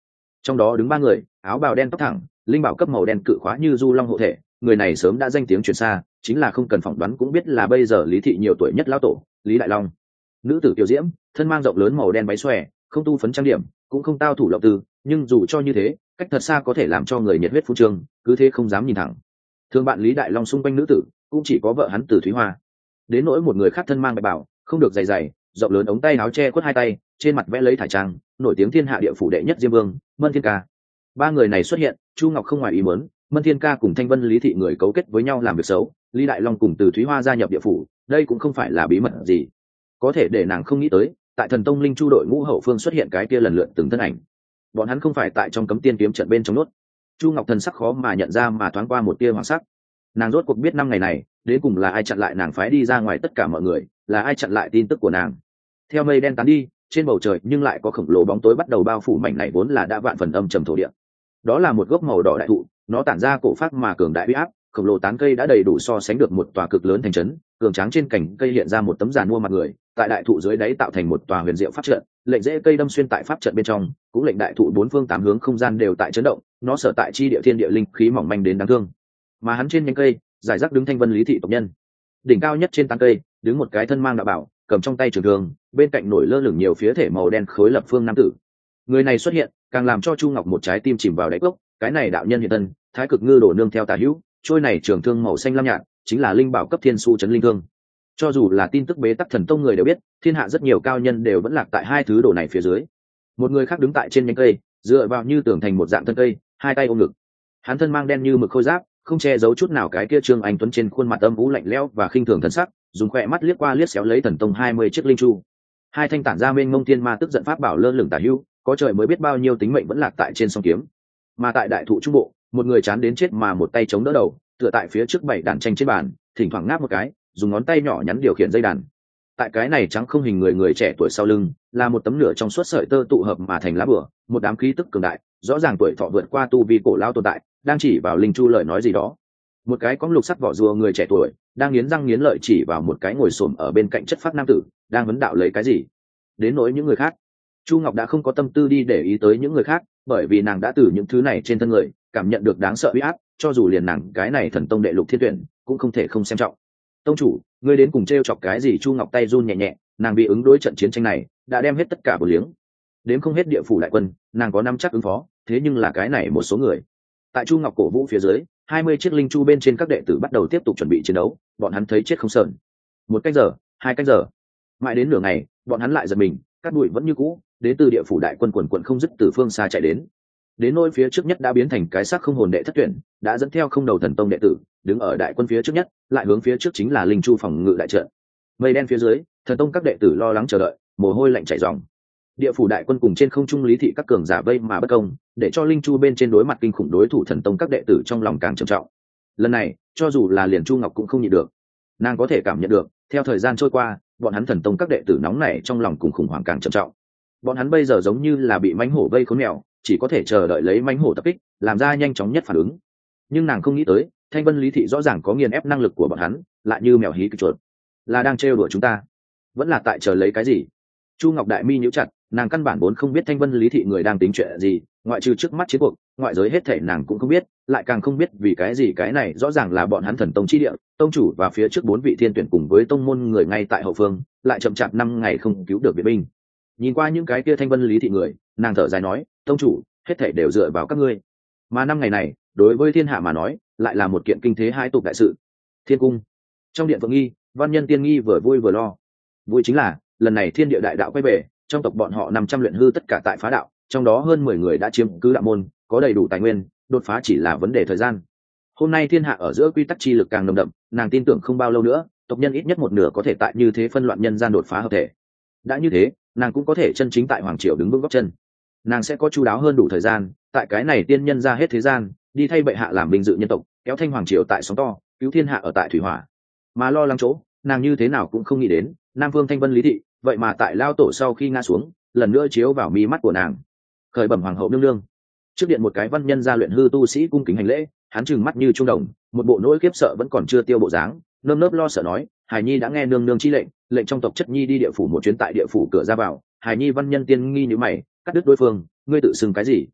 Trong đó đứng ba người, áo bào đen tóc thẳng, linh bảo cấp màu đen cự khóa như du long hộ thể, người này sớm đã danh tiếng truyền xa, chính là không cần phỏng đoán cũng biết là bây giờ Lý thị nhiều tuổi nhất lão tổ, Lý Đại Long. Nữ tử tiểu diễm, thân mang rộng lớn màu đen váy xòe, không tu phấn trang điểm, cũng không tao thủ lộng tư, nhưng dù cho như thế, cách thật xa có thể làm cho người nhiệt huyết phun trương, cứ thế không dám nhìn thẳng. Thường bạn Lý Đại Long xung quanh nữ tử, cũng chỉ có vợ hắn Từ Thúy Hoa. Đến nỗi một người khác thân mang bạch bảo, không được dày dày, rộng lớn ống tay áo che khuất hai tay, trên mặt vẽ lấy thải trang, nổi tiếng thiên hạ địa phủ đệ nhất Diêm Vương, Mân Thiên Ca. Ba người này xuất hiện, Chu Ngọc không ngoài ý muốn, Mân Thiên Ca cùng Thanh Vân Lý thị người cấu kết với nhau làm việc xấu, Lý Đại Long cùng Từ Thúy Hoa gia nhập địa phủ, đây cũng không phải là bí mật gì. Có thể để nàng không nghĩ tới, tại Thần Tông Linh Chu đội ngũ hậu phương xuất hiện cái kia lần lượt từng thân ảnh. Bọn hắn không phải tại trong cấm tiên kiếm trận bên trong nốt. Chu Ngọc thần sắc khó mà nhận ra mà thoáng qua một tia hoàng sắc. Nàng rốt cuộc biết năm ngày này, đến cùng là ai chặn lại nàng phái đi ra ngoài tất cả mọi người, là ai chặn lại tin tức của nàng. Theo mây đen tán đi, trên bầu trời nhưng lại có khổng lồ bóng tối bắt đầu bao phủ mảnh này vốn là đã vạn phần âm trầm thổ địa. Đó là một gốc màu đỏ đại thụ, nó tản ra cổ phát mà cường đại uy áp, khổng lồ tán cây đã đầy đủ so sánh được một tòa cực lớn thành trấn, cường tráng trên cành cây hiện ra một tấm giàn mua mặt người, tại đại thụ dưới đáy tạo thành một tòa huyền diệu pháp trận, lệnh dễ cây đâm xuyên tại pháp trận bên trong, cũng lệnh đại thụ bốn phương tám hướng không gian đều tại chấn động, nó sở tại chi địa thiên địa linh khí mỏng manh đến đáng thương. Mà hắn trên nhánh cây, giải rác đứng Thanh Vân Lý thị tộc nhân. Đỉnh cao nhất trên tán cây, đứng một cái thân mang đạo bảo, cầm trong tay trường thương, bên cạnh nổi lơ lửng nhiều phía thể màu đen khối lập phương nam tử. Người này xuất hiện, càng làm cho Chu Ngọc một trái tim chìm vào đáy cốc, cái này đạo nhân hiện thân, thái cực ngư đổ nương theo tà hữu, trôi này trường thương màu xanh lam nhạt, chính là linh bảo cấp thiên su chấn linh thương. Cho dù là tin tức bế tắc Thần Tông người đều biết, thiên hạ rất nhiều cao nhân đều vẫn lạc tại hai thứ đồ này phía dưới. Một người khác đứng tại trên nhánh cây, dựa vào như tường thành một dạng thân cây, hai tay ôm ngực. Hắn thân mang đen như mực khôi giáp, không che giấu chút nào cái kia Trương Anh Tuấn trên khuôn mặt âm u lạnh lẽo và khinh thường thần sắc, dùng khỏe mắt liếc qua liếc xéo lấy Thần Tông hai mươi chiếc linh chu. Hai thanh tản ra mênh mông thiên ma tức giận pháp bảo lơ lửng tả hữu, có trời mới biết bao nhiêu tính mệnh vẫn lạc tại trên song kiếm. Mà tại đại thụ trung bộ, một người chán đến chết mà một tay chống đỡ đầu, tựa tại phía trước bảy đàn tranh trên bàn, thỉnh thoảng ngáp một cái, dùng ngón tay nhỏ nhắn điều khiển dây đàn. Tại cái này trắng không hình người người trẻ tuổi sau lưng, là một tấm nửa trong suốt sợi tơ tụ hợp mà thành lá bửa, một đám khí tức cường đại, rõ ràng tuổi thọ vượt qua tu vi cổ lao tồn tại, đang chỉ vào linh chu lời nói gì đó. Một cái có lục sắc vỏ rùa người trẻ tuổi, đang nghiến răng nghiến lợi chỉ vào một cái ngồi xổm ở bên cạnh chất phác nam tử, đang vấn đạo lấy cái gì. Đến nỗi những người khác, Chu Ngọc đã không có tâm tư đi để ý tới những người khác, bởi vì nàng đã từ những thứ này trên thân người cảm nhận được đáng sợ uy áp, cho dù liền nàng cái này Thần Tông đệ lục thiên tuyển cũng không thể không xem trọng. Tông chủ, ngươi đến cùng t r e o chọc cái gì? Chu Ngọc tay run nhẹ nhẹ, nàng bị ứng đối trận chiến tranh này đã đem hết tất cả bổ liếng, đến không hết địa phủ đại quân, nàng có nắm chắc ứng phó, thế nhưng là cái này một số người. Tại Chu Ngọc cổ vũ phía dưới, hai mươi chiếc linh chu bên trên các đệ tử bắt đầu tiếp tục chuẩn bị chiến đấu, bọn hắn thấy chết không sờn. Một cách giờ, hai cách giờ, mãi đến nửa ngày, bọn hắn lại giật mình, cát bụi vẫn như cũ, đến từ địa phủ đại quân quần quận không dứt từ phương xa chạy đến. Đến nôi phía trước nhất đã biến thành cái xác không hồn đệ thất tuyển, đã dẫn theo không đầu Thần Tông đệ tử, đứng ở đại quân phía trước nhất, lại hướng phía trước chính là linh chu phòng ngự đại trận. Mây đen phía dưới, Thần Tông các đệ tử lo lắng chờ đợi, mồ hôi lạnh chảy ròng. Địa phủ đại quân cùng trên không trung Lý thị các cường giả vây mà bất công, để cho linh chu bên trên đối mặt kinh khủng đối thủ Thần Tông các đệ tử trong lòng càng trầm trọng. Lần này, cho dù là liền Chu Ngọc cũng không nhịn được, nàng có thể cảm nhận được, theo thời gian trôi qua, bọn hắn Thần Tông các đệ tử nóng nảy trong lòng cùng khủng hoảng càng trầm trọng. Bọn hắn bây giờ giống như là bị mãnh hổ vây khốn mèo, chỉ có thể chờ đợi lấy mãnh hổ tập kích, làm ra nhanh chóng nhất phản ứng. Nhưng nàng không nghĩ tới, Thanh Vân Lý thị rõ ràng có nghiền ép năng lực của bọn hắn, lại như mèo hí cái chuột, là đang trêu đùa chúng ta, vẫn là tại chờ lấy cái gì? Chu Ngọc đại mi nhíu chặt, nàng căn bản vốn không biết Thanh Vân Lý thị người đang tính chuyện gì, ngoại trừ trước mắt chiến cuộc, ngoại giới hết thảy nàng cũng không biết, lại càng không biết vì cái gì cái này rõ ràng là bọn hắn Thần Tông chi địa, tông chủ và phía trước bốn vị thiên tuyển cùng với tông môn người ngay tại hậu phương, lại chậm chạp năm ngày không cứu được viện binh. Nhìn qua những cái kia Thanh Vân Lý thị người, nàng thở dài nói, tông chủ, hết thảy đều dựa vào các ngươi. Mà năm ngày này, đối với thiên hạ mà nói, lại là một kiện kinh thế hai tục đại sự. Thiên cung, trong điện Phượng Nghi, Văn Nhân Tiên Nghi vừa vui vừa lo. Vui chính là, lần này thiên địa đại đạo quay về, trong tộc bọn họ năm trăm luyện hư tất cả tại phá đạo, trong đó hơn mười người đã chiếm cứ đạo môn, có đầy đủ tài nguyên, đột phá chỉ là vấn đề thời gian. Hôm nay thiên hạ ở giữa quy tắc chi lực càng nồng đậm, nàng tin tưởng không bao lâu nữa, tộc nhân ít nhất một nửa có thể tại như thế phân loạn nhân gian đột phá hợp thể. Đã như thế, nàng cũng có thể chân chính tại hoàng triều đứng vững góc chân. Nàng sẽ có chu đáo hơn đủ thời gian, tại cái này tiên nhân ra hết thế gian, đi thay bệ hạ làm vinh dự nhân tộc, kéo thanh hoàng triều tại sóng to, cứu thiên hạ ở tại thủy hỏa. Mà lo lắng chỗ, nàng như thế nào cũng không nghĩ đến, Nam Vương Thanh Vân Lý thị, vậy mà tại lao tổ sau khi ngã xuống, lần nữa chiếu vào mi mắt của nàng. Khởi bẩm hoàng hậu nương nương. Trước điện một cái văn nhân gia luyện hư tu sĩ cung kính hành lễ, hắn trừng mắt như trung đồng, một bộ nỗi khiếp sợ vẫn còn chưa tiêu bộ dáng, nơm nớp lo sợ nói, Hải Nhi đã nghe nương nương chi lệnh, lệnh trong tộc chất nhi đi địa phủ một chuyến, tại địa phủ cửa ra vào. Hải Nhi Văn Nhân Tiên Nghi nhíu mày, cắt đứt đối phương, ngươi tự xưng cái gì?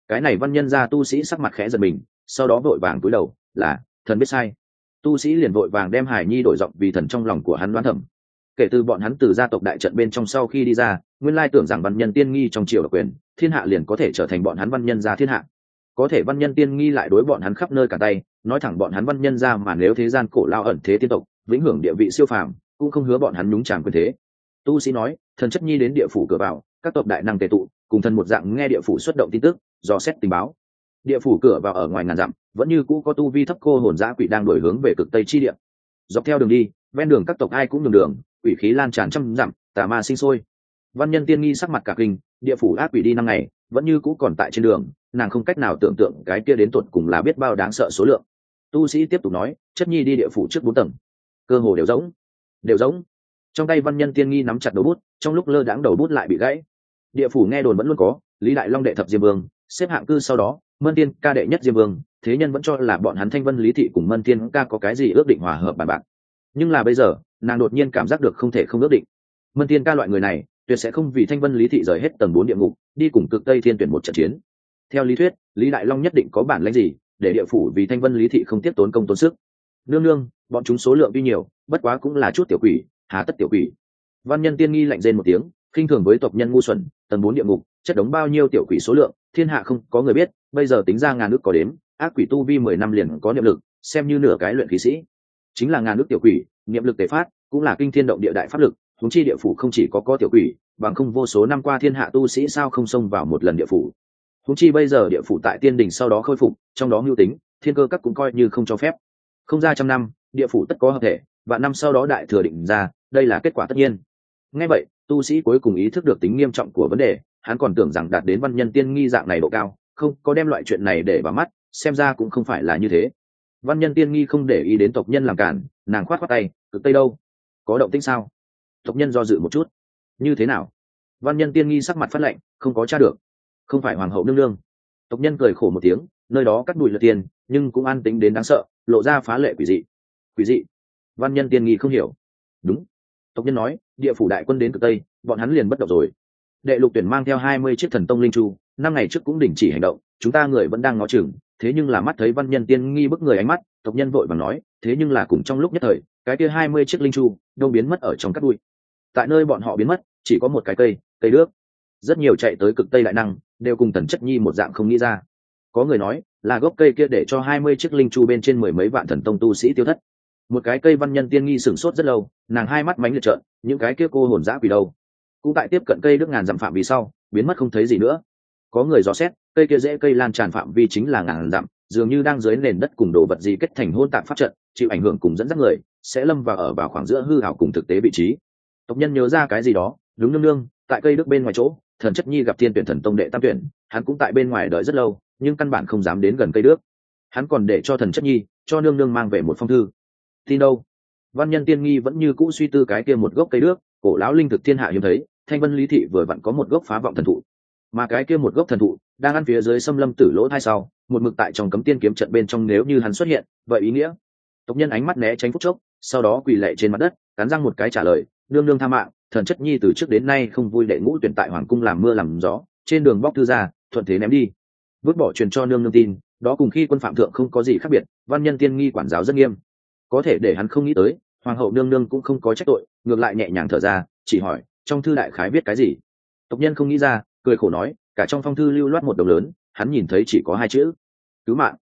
Cái này văn nhân gia tu sĩ sắc mặt khẽ giật mình, sau đó vội vàng cúi đầu, là thần biết sai. Tu sĩ liền vội vàng đem hải nhi đổi giọng vì thần trong lòng của hắn đoán thẩm. Kể từ bọn hắn từ gia tộc đại trận bên trong sau khi đi ra, nguyên lai tưởng rằng văn nhân tiên nghi trong triều độc quyền, thiên hạ liền có thể trở thành bọn hắn văn nhân gia thiên hạ. Có thể văn nhân tiên nghi lại đối bọn hắn khắp nơi cả tay, nói thẳng bọn hắn văn nhân gia mà nếu thế gian cổ lao ẩn thế tiên tộc, vĩnh hưởng địa vị siêu phàm, cũng không hứa bọn hắn nhúng chàm quyền thế. Tu sĩ nói, thần chất nhi đến địa phủ cửa vào, các tộc đại năng tề tụ, cùng thần một dạng nghe địa phủ xuất động tin tức, dò xét tình báo. Địa phủ cửa vào ở ngoài ngàn dặm, vẫn như cũ có tu vi thấp cô hồn dã quỷ đang đổi hướng về cực tây chi địa. Dọc theo đường đi, ven đường các tộc ai cũng đường đường, quỷ khí lan tràn trăm dặm, tà ma sinh sôi. Văn nhân tiên nghi sắc mặt cả kinh, địa phủ ác quỷ đi năm ngày, vẫn như cũ còn tại trên đường, nàng không cách nào tưởng tượng cái kia đến tuột cùng là biết bao đáng sợ số lượng. Tu sĩ tiếp tục nói, chất nhi đi địa phủ trước bốn tầng, cơ hồ đều giống, đều giống. Trong tay văn nhân tiên nghi nắm chặt đầu bút, trong lúc lơ đãng đầu bút lại bị gãy. Địa phủ nghe đồn vẫn luôn có, Lý Đại Long đệ thập diêm vương, xếp hạng cư sau đó, Mân Tiên ca đệ nhất diêm vương, thế nhân vẫn cho là bọn hắn Thanh Vân Lý thị cùng Mân Tiên ca có cái gì ước định hòa hợp bàn bạc. Nhưng là bây giờ, nàng đột nhiên cảm giác được không thể không ước định. Mân Tiên ca loại người này, tuyệt sẽ không vì Thanh Vân Lý thị rời hết tầng bốn địa ngục, đi cùng Cực Tây Thiên tuyển một trận chiến. Theo lý thuyết, Lý Đại Long nhất định có bản lĩnh gì, để địa phủ vì Thanh Vân Lý thị không tiếp tốn công tốn sức. Nương nương, bọn chúng số lượng tuy nhiều, bất quá cũng là chút tiểu quỷ, hà tất tiểu quỷ. Văn nhân tiên nghi lạnh rên một tiếng, khinh thường với tộc nhân ngu xuẩn, tầng bốn địa ngục, chất đống bao nhiêu tiểu quỷ số lượng, thiên hạ không có người biết, bây giờ tính ra ngàn ước có đếm, ác quỷ tu vi mười năm liền có niệm lực, xem như nửa cái luyện khí sĩ. Chính là ngàn ước tiểu quỷ, niệm lực tề phát, cũng là kinh thiên động địa đại pháp lực, huống chi địa phủ không chỉ có có tiểu quỷ, bằng không vô số năm qua thiên hạ tu sĩ sao không xông vào một lần địa phủ. Huống chi bây giờ địa phủ tại tiên đình sau đó khôi phục, trong đó mưu tính, thiên cơ các cũng coi như không cho phép. Không ra trăm năm, địa phủ tất có hợp thể, và năm sau đó đại thừa định ra, đây là kết quả tất nhiên. Nghe vậy, tu sĩ cuối cùng ý thức được tính nghiêm trọng của vấn đề, hắn còn tưởng rằng đạt đến văn nhân tiên nghi dạng này độ cao, không có đem loại chuyện này để vào mắt, xem ra cũng không phải là như thế. Văn nhân tiên nghi không để ý đến tộc nhân làm cản, nàng khoát khoát tay, Cực Tây đâu? Có động tĩnh sao? Tộc nhân do dự một chút. Như thế nào? Văn nhân tiên nghi sắc mặt phát lạnh, không có tra được. Không phải hoàng hậu nương nương. Tộc nhân cười khổ một tiếng, nơi đó cắt đùi lượt tiền, nhưng cũng an tính đến đáng sợ, lộ ra phá lệ quỷ dị. Quỷ dị? Văn nhân tiên nghi không hiểu. Đúng. Tộc nhân nói, địa phủ đại quân đến Cực Tây, bọn hắn liền bất động rồi. Đệ lục tuyển mang theo hai mươi chiếc thần tông linh chu, năm ngày trước cũng đình chỉ hành động, chúng ta người vẫn đang ngó chừng, thế nhưng là mắt thấy văn nhân tiên nghi bức người ánh mắt, tộc nhân vội vàng nói, thế nhưng là cùng trong lúc nhất thời, cái kia hai mươi chiếc linh chu đông biến mất ở trong cát bụi. Tại nơi bọn họ biến mất, chỉ có một cái cây, cây đước. Rất nhiều chạy tới Cực Tây đại năng, đều cùng Tần Chất Nhi một dạng không nghĩ ra. Có người nói, là gốc cây kia để cho hai mươi chiếc linh chu bên trên mười mấy vạn thần tông tu sĩ tiêu thất. Một cái cây văn nhân tiên nghi sửng sốt rất lâu, nàng hai mắt mánh liệt trợn, những cái kia cô hồn dã quỷ đâu? Cũng tại tiếp cận cây đức ngàn dặm phạm vi sau, biến mất không thấy gì nữa. Có người dò xét, cây kia dễ cây lan tràn phạm vi chính là ngàn dặm, dường như đang dưới nền đất cùng đồ vật gì kết thành hôn tạp pháp trận, chịu ảnh hưởng cùng dẫn dắt người, sẽ lâm vào ở vào khoảng giữa hư ảo cùng thực tế vị trí. Tộc nhân nhớ ra cái gì đó, đúng nương nương, tại cây đức bên ngoài chỗ, thần Chất Nhi gặp thiên tuyển thần tông đệ tam tuyển, hắn cũng tại bên ngoài đợi rất lâu, nhưng căn bản không dám đến gần cây đức. Hắn còn để cho thần Chất Nhi cho nương nương mang về một phong thư. Tin đâu? Văn nhân tiên nghi vẫn như cũ suy tư cái kia một gốc cây đức, cổ lão linh thực thiên hạ hiếm thấy, Thanh Vân Lý thị vừa vặn có một gốc phá vọng thần thụ, mà cái kia một gốc thần thụ đang ăn phía dưới xâm lâm tử lỗ thai sau, một mực tại trong cấm tiên kiếm trận bên trong, nếu như hắn xuất hiện, vậy ý nghĩa. Tộc nhân ánh mắt né tránh phút chốc, sau đó quỳ lạy trên mặt đất, cắn răng một cái trả lời, nương nương tha mạng, thần Chất Nhi từ trước đến nay không vui đệ ngũ tuyển tại hoàng cung làm mưa làm gió, trên đường bóc thư ra, thuận thế ném đi, vứt bỏ truyền cho nương nương tin, đó cùng khi quân phạm thượng không có gì khác biệt. Văn nhân tiên nghi quản giáo rất nghiêm, có thể để hắn không nghĩ tới, hoàng hậu nương nương cũng không có trách tội, ngược lại nhẹ nhàng thở ra, chỉ hỏi, trong thư đại khái viết cái gì? Tộc nhân không nghĩ ra, cười khổ nói, cả trong phong thư lưu loát một đồng lớn, hắn nhìn thấy chỉ có hai chữ: cứu mạng.